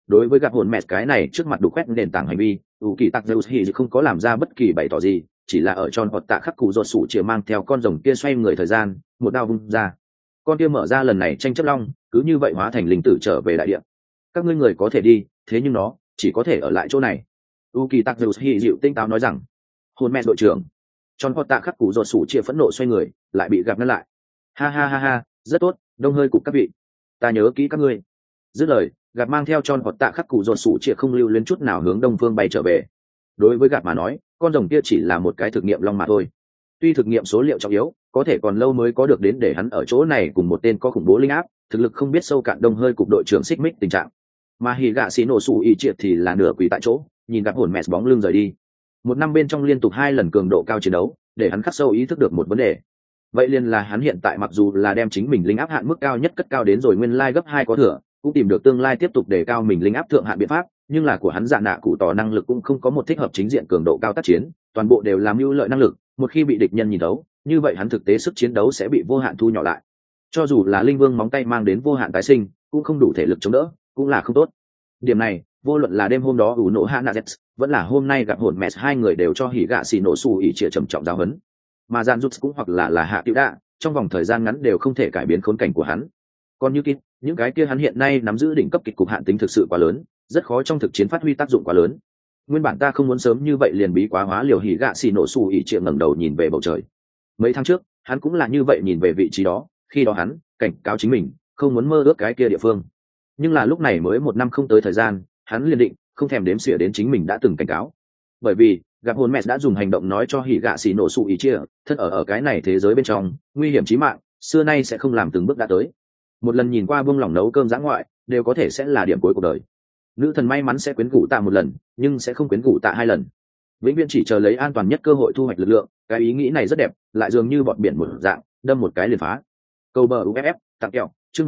Đối với gặp hồn mẹ cái này trước mặt đủ quét nền tảng hành vi, kỳ tặc Zeus thì không có làm ra bất kỳ bày tỏ gì, chỉ là ở tròn hoặc tạ khắc cụ ruột sủ chìa mang theo con rồng kia xoay người thời gian, một đao vung ra. Con kia mở ra lần này tranh chấp long, cứ như vậy hóa thành linh tử trở về đại địa. Các ngươi người có thể đi, thế nhưng nó chỉ có thể ở lại chỗ này. Kỳ tặc Zeus hỉ dịu tinh táo nói rằng, hồn mẹ đội trưởng. Tròn hoặc tạ khắc cụ ruột sủ chìa phẫn nộ xoay người, lại bị gặp ngăn lại. Ha ha ha ha, rất tốt, đông hơi cục các vị, ta nhớ kỹ các ngươi. Dứt lời, gặp mang theo tròn hoặc tạ khắc cụ ruột sủ chìa không lưu luyến chút nào hướng đông phương bay trở về. Đối với gặp mà nói, con rồng kia chỉ là một cái thực nghiệm long mà thôi. Tuy thực nghiệm số liệu trọng yếu, có thể còn lâu mới có được đến để hắn ở chỗ này cùng một tên có khủng bố linh áp, thực lực không biết sâu cạn đông hơi cục đội trưởng xích mích tình trạng. Mà hỉ gạ xì nổ sủ ỉ triệt thì là nửa quỳ tại chỗ, nhìn gặp hồn mẹ bóng lưng rời đi. Một năm bên trong liên tục 2 lần cường độ cao chiến đấu, để hắn khắc sâu ý thức được một vấn đề. Vậy liền là hắn hiện tại mặc dù là đem chính mình linh áp hạn mức cao nhất cất cao đến rồi nguyên lai gấp 2 có thừa, cũng tìm được tương lai tiếp tục đề cao mình linh áp thượng hạn biện pháp, nhưng là của hắn dạ nạ cụ tỏ năng lực cũng không có một thích hợp chính diện cường độ cao tác chiến, toàn bộ đều làm ưu lợi năng lực, một khi bị địch nhân nhìn thấu, như vậy hắn thực tế sức chiến đấu sẽ bị vô hạn thu nhỏ lại. Cho dù là linh vương móng tay mang đến vô hạn tái sinh, cũng không đủ thể lực chống đỡ, cũng là không tốt. Điểm này, vô luận là đêm hôm đó ủ nổ Hanazets, vẫn là hôm nay gặp hồn mẹ hai người đều cho hỉ gạ xì nổ xù ỉ trịa trầm trọng giáo huấn. Mà Gian Rút cũng hoặc là hạ tiểu đạ, trong vòng thời gian ngắn đều không thể cải biến khốn cảnh của hắn. Còn như Kit, những cái kia hắn hiện nay nắm giữ đỉnh cấp kịch cục hạn tính thực sự quá lớn, rất khó trong thực chiến phát huy tác dụng quá lớn. Nguyên bản ta không muốn sớm như vậy liền bí quá hóa liều hỉ gạ xì nổ xù ỉ trịa ngẩng đầu nhìn về bầu trời. Mấy tháng trước, hắn cũng là như vậy nhìn về vị trí đó, khi đó hắn cảnh cáo chính mình không muốn mơ ước cái kia địa phương. Nhưng là lúc này mới 1 năm không tới thời gian, hắn liền định không thèm đếm xỉa đến chính mình đã từng cảnh cáo. Bởi vì gặp hồn mẹ đã dùng hành động nói cho hỉ gạ xì nổ sụ ý chia thân ở cái này thế giới bên trong nguy hiểm chí mạng xưa nay sẽ không làm từng bước đã tới. Một lần nhìn qua buông lỏng nấu cơm dã ngoại đều có thể sẽ là điểm cuối cuộc đời. Nữ thần may mắn sẽ quyến rũ tạ 1 lần, nhưng sẽ không quyến rũ tạ 2 lần. Vĩnh viễn chỉ chờ lấy an toàn nhất cơ hội thu hoạch lực lượng. Cái ý nghĩ này rất đẹp, lại dường như bọt biển một dạng, đâm một cái liền phá. Câu bờ uff tặng kẹo chương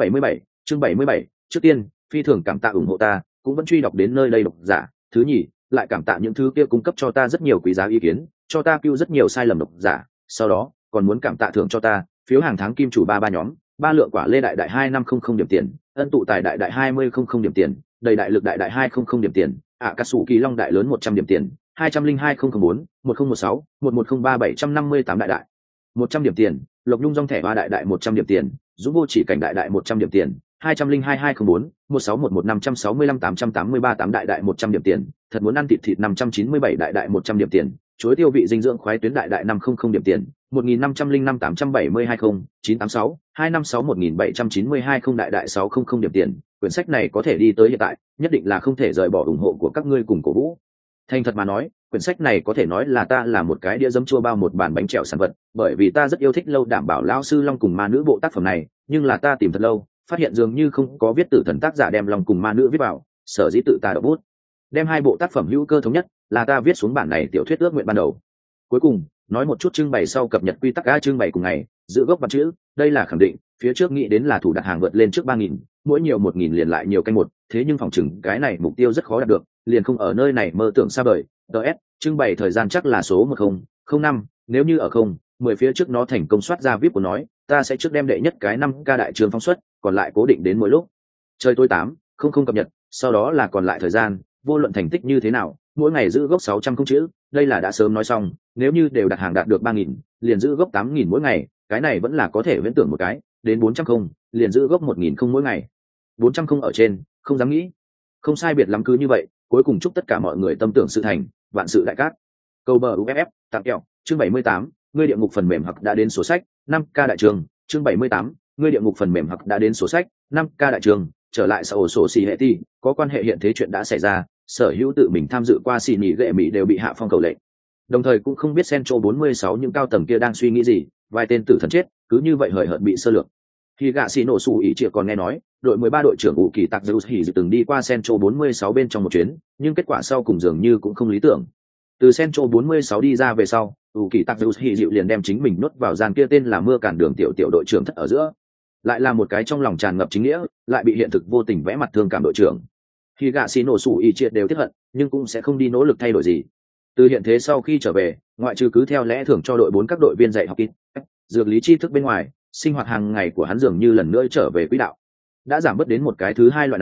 77. Trước tiên, phi thường cảm tạ ủng hộ ta, cũng vẫn truy đọc đến nơi đây độc giả. Thứ nhì, lại cảm tạ những thứ kia cung cấp cho ta rất nhiều quý giá ý kiến, cho ta cứu rất nhiều sai lầm độc giả. Sau đó, còn muốn cảm tạ thưởng cho ta, phiếu hàng tháng kim chủ 33 nhóm, 3 lượng quả lê đại đại 2500 điểm tiền, ân tụ tài đại đại 2000 điểm tiền, đầy đại lực đại đại 200 điểm tiền, cà sủ kỳ long đại lớn 100 điểm tiền, 202004, 1016, 1103 758 đại đại 100 điểm tiền, lộc nhung rong thẻ ba đại đại 100 điểm tiền, dũng vô chỉ cảnh đại đại 100 điểm tiền, 202204, 1611565 883 8 đại đại 100 điểm tiền, thật muốn ăn thịt 597 đại đại 100 điểm tiền, chuối tiêu vị dinh dưỡng khoái tuyến đại đại 500 điểm tiền, 1505 872 986 256 1792 đại đại 600 điểm tiền. Quyển sách này có thể đi tới hiện tại, nhất định là không thể rời bỏ ủng hộ của các ngươi cùng cổ vũ. Thành thật mà nói, quyển sách này có thể nói là ta là một cái đĩa giấm chua bao một bàn bánh trèo sản vật, bởi vì ta rất yêu thích Lâu Đảm Bảo lão sư Long cùng ma nữ bộ tác phẩm này, nhưng là ta tìm thật lâu, phát hiện dường như không có viết tử thần tác giả đem Long cùng ma nữ viết vào, sở dĩ tự ta đọc bút. Đem 2 bộ tác phẩm hữu cơ thống nhất, là ta viết xuống bản này tiểu thuyết ước nguyện ban đầu. Cuối cùng, nói một chút trưng bày sau cập nhật quy tắc trưng bày cùng ngày, giữ gốc văn chữ, đây là khẳng định, phía trước nghĩ đến là thủ đặt hàng vượt lên trước 3000, mỗi nhiều 1000 liền lại nhiều canh một, thế nhưng phòng chừng cái này mục tiêu rất khó đạt được, liền không ở nơi này mơ tưởng xa vời. DS, trưng bày thời gian chắc là số 1005, nếu như ở 10 phía trước nó thành công soát ra VIP của nói, ta sẽ trước đem đệ nhất cái 5K đại trường phóng xuất, còn lại cố định đến mỗi lúc. Chơi tối 800 cập nhật, sau đó là còn lại thời gian, vô luận thành tích như thế nào, mỗi ngày giữ gốc 600 không chữ, đây là đã sớm nói xong, nếu như đều đặt hàng đạt được 3000, liền giữ gốc 8000 mỗi ngày, cái này vẫn là có thể viễn tưởng một cái, đến 400 không, liền giữ gốc 1000 không mỗi ngày. 400 không ở trên, không dám nghĩ. Không sai biệt lắm cứ như vậy, cuối cùng chúc tất cả mọi người tâm tưởng sự thành, vạn sự đại cát. Câu bờ uff tặng kẹo chương 78, ngươi địa ngục phần mềm hoặc đã đến sổ sách, 5K đại trường, chương 78, ngươi địa ngục phần mềm hoặc đã đến sổ sách, 5K đại trường, trở lại sau sổ xì hệ ti, có quan hệ hiện thế chuyện đã xảy ra, sở hữu tự mình tham dự qua xì nhị gệ mỹ đều bị hạ phong cầu lệnh. Đồng thời cũng không biết Central 46 những cao tầng kia đang suy nghĩ gì, vài tên tử thần chết, cứ như vậy hời hợt bị sơ lược. Khi gạ xì nổ sủ ý chịa còn nghe nói, đội 13 đội trưởng ủ kỳ tạc Zeus hỉ từng đi qua Central 46 bên trong một chuyến, nhưng kết quả sau cùng dường như cũng không lý tưởng. Từ Central 46 đi ra về sau, ủ kỳ tạc Zeus hỉ dịu liền đem chính mình nuốt vào gian kia tên là mưa cản đường tiểu đội trưởng thất ở giữa. Lại là một cái trong lòng tràn ngập chính nghĩa, lại bị hiện thực vô tình vẽ mặt thương cảm đội trưởng. Khi gạ xì nổ sủ ý triệt đều tiếc hận, nhưng cũng sẽ không đi nỗ lực thay đổi gì. Từ hiện thế sau khi trở về, ngoại trừ cứ theo lẽ thường cho đội 4 các đội viên dạy học kỹ, dược lý tri thức bên ngoài, sinh hoạt hàng ngày của hắn dường như lần nữa trở về quỹ đạo. Đã giảm bớt đến một cái thứ hai loại này,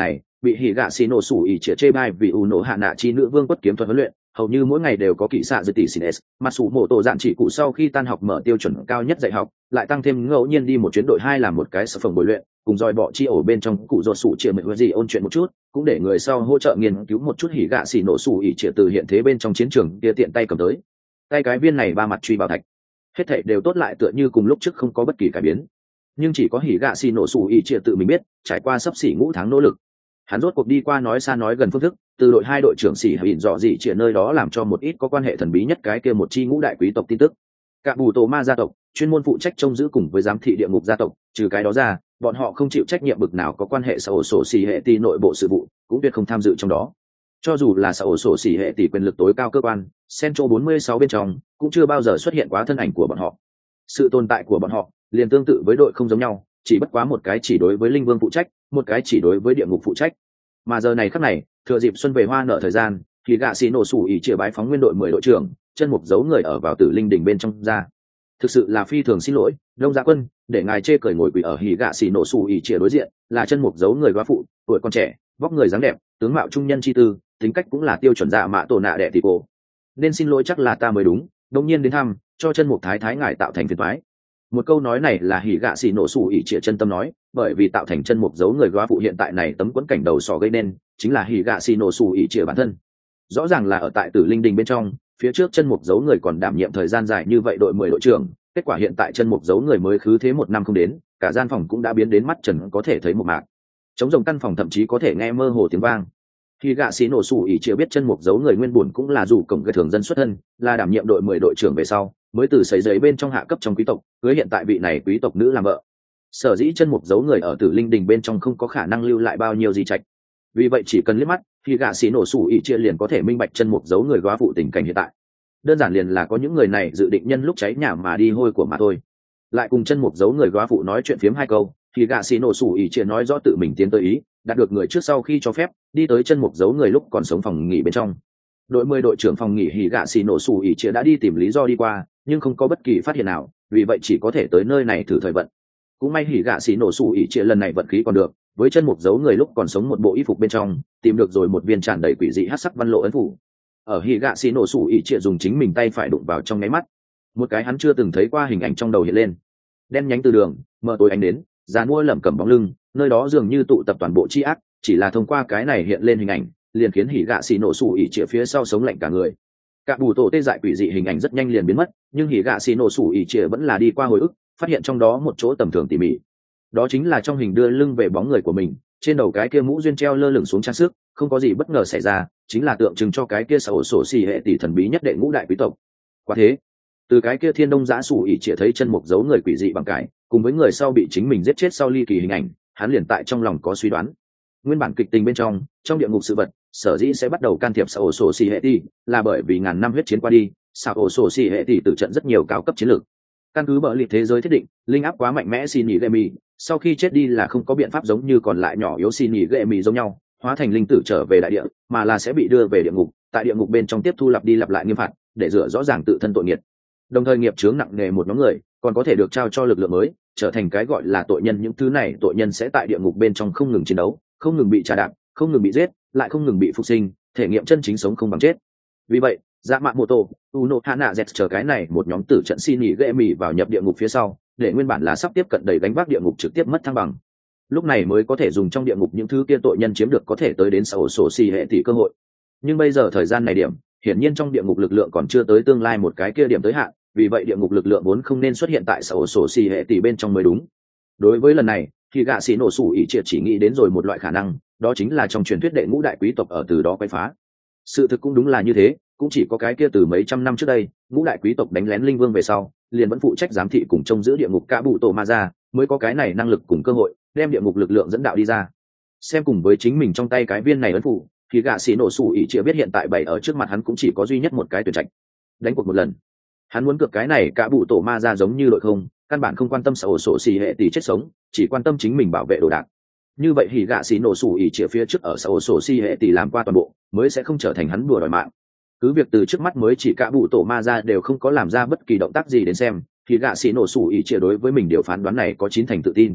bị hỉ gạ xì nổ sủ ỉ chĩa chê bai vì u nổ hạ nạ chi nữ vương quất kiếm thuật huấn luyện, hầu như mỗi ngày đều có kỹ xạ dư tỷ xin s mà sủ mổ tổ dạn chỉ cụ sau khi tan học mở tiêu chuẩn cao nhất dạy học, lại tăng thêm ngẫu nhiên đi một chuyến đội 2 làm một cái sở phòng bồi luyện, cùng dòi bọ chi ổ bên trong cụ ruột sủ chĩa mệnh gì ôn chuyện một chút, cũng để người sau hỗ trợ nghiên cứu một chút hỉ gạ xì nổ sủ ỉ chĩa từ hiện thế bên trong chiến trường kia tiện tay cầm tới tay cái viên này ba mặt truy bảo thạch, hết thảy đều tốt lại tựa như cùng lúc trước không có bất kỳ cải biến. Nhưng chỉ có hỉ gạ xì nổ sủ ỉ chĩa tự mình biết, trải qua sắp xỉ ngũ tháng nỗ lực, hắn rốt cuộc đi qua nói xa nói gần phương thức, từ đội 2 đội trưởng xỉ hỉn dọ gì chĩa nơi đó làm cho một ít có quan hệ thần bí nhất cái kia một chi ngũ đại quý tộc tin tức. Cả bù tổ ma gia tộc chuyên môn phụ trách trông giữ cùng với giám thị địa ngục gia tộc, trừ cái đó ra bọn họ không chịu trách nhiệm bực nào có quan hệ xã hội sổ xỉ hệ tỷ nội bộ sự vụ, cũng tuyệt không tham dự trong đó. Cho dù là xã hội sổ xỉ hệ tỷ quyền lực tối cao cơ quan Central 46 bên trong, cũng chưa bao giờ xuất hiện quá thân ảnh của bọn họ. Sự tồn tại của bọn họ liền tương tự với đội không giống nhau, chỉ bất quá một cái chỉ đối với linh vương phụ trách, một cái chỉ đối với địa ngục phụ trách. Mà giờ này khắc này, thừa dịp xuân về hoa nở thời gian, thì gạ xì nổ sủ ỉ chĩa bái phóng nguyên đội 10 đội trưởng, chân mục giấu người ở vào tử linh đỉnh bên trong ra. Thực sự là phi thường xin lỗi, Đông Dạ Quân, để ngài chê cười ngồi quỳ ở hỉ gạ xì nổ sủ ỉ chĩa đối diện, là chân mục giấu người góa phụ, tuổi còn trẻ, vóc người dáng đẹp, tướng mạo trung nhân chi tư, tính cách cũng là tiêu chuẩn dạ mạ tổ nạ đệ tỷ cổ. Nên xin lỗi chắc là ta mới đúng, đương nhiên đến thăm, cho chân mục thái thái ngài tạo thành phiền toái. Một câu nói này là hỉ gạ xì nổ sủ ỉ chĩa chân tâm nói, bởi vì tạo thành chân mục giấu người góa phụ hiện tại này tấm quấn cảnh đầu sỏ gây nên chính là hỉ gạ xì nổ sủ ỉ chĩa bản thân. Rõ ràng là ở tại tử linh đình bên trong, phía trước chân mục giấu người còn đảm nhiệm thời gian dài như vậy đội 10 đội trưởng, kết quả hiện tại chân mục giấu người mới khứ thế 1 năm không đến, cả gian phòng cũng đã biến đến mắt trần có thể thấy một mạc. Trống rồng căn phòng thậm chí có thể nghe mơ hồ tiếng vang. Khi gạ xí nổ sủ ỉ chĩa biết chân mục giấu người nguyên bổn cũng là dù cổng người thường dân xuất thân, là đảm nhiệm đội 10 đội trưởng về sau, mới từ sấy giấy bên trong hạ cấp trong quý tộc, cưới hiện tại vị này quý tộc nữ làm vợ. Sở dĩ chân mục giấu người ở tử linh đình bên trong không có khả năng lưu lại bao nhiêu di trạch. Vì vậy chỉ cần liếc mắt, khi gạ xí nổ sủ ỉ chĩa liền có thể minh bạch chân mục giấu người góa phụ tình cảnh hiện tại. Đơn giản liền là có những người này dự định nhân lúc cháy nhà mà đi hôi của mà thôi. Lại cùng chân mục giấu người góa phụ nói chuyện phiếm 2 câu, thì gạ xí nổ sủ ỉ chĩa nói rõ tự mình tiến tới ý, đạt được người trước sau khi cho phép, đi tới chân mục giấu người lúc còn sống phòng nghỉ bên trong. Đội 10 đội trưởng phòng nghỉ hỉ gạ xì nổ sủ ỉ chĩa đã đi tìm lý do đi qua, nhưng không có bất kỳ phát hiện nào, vì vậy chỉ có thể tới nơi này thử thời vận. Cũng may hỉ gạ xì nổ sủ ỉ chĩa lần này vận khí còn được, với chân mục giấu người lúc còn sống một bộ y phục bên trong, tìm được rồi một viên tràn đầy quỷ dị hắc sắc văn lộ ấn phủ. Ở hỉ gạ xì nổ sủ ỉ chĩa dùng chính mình tay phải đụng vào trong nháy mắt, một cái hắn chưa từng thấy qua hình ảnh trong đầu hiện lên. Đen nhánh từ đường, mờ tối ánh đến, dàn mua lẩm cẩm bóng lưng, nơi đó dường như tụ tập toàn bộ tri ác, chỉ là thông qua cái này hiện lên hình ảnh, liền khiến hỉ gạ xì nổ sủ ỉ chĩa phía sau sống lạnh cả người. Cả bù tổ tê dại quỷ dị hình ảnh rất nhanh liền biến mất, nhưng hỉ gạ xì nổ sủ ỉ chĩa vẫn là đi qua hồi ức, phát hiện trong đó một chỗ tầm thường tỉ mỉ. Đó chính là trong hình đưa lưng về bóng người của mình, trên đầu cái kia mũ duyên treo lơ lửng xuống trang sức, không có gì bất ngờ xảy ra, chính là tượng trưng cho cái kia xã hội sổ xì hệ tỷ thần bí nhất đệ ngũ đại quý tộc. Quả thế, từ cái kia thiên đông giã sủ ỉ chĩa thấy chân mục giấu người quỷ dị bằng cái, cùng với người sau bị chính mình giết chết sau ly kỳ hình ảnh, hắn liền tại trong lòng có suy đoán. Nguyên bản kịch tình bên trong địa ngục sự vật, sở dĩ sẽ bắt đầu can thiệp xã hội sổ xì hệ tỷ, là bởi vì ngàn năm huyết chiến qua đi, xã hội sổ xì hệ tỷ tử trận rất nhiều cao cấp chiến lược. Căn cứ bờ liệt thế giới thiết định, linh áp quá mạnh mẽ xin nghỉ gệ mì, sau khi chết đi là không có biện pháp giống như còn lại nhỏ yếu xin nghỉ gệ mì giống nhau, hóa thành linh tử trở về đại địa, mà là sẽ bị đưa về địa ngục, tại địa ngục bên trong tiếp thu lặp đi lặp lại nghiêm phạt, để rửa rõ ràng tự thân tội nghiệp. Đồng thời nghiệp chướng nặng nề một nhóm người, còn có thể được trao cho lực lượng mới, trở thành cái gọi là tội nhân. Những thứ này tội nhân sẽ tại địa ngục bên trong không ngừng chiến đấu, không ngừng bị trà đạp, không ngừng bị giết, lại không ngừng bị phục sinh, thể nghiệm chân chính sống không bằng chết. Vì vậy, dạ mạ mô tô uno hana z chờ cái này một nhóm tử trận xin nghỉ ghệ mì vào nhập địa ngục phía sau, để nguyên bản là sắp tiếp cận đầy gánh vác địa ngục trực tiếp mất thăng bằng. Lúc này mới có thể dùng trong địa ngục những thứ kia tội nhân chiếm được có thể tới đến xã hội sổ xì hệ tỷ cơ hội. Nhưng bây giờ thời gian này điểm, hiển nhiên trong địa ngục lực lượng còn chưa tới tương lai một cái kia điểm tới hạn, vì vậy địa ngục lực lượng vốn không nên xuất hiện tại xã hội sổ xì hệ tỷ bên trong mới đúng. Đối với lần này, thì gạ xì nổ sủ ỉ triệt chỉ nghĩ đến rồi một loại khả năng, đó chính là trong truyền thuyết đệ ngũ đại quý tộc ở từ đó quay phá. Sự thực cũng đúng là như thế, cũng chỉ có cái kia từ mấy trăm năm trước đây, ngũ đại quý tộc đánh lén linh vương về sau, liền vẫn phụ trách giám thị cùng trông giữ địa ngục cả bụ tổ ma ra, mới có cái này năng lực cùng cơ hội đem địa ngục lực lượng dẫn đạo đi ra. Xem cùng với chính mình trong tay cái viên này ấn phụ, thì gạ xì nổ sủ ỉ triệt biết hiện tại bày ở trước mặt hắn cũng chỉ có duy nhất một cái tuyển trạch, đánh cuộc một lần. Hắn muốn cược cái này cả bụ tổ ma ra giống như đội không, căn bản không quan tâm xã hội sổ xì hệ tỷ chết sống, chỉ quan tâm chính mình bảo vệ đồ đạc. Như vậy thì gạ xì nổ sủ ỉ triệt phía trước ở xã hội sổ xì hệ tỷ làm qua toàn bộ, mới sẽ không trở thành hắn đùa đòi mạng. Cứ việc từ trước mắt mới chỉ cả bụ tổ ma ra đều không có làm ra bất kỳ động tác gì đến xem, thì gạ xì nổ sủ ỉ triệt đối với mình điều phán đoán này có 9 thành tự tin.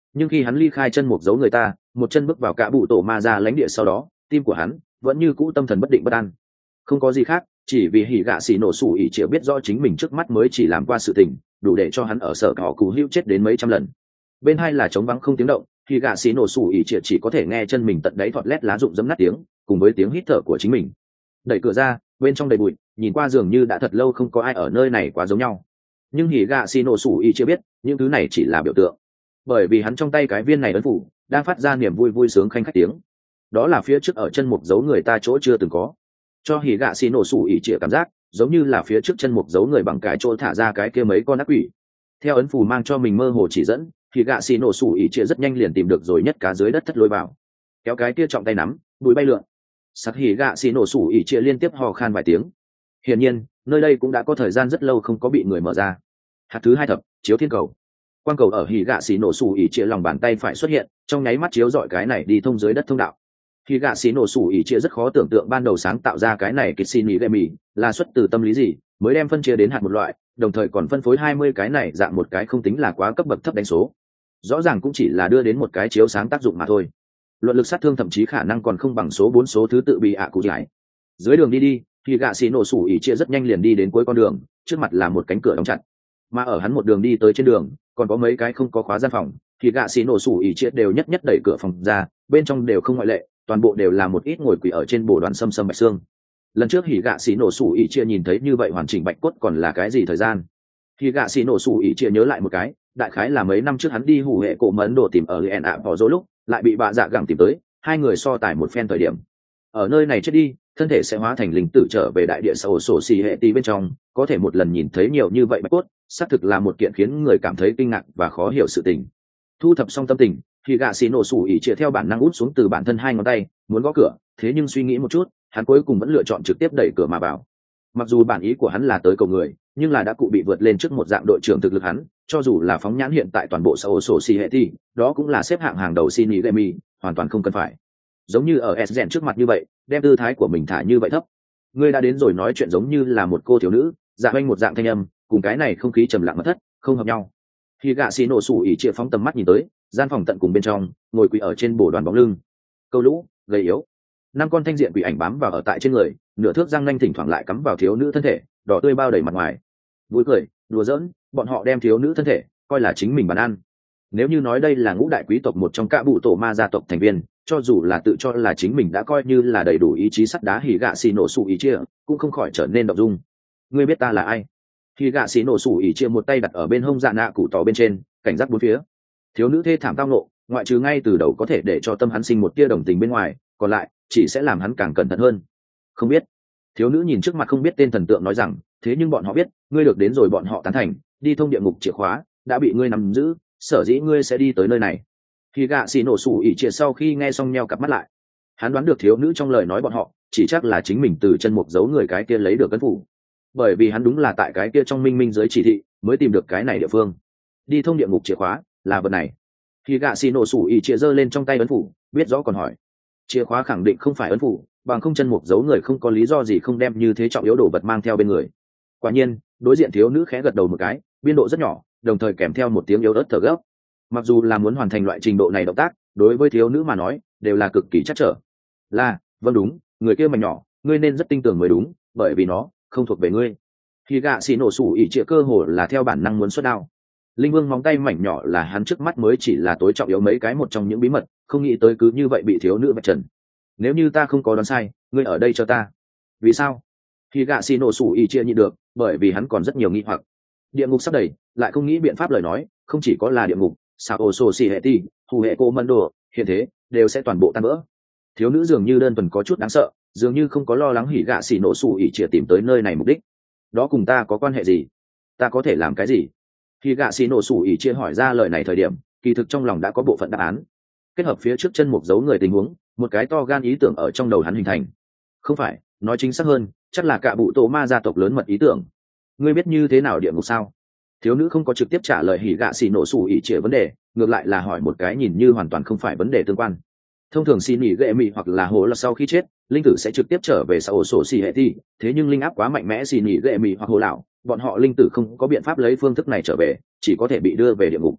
Nhưng khi hắn ly khai chân mục giấu người ta, một chân bước vào cả bụ tổ ma ra lãnh địa sau đó, tim của hắn vẫn như cũ tâm thần bất định bất an. Không có gì khác, chỉ vì hỉ gạ xì nổ sủ ỉ chĩa biết rõ chính mình trước mắt mới chỉ làm qua sự tình, đủ để cho hắn ở sở cỏ cù hữu chết đến mấy trăm lần. Bên hai là trống vắng không tiếng động, hỉ gạ xì nổ sủ ỉ chĩa chỉ có thể nghe chân mình tận đáy thọt lét lá rụng dấm nát tiếng, cùng với tiếng hít thở của chính mình. Đẩy cửa ra, bên trong đầy bụi, nhìn qua dường như đã thật lâu không có ai ở nơi này quá giống nhau. Nhưng hỉ gạ xì nổ sủ ỉ chĩa biết, những thứ này chỉ là biểu tượng, bởi vì hắn trong tay cái viên này ấn phủ đang phát ra niềm vui vui sướng khanh khách tiếng. Đó là phía trước ở chân mục giấu người ta chỗ chưa từng có, cho hỉ gạ xì nổ sủ ỉ chĩa cảm giác giống như là phía trước chân mục giấu người bằng cái chỗ thả ra cái kia mấy con ác quỷ. Theo ấn phù mang cho mình mơ hồ chỉ dẫn, hỉ gạ xì nổ sủ ỉ chĩa rất nhanh liền tìm được rồi nhất cá dưới đất thất lôi vào, kéo cái kia trọng tay nắm bụi bay lượn. Sắt hỉ gạ xì nổ sủ ỉ chĩa liên tiếp hò khan vài tiếng. Hiển nhiên nơi đây cũng đã có thời gian rất lâu không có bị người mở ra. Hạt thứ hai thập chiếu thiên cầu, quang cầu ở hỉ gạ xì nổ sủ ỉ chĩa lòng bàn tay phải xuất hiện, trong nháy mắt chiếu dọi cái này đi thông dưới đất thông đạo. Hỉ gạ xì nổ sủ ỉ chĩa rất khó tưởng tượng ban đầu sáng tạo ra cái này kịch xin nghĩ lệ mì là xuất từ tâm lý gì, mới đem phân chia đến hạt một loại, đồng thời còn phân phối 20 cái này dạng một cái không tính là quá cấp bậc thấp đánh số, rõ ràng cũng chỉ là đưa đến một cái chiếu sáng tác dụng mà thôi. Luận lực sát thương thậm chí khả năng còn không bằng số 4 số thứ tự bị cụ giải. Dưới đường đi, Hỉ gạ xì nổ sủ ỉ chĩa rất nhanh liền đi đến cuối con đường, trước mặt là một cánh cửa đóng chặt, mà ở hắn một đường đi tới trên đường còn có mấy cái không có khóa gian phòng. Hỉ gạ xì nổ sủ ỉ chĩa đều nhất nhất đẩy cửa phòng ra, bên trong đều không ngoại lệ, toàn bộ đều là một ít ngồi quỳ ở trên bồ đoàn xâm bạch xương. Lần trước hỉ gạ xì nổ sủ ỉ chia nhìn thấy như vậy hoàn chỉnh bạch cốt còn là cái gì thời gian. Hỉ gạ xì nổ sủ ỉ chia nhớ lại một cái, đại khái là mấy năm trước hắn đi hủ hệ cổ mấn đồ tìm ở lien ạ bỏ dỗ lúc lại bị bà dạ gẳng tìm tới, hai người so tài một phen thời điểm. Ở nơi này chết đi, thân thể sẽ hóa thành linh tử trở về đại địa sổ sổ xì hệ tí bên trong, có thể một lần nhìn thấy nhiều như vậy bạch cốt, xác thực là một kiện khiến người cảm thấy kinh ngạc và khó hiểu sự tình. Thu thập xong tâm tình, thì gạ xì nổ sủ ỉ chia theo bản năng út xuống từ bản thân hai ngón tay muốn gõ cửa, thế nhưng suy nghĩ một chút, hắn cuối cùng vẫn lựa chọn trực tiếp đẩy cửa mà vào. Mặc dù bản ý của hắn là tới cầu người, nhưng là đã cụ bị vượt lên trước một dạng đội trưởng thực lực hắn, cho dù là phóng nhãn hiện tại toàn bộ xã hội sổ xì hệ thì đó cũng là xếp hạng hàng đầu xin ý gemi, hoàn toàn không cần phải giống như ở s trước mặt như vậy đem tư thái của mình thả như vậy thấp. Ngươi đã đến rồi, nói chuyện giống như là một cô thiếu nữ, dạ oanh một dạng thanh âm cùng cái này không khí trầm lặng mất thất không hợp nhau. Khi gạ xì nổ sủ ỉ chia phóng tầm mắt nhìn tới, gian phòng tận cùng bên trong ngồi quỳ ở trên bồ đoàn bóng lưng câu lũ gầy yếu, 5 con thanh diện quỷ ảnh bám vào ở tại trên người, nửa thước răng nanh thỉnh thoảng lại cắm vào thiếu nữ thân thể, đỏ tươi bao đầy mặt ngoài. Vui cười đùa giỡn, bọn họ đem thiếu nữ thân thể coi là chính mình bàn ăn. Nếu như nói đây là ngũ đại quý tộc một trong cả bụ tổ ma gia tộc thành viên, cho dù là tự cho là chính mình đã coi như là đầy đủ ý chí sắt đá, hỉ gạ xì nổ sủ ỉ chia cũng không khỏi trở nên động dung. Ngươi biết ta là ai? Hỉ gạ xì nổ sủ ỉ chia một tay đặt ở bên hông dạ nạ cụ tỏ bên trên, cảnh giác bốn phía. Thiếu nữ thê thảm tao nộ, ngoại trừ ngay từ đầu có thể để cho tâm hắn sinh một tia đồng tình bên ngoài, còn lại chỉ sẽ làm hắn càng cẩn thận hơn. Không biết. Thiếu nữ nhìn trước mặt không biết tên thần tượng nói rằng, thế nhưng bọn họ biết ngươi được đến rồi, bọn họ tán thành, đi thông địa ngục chìa khóa đã bị ngươi nắm giữ, sở dĩ ngươi sẽ đi tới nơi này. Khi gạ xì nổ sủ ỉ chia sau khi nghe xong nheo cặp mắt lại, hắn đoán được thiếu nữ trong lời nói bọn họ chỉ chắc là chính mình từ chân mục giấu người cái kia lấy được cấn phủ, bởi vì hắn đúng là tại cái kia trong minh minh dưới chỉ thị mới tìm được cái này địa phương. Đi thông địa ngục chìa khóa là vật này. Khi gạ xì nổ sủ ỉ chia giơ lên trong tay ấn phủ, biết rõ còn hỏi, chìa khóa khẳng định không phải ấn phủ, bằng không chân mục giấu người không có lý do gì không đem như thế trọng yếu đồ vật mang theo bên người. Quả nhiên đối diện thiếu nữ khẽ gật đầu một cái, biên độ rất nhỏ, đồng thời kèm theo một tiếng yếu ớt thở gấp. Mặc dù là muốn hoàn thành loại trình độ này động tác, đối với thiếu nữ mà nói đều là cực kỳ chắc trở. Là vâng, đúng, người kia mảnh nhỏ ngươi nên rất tin tưởng mới đúng, bởi vì nó không thuộc về ngươi. Khi gạ xì nổ sủ ỉ trịa cơ hồ là theo bản năng muốn xuất đao. Linh vương móng tay mảnh nhỏ là hắn trước mắt mới chỉ là tối trọng yếu mấy cái một trong những bí mật, không nghĩ tới cứ như vậy bị thiếu nữ vạch trần. Nếu như ta không có đoán sai, ngươi ở đây cho ta. Vì sao? Khi gạ xì nổ sủ ỉ trịa nhịn được, bởi vì hắn còn rất nhiều nghi hoặc. Địa ngục sắp đầy, lại không nghĩ biện pháp lời nói, không chỉ có là địa ngục, sao sổ xì hệ ti, hù hệ cô mân đồ, hiện thế đều sẽ toàn bộ tan vỡ. Thiếu nữ dường như đơn thuần có chút đáng sợ, dường như không có lo lắng hỉ gạ xì nổ sủ ỉ trịa tìm tới nơi này mục đích. Đó cùng ta có quan hệ gì? Ta có thể làm cái gì? Khi gạ xì nổ sủ ỉ chia hỏi ra lời này thời điểm, kỳ thực trong lòng đã có bộ phận đáp án. Kết hợp phía trước chân mục giấu người tình huống, một cái to gan ý tưởng ở trong đầu hắn hình thành. Không phải, nói chính xác hơn, chắc là cả bụ tổ ma gia tộc lớn mật ý tưởng. Ngươi biết như thế nào địa ngục sao? Thiếu nữ không có trực tiếp trả lời hỉ gạ xì nổ sủ ỉ chia vấn đề, ngược lại là hỏi một cái nhìn như hoàn toàn không phải vấn đề tương quan. Thông thường xin nghỉ ghệ mị hoặc là hồ là sau khi chết, linh tử sẽ trực tiếp trở về sau sổ xì hệ thi, thế nhưng linh áp quá mạnh mẽ, xin nghỉ ghệ mị hoặc hồ lão, bọn họ linh tử không có biện pháp lấy phương thức này trở về, chỉ có thể bị đưa về địa ngục.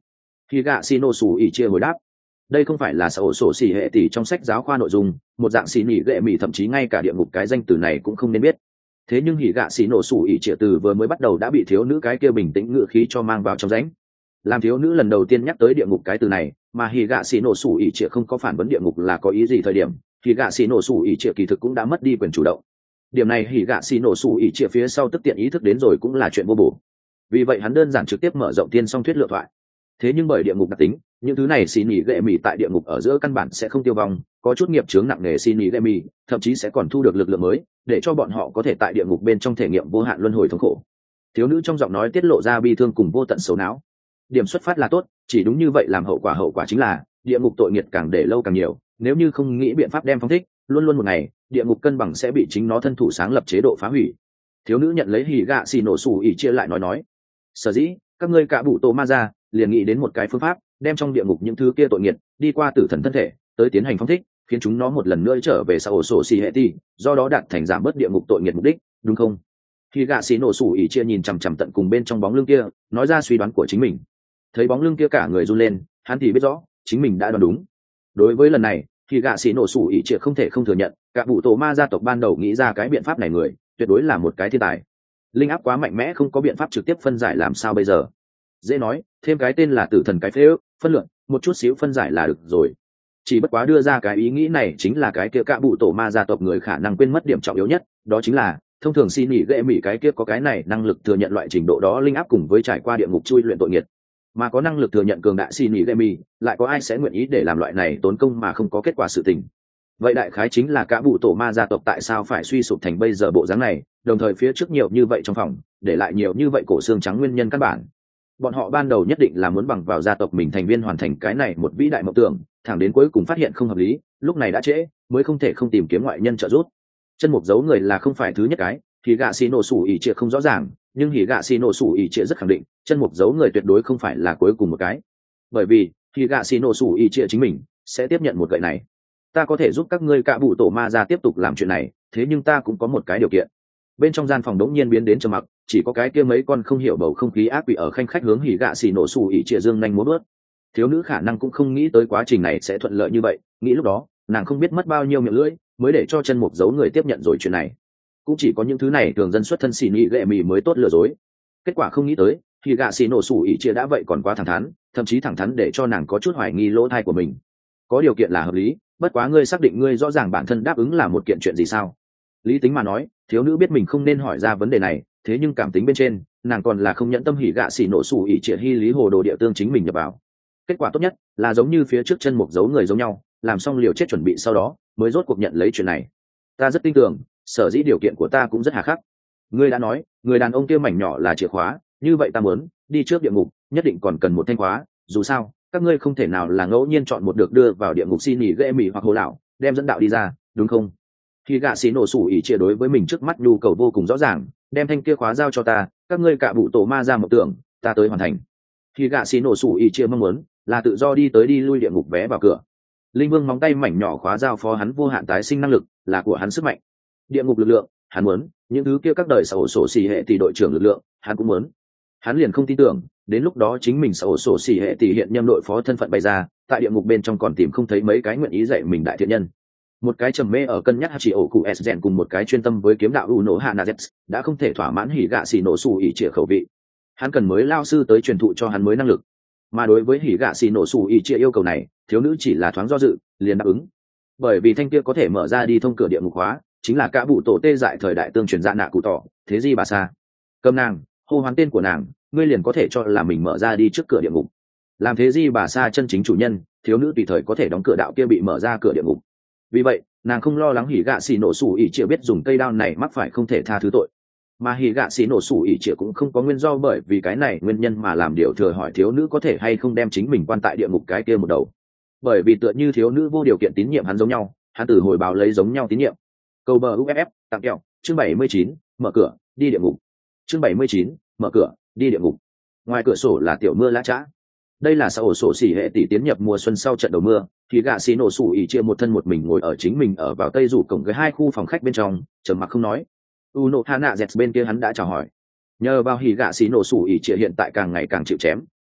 Khi gạ xì nổ sủ ỉ chia hồi đáp, đây không phải là sổ sổ xỉ hệ tỷ trong sách giáo khoa nội dung, một dạng xì nỉ ghệ mỉ thậm chí ngay cả địa ngục cái danh từ này cũng không nên biết. Thế nhưng hỉ gạ xì nổ sủ ỉ chia từ vừa mới bắt đầu đã bị thiếu nữ cái kia bình tĩnh ngựa khí cho mang vào trong rãnh. Làm thiếu nữ lần đầu tiên nhắc tới địa ngục cái từ này, mà hỉ gạ xì nổ sủ ỉ chia không có phản vấn địa ngục là có ý gì thời điểm, hỉ gạ xì nổ sủ ỉ chia kỳ thực cũng đã mất đi quyền chủ động. Điểm này hỉ gạ xì nổ sủ ỉ chia phía sau tức tiện ý thức đến rồi cũng là chuyện vô bổ. Vì vậy hắn đơn giản trực tiếp mở rộng tiên song thuyết lựa thoại. Thế nhưng bởi địa ngục đặc tính, những thứ này xì nỉ ghệ mì tại địa ngục ở giữa căn bản sẽ không tiêu vong, có chút nghiệp chướng nặng nề xì nỉ ghệ mì thậm chí sẽ còn thu được lực lượng mới để cho bọn họ có thể tại địa ngục bên trong thể nghiệm vô hạn luân hồi thống khổ. Thiếu nữ trong giọng nói tiết lộ ra bi thương cùng vô tận xấu não. Điểm xuất phát là tốt, chỉ đúng như vậy làm hậu quả chính là địa ngục tội nghiệt càng để lâu càng nhiều, nếu như không nghĩ biện pháp đem phóng thích, luôn luôn một ngày địa ngục cân bằng sẽ bị chính nó thân thủ sáng lập chế độ phá hủy. Thiếu nữ nhận lấy hỉ gạ xì nổ sủ ỉ chia lại nói, sở dĩ các ngươi cả bụ tổ ma ra liền nghĩ đến một cái phương pháp, đem trong địa ngục những thứ kia tội nghiệt đi qua tử thần thân thể tới tiến hành phóng thích, khiến chúng nó một lần nữa trở về sau ổ sổ xì hệ ti, do đó đạt thành giảm bớt địa ngục tội nghiệt mục đích, đúng không? Khi gạ xì nổ sủ ỉ chia nhìn chằm chằm tận cùng bên trong bóng lưng kia, nói ra suy đoán của chính mình. Thấy bóng lưng kia cả người run lên, hắn thì biết rõ chính mình đã đoán đúng. Đối với lần này, khi gạ xì nổ sủ ỉ chia không thể không thừa nhận, cả bụ tổ ma gia tộc ban đầu nghĩ ra cái biện pháp này người tuyệt đối là một cái thiên tài. Linh áp quá mạnh mẽ không có biện pháp trực tiếp phân giải làm sao bây giờ? Dễ nói, thêm cái tên là tử thần cái phế ước, phân lượng một chút xíu phân giải là được rồi. Chỉ bất quá đưa ra cái ý nghĩ này chính là cái kia cả bụ tổ ma gia tộc người khả năng quên mất điểm trọng yếu nhất, đó chính là thông thường xin nghỉ ghệ mỉ cái kia có cái này năng lực thừa nhận loại trình độ đó linh áp cùng với trải qua địa ngục chui luyện tội nghiệt, mà có năng lực thừa nhận cường đại xin nghỉ ghệ mỉ lại có ai sẽ nguyện ý để làm loại này tốn công mà không có kết quả sự tình. Vậy đại khái chính là cả bụ tổ ma gia tộc tại sao phải suy sụp thành bây giờ bộ dáng này, đồng thời phía trước nhiều như vậy trong phòng để lại nhiều như vậy cổ xương trắng nguyên nhân căn bản. Bọn họ ban đầu nhất định là muốn bằng vào gia tộc mình thành viên hoàn thành cái này một vĩ đại mộng tưởng, thẳng đến cuối cùng phát hiện không hợp lý, lúc này đã trễ, mới không thể không tìm kiếm ngoại nhân trợ giúp. Chân mục giấu người là không phải thứ nhất cái, thì gạ xì nổ sủ ỉ trịa không rõ ràng, nhưng thì gạ xì nổ sủ ỉ trịa rất khẳng định, chân mục giấu người tuyệt đối không phải là cuối cùng một cái. Bởi vì thì gạ xì nổ sủ ỉ trịa chính mình sẽ tiếp nhận một gậy này. Ta có thể giúp các ngươi cả bụ tổ ma ra tiếp tục làm chuyện này, thế nhưng ta cũng có một cái điều kiện. Bên trong gian phòng đống nhiên biến đến trầm mặc, chỉ có cái kia mấy con không hiểu bầu không khí ác quỷ ở khanh khách hướng hỉ gạ xì nổ sủ ỉ trịa dương nhanh múa bớt. Thiếu nữ khả năng cũng không nghĩ tới quá trình này sẽ thuận lợi như vậy, nghĩ lúc đó nàng không biết mất bao nhiêu miệng lưỡi mới để cho chân mục giấu người tiếp nhận rồi chuyện này. Cũng chỉ có những thứ này thường dân xuất thân xì nhị ghệ mì mới tốt lừa dối. Kết quả không nghĩ tới thì gạ xì nổ sủ ỉ trịa đã vậy còn quá thẳng thắn, thậm chí thẳng thắn để cho nàng có chút hoài nghi lỗ thai của mình. Có điều kiện là hợp lý, bất quá ngươi xác định ngươi rõ ràng bản thân đáp ứng là một kiện chuyện gì sao? Lý tính mà nói, thiếu nữ biết mình không nên hỏi ra vấn đề này, thế nhưng cảm tính bên trên nàng còn là không nhẫn tâm hỉ gạ xỉ nổ sủ ỉ trịa hy lý hồ đồ địa tương chính mình nhập vào. Kết quả tốt nhất là giống như phía trước chân mục giấu người giống nhau, làm xong liều chết chuẩn bị sau đó mới rốt cuộc nhận lấy chuyện này. Ta rất tin tưởng, sở dĩ điều kiện của ta cũng rất hà khắc. Ngươi đã nói người đàn ông kia mảnh nhỏ là chìa khóa, như vậy ta muốn đi trước địa ngục nhất định còn cần một thanh khóa, dù sao các ngươi không thể nào là ngẫu nhiên chọn một được đưa vào địa ngục xin nghỉ ghê mì hoặc hồ lão đem dẫn đạo đi ra, đúng không? Khi gạ xì nổ sủ ỉ chia đối với mình trước mắt nhu cầu vô cùng rõ ràng, đem thanh kia khóa giao cho ta, các ngươi cả bụ tổ ma ra một tưởng ta tới hoàn thành. Khi gạ xì nổ sủ ỉ chia mong muốn là tự do đi tới đi lui địa ngục vé vào cửa. Linh vương móng tay mảnh nhỏ khóa giao phó hắn vô hạn tái sinh năng lực, là của hắn sức mạnh. Địa ngục lực lượng hắn muốn, những thứ kia các đời sổ sổ xì hệ tỷ đội trưởng lực lượng hắn cũng muốn. Hắn liền không tin tưởng đến lúc đó chính mình sổ sổ xì hệ tỷ hiện nhâm đội phó thân phận bày ra, tại địa ngục bên trong còn tìm không thấy mấy cái nguyện ý dạy mình đại thiện nhân. Một cái trầm mê ở cân nhắc chỉ ổ cụ s rèn cùng một cái chuyên tâm với kiếm đạo u nổ hạ na đã không thể thỏa mãn hỉ gạ xì nổ sủ ỉ trịa khẩu vị. Hắn cần mới lao sư tới truyền thụ cho hắn mới năng lực, mà đối với hỉ gạ xì nổ sủ ỉ trịa yêu cầu này thiếu nữ chỉ là thoáng do dự liền đáp ứng, bởi vì thanh kia có thể mở ra đi thông cửa địa ngục hóa chính là cả bụ tổ tê dại thời đại tương truyền dạ nạ cụ tỏ thế di bà sa. Cầm nàng hô hoán tên của nàng, ngươi liền có thể cho là mình mở ra đi trước cửa địa ngục. Làm thế di bà sa chân chính chủ nhân, thiếu nữ tùy thời có thể đóng cửa đạo kia bị mở ra cửa địa ngục. Vì vậy nàng không lo lắng hỉ gạ xì nổ sủ ỉ trịa biết dùng cây đao này mắc phải không thể tha thứ tội, mà hỉ gạ xì nổ sủ ỉ trịa cũng không có nguyên do bởi vì cái này nguyên nhân mà làm điều thừa hỏi thiếu nữ có thể hay không đem chính mình quan tại địa ngục cái kia một đầu, bởi vì tựa như thiếu nữ vô điều kiện tín nhiệm hắn giống nhau, hắn từ hồi báo lấy giống nhau tín nhiệm. Câu bờ uff tặng kẹo chương 79, mở cửa đi địa ngục. Chương 79, mở cửa đi địa ngục. Ngoài cửa sổ là tiểu mưa lã chã. Đây là sau ổ sổ xỉ hệ tỷ tiến nhập mùa xuân sau trận đầu mưa, thì gạ xì nổ sủ ỉ chia một thân một mình ngồi ở chính mình ở vào tây rủ cổng cái hai khu phòng khách bên trong, trầm mặc không nói. Uno Hana Zets bên kia hắn đã chào hỏi. Nhờ vào hỉ gạ xì nổ sủ ỉ chia hiện tại càng ngày càng chịu chém, cao,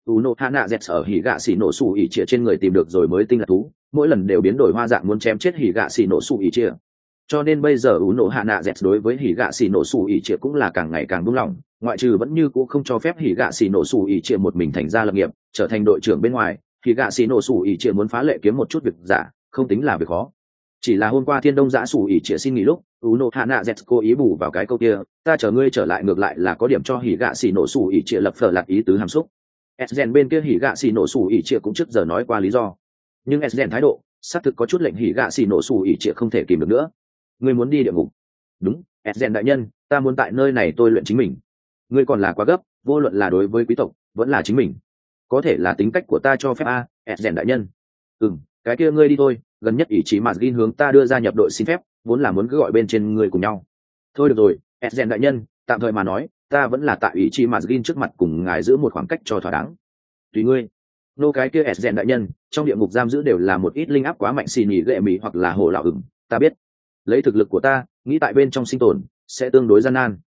Uno Hana Z ở hỉ gạ xỉ nổ sủ ỉ trịa trên người tìm được rồi mới tinh là thú, mỗi lần đều biến đổi hoa dạng muốn chém chết hỉ gạ xỉ nổ sủ ỉ trịa. Cho nên bây giờ Uno Hana Z đối với hỉ gạ xỉ nổ sủ ỉ trịa cũng là càng ngày càng buông lỏng, ngoại trừ vẫn như cũ không cho phép hỉ gạ xỉ nổ sủ ỉ trịa một mình thành ra lập nghiệp, trở thành đội trưởng bên ngoài, hỉ gạ xỉ nổ sủ ỉ trịa muốn phá lệ kiếm một chút việc giả, không tính là việc khó. Chỉ là hôm qua Thiên Đông Dã sủ ỉ trịa xin nghỉ lúc, Uno Hana Z cố ý bù vào cái câu kia, ta chờ ngươi trở lại ngược lại là có điểm cho hỉ gạ xỉ nổ sủ ỉ trịa lập phở lạc ý tứ hàm xúc. Sden bên kia hỉ gạ xỉ nổ sủ ỉ trịa cũng trước giờ nói qua lý do, nhưng Sden thái độ xác thực có chút lệnh hỉ gạ xỉ nổ sủ ỉ trịa không thể kìm được nữa. Ngươi muốn đi địa ngục? Đúng, Sden đại nhân, ta muốn tại nơi này tôi luyện chính mình. Ngươi còn là quá gấp, vô luận là đối với quý tộc vẫn là chính mình, có thể là tính cách của ta cho phép a. Sden đại nhân. Cái kia ngươi đi thôi, gần nhất ý chí Madrin hướng ta đưa ra nhập đội xin phép, vốn là muốn cứ gọi bên trên người cùng nhau. Thôi được rồi, Sden đại nhân, tạm thời mà nói, ta vẫn là tại ý chí Madrin trước mặt cùng ngài giữ một khoảng cách cho thỏa đáng. Tùy ngươi. Nô cái kia Sden đại nhân, trong địa ngục giam giữ đều là một ít linh áp quá mạnh xì nhì gệ mì hoặc là hồ lão ta biết. Lấy thực lực của ta, nghĩ tại bên trong sinh tồn sẽ tương đối gian nan.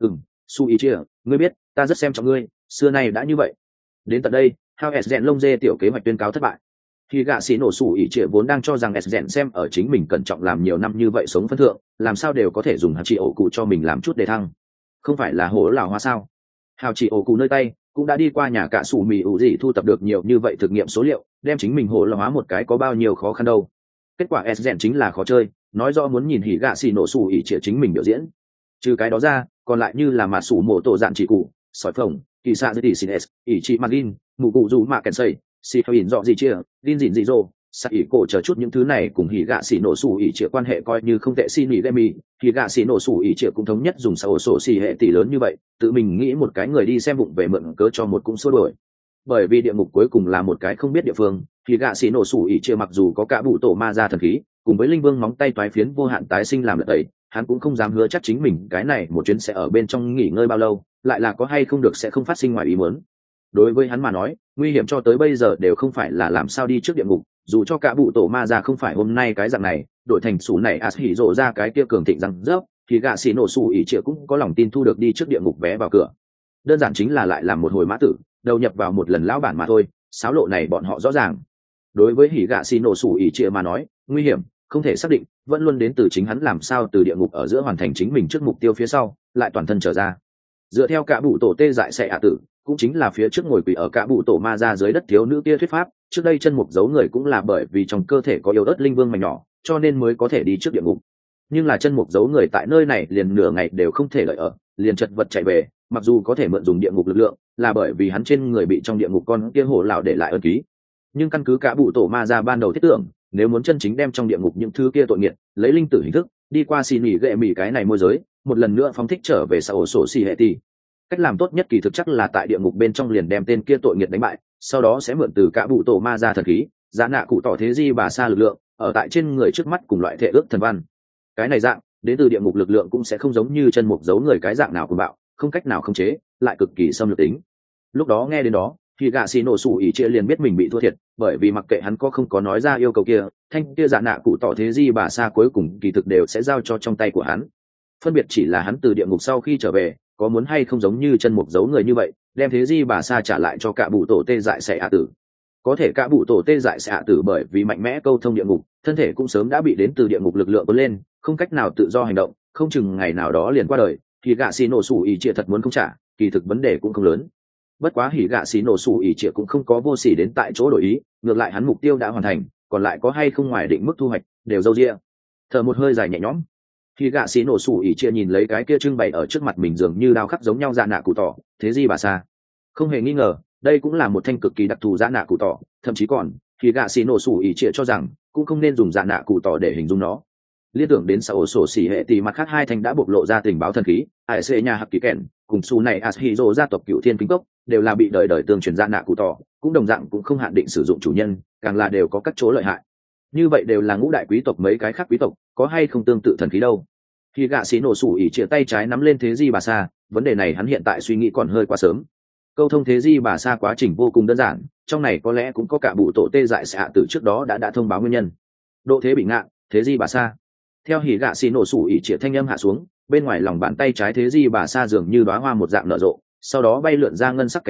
Su ý chia, ngươi biết, ta rất xem trọng ngươi, xưa nay đã như vậy. Đến tận đây, Hao Sden lông dê tiểu kế hoạch tuyên cáo thất bại. Khi gạ xỉ nổ sủ ỉ trịa vốn đang cho rằng Sden xem ở chính mình cẩn trọng làm nhiều năm như vậy sống phân thượng, làm sao đều có thể dùng hào chỉ ổ cụ cho mình làm chút đề thăng. Không phải là hổ lào hoa sao? Hào chỉ ổ cụ nơi tay cũng đã đi qua nhà cả sủ mì ủ gì thu tập được nhiều như vậy thực nghiệm số liệu, đem chính mình hổ lào hóa một cái có bao nhiêu khó khăn đâu. Kết quả Sden chính là khó chơi, nói rõ muốn nhìn hỉ gạ xỉ nổ sủ ỉ trịa chính mình biểu diễn. Trừ cái đó ra, còn lại như là mà sủ mổ tổ dạn chỉ cụ, sỏi phồng, kỳ xạ dưới tỷ xin s, ỉ chị Margin, mù cụ dù mạ kèn xây, xì phao ỉn dọ gì chia, linh dịn dị dô, sạc ỉ cổ chờ chút những thứ này cùng hỉ gạ xỉ nổ sủ ỉ trịa quan hệ coi như không tệ xin nghỉ mi, hỉ gạ xỉ nổ sủ ỉ trịa cũng thống nhất dùng sổ sổ xì hệ tỷ lớn như vậy, tự mình nghĩ một cái người đi xem bụng về mượn cớ cho một cũng xua đổi. Bởi vì địa ngục cuối cùng là một cái không biết địa phương, hỉ gạ xỉ nổ sủ ỉ trịa mặc dù có cả bụ tổ ma ra thần khí, cùng với linh vương móng tay toái phiến vô hạn tái sinh làm lật tẩy, hắn cũng không dám hứa chắc chính mình cái này một chuyến sẽ ở bên trong nghỉ ngơi bao lâu, lại là có hay không được sẽ không phát sinh ngoài ý muốn. Đối với hắn mà nói, nguy hiểm cho tới bây giờ đều không phải là làm sao đi trước địa ngục, dù cho cả bụ tổ ma ra không phải hôm nay cái dạng này, đổi thành sủ này hỉ rộ ra cái kia cường thịnh răng rớp, thì gạ xỉ nổ sủ ỉ trịa cũng có lòng tin thu được đi trước địa ngục vé vào cửa. Đơn giản chính là lại làm một hồi mã tử, đầu nhập vào một lần lão bản mà thôi, xáo lộ này bọn họ rõ ràng. Đối với hỉ gạ xỉ nổ sủ ỉ trịa mà nói, nguy hiểm không thể xác định, vẫn luôn đến từ chính hắn làm sao từ địa ngục ở giữa hoàn thành chính mình trước mục tiêu phía sau, lại toàn thân trở ra. Dựa theo cả bụ tổ tê dại sẽ tử, cũng chính là phía trước ngồi quỳ ở cả bụ tổ ma ra dưới đất thiếu nữ kia thuyết pháp, trước đây chân mục giấu người cũng là bởi vì trong cơ thể có yếu ớt linh vương mảnh nhỏ, cho nên mới có thể đi trước địa ngục. Nhưng là chân mục giấu người tại nơi này liền nửa ngày đều không thể lợi ở, liền chật vật chạy về, mặc dù có thể mượn dùng địa ngục lực lượng, là bởi vì hắn trên người bị trong địa ngục con kia hổ lão để lại ân ký. Nhưng căn cứ cả bụ tổ ma ra ban đầu thiết tưởng, nếu muốn chân chính đem trong địa ngục những thứ kia tội nghiệt lấy linh tử hình thức đi qua xì nỉ gệ mỉ cái này môi giới, một lần nữa phóng thích trở về xã ổ sổ xì hệ tỷ. Cách làm tốt nhất kỳ thực chắc là tại địa ngục bên trong liền đem tên kia tội nghiệt đánh bại, sau đó sẽ mượn từ cả bụ tổ ma ra thần khí, giá nạ cụ tỏ thế di bà xa lực lượng ở tại trên người trước mắt cùng loại thể ước thần văn. Cái này dạng đến từ địa ngục lực lượng cũng sẽ không giống như chân mục giấu người cái dạng nào của bạo, không cách nào khống chế, lại cực kỳ xâm lược tính. Lúc đó nghe đến đó, thì gạ xì nổ sủ ỉ trịa liền biết mình bị thua thiệt, bởi vì mặc kệ hắn có không có nói ra yêu cầu kia, thanh kia dạ nạ cụ tỏ thế di bà xa cuối cùng kỳ thực đều sẽ giao cho trong tay của hắn. Phân biệt chỉ là hắn từ địa ngục sau khi trở về, có muốn hay không giống như chân mục giấu người như vậy, đem thế di bà xa trả lại cho cả bụ tổ tê dại sẽ tử. Có thể cả bụ tổ tê dại sẽ tử bởi vì mạnh mẽ câu thông địa ngục, thân thể cũng sớm đã bị đến từ địa ngục lực lượng cuốn lên, không cách nào tự do hành động, không chừng ngày nào đó liền qua đời, thì gạ xì nổ sủ ỉ trịa thật muốn không trả, kỳ thực vấn đề cũng không lớn. Bất quá hỉ gạ xì nổ sủ ỉ trịa cũng không có vô sỉ đến tại chỗ đổi ý, ngược lại hắn mục tiêu đã hoàn thành, còn lại có hay không ngoài định mức thu hoạch đều dâu ria. Thở một hơi dài nhẹ nhõm, hỉ gạ xì nổ sủ ỉ trịa nhìn lấy cái kia trưng bày ở trước mặt mình dường như đao khắc giống nhau dạ nạ cụ tỏ thế gì bà xa, không hề nghi ngờ đây cũng là một thanh cực kỳ đặc thù dạ nạ cụ tỏ, thậm chí còn hỉ gạ xì nổ sủ ỉ trịa cho rằng cũng không nên dùng dạ nạ cụ tỏ để hình dung nó. Liên tưởng đến xã ổ sổ xỉ hệ thì mặt khác hai thanh đã bộc lộ ra tình báo thần khí, ải xê nhà hạc kỳ kèn cùng su này ashiro gia tộc cựu thiên kính cốc đều là bị đời đời tương truyền ra nạ cụ tỏ, cũng đồng dạng cũng không hạn định sử dụng chủ nhân, càng là đều có các chỗ lợi hại. Như vậy đều là ngũ đại quý tộc, mấy cái khác quý tộc có hay không tương tự thần khí đâu. Khi gạ xí nổ sủ ỉ chia tay trái nắm lên thế di bà sa, vấn đề này hắn hiện tại suy nghĩ còn hơi quá sớm. Câu thông thế di bà sa quá trình vô cùng đơn giản, trong này có lẽ cũng có cả bụ tổ tê dại xạ từ trước đó đã thông báo nguyên nhân. Độ thế bị ngạn, thế di bà sa. Theo hỉ gạ xì nổ sủ ỉ trịa thanh âm hạ xuống, bên ngoài lòng bàn tay trái thế di bà sa dường như đóa hoa một dạng nở rộ, sau đó bay lượn ra ngân sắc cánh hoa,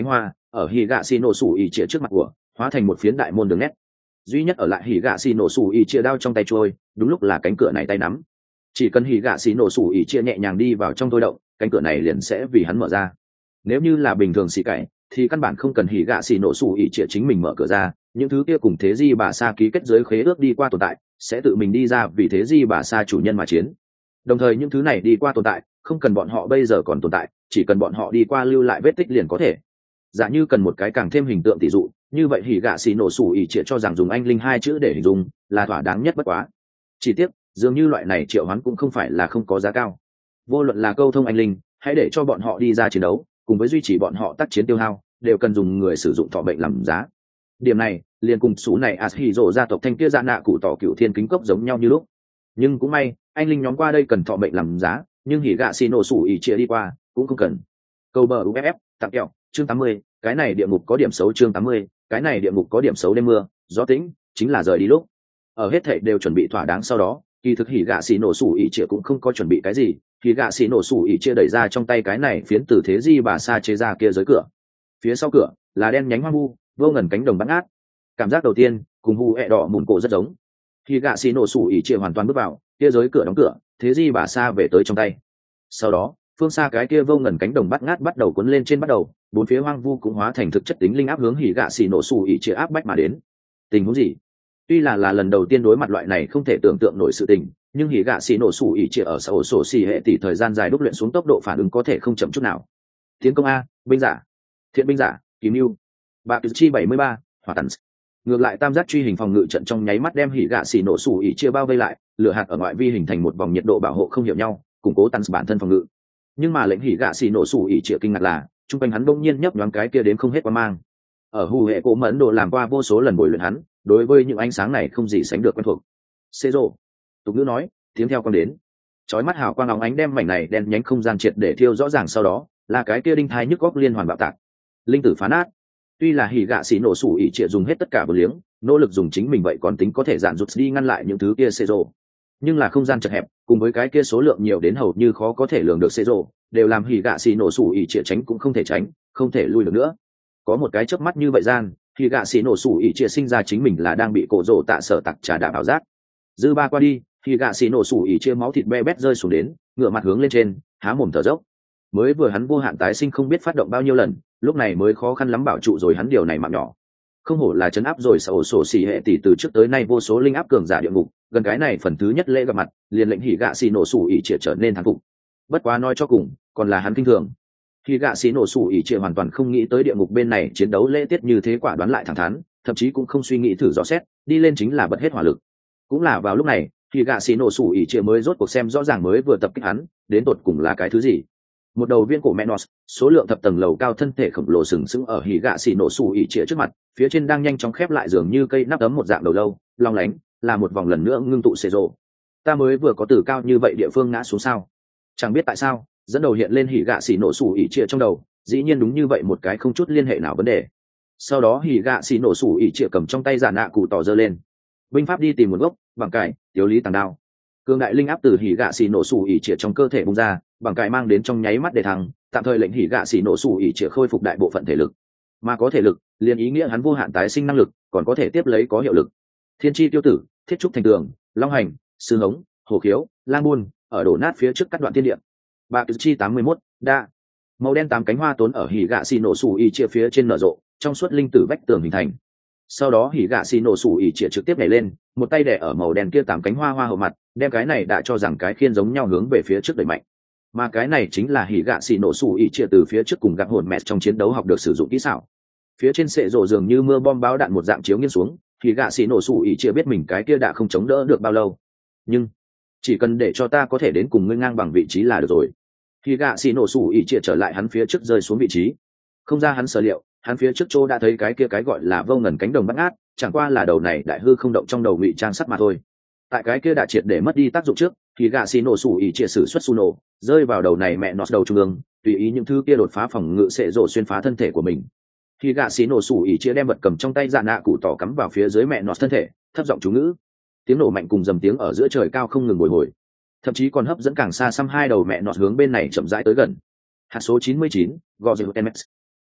ở hỉ gạ xì nổ sủ ỉ trịa trước mặt của hóa thành một phiến đại môn đường nét. Duy nhất ở lại hỉ gạ xì nổ sủ ỉ trịa đao trong tay trôi, đúng lúc là cánh cửa này tay nắm. Chỉ cần hỉ gạ xì nổ sủ ỉ trịa nhẹ nhàng đi vào trong thôi động, cánh cửa này liền sẽ vì hắn mở ra. Nếu như là bình thường xì cậy thì căn bản không cần hỉ gạ xì nổ sủ ỉ trịa chính mình mở cửa ra, những thứ kia cùng thế di bà sa ký kết giới khế ước đi qua tồn tại sẽ tự mình đi ra vì thế di bà sa chủ nhân mà chiến. Đồng thời những thứ này đi qua tồn tại không cần bọn họ bây giờ còn tồn tại, chỉ cần bọn họ đi qua lưu lại vết tích liền có thể. Giả như cần một cái càng thêm hình tượng tỷ dụ, như vậy hỉ gạ xì nổ sủ ỉ trịa cho rằng dùng anh linh hai chữ để hình dung là thỏa đáng nhất bất quá. Chỉ tiếc dường như loại này triệu hoán cũng không phải là không có giá cao. Vô luận là câu thông anh linh, hãy để cho bọn họ đi ra chiến đấu, cùng với duy trì bọn họ tác chiến tiêu hao, đều cần dùng người sử dụng thọ mệnh làm giá. Điểm này liền cùng số này Ashiro gia tộc thanh kia dạ nạ cụ tỏ cựu thiên kính cốc giống nhau như lúc. Nhưng cũng may anh linh nhóm qua đây cần thọ mệnh làm giá, nhưng hỉ gạ xì nổ sủ ỉ trịa đi qua cũng không cần. Câu bờ uff tặng kẹo chương 80, cái này địa ngục có điểm xấu chương 80, cái này địa ngục có điểm xấu đêm mưa gió tĩnh chính là rời đi lúc. Ở hết thảy đều chuẩn bị thỏa đáng sau đó, kỳ thực hỉ gạ xì nổ sủ ỉ trịa cũng không có chuẩn bị cái gì. Hỉ gạ xì nổ sủ ỉ trịa đẩy ra trong tay cái này phiến từ thế di bà sa chế ra kia dưới cửa. Phía sau cửa là đen nhánh hoang vu, vô ngần cánh đồng bát ngát. Cảm giác đầu tiên cùng hù ẹ đỏ mùn cổ rất giống. Hỉ gạ xì nổ sủ ỉ trịa hoàn toàn bước vào, kia giới cửa đóng cửa, thế di bà sa về tới trong tay. Sau đó phương xa cái kia vô ngần cánh đồng bát ngát bắt đầu cuốn lên trên bắt đầu, bốn phía hoang vu cũng hóa thành thực chất tính linh áp hướng hỉ gạ xì nổ sủ ỉ trịa áp bách mà đến. Tình huống gì? Tuy là lần đầu tiên đối mặt loại này không thể tưởng tượng nổi sự tình, nhưng hỉ gạ xì nổ sủ ỉ trịa ở xã sổ xì hệ tỷ thời gian dài đúc luyện xuống tốc độ phản ứng có thể không chậm chút nào. Tiến công a, binh giả, thiện binh giả, kiếm mưu, bạ chi 73, hỏa tần. Ngược lại tam giác truy hình phòng ngự trận trong nháy mắt đem hỉ gạ xì nổ sủ ỉ chia bao vây lại, lửa hạt ở ngoại vi hình thành một vòng nhiệt độ bảo hộ không hiểu nhau, củng cố tần bản thân phòng ngự. Nhưng mà lệnh hỉ gạ xì nổ sủ ỉ chia kinh ngạc là trung quanh hắn bỗng nhiên nhấp nhoáng cái kia đến không hết qua mang. Ở hù hệ cổ mẫn đồ làm qua vô số lần bồi luyện hắn, đối với những ánh sáng này không gì sánh được quen thuộc. Xê rô, tục ngữ nói, tiếng theo con đến. Chói mắt hào quang óng ánh đem mảnh này đen nhánh không gian triệt để thiêu rõ ràng, sau đó là cái kia đinh thai nhức góc liên hoàn bạo tạc, linh tử phá nát. Tuy là hỉ gạ xì nổ sủ ỉ trịa dùng hết tất cả bờ liếng, nỗ lực dùng chính mình vậy còn tính có thể dạn rụt đi ngăn lại những thứ kia xê rô, nhưng là không gian chật hẹp cùng với cái kia số lượng nhiều đến hầu như khó có thể lường được xê rô, đều làm hỉ gạ xì nổ sủ ỉ trịa tránh cũng không thể tránh, không thể lui được nữa. Có một cái chớp mắt như vậy gian, hỉ gạ xì nổ sủ ỉ trịa sinh ra chính mình là đang bị cổ rồ tạ sở tặc trà đạp ảo giác. Dư ba qua đi, hỉ gạ xì nổ sủ ỉ trịa máu thịt be bét rơi xuống đến, ngửa mặt hướng lên trên, há mồm thở dốc. Mới vừa hắn vô hạn tái sinh không biết phát động bao nhiêu lần, lúc này mới khó khăn lắm bảo trụ rồi hắn điều này mạng nhỏ. Không hổ là chấn áp rồi sổ sổ xì hệ tỷ từ trước tới nay vô số linh áp cường giả địa ngục, gần cái này phần thứ nhất lễ gặp mặt liền lệnh hỉ gạ xì nổ sủ ỉ trịa trở nên thắng phục. Bất quá nói cho cùng còn là hắn kinh thường. Hỉ gạ xì nổ sủ ỉ trịa hoàn toàn không nghĩ tới địa ngục bên này chiến đấu lễ tiết như thế, quả đoán lại thẳng thắn, thậm chí cũng không suy nghĩ thử dò xét, đi lên chính là bật hết hỏa lực. Cũng là vào lúc này hỉ gạ xì nổ sủ ỉ trịa mới rốt cuộc xem rõ ràng mới vừa tập kích hắn đến tột cùng là cái thứ gì. Một đầu viên cổ Menos, số lượng thập tầng lầu cao thân thể khổng lồ sừng sững ở hỉ gạ xì nổ sủ ỉ trịa trước mặt, phía trên đang nhanh chóng khép lại dường như cây nắp ấm một dạng đầu lâu long lánh, là một vòng lần nữa ngưng tụ xê rộ. Ta mới vừa có từ cao như vậy địa phương ngã xuống sao? Chẳng biết tại sao dẫn đầu hiện lên hỉ gạ xì nổ sủ ỉ trịa trong đầu, dĩ nhiên đúng như vậy một cái không chút liên hệ nào vấn đề. Sau đó hỉ gạ xì nổ sủ ỉ trịa cầm trong tay giả nạ cụ tỏ giơ lên, binh pháp đi tìm nguồn gốc, bằng cải tiểu lý tàng đao, cường đại linh áp từ hỉ gạ xì nổ sủ ỉ trịa trong cơ thể bung ra, bằng cải mang đến trong nháy mắt để thắng, tạm thời lệnh hỉ gạ xì nổ sủ ỉ trịa khôi phục đại bộ phận thể lực. Mà có thể lực liền ý nghĩa hắn vô hạn tái sinh năng lực còn có thể tiếp lấy có hiệu lực. Thiên chi tiêu tử, thiết trúc thành tường, long hành, sư hống, hồ khiếu, lang buôn ở đổ nát phía trước cắt đoạn thiên địa. Bạc chi 81, đa màu đen tám cánh hoa tốn ở hỉ gạ xì nổ sủ ỉ trịa phía trên nở rộ, trong suốt linh tử vách tường hình thành. Sau đó hỉ gạ xì nổ sủ ỉ trịa trực tiếp nhảy lên, một tay đè ở màu đen kia tám cánh hoa hậu mặt, đem cái này đã cho rằng cái khiên giống nhau hướng về phía trước đẩy mạnh. Mà cái này chính là hỉ gạ xì nổ sủ ỉ trịa từ phía trước cùng gặp hồn mẹ trong chiến đấu học được sử dụng kỹ xảo. Phía trên sệ rộ dường như mưa bom báo đạn một dạng chiếu nghiêng xuống, hỉ gạ xì nổ sủ ỉ trịa biết mình cái kia đã không chống đỡ được bao lâu. Nhưng chỉ cần để cho ta có thể đến cùng ngươi ngang bằng vị trí là được rồi. Hỉ gạ xì nổ sủ ỉ trịa trở lại hắn phía trước rơi xuống vị trí. Không ra hắn sở liệu, hắn phía trước chỗ đã thấy cái kia cái gọi là vô ngần cánh đồng bắt ngát, chẳng qua là đầu này đại hư không động trong đầu ngụy trang sắt mà thôi. Tại cái kia đã triệt để mất đi tác dụng trước, thì gạ xì nổ sủ ỉ trịa sử xuất su nổ, rơi vào đầu này mẹ nọt đầu trung ương, tùy ý những thứ kia đột phá phòng ngự sẽ rộ xuyên phá thân thể của mình. Thì gạ xì nổ sủ ỉ trịa đem vật cầm trong tay dạ nạ cụ tỏ cắm vào phía dưới mẹ nọt thân thể, thấp giọng chú ngữ. Tiếng nổ mạnh cùng dầm tiếng ở giữa trời cao không ngừng bồi hồi, thậm chí còn hấp dẫn càng xa xăm hai đầu mẹ nọt hướng bên này chậm rãi tới gần. Hạt số 99, Gozemus.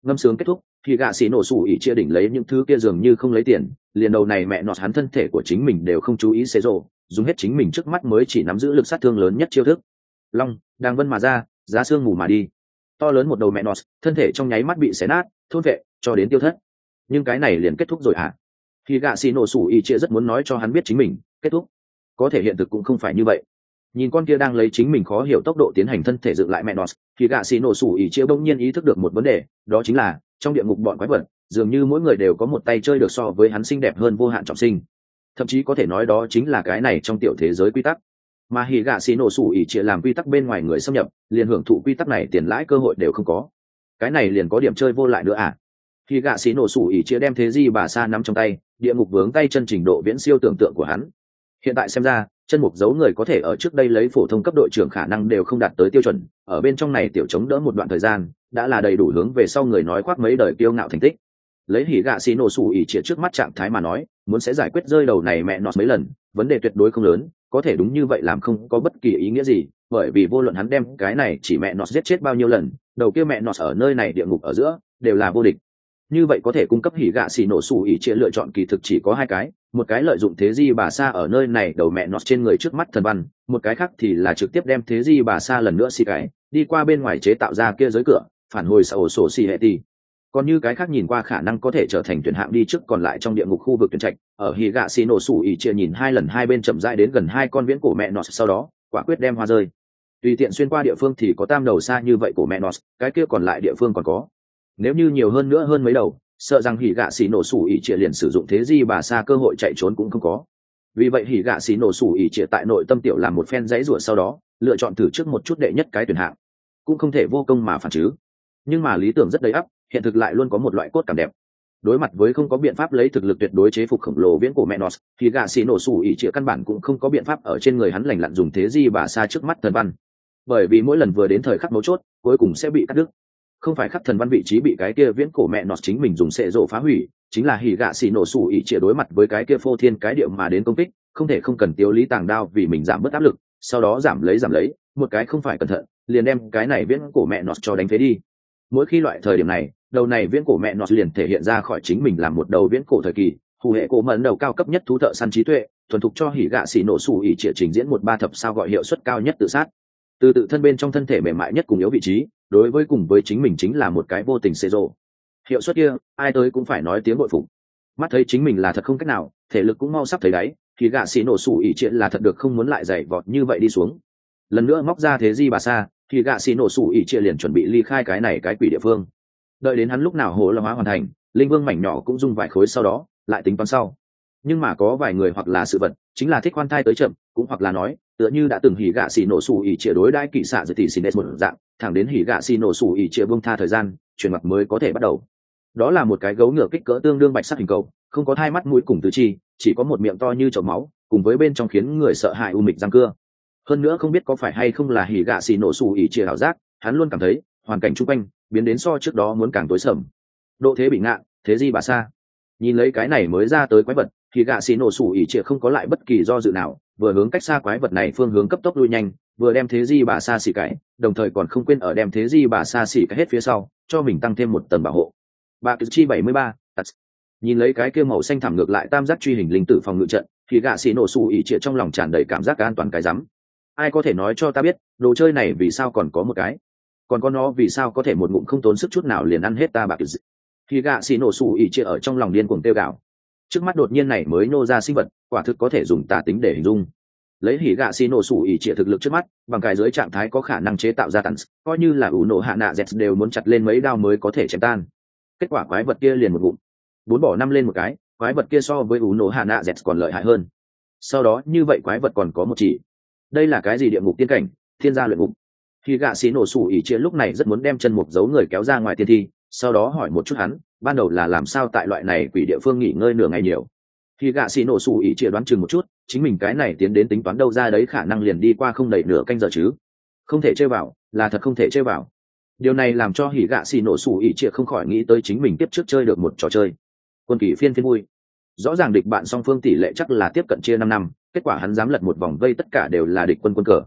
ngâm sướng kết thúc thì gạ xì nổ sủ ỉ chia đỉnh lấy những thứ kia dường như không lấy tiền, liền đầu này mẹ nọt hắn thân thể của chính mình đều không chú ý xế rộ, dùng hết chính mình trước mắt mới chỉ nắm giữ lực sát thương lớn nhất chiêu thức long đang vân mà ra, giá xương mù mà đi. To lớn một đầu mẹ nọt, thân thể trong nháy mắt bị xé nát thôn vệ cho đến tiêu thất. Nhưng cái này liền kết thúc rồi hả? Thì gạ xì nổ sủ ỉ chia rất muốn nói cho hắn biết chính mình kết thúc, có thể hiện thực cũng không phải như vậy. Nhìn con kia đang lấy chính mình khó hiểu tốc độ tiến hành thân thể dựng lại mẹ nọt, thì gạ xì nổ sủ ỉ chia bỗng nhiên ý thức được một vấn đề, đó chính là trong địa ngục bọn quái vật dường như mỗi người đều có một tay chơi được so với hắn xinh đẹp hơn vô hạn trọng sinh, thậm chí có thể nói đó chính là cái này trong tiểu thế giới quy tắc. Mà hỉ gạ xì nổ sủ ỉ chia làm quy tắc bên ngoài người xâm nhập, liền hưởng thụ quy tắc này tiền lãi cơ hội đều không có. Cái này liền có điểm chơi vô lại nữa à? Hỉ gạ xì nổ sủ ỉ chia đem thế gì bà sa nắm trong tay, địa ngục vướng tay chân trình độ viễn siêu tưởng tượng của hắn. Hiện tại xem ra chân mục dấu người có thể ở trước đây lấy phổ thông cấp đội trưởng khả năng đều không đạt tới tiêu chuẩn, ở bên trong này tiểu chống đỡ một đoạn thời gian đã là đầy đủ hướng về sau người nói khoác mấy đời kiêu ngạo thành tích. Lấy hỉ gạ xì nổ sủ ỉ chia trước mắt trạng thái mà nói, muốn sẽ giải quyết rơi đầu này mẹ nọt mấy lần vấn đề tuyệt đối không lớn, có thể đúng như vậy làm không có bất kỳ ý nghĩa gì, bởi vì vô luận hắn đem cái này chỉ mẹ nọt giết chết bao nhiêu lần, đầu kia mẹ nọt ở nơi này địa ngục ở giữa đều là vô địch. Như vậy có thể cung cấp hỉ gạ xì nổ sủ ỉ chia lựa chọn kỳ thực chỉ có hai cái, một cái lợi dụng thế di bà sa ở nơi này đầu mẹ nọt trên người trước mắt thần văn, một cái khác thì là trực tiếp đem thế di bà sa lần nữa xì cái đi qua bên ngoài chế tạo ra kia giới cửa phản hồi xã ổ sổ xì hệ ti. Còn như cái khác nhìn qua khả năng có thể trở thành tuyển hạng đi trước còn lại trong địa ngục khu vực tuyển trạch, ở hỉ gạ xì nổ sủ ỉ chia nhìn hai lần hai bên chậm rãi đến gần hai con viễn cổ mẹ nọt, sau đó quả quyết đem hoa rơi. Tùy tiện xuyên qua địa phương thì có tam đầu xa như vậy của mẹ nọt, cái kia còn lại địa phương còn có, nếu như nhiều hơn nữa hơn mấy đầu, sợ rằng hỉ gạ xì nổ sủ ỉ trịa liền sử dụng thế di bà xa cơ hội chạy trốn cũng không có. Vì vậy hỉ gạ xì nổ sủ ỉ trịa tại nội tâm tiểu làm một phen dãy rủa, sau đó lựa chọn thử trước một chút đệ nhất cái tuyển hạng, cũng không thể vô công mà phản chứ. Nhưng mà lý tưởng rất đầy ắp, hiện thực lại luôn có một loại cốt cảm đẹp. Đối mặt với không có biện pháp lấy thực lực tuyệt đối chế phục khổng lồ viễn cổ mẹ nọt, thì gạ xì nổ sủ ỉ trịa căn bản cũng không có biện pháp ở trên người hắn lành lặn dùng thế di bà xa trước mắt thần văn, bởi vì mỗi lần vừa đến thời khắc mấu chốt cuối cùng sẽ bị cắt đứt. Không phải khắc thần văn vị trí bị cái kia viễn cổ mẹ nọt chính mình dùng sệ rộ phá hủy, chính là hỉ gạ xì nổ sủ ỉ trịa đối mặt với cái kia phô thiên cái điệu mà đến công kích, không thể không cần tiêu lý tàng đao vì mình giảm bớt áp lực, sau đó giảm lấy một cái không phải cẩn thận liền đem cái này viễn cổ mẹ nọt cho đánh phế đi. Mỗi khi loại thời điểm này, đầu này viễn cổ mẹ nọt liền thể hiện ra khỏi chính mình làm một đầu viễn cổ thời kỳ hù hệ cổ mẫn đầu cao cấp nhất thú thợ săn trí tuệ, thuần thục cho hỉ gạ xì nổ sủ ỉ trịa trình diễn một ba thập sao gọi hiệu suất cao nhất tự sát, từ tự thân bên trong thân thể mềm mại nhất cùng yếu vị trí đối với cùng với chính mình chính là một cái vô tình xê rộ. Hiệu suất kia ai tới cũng phải nói tiếng bội phục. Mắt thấy chính mình là thật không cách nào, thể lực cũng mau sắp thấy đáy, thì gạ xì nổ sủ ỉ trịa là thật được không muốn lại dày vọt như vậy đi xuống. Lần nữa móc ra thế di bà sa, thì gạ xì nổ sủ ỉ trịa liền chuẩn bị ly khai cái này cái quỷ địa phương. Đợi đến hắn lúc nào hồ la hóa hoàn thành, linh vương mảnh nhỏ cũng dung vài khối, sau đó lại tính toán sau. Nhưng mà có vài người hoặc là sự vật chính là thích khoan thai tới chậm, cũng hoặc là nói tựa như đã từng hỉ gạ xì nổ sủ ỉ trịa đối đãi kỵ xạ dưới tỷ xin một dạng, thẳng đến hỉ gạ xì nổ sủ ỉ trịa buông tha thời gian chuyển mặt mới có thể bắt đầu. Đó là một cái gấu ngựa kích cỡ tương đương bạch sắc hình cầu, không có hai mắt mũi cùng tứ chi, chỉ có một miệng to như chậu máu, cùng với bên trong khiến người sợ hãi u mịch răng cưa. Hơn nữa không biết có phải hay không là hỉ gạ xì nổ sủ ỉ trịa ảo giác, hắn luôn cảm thấy hoàn cảnh chung quanh biến đến so trước đó muốn càng tối sầm. Độ thế bị ngạn, thế gì bà sa. Nhìn lấy cái này mới ra tới quái vật, thì gạ xì nổ sủ ỉ trịa không có lại bất kỳ do dự nào, vừa hướng cách xa quái vật này phương hướng cấp tốc lui nhanh, vừa đem thế di bà sa xỉ cái, đồng thời còn không quên ở đem thế di bà sa xỉ cái hết phía sau, cho mình tăng thêm một tầng bảo hộ. Bà cử chi 73, nhìn lấy cái kia màu xanh thẳm ngược lại tam giác truy hình linh tử phòng ngự trận, thì gạ xì nổ sủ ỉ trịa trong lòng tràn đầy cảm giác an toàn cái rắm. Ai có thể nói cho ta biết, đồ chơi này vì sao còn có một cái? Còn có nó vì sao có thể một ngụm không tốn sức chút nào liền ăn hết ta bà cử? Thì gạ xì nổ sủ ỉ trịa ở trong lòng điên cuồng tiêu gạo. Trước mắt đột nhiên này mới nô ra sinh vật, quả thực có thể dùng tà tính để hình dung. Lấy hỉ gạ xì nổ sủ ỉ trịa thực lực trước mắt, bằng cái dưới trạng thái có khả năng chế tạo ra tần, coi như là ủ nổ hạ nạ dẹt đều muốn chặt lên mấy đao mới có thể chém tan. Kết quả quái vật kia liền một ngụm, 4 bỏ 5 lên một cái, quái vật kia so với ủ nổ hạ nạ dẹt còn lợi hại hơn. Sau đó như vậy quái vật còn có một chỉ. Đây là cái gì địa ngục tiên cảnh, thiên gia luyện ngục. Hỉ gạ xì nổ sủ ỉ trịa lúc này rất muốn đem chân mục giấu người kéo ra ngoài tiên thi, sau đó hỏi một chút hắn ban đầu là làm sao tại loại này quỷ địa phương nghỉ ngơi nửa ngày nhiều. Thì gạ xì nổ sủ ỉ trịa đoán chừng một chút, chính mình cái này tiến đến tính toán đâu ra đấy khả năng liền đi qua không đầy nửa canh giờ chứ. Không thể chơi vào, là thật không thể chơi vào. Điều này làm cho hỉ gạ xì nổ sủ ỉ trịa không khỏi nghĩ tới chính mình tiếp trước chơi được một trò chơi quân kỳ phiên phiên vui. Rõ ràng địch bạn song phương tỷ lệ chắc là tiếp cận chia 5 năm, kết quả hắn dám lật một vòng vây tất cả đều là địch quân quân cờ.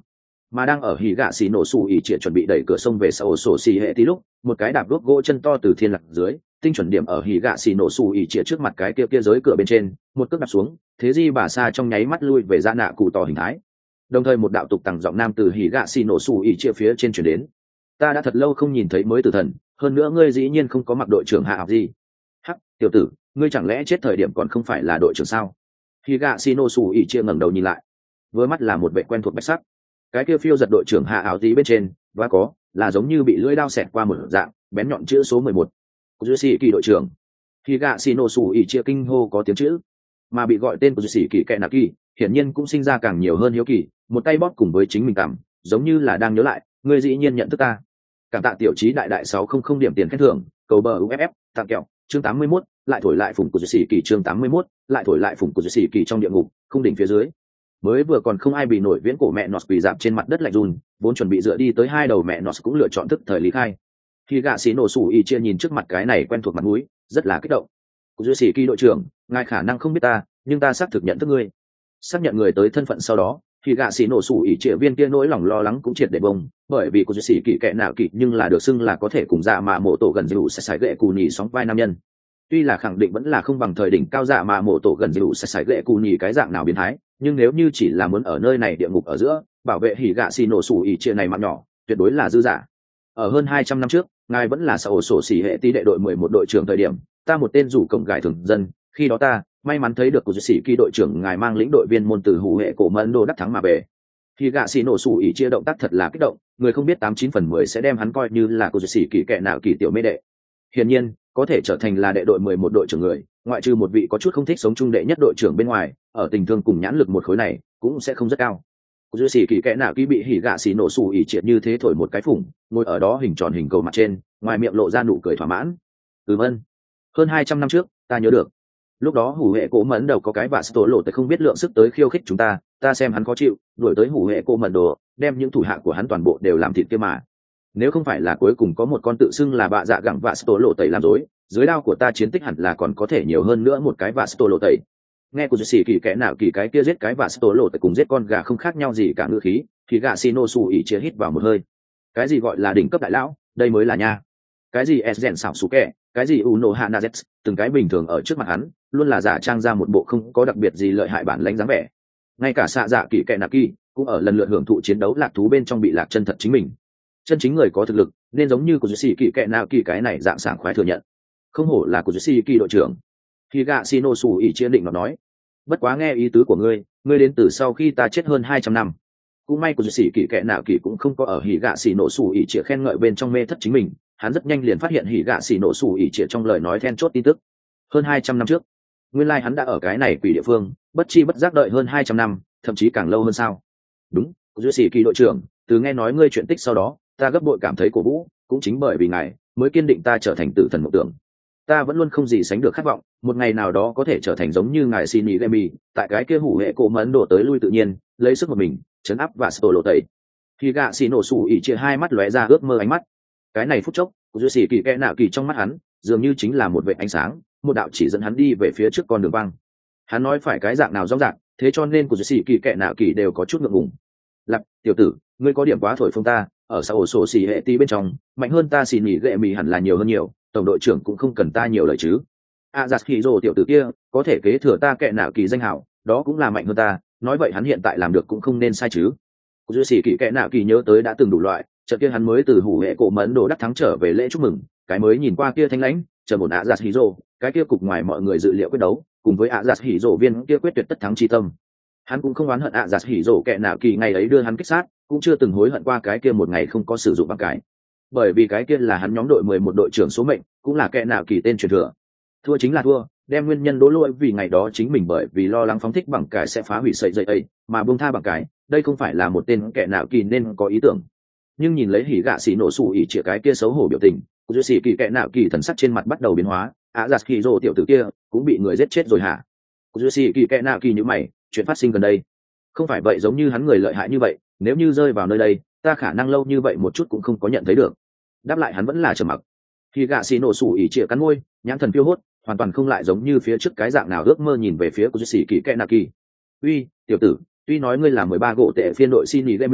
Mà đang ở hỉ gạ xì nổ sủ ỉ trịa chuẩn bị đẩy cửa sông về sau sổ xì hệ tí lúc một cái đạp đốt gỗ chân to từ thiên lạc dưới tinh chuẩn điểm ở hỉ gạ xì nổ sủ ỉ trịa trước mặt cái kia giới cửa bên trên, một cước đạp xuống, thế di bà sa trong nháy mắt lui về ra nạ cụ tỏ hình thái. Đồng thời một đạo tục tằng giọng nam từ hỉ gạ xì nổ sủ ỉ trịa phía trên chuyển đến: ta đã thật lâu không nhìn thấy mới tử thần, hơn nữa ngươi dĩ nhiên không có mặc đội trưởng hạ học gì. Hắc, tiểu tử, ngươi chẳng lẽ chết thời điểm còn không phải là đội trưởng sao? Hỉ gạ xì nổ sủ ỉ trịa ngẩng đầu nhìn lại, với mắt là một vệ quen thuộc bạch sắc, cái kia phiêu giật đội trưởng hạ áo tí bên trên và có là giống như bị lưỡi đao xẹt qua một dạng bén nhọn chữ số 11. Của Sĩ Kỳ đội trưởng. Khi gạ xì nổ sủ ỉ chia kinh hô có tiếng chữ, mà bị gọi tên của Sĩ Kỳ kệ nạ kỳ hiển nhiên cũng sinh ra càng nhiều hơn hiếu kỳ, một tay bóp cùng với chính mình cảm giống như là đang nhớ lại, ngươi dĩ nhiên nhận thức ta. Cảm tạ tiểu trí đại đại 600 điểm tiền khen thưởng, cầu bờ UFF, tặng kẹo, chương 81, lại thổi lại phủng của Sĩ Kỳ chương 81, lại thổi lại phủng của Sĩ Kỳ trong địa ngục, khung đỉnh phía dưới. Mới vừa còn không ai bị nổi viễn cổ mẹ nọt quỳ dạp trên mặt đất lạnh run, vốn chuẩn bị dựa đi tới hai đầu mẹ nọt cũng lựa chọn thức thời lý khai. Khi gạ xì nổ sủ ỉ chia nhìn trước mặt cái này quen thuộc mặt mũi, rất là kích động. Của Duy Sĩ Kỳ đội trưởng, ngài khả năng không biết ta, nhưng ta xác thực nhận thức ngươi. Xác nhận người tới thân phận sau đó, khi gạ xì nổ sủ ỉ chia viên kia nỗi lòng lo lắng cũng triệt để bông, bởi vì của Duy Sĩ Kỳ kệ nào kỳ nhưng là được xưng là có thể cùng dạ mạ mộ tổ gần dịu sẽ sải gậy cù nhì sóng vai nam nhân. Tuy là khẳng định vẫn là không bằng thời đỉnh cao dạ mạ mộ tổ gần dịu sẽ sải gậy cù nhì cái dạng nào biến thái, nhưng nếu như chỉ là muốn ở nơi này địa ngục ở giữa bảo vệ hỉ gạ xì nổ sủ ỉ chia này mạng nhỏ, tuyệt đối là dư giả. Ở hơn 200 năm trước, ngài vẫn là sổ sổ xỉ hệ tí đệ đội 11 đội trưởng thời điểm, ta một tên rủ cổng gài thường dân, khi đó ta may mắn thấy được của sĩ kỳ đội trưởng ngài mang lĩnh đội viên môn từ hủ hệ cổ mẫn đô đắc thắng mà về. Khi gạ xì nổ sủ ỉ chia động tác thật là kích động, người không biết 89/10 sẽ đem hắn coi như là của sĩ kỳ kệ nào kỳ tiểu mê đệ. Hiển nhiên, có thể trở thành là đệ đội 11 đội trưởng người, ngoại trừ một vị có chút không thích sống chung đệ nhất đội trưởng bên ngoài, ở tình thương cùng nhãn lực một khối này cũng sẽ không rất cao. Dư sĩ kỳ kẽ nào kỹ bị hỉ gạ xì nổ sủ ỉ triệt như thế thổi một cái phủng, ngồi ở đó hình tròn hình cầu mặt trên, ngoài miệng lộ ra nụ cười thỏa mãn. Ơn. Hơn 200 năm trước, ta nhớ được. Lúc đó hủ hệ cổ mẫn đầu có cái vạ tổ lộ tới không biết lượng sức tới khiêu khích chúng ta xem hắn khó chịu, đuổi tới hủ hệ cổ mẫn đồ, đem những thủ hạ của hắn toàn bộ đều làm thịt kia mà. Nếu không phải là cuối cùng có một con tự xưng là bạ dạ gẳng vạ tổ lộ tẩy làm dối, dưới đao của ta chiến tích hẳn là còn có thể nhiều hơn nữa một cái vạ tổ lộ tẩy. Nghe của sĩ kỳ kẽ nào kỳ cái kia giết cái vạ tổ lộ tẩy cùng giết con gà không khác nhau gì cả ngữ khí, thì gà xì nổ sủ ỉ chia hít vào một hơi. Cái gì gọi là đỉnh cấp đại lão, đây mới là nha. Cái gì s rèn xảo xú kẹ, cái gì uno hana z, từng cái bình thường ở trước mặt hắn luôn là giả trang ra một bộ không có đặc biệt gì lợi hại bản lãnh dáng vẻ. Ngay cả xạ dạ kỳ kẽ nạp kỳ cũng ở lần lượt hưởng thụ chiến đấu lạc thú bên trong bị lạc chân thật chính mình. Chân chính người có thực lực nên giống như của sĩ kỳ kẽ nào kỳ cái này dạng sảng khoái thừa nhận. Không hổ là của sĩ kỳ đội trưởng. Khi gạ xì nổ sủ ỉ chia định nó nói, bất quá nghe ý tứ của ngươi đến từ sau khi ta chết hơn 200 năm. Cũng may của sĩ kỳ kệ nào kỳ cũng không có ở hỉ gạ xì nổ sủ ỉ chia khen ngợi bên trong mê thất chính mình, hắn rất nhanh liền phát hiện hỉ gạ xì nổ sủ ỉ chia trong lời nói then chốt tin tức. Hơn 200 năm trước, nguyên lai hắn đã ở cái này quỷ địa phương, bất chi bất giác đợi hơn 200 năm, thậm chí càng lâu hơn sao? Đúng, của sĩ kỳ đội trưởng, từ nghe nói ngươi chuyện tích sau đó, ta gấp bội cảm thấy cổ vũ, cũng chính bởi vì ngài mới kiên định ta trở thành tử thần mộng tưởng. Ta vẫn luôn không gì sánh được khát vọng một ngày nào đó có thể trở thành giống như ngài xin ý gemi tại cái kia hủ hệ cổ mẫn đổ tới lui tự nhiên, lấy sức một mình chấn áp và sổ lộ tẩy. Khi gạ xì nổ sủ ỉ chia hai mắt lóe ra ước mơ ánh mắt, cái này phút chốc giữa xì kỳ kẽ nạo kỳ trong mắt hắn dường như chính là một vệ ánh sáng, một đạo chỉ dẫn hắn đi về phía trước con đường băng. Hắn nói phải cái dạng nào rõ ràng, thế cho nên của giữa xì kỳ kẽ nạo kỳ đều có chút ngượng ngùng. Lặp, tiểu tử, ngươi có điểm quá thổi phồng ta, ở xã ổ sổ xì hệ tí bên trong mạnh hơn ta xì nỉ gệ mì hẳn là nhiều hơn nhiều, tổng đội trưởng cũng không cần ta nhiều lời chứ. Giặt khi rồ tiểu tử kia có thể kế thừa ta kệ nào kỳ danh hảo, đó cũng là mạnh hơn ta, nói vậy hắn hiện tại làm được cũng không nên sai chứ. Dư sĩ kỳ kệ nào kỳ nhớ tới đã từng đủ loại, chợt kia hắn mới từ hủ hệ cổ mẫn đồ đắc thắng trở về lễ chúc mừng, cái mới nhìn qua kia thanh lãnh chờ một giặt hỉ rồ, cái kia cục ngoài mọi người dự liệu quyết đấu cùng với giặt hỉ rồ viên kia quyết tuyệt tất thắng chi tâm. Hắn cũng không oán hận giặt hỉ rồ kệ nào kỳ ngày ấy đưa hắn kích sát, cũng chưa từng hối hận qua cái kia một ngày không có sử dụng băng cái, bởi vì cái kia là hắn nhóm đội 11 đội trưởng số mệnh, cũng là kẻ nào kỳ tên truyền thừa. Thua chính là thua, đem nguyên nhân đố lỗi vì ngày đó chính mình bởi vì lo lắng phóng thích bằng cái sẽ phá hủy sợi dây ấy mà buông tha bằng cái, đây không phải là một tên kẻ nào kỳ nên có ý tưởng. Nhưng nhìn lấy hỉ gạ xì nổ sủ ỉ chĩa cái kia xấu hổ biểu tình, của sĩ kỳ kẻ nào kỳ thần sắc trên mặt bắt đầu biến hóa. Giặt khi rồ tiểu tử kia cũng bị người giết chết rồi hả? Của sĩ kỳ kẻ nào kỳ như mày, chuyện phát sinh gần đây không phải vậy, giống như hắn người lợi hại như vậy, nếu như rơi vào nơi đây ta khả năng lâu như vậy một chút cũng không có nhận thấy được. Đáp lại hắn vẫn là trầm mặc. Khi gạ xì nổ sủ ỉ chĩa cắn môi, nhãn thần phiêu hốt, hoàn toàn không lại giống như phía trước cái dạng nào ước mơ nhìn về phía của sĩ kỳ kệ nạ kỳ. Uy, tiểu tử, tuy nói ngươi là 13 gỗ tệ phiên đội xin nghỉ gemi,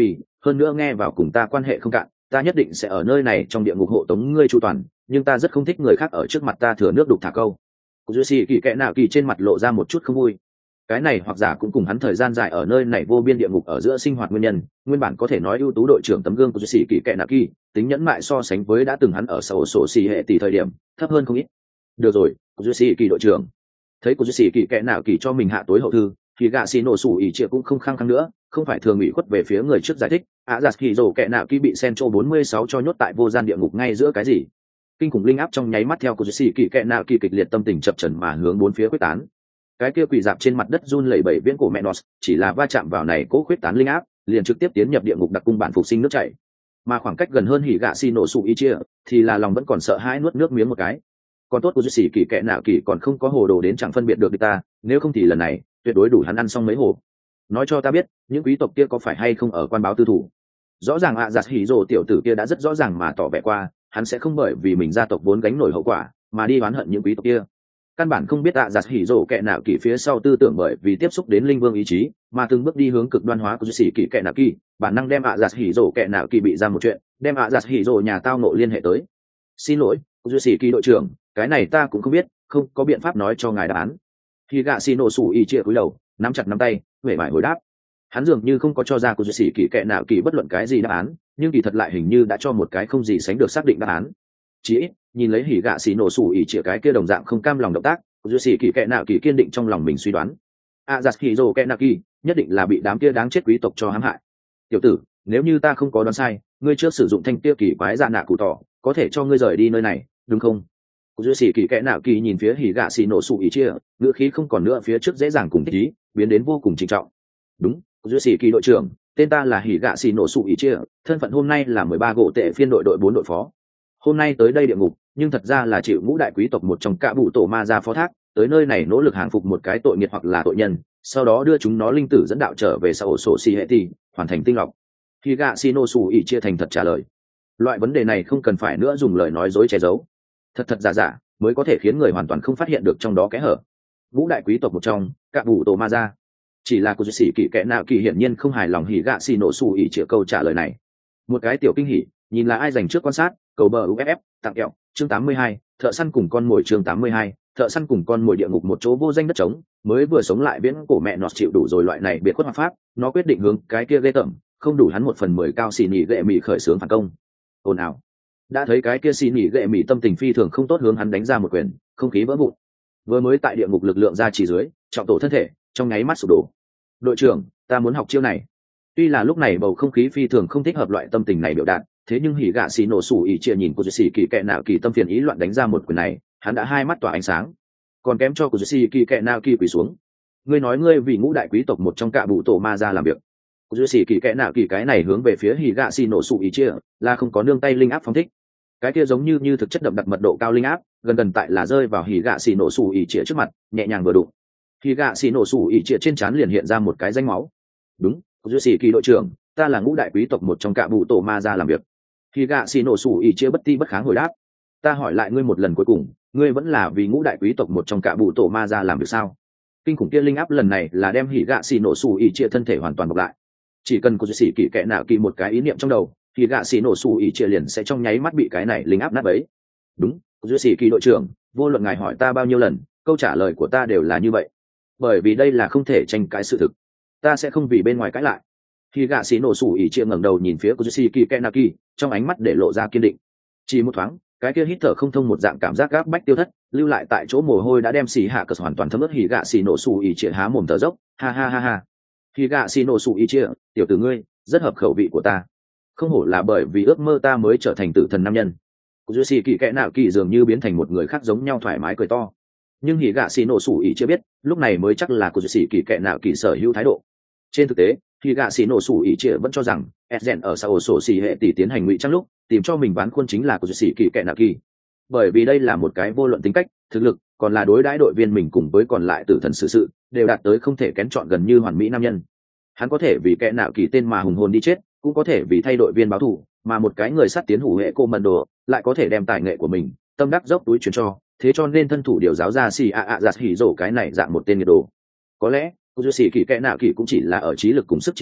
hơn nữa nghe vào cùng ta quan hệ không cạn, ta nhất định sẽ ở nơi này trong địa ngục hộ tống ngươi chu toàn, nhưng ta rất không thích người khác ở trước mặt ta thừa nước đục thả câu. Cụ dư xì kỳ kẽ nạ kỳ trên mặt lộ ra một chút không vui. Cái này hoặc giả cũng cùng hắn thời gian dài ở nơi này vô biên địa ngục ở giữa sinh hoạt nguyên nhân, nguyên bản có thể nói ưu tú đội trưởng tấm gương của sĩ kỳ kệ nạ kỳ, tính nhẫn mại so sánh với đã từng hắn ở sổ sổ xì hệ tỷ thời điểm thấp hơn không ít. Được rồi, của sĩ kỳ đội trưởng. Thấy của sĩ kỳ kệ nạ kỳ cho mình hạ tối hậu thư, thì gạ xì nổ sủ ỉ trịa cũng không khăng khăng nữa, không phải thường ủy khuất về phía người trước giải thích, giặt kỳ rồ kệ nạ kỳ bị Sencho 46 cho nhốt tại vô gian địa ngục ngay giữa cái gì? Kinh khủng linh áp trong nháy mắt theo của sĩ kỳ kệ nạ kỳ kịch liệt tâm tình chập chờn mà hướng bốn phía quyết tán. Cái kia quỳ dạp trên mặt đất run lẩy bẩy viễn cổ mẹ nos chỉ là va chạm vào này cố khuyết tán linh áp liền trực tiếp tiến nhập địa ngục đặc cung bản phục sinh nước chảy, mà khoảng cách gần hơn hỉ gạ xì nổ sụ y chia thì là lòng vẫn còn sợ hãi nuốt nước miếng một cái. Còn tốt của sĩ kỳ kệ nạ kỳ còn không có hồ đồ đến chẳng phân biệt được ta, nếu không thì lần này tuyệt đối đủ hắn ăn xong mấy hồ. Nói cho ta biết những quý tộc kia có phải hay không ở quan báo tư thủ? Rõ ràng giặt hỉ rồ tiểu tử kia đã rất rõ ràng mà tỏ vẻ qua hắn sẽ không bởi vì mình gia tộc vốn gánh nổi hậu quả mà đi oán hận những quý tộc kia. Căn bản không biết giặt hỉ rồ kệ nạ kỳ phía sau tư tưởng bởi vì tiếp xúc đến linh vương ý chí mà từng bước đi hướng cực đoan hóa của sĩ kỳ kệ nạ kỳ, bản năng đem giặt hỉ rồ kệ nạ kỳ bị ra một chuyện, đem giặt hỉ rồ nhà tao nộ liên hệ tới. Xin lỗi của sĩ kỳ đội trưởng, cái này ta cũng không biết, không có biện pháp nói cho ngài đáp án. Khi gạ xì nổ sủ y chia cúi đầu nắm chặt nắm tay huệ vải hồi đáp. Hắn dường như không có cho ra của sĩ kỳ kệ nạ kỳ bất luận cái gì đáp án, nhưng kỳ thật lại hình như đã cho một cái không gì sánh được xác định đáp án. Chỉ ít nhìn lấy hỉ gạ xì nổ sủ ỉ chĩa cái kia đồng dạng không cam lòng động tác, dù xì kỳ kệ nạ kỳ kiên định trong lòng mình suy đoán giặt hỉ rồ kệ nạ kỳ nhất định là bị đám kia đáng chết quý tộc cho hãm hại. Tiểu tử, nếu như ta không có đoán sai, ngươi trước sử dụng thanh kia kỳ quái dạ nạ cụ tỏ có thể cho ngươi rời đi nơi này đúng không? Dù xì kỳ kệ nạ kỳ nhìn phía hỉ gạ xì nổ sủ ỉ chĩa, ngữ khí không còn nữa phía trước dễ dàng cùng thích ý, biến đến vô cùng trịnh trọng. Đúng, dù xì kỳ đội trưởng, tên ta là hỉ gạ xì nổ sủ ỉ chĩa, thân phận hôm nay là 13 gỗ tệ phiên đội 4 đội phó. Hôm nay tới đây địa ngục nhưng thật ra là chịu ngũ đại quý tộc một trong cả bụ tổ ma ra phó thác, tới nơi này nỗ lực hàng phục một cái tội nghiệt hoặc là tội nhân, sau đó đưa chúng nó linh tử dẫn đạo trở về sau sổ xì hệ ti, hoàn thành tinh lọc. Khi gạ xì nổ sủ ỉ chia thành thật trả lời, loại vấn đề này không cần phải nữa dùng lời nói dối che giấu, thật thật giả giả mới có thể khiến người hoàn toàn không phát hiện được trong đó kẽ hở. Ngũ đại quý tộc một trong cả bụ tổ ma ra, chỉ là của sĩ kỳ kệ nạ kỳ hiển nhiên không hài lòng hỉ gạ xì nổ sủ ỉ chia câu trả lời này. Một cái tiểu kinh hỉ, nhìn là ai dành trước quan sát, cầu bờ uff tặng kẹo chương 82, thợ săn cùng con mồi chương 82, thợ săn cùng con mồi địa ngục một chỗ vô danh đất trống, mới vừa sống lại viễn cổ mẹ nọt chịu đủ rồi loại này biệt khuất hoạt pháp, nó quyết định hướng cái kia ghê tởm không đủ hắn 1/10 cao xì nhị gệ mị khởi xướng phản công. Ồn ào, đã thấy cái kia xì nhị gệ mị tâm tình phi thường không tốt hướng hắn đánh ra một quyền, không khí vỡ vụn. Vừa mới tại địa ngục lực lượng ra chỉ dưới trọng tổ thân thể trong nháy mắt sụp đổ. Đội trưởng, ta muốn học chiêu này. Tuy là lúc này bầu không khí phi thường không thích hợp loại tâm tình này biểu đạt, thế nhưng hỉ gạ xì nổ sủ ỉ chia nhìn của sĩ kỳ kệ nạ kỳ tâm phiền ý loạn đánh ra một quyền này, hắn đã hai mắt tỏa ánh sáng, còn kém cho của sĩ kỳ kệ nạ kỳ quỳ xuống. Ngươi nói ngươi vì ngũ đại quý tộc một trong cả bụ tổ ma ra làm việc. Của sĩ kỳ kệ nạ kỳ cái này hướng về phía hỉ gạ xì nổ sủ ỉ chia là không có nương tay linh áp phóng thích. Cái kia giống như thực chất đậm đặc mật độ cao linh áp, gần tại là rơi vào hỉ gạ xì nổ sủ ỉ chia trước mặt, nhẹ nhàng vừa đụng. Hỉ gạ xì nổ sủ ỉ chia trên trán liền hiện ra một cái rãnh máu. Đúng, của sĩ kỳ đội trưởng, ta là ngũ đại quý tộc một trong cả bụ tổ ma ra làm việc. Khi gạ xì nổ sủ ỉ chia bất ti bất kháng hồi đáp, ta hỏi lại ngươi một lần cuối cùng, ngươi vẫn là vì ngũ đại quý tộc một trong cả bụ tổ ma ra làm việc sao? Kinh khủng kia linh áp lần này là đem hỉ gạ xì nổ sủ ỉ chia thân thể hoàn toàn bọc lại, chỉ cần có sĩ kỳ kệ nạ kỳ một cái ý niệm trong đầu thì gạ xì nổ sủ ỉ chia liền sẽ trong nháy mắt bị cái này linh áp nát bấy. Đúng, có sĩ kỳ đội trưởng, vô luận ngài hỏi ta bao nhiêu lần, câu trả lời của ta đều là như vậy, bởi vì đây là không thể tranh cãi sự thực, ta sẽ không vì bên ngoài cãi lại. Khi gạ xì nổ sủ ỉ chia ngẩng đầu nhìn phía của sĩ kỳ kệ nạ kỳ, trong ánh mắt để lộ ra kiên định. Chỉ một thoáng, cái kia hít thở không thông một dạng cảm giác gáp bách tiêu thất, lưu lại tại chỗ mồ hôi đã đem xì hạ cờ hoàn toàn thấm ướt. Hỉ gạ xì nổ sủ ỉ chia há mồm thở dốc, ha ha ha ha. Hỉ gạ xì nổ sủ ỉ chia, tiểu tử ngươi rất hợp khẩu vị của ta, không hổ là bởi vì ước mơ ta mới trở thành tử thần nam nhân. Của sĩ kỳ kệ nạ kỳ dường như biến thành một người khác giống nhau thoải mái cười to. Nhưng hỉ gạ xì nổ sủ ỉ chia biết, lúc này mới chắc là của sĩ kỳ kệ nạ kỳ sở hữu thái độ. Trên thực tế, khi gạ xì nổ sủ ỉ chia vẫn cho rằng Esgen ở sau sổ xì hệ tỷ tiến hành ngụy trang lúc tìm cho mình bán khuôn chính là của sĩ kỳ kệ nạ kỳ, bởi vì đây là một cái vô luận tính cách, thực lực, còn là đối đãi đội viên mình cùng với còn lại tử thần sự đều đạt tới không thể kén chọn gần như hoàn mỹ nam nhân. Hắn có thể vì kệ nạ kỳ tên mà hùng hồn đi chết, cũng có thể vì thay đội viên báo thù, mà một cái người sắt tiến hủ hệ cô mần đồ lại có thể đem tài nghệ của mình tâm đắc dốc túi chuyển cho, thế cho nên thân thủ điều giáo ra xì giặt hỉ rổ cái này dạng một tên nghiệt đồ. Có lẽ của sĩ kỳ kệ nạ kỳ cũng chỉ là ở trí lực cùng sức chiến đấu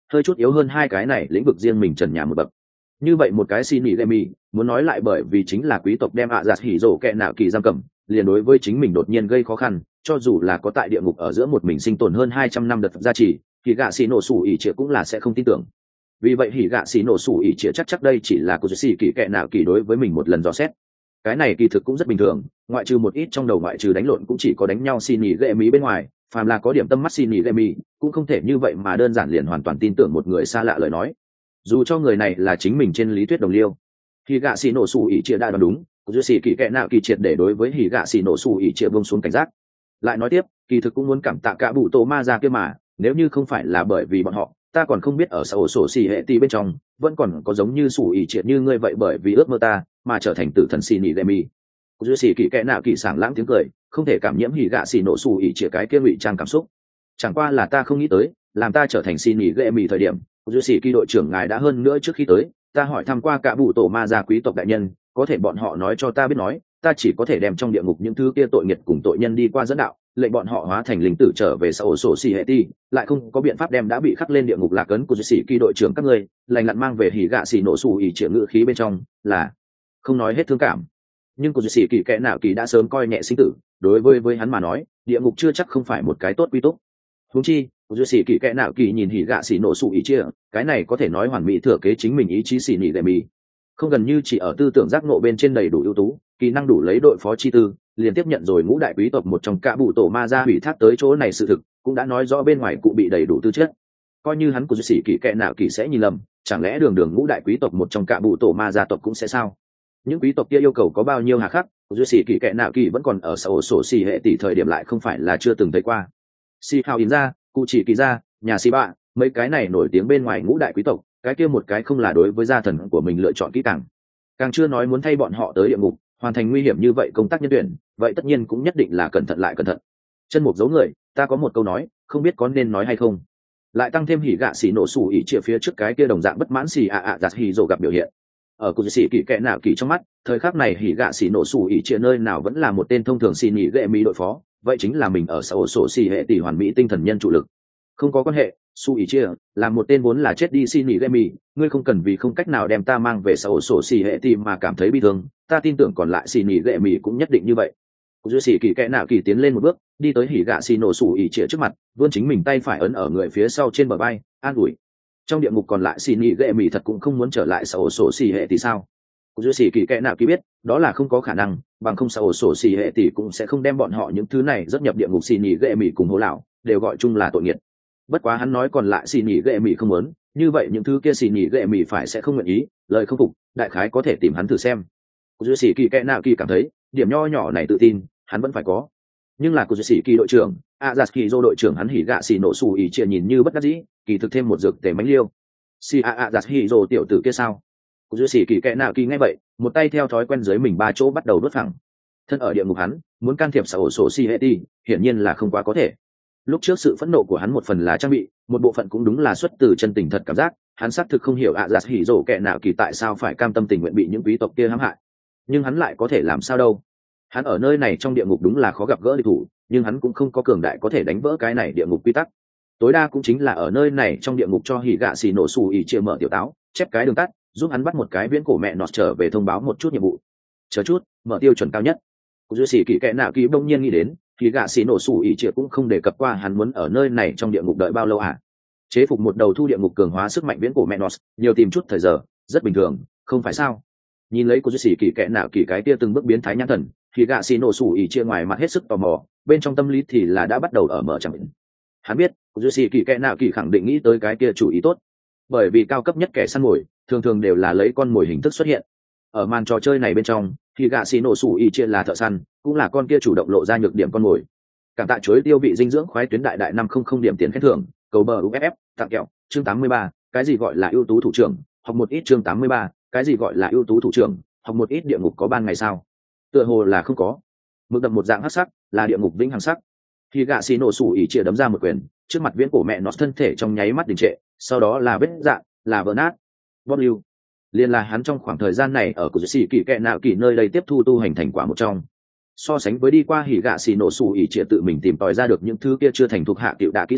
hơi chút yếu hơn hai cái này lĩnh vực riêng mình trần nhà một bậc. Như vậy một cái xin nghỉ lệ mì muốn nói lại bởi vì chính là quý tộc đem ạ giặt hỉ rổ kẹ nạo kỳ giam cầm, liền đối với chính mình đột nhiên gây khó khăn, cho dù là có tại địa ngục ở giữa một mình sinh tồn hơn 200 năm đợt gia trì, thì gạ xì nổ sủ ỉ trịa cũng là sẽ không tin tưởng. Vì vậy hỉ gạ xì nổ sủ ỉ trịa chắc đây chỉ là của xì kỳ kẹ nạo kỳ đối với mình một lần dò xét. Cái này kỳ thực cũng rất bình thường, ngoại trừ một ít trong đầu ngoại trừ đánh lộn cũng chỉ có đánh nhau xin nghỉ lệ mì bên ngoài, phàm là có điểm tâm mắt xin nghỉ lệ mì cũng không thể như vậy mà đơn giản liền hoàn toàn tin tưởng một người xa lạ lời nói, dù cho người này là chính mình trên lý thuyết đồng liêu. Hỉ gạ xì nổ sủ ỉ trịa đã đoán đúng, của xì kỳ kẹ nạo kỳ triệt để đối với hỉ gạ xì nổ sủ ỉ trịa buông xuống cảnh giác. Lại nói tiếp, kỳ thực cũng muốn cảm tạ cả bụ tổ ma ra kia mà, nếu như không phải là bởi vì bọn họ, ta còn không biết ở xã hội sổ xì hệ ti bên trong vẫn còn có giống như sủ ỉ triệt như ngươi vậy, bởi vì ước mơ ta mà trở thành tử thần xì nỉ lệ mì. Dưới xì kỳ kẽ nạo kỳ sảng lãng tiếng cười, không thể cảm nhiễm hỉ gạ xì nổ sủ ỉ triệt cái kia ngụy trang cảm xúc. Chẳng qua là ta không nghĩ tới, làm ta trở thành xì nỉ lệ mì thời điểm, dưới xì kỳ đội trưởng ngài đã hơn nữa trước khi tới, ta hỏi thăm qua cả bụ tổ ma gia quý tộc đại nhân, có thể bọn họ nói cho ta biết nói, ta chỉ có thể đem trong địa ngục những thứ kia tội nghiệp cùng tội nhân đi qua dẫn đạo, lệnh bọn họ hóa thành linh tử trở về xã hội sổ xì hệ ti, lại không có biện pháp đem đã bị khắc lên địa ngục lạc ấn của sĩ kỳ đội trưởng các ngươi lành lặn mang về hỉ gạ xì nổ xù ỉ triệu ngữ khí bên trong là không nói hết thương cảm. Nhưng của sĩ kỳ kẽ nào kỳ đã sớm coi nhẹ sinh tử, đối với hắn mà nói địa ngục chưa chắc không phải một cái tốt quy túc. Huống chi của sĩ kỳ kẽ nào kỳ nhìn hỉ gạ xì nổ xù ỉ chia, cái này có thể nói hoàn mỹ thừa kế chính mình ý chí xì nỉ lệ mì, không gần như chỉ ở tư tưởng giác ngộ bên trên đầy đủ ưu tú, kỹ năng đủ lấy đội phó chi tư, liền tiếp nhận rồi ngũ đại quý tộc một trong cả bụ tổ ma gia hủy thác tới chỗ này, sự thực cũng đã nói rõ bên ngoài cụ bị đầy đủ tư chất. Coi như hắn của sĩ kỳ kệ nào kỳ sẽ nhìn lầm, chẳng lẽ đường ngũ đại quý tộc một trong cả bụ tổ ma gia tộc cũng sẽ sao? Những quý tộc kia yêu cầu có bao nhiêu hà khắc, của sĩ kỳ kệ nào kỳ vẫn còn ở xã hội sổ xì hệ tỷ thời điểm lại không phải là chưa từng thấy qua. Si hào in ra, cụ chỉ kỳ ra, nhà si bạ, mấy cái này nổi tiếng bên ngoài ngũ đại quý tộc, cái kia một cái không là đối với gia thần của mình lựa chọn kỹ càng chưa nói muốn thay bọn họ tới địa ngục hoàn thành nguy hiểm như vậy công tác nhân tuyển, vậy tất nhiên cũng nhất định là cẩn thận lại cẩn thận. Chân mục dấu người, ta có một câu nói không biết có nên nói hay không. Lại tăng thêm hỉ gạ xì nổ sủ ỉ chia phía trước cái kia đồng dạng bất mãn xì giặt hỉ rồ gặp biểu hiện ở cụ sĩ kỳ kệ nào kỳ trong mắt, thời khắc này hỉ gạ xì nổ sủ ỉ chia nơi nào vẫn là một tên thông thường xì nhị gệ mỹ đội phó, vậy chính là mình ở xã hội sổ xì hệ tỷ hoàn mỹ tinh thần nhân chủ lực. Không có quan hệ, su ý chia là một tên vốn là chết đi xin nghỉ lệ mì, ngươi không cần vì không cách nào đem ta mang về xã hội sổ xì hệ tỷ mà cảm thấy bi thương, ta tin tưởng còn lại xin nghỉ lệ mì cũng nhất định như vậy. Dưới xì kỳ kẽ nào kỳ tiến lên một bước, đi tới hỉ gạ xì nổ sủ ỉ chia trước mặt, vươn chính mình tay phải ấn ở người phía sau trên bờ vai, an ủi. Trong địa ngục còn lại xin nghỉ lệ mì thật cũng không muốn trở lại xã hội sổ xì hệ tỷ sao? Dưới xì kỳ kẽ nào kỳ biết đó là không có khả năng, bằng không xã hội sổ xì hệ tỷ cũng sẽ không đem bọn họ những thứ này rất nhập địa ngục xin nghỉ lệ mì cùng hố lão đều gọi chung là tội nghiệt. Bất quá hắn nói còn lại xì nhỉ ghệ mì không muốn, như vậy những thứ kia xì nhỉ ghệ mì phải sẽ không nguyện ý, lời không phục đại khái có thể tìm hắn thử xem. Dưới xì kỳ kẽ nào kỳ cảm thấy điểm nho nhỏ này tự tin hắn vẫn phải có, nhưng là của dưới xì kỳ đội trưởng Azaki đội trưởng hắn hỉ gạ xì nổ xù ỉ chia nhìn như bất đắc dĩ, kỳ thực thêm một dược tề mánh liêu. Si Azaki tiểu tử kia sao? Của dưới xì kỳ kẽ nào kỳ nghe vậy, một tay theo thói quen dưới mình ba chỗ bắt đầu đốt phẳng. Thân ở địa ngục hắn muốn can thiệp xã hội sổ si hệ ti hiển nhiên là không quá có thể. Lúc trước sự phẫn nộ của hắn một phần là trang bị, một bộ phận cũng đúng là xuất từ chân tình thật cảm giác, hắn xác thực không hiểu giặt hỉ rổ kẻ nào kỳ tại sao phải cam tâm tình nguyện bị những quý tộc kia hãm hại, nhưng hắn lại có thể làm sao đâu. Hắn ở nơi này trong địa ngục đúng là khó gặp gỡ địch thủ, nhưng hắn cũng không có cường đại có thể đánh vỡ cái này địa ngục quy tắc, tối đa cũng chính là ở nơi này trong địa ngục cho hỉ gạ xì nổ xù ỉ chia mở tiểu táo, chép cái đường tắt, giúp hắn bắt một cái viễn cổ mẹ nọt trở về thông báo một chút nhiệm vụ. Chờ chút, mở tiêu chuẩn cao nhất. Dưới xì kỳ kẻ nào kỳ đông nhiên nghĩ đến thì gạ xì nổ sủ ỉ trịa cũng không đề cập qua hắn muốn ở nơi này trong địa ngục đợi bao lâu à? Chế phục một đầu thu địa ngục cường hóa sức mạnh viễn cổ Menos, nhiều tìm chút thời giờ rất bình thường, không phải sao? Nhìn lấy cô duy kỳ kẻ nào kỳ cái kia từng bước biến thái nhãn thần, thì gạ xì nổ sủ ỉ trịa ngoài mặt hết sức tò mò, bên trong tâm lý thì là đã bắt đầu ở mở chẳng. Hắn biết cô duy kỳ kẻ nào kỳ khẳng định nghĩ tới cái kia chủ ý tốt, bởi vì cao cấp nhất kẻ săn mồi thường thường đều là lấy con mồi hình thức xuất hiện ở màn trò chơi này bên trong, thì gạ xì nổ sủ ỉ chia là thợ săn, cũng là con kia chủ động lộ ra nhược điểm con mồi. Cảm tạ chuối tiêu vị dinh dưỡng khoái tuyến đại đại 500 điểm tiền khen thưởng, cầu bờ uff tặng kẹo. Chương 83, cái gì gọi là ưu tú thủ trưởng, học một ít. Chương 83, cái gì gọi là ưu tú thủ trưởng, học một ít. Địa ngục có ban ngày sao? Tựa hồ là không có. Mực đậm một dạng hắc sắc, là địa ngục vĩnh hằng sắc. Thì gạ xì nổ sủ ỉ chia đấm ra một quyền, trước mặt viễn cổ mẹ nó thân thể trong nháy mắt đình trệ, sau đó là vết dạn, là vỡ nát. Bóp lưu liên là hắn trong khoảng thời gian này ở của sĩ kỳ kệ nào kỳ nơi đây tiếp thu tu hành thành quả một trong. So sánh với đi qua hỉ gạ xì nổ sủ ỉ trịa tự mình tìm tòi ra được những thứ kia chưa thành thuộc hạ tiểu đạ kỹ xảo,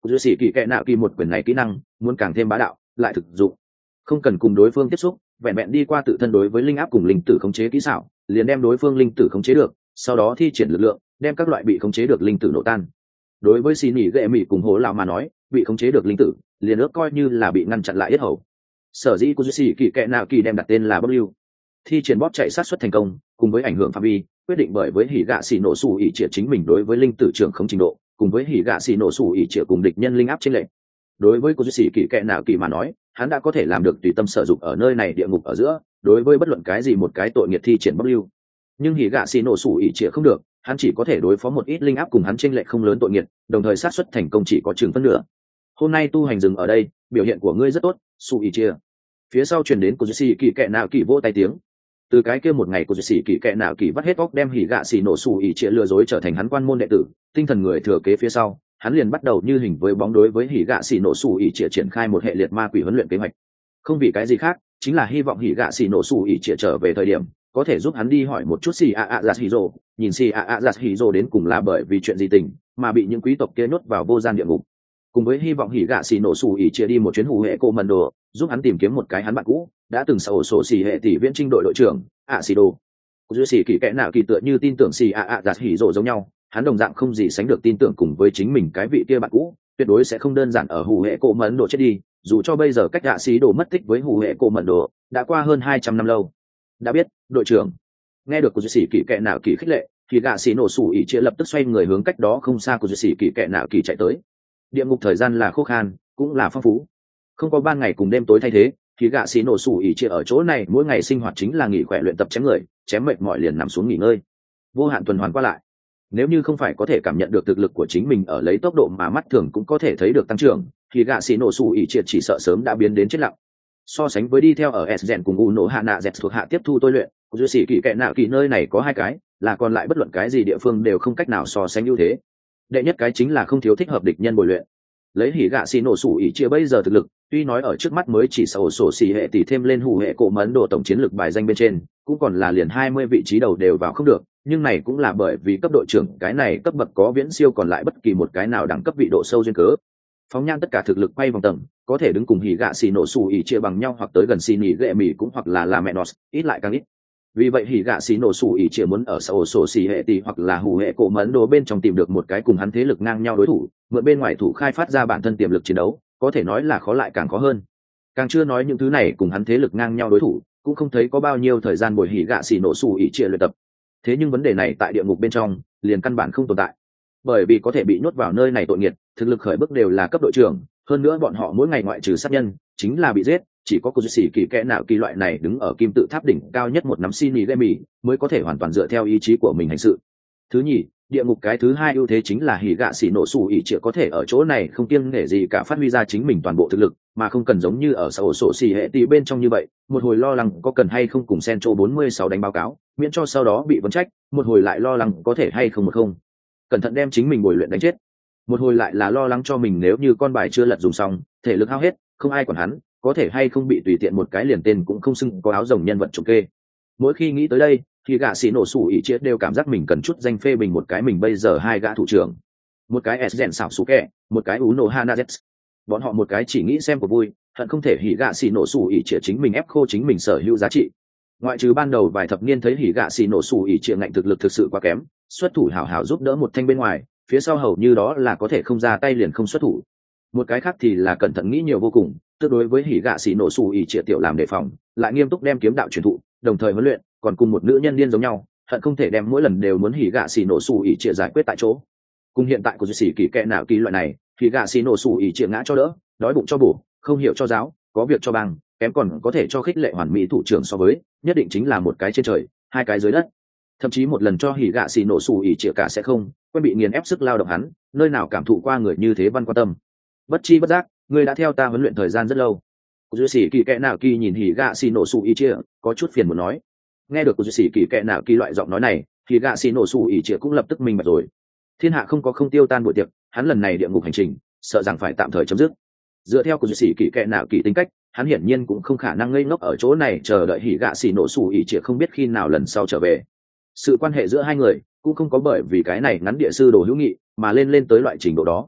Dư sĩ kỳ kệ nạo kỳ một quyền này kỹ năng muốn càng thêm bá đạo lại thực dụng, không cần cùng đối phương tiếp xúc, vẹn vẹn đi qua tự thân đối với linh áp cùng linh tử khống chế kỹ xảo liền đem đối phương linh tử khống chế được, sau đó thi triển lực lượng đem các loại bị khống chế được linh tử nổ tan. Đối với xì nỉ ghệ mỹ cùng hố lão mà nói, bị khống chế được linh tử liền ước coi như là bị ngăn chặn lại yết hầu. Sở dĩ của Dư sĩ kỳ kệ nạo kỳ đem đặt tên là bất lưu. Thi triển bóp chạy sát xuất thành công cùng với ảnh hưởng phạm vi quyết định bởi với hỉ gạ xì nổ sủ ỉ trịa chính mình đối với linh tử trưởng không trình độ cùng với hỉ gạ xì nổ sủ ỉ trịa cùng địch nhân linh áp trên lệ. Đối với cô duy sĩ kỳ kệ nào kỳ mà nói, hắn đã có thể làm được tùy tâm sở dụng ở nơi này địa ngục ở giữa, đối với bất luận cái gì một cái tội nghiệt thi triển bất lưu. Nhưng hỉ gạ xì nổ sủ ỉ trịa không được, hắn chỉ có thể đối phó một ít linh áp cùng hắn trên lệ không lớn tội nghiệt, đồng thời sát xuất thành công chỉ có chừng phân nửa. Hôm nay tu hành dừng ở đây, biểu hiện của ngươi rất tốt, sủ ỉ trịa. Phía sau truyền đến cô duy sĩ kỳ kệ nào kỳ vỗ tay tiếng. Từ cái kia một ngày của sĩ kỳ kệ nào kỳ vắt hết óc đem hỉ gạ xì nổ sủ ỉ trịa lừa dối trở thành hắn quan môn đệ tử, tinh thần người thừa kế phía sau, hắn liền bắt đầu như hình với bóng đối với hỉ gạ xì nổ sủ ỉ trịa triển khai một hệ liệt ma quỷ huấn luyện kế hoạch. Không vì cái gì khác, chính là hy vọng hỉ gạ xì nổ sủ ỉ trịa trở về thời điểm có thể giúp hắn đi hỏi một chút xì giặt hỉ rồ, nhìn xì giặt hỉ rồ đến cùng là bởi vì chuyện gì tình mà bị những quý tộc kia nhốt vào vô gian địa ngục. Cùng với hy vọng hỉ gạ xì nổ sủ ỉ chia đi một chuyến hủ hệ cô mần đồ, giúp hắn tìm kiếm một cái hắn bạn cũ đã từng sở sổ xì hệ tỷ viễn trinh đội trưởng ạ xì đồ. Dư xì kỳ kẽ nào kỳ tựa như tin tưởng xì giặt hỉ rồ giống nhau, hắn đồng dạng không gì sánh được tin tưởng cùng với chính mình cái vị kia bạn cũ tuyệt đối sẽ không đơn giản ở hủ hệ cô mần đồ chết đi, dù cho bây giờ cách ạ xì đồ mất tích với hủ hệ cô mần đồ đã qua hơn 200 năm lâu. Đã biết, đội trưởng. Nghe được của dư xì kỳ kẽ nào kỳ khích lệ, thì gạ xì nổ sủ ỉ chia lập tức xoay người hướng cách đó không xa của dư xì kỳ kẽ nào kỳ chạy tới. Địa ngục thời gian là khô khan cũng là phong phú, không có ban ngày cùng đêm tối thay thế, thì gạ xì nổ sủ ỉ chia ở chỗ này mỗi ngày sinh hoạt chính là nghỉ khỏe luyện tập chém người, chém mệt mỏi liền nằm xuống nghỉ ngơi, vô hạn tuần hoàn qua lại. Nếu như không phải có thể cảm nhận được thực lực của chính mình ở lấy tốc độ mà mắt thường cũng có thể thấy được tăng trưởng, thì gạ xì nổ sủ ỉ chia chỉ sợ sớm đã biến đến chết lặng. So sánh với đi theo ở s cùng u nổ hạ nạ z thuộc hạ tiếp thu tôi luyện, dư sĩ kỳ kệ nạo kỳ nơi này có hai cái là còn lại bất luận cái gì địa phương đều không cách nào so sánh ưu thế. Đệ nhất cái chính là không thiếu thích hợp địch nhân bồi luyện. Lấy hỉ gạ xì nổ sủ ỉ chia bây giờ thực lực, tuy nói ở trước mắt mới chỉ sổ sổ xì hệ tỷ thêm lên hủ hệ cổ mấn đồ tổng chiến lược bài danh bên trên cũng còn là liền 20 vị trí đầu đều vào không được, nhưng này cũng là bởi vì cấp đội trưởng cái này cấp bậc có viễn siêu còn lại bất kỳ một cái nào đẳng cấp vị độ sâu duyên cớ. Phóng nhan tất cả thực lực quay vòng tầng, có thể đứng cùng hỉ gạ xì nổ sủ ỉ chia bằng nhau hoặc tới gần xì nỉ ghệ mì cũng hoặc là mẹ nọt, ít lại càng ít. Vì vậy hỉ gạ xì nổ sủ ỉ chia muốn ở sổ sổ xì hệ tỷ hoặc là hủ hệ cổ mấn đồ bên trong tìm được một cái cùng hắn thế lực ngang nhau đối thủ, mượn bên ngoài thủ khai phát ra bản thân tiềm lực chiến đấu, có thể nói là khó lại càng khó hơn. Càng chưa nói những thứ này cùng hắn thế lực ngang nhau đối thủ cũng không thấy có bao nhiêu thời gian bồi hỉ gạ xì nổ sủ ỉ chia luyện tập. Thế nhưng vấn đề này tại địa ngục bên trong liền căn bản không tồn tại, bởi vì có thể bị nhốt vào nơi này tội nghiệt thực lực khởi bước đều là cấp đội trưởng, hơn nữa bọn họ mỗi ngày ngoại trừ sát nhân chính là bị giết, chỉ có cô dư sĩ kỳ kẽ nào kỳ loại này đứng ở kim tự tháp đỉnh cao nhất một nắm xin nỉ lê mì mới có thể hoàn toàn dựa theo ý chí của mình hành sự. Thứ nhì, địa ngục cái thứ hai ưu thế chính là hỉ gạ xì nổ sủ ỉ chia có thể ở chỗ này không kiêng nể gì cả phát huy ra chính mình toàn bộ thực lực, mà không cần giống như ở sổ sổ xì hệ tỷ bên trong như vậy một hồi lo lắng có cần hay không cùng Centro 46 đánh báo cáo miễn cho sau đó bị vấn trách, một hồi lại lo lắng có thể hay không một không cẩn thận đem chính mình bồi luyện đánh chết, một hồi lại là lo lắng cho mình nếu như con bài chưa lật dùng xong thể lực hao hết không ai quản hắn có thể hay không bị tùy tiện một cái liền tên cũng không xưng có áo rồng nhân vật trùng kê. Mỗi khi nghĩ tới đây thì gã xì nổ sủ ỉ chia đều cảm giác mình cần chút danh phê bình một cái mình bây giờ hai gã thủ trưởng, một cái s xảo xú kẹ, một cái uno hanazet. Bọn họ một cái chỉ nghĩ xem của vui, hận không thể hỉ gạ xì nổ sủ ỉ chia chính mình ép khô chính mình sở hữu giá trị. Ngoại trừ ban đầu vài thập niên thấy hỉ gạ xì nổ sủ ỉ chia ngạnh thực lực thực sự quá kém, xuất thủ hảo hảo giúp đỡ một thanh bên ngoài, phía sau hầu như đó là có thể không ra tay liền không xuất thủ. Một cái khác thì là cẩn thận nghĩ nhiều vô cùng, tương đối với hỉ gạ xì nổ sủ ỉ chia tiểu làm đề phòng, lại nghiêm túc đem kiếm đạo truyền thụ, đồng thời huấn luyện, còn cùng một nữ nhân điên giống nhau, hận không thể đem mỗi lần đều muốn hỉ gạ xì nổ sủ ỉ chia giải quyết tại chỗ. Cùng hiện tại của sĩ kỳ kệ nào kỳ loại này, hỉ gạ xì nổ sủ ỉ chia ngã cho đỡ, đói bụng cho bổ, không hiểu cho giáo, có việc cho bằng, kém còn có thể cho khích lệ hoàn mỹ thủ trưởng so với, nhất định chính là một cái trên trời, hai cái dưới đất. Thậm chí một lần cho hỉ gạ xì nổ sủ ỉ chia cả sẽ không, quen bị nghiền ép sức lao động hắn, nơi nào cảm thụ qua người như thế văn quan tâm. Bất chi bất giác, người đã theo ta huấn luyện thời gian rất lâu. Dư sĩ kỳ kệ nào kỳ nhìn hỉ gạ xì nổ sủ ỉ chia, có chút phiền muốn nói. Nghe được dư sĩ kỳ kệ nào kỳ loại giọng nói này, thì gạ xì nổ sủ ỉ chia cũng lập tức minh bạch rồi. Thiên hạ không có không tiêu tan buổi tiệc, hắn lần này địa ngục hành trình, sợ rằng phải tạm thời chấm dứt. Dựa theo dư sĩ kỳ kệ nào kỳ tính cách, hắn hiển nhiên cũng không khả năng ngây ngốc ở chỗ này chờ đợi hỉ gạ xì nổ sủ ỉ chia không biết khi nào lần sau trở về. Sự quan hệ giữa hai người cũng không có bởi vì cái này ngắn địa sư đồ hữu nghị mà lên tới loại trình độ đó.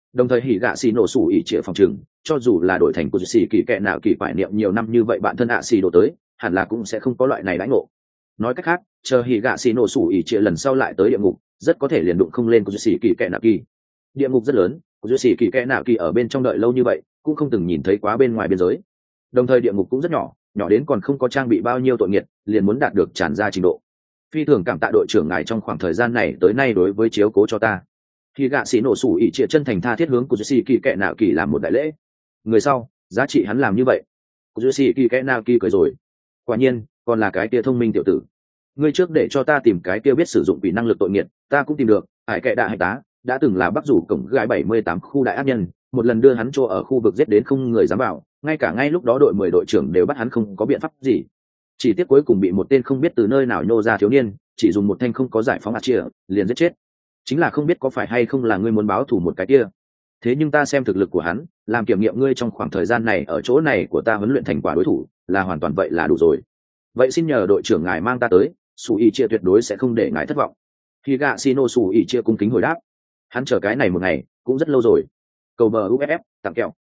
Đồng thời hỉ gạ xì nổ sủ ỉ trịa phòng trừng, cho dù là đổi thành của xì kỳ kệ nào kỳ quải niệm nhiều năm như vậy bạn thân ạ xì đổ tới, hẳn là cũng sẽ không có loại này đãi ngộ. Nói cách khác, chờ hỉ gạ xì nổ sủ ỉ trịa lần sau lại tới địa ngục, rất có thể liền đụng không lên của xì kỳ kệ nào kỳ. Địa ngục rất lớn, của xì kỳ kệ nào kỳ ở bên trong đợi lâu như vậy, cũng không từng nhìn thấy quá bên ngoài biên giới. Đồng thời địa ngục cũng rất nhỏ, nhỏ đến còn không có trang bị bao nhiêu tội nghiệt, liền muốn đạt được tràn ra trình độ. Phi thường cảm tạ đội trưởng ngài trong khoảng thời gian này tới nay đối với chiếu cố cho ta. Khi gạ sĩ nổ sủ ỉ trịa chân thành tha thiết hướng của xì kỳ kệ nào kỳ làm một đại lễ. Người sau, giá trị hắn làm như vậy. Của xì kỳ kệ nào kỳ cười rồi. Quả nhiên, còn là cái kia thông minh tiểu tử. Ngươi trước để cho ta tìm cái kia biết sử dụng quỷ năng lực tội nghiệt, ta cũng tìm được. Hải kệ đại hải tá đã từng là bắc rủ cổng gái 78 khu đại ác nhân, một lần đưa hắn cho ở khu vực giết đến không người dám vào, ngay cả ngay lúc đó đội 10 đội trưởng đều bắt hắn không có biện pháp gì. Chỉ tiếc cuối cùng bị một tên không biết từ nơi nào nhô ra thiếu niên, chỉ dùng một thanh không có giải phóng hạt chia, liền giết chết. Chính là không biết có phải hay không là ngươi muốn báo thù một cái kia. Thế nhưng ta xem thực lực của hắn, làm kiểm nghiệm ngươi trong khoảng thời gian này ở chỗ này của ta huấn luyện thành quả đối thủ, là hoàn toàn vậy là đủ rồi. Vậy xin nhờ đội trưởng ngài mang ta tới, Sủ ỉ chia tuyệt đối sẽ không để ngài thất vọng. Khi gạ Shino Sủ ỉ chia cung kính hồi đáp. Hắn chờ cái này một ngày cũng rất lâu rồi. Cầu bờ UFF tặng kẹo.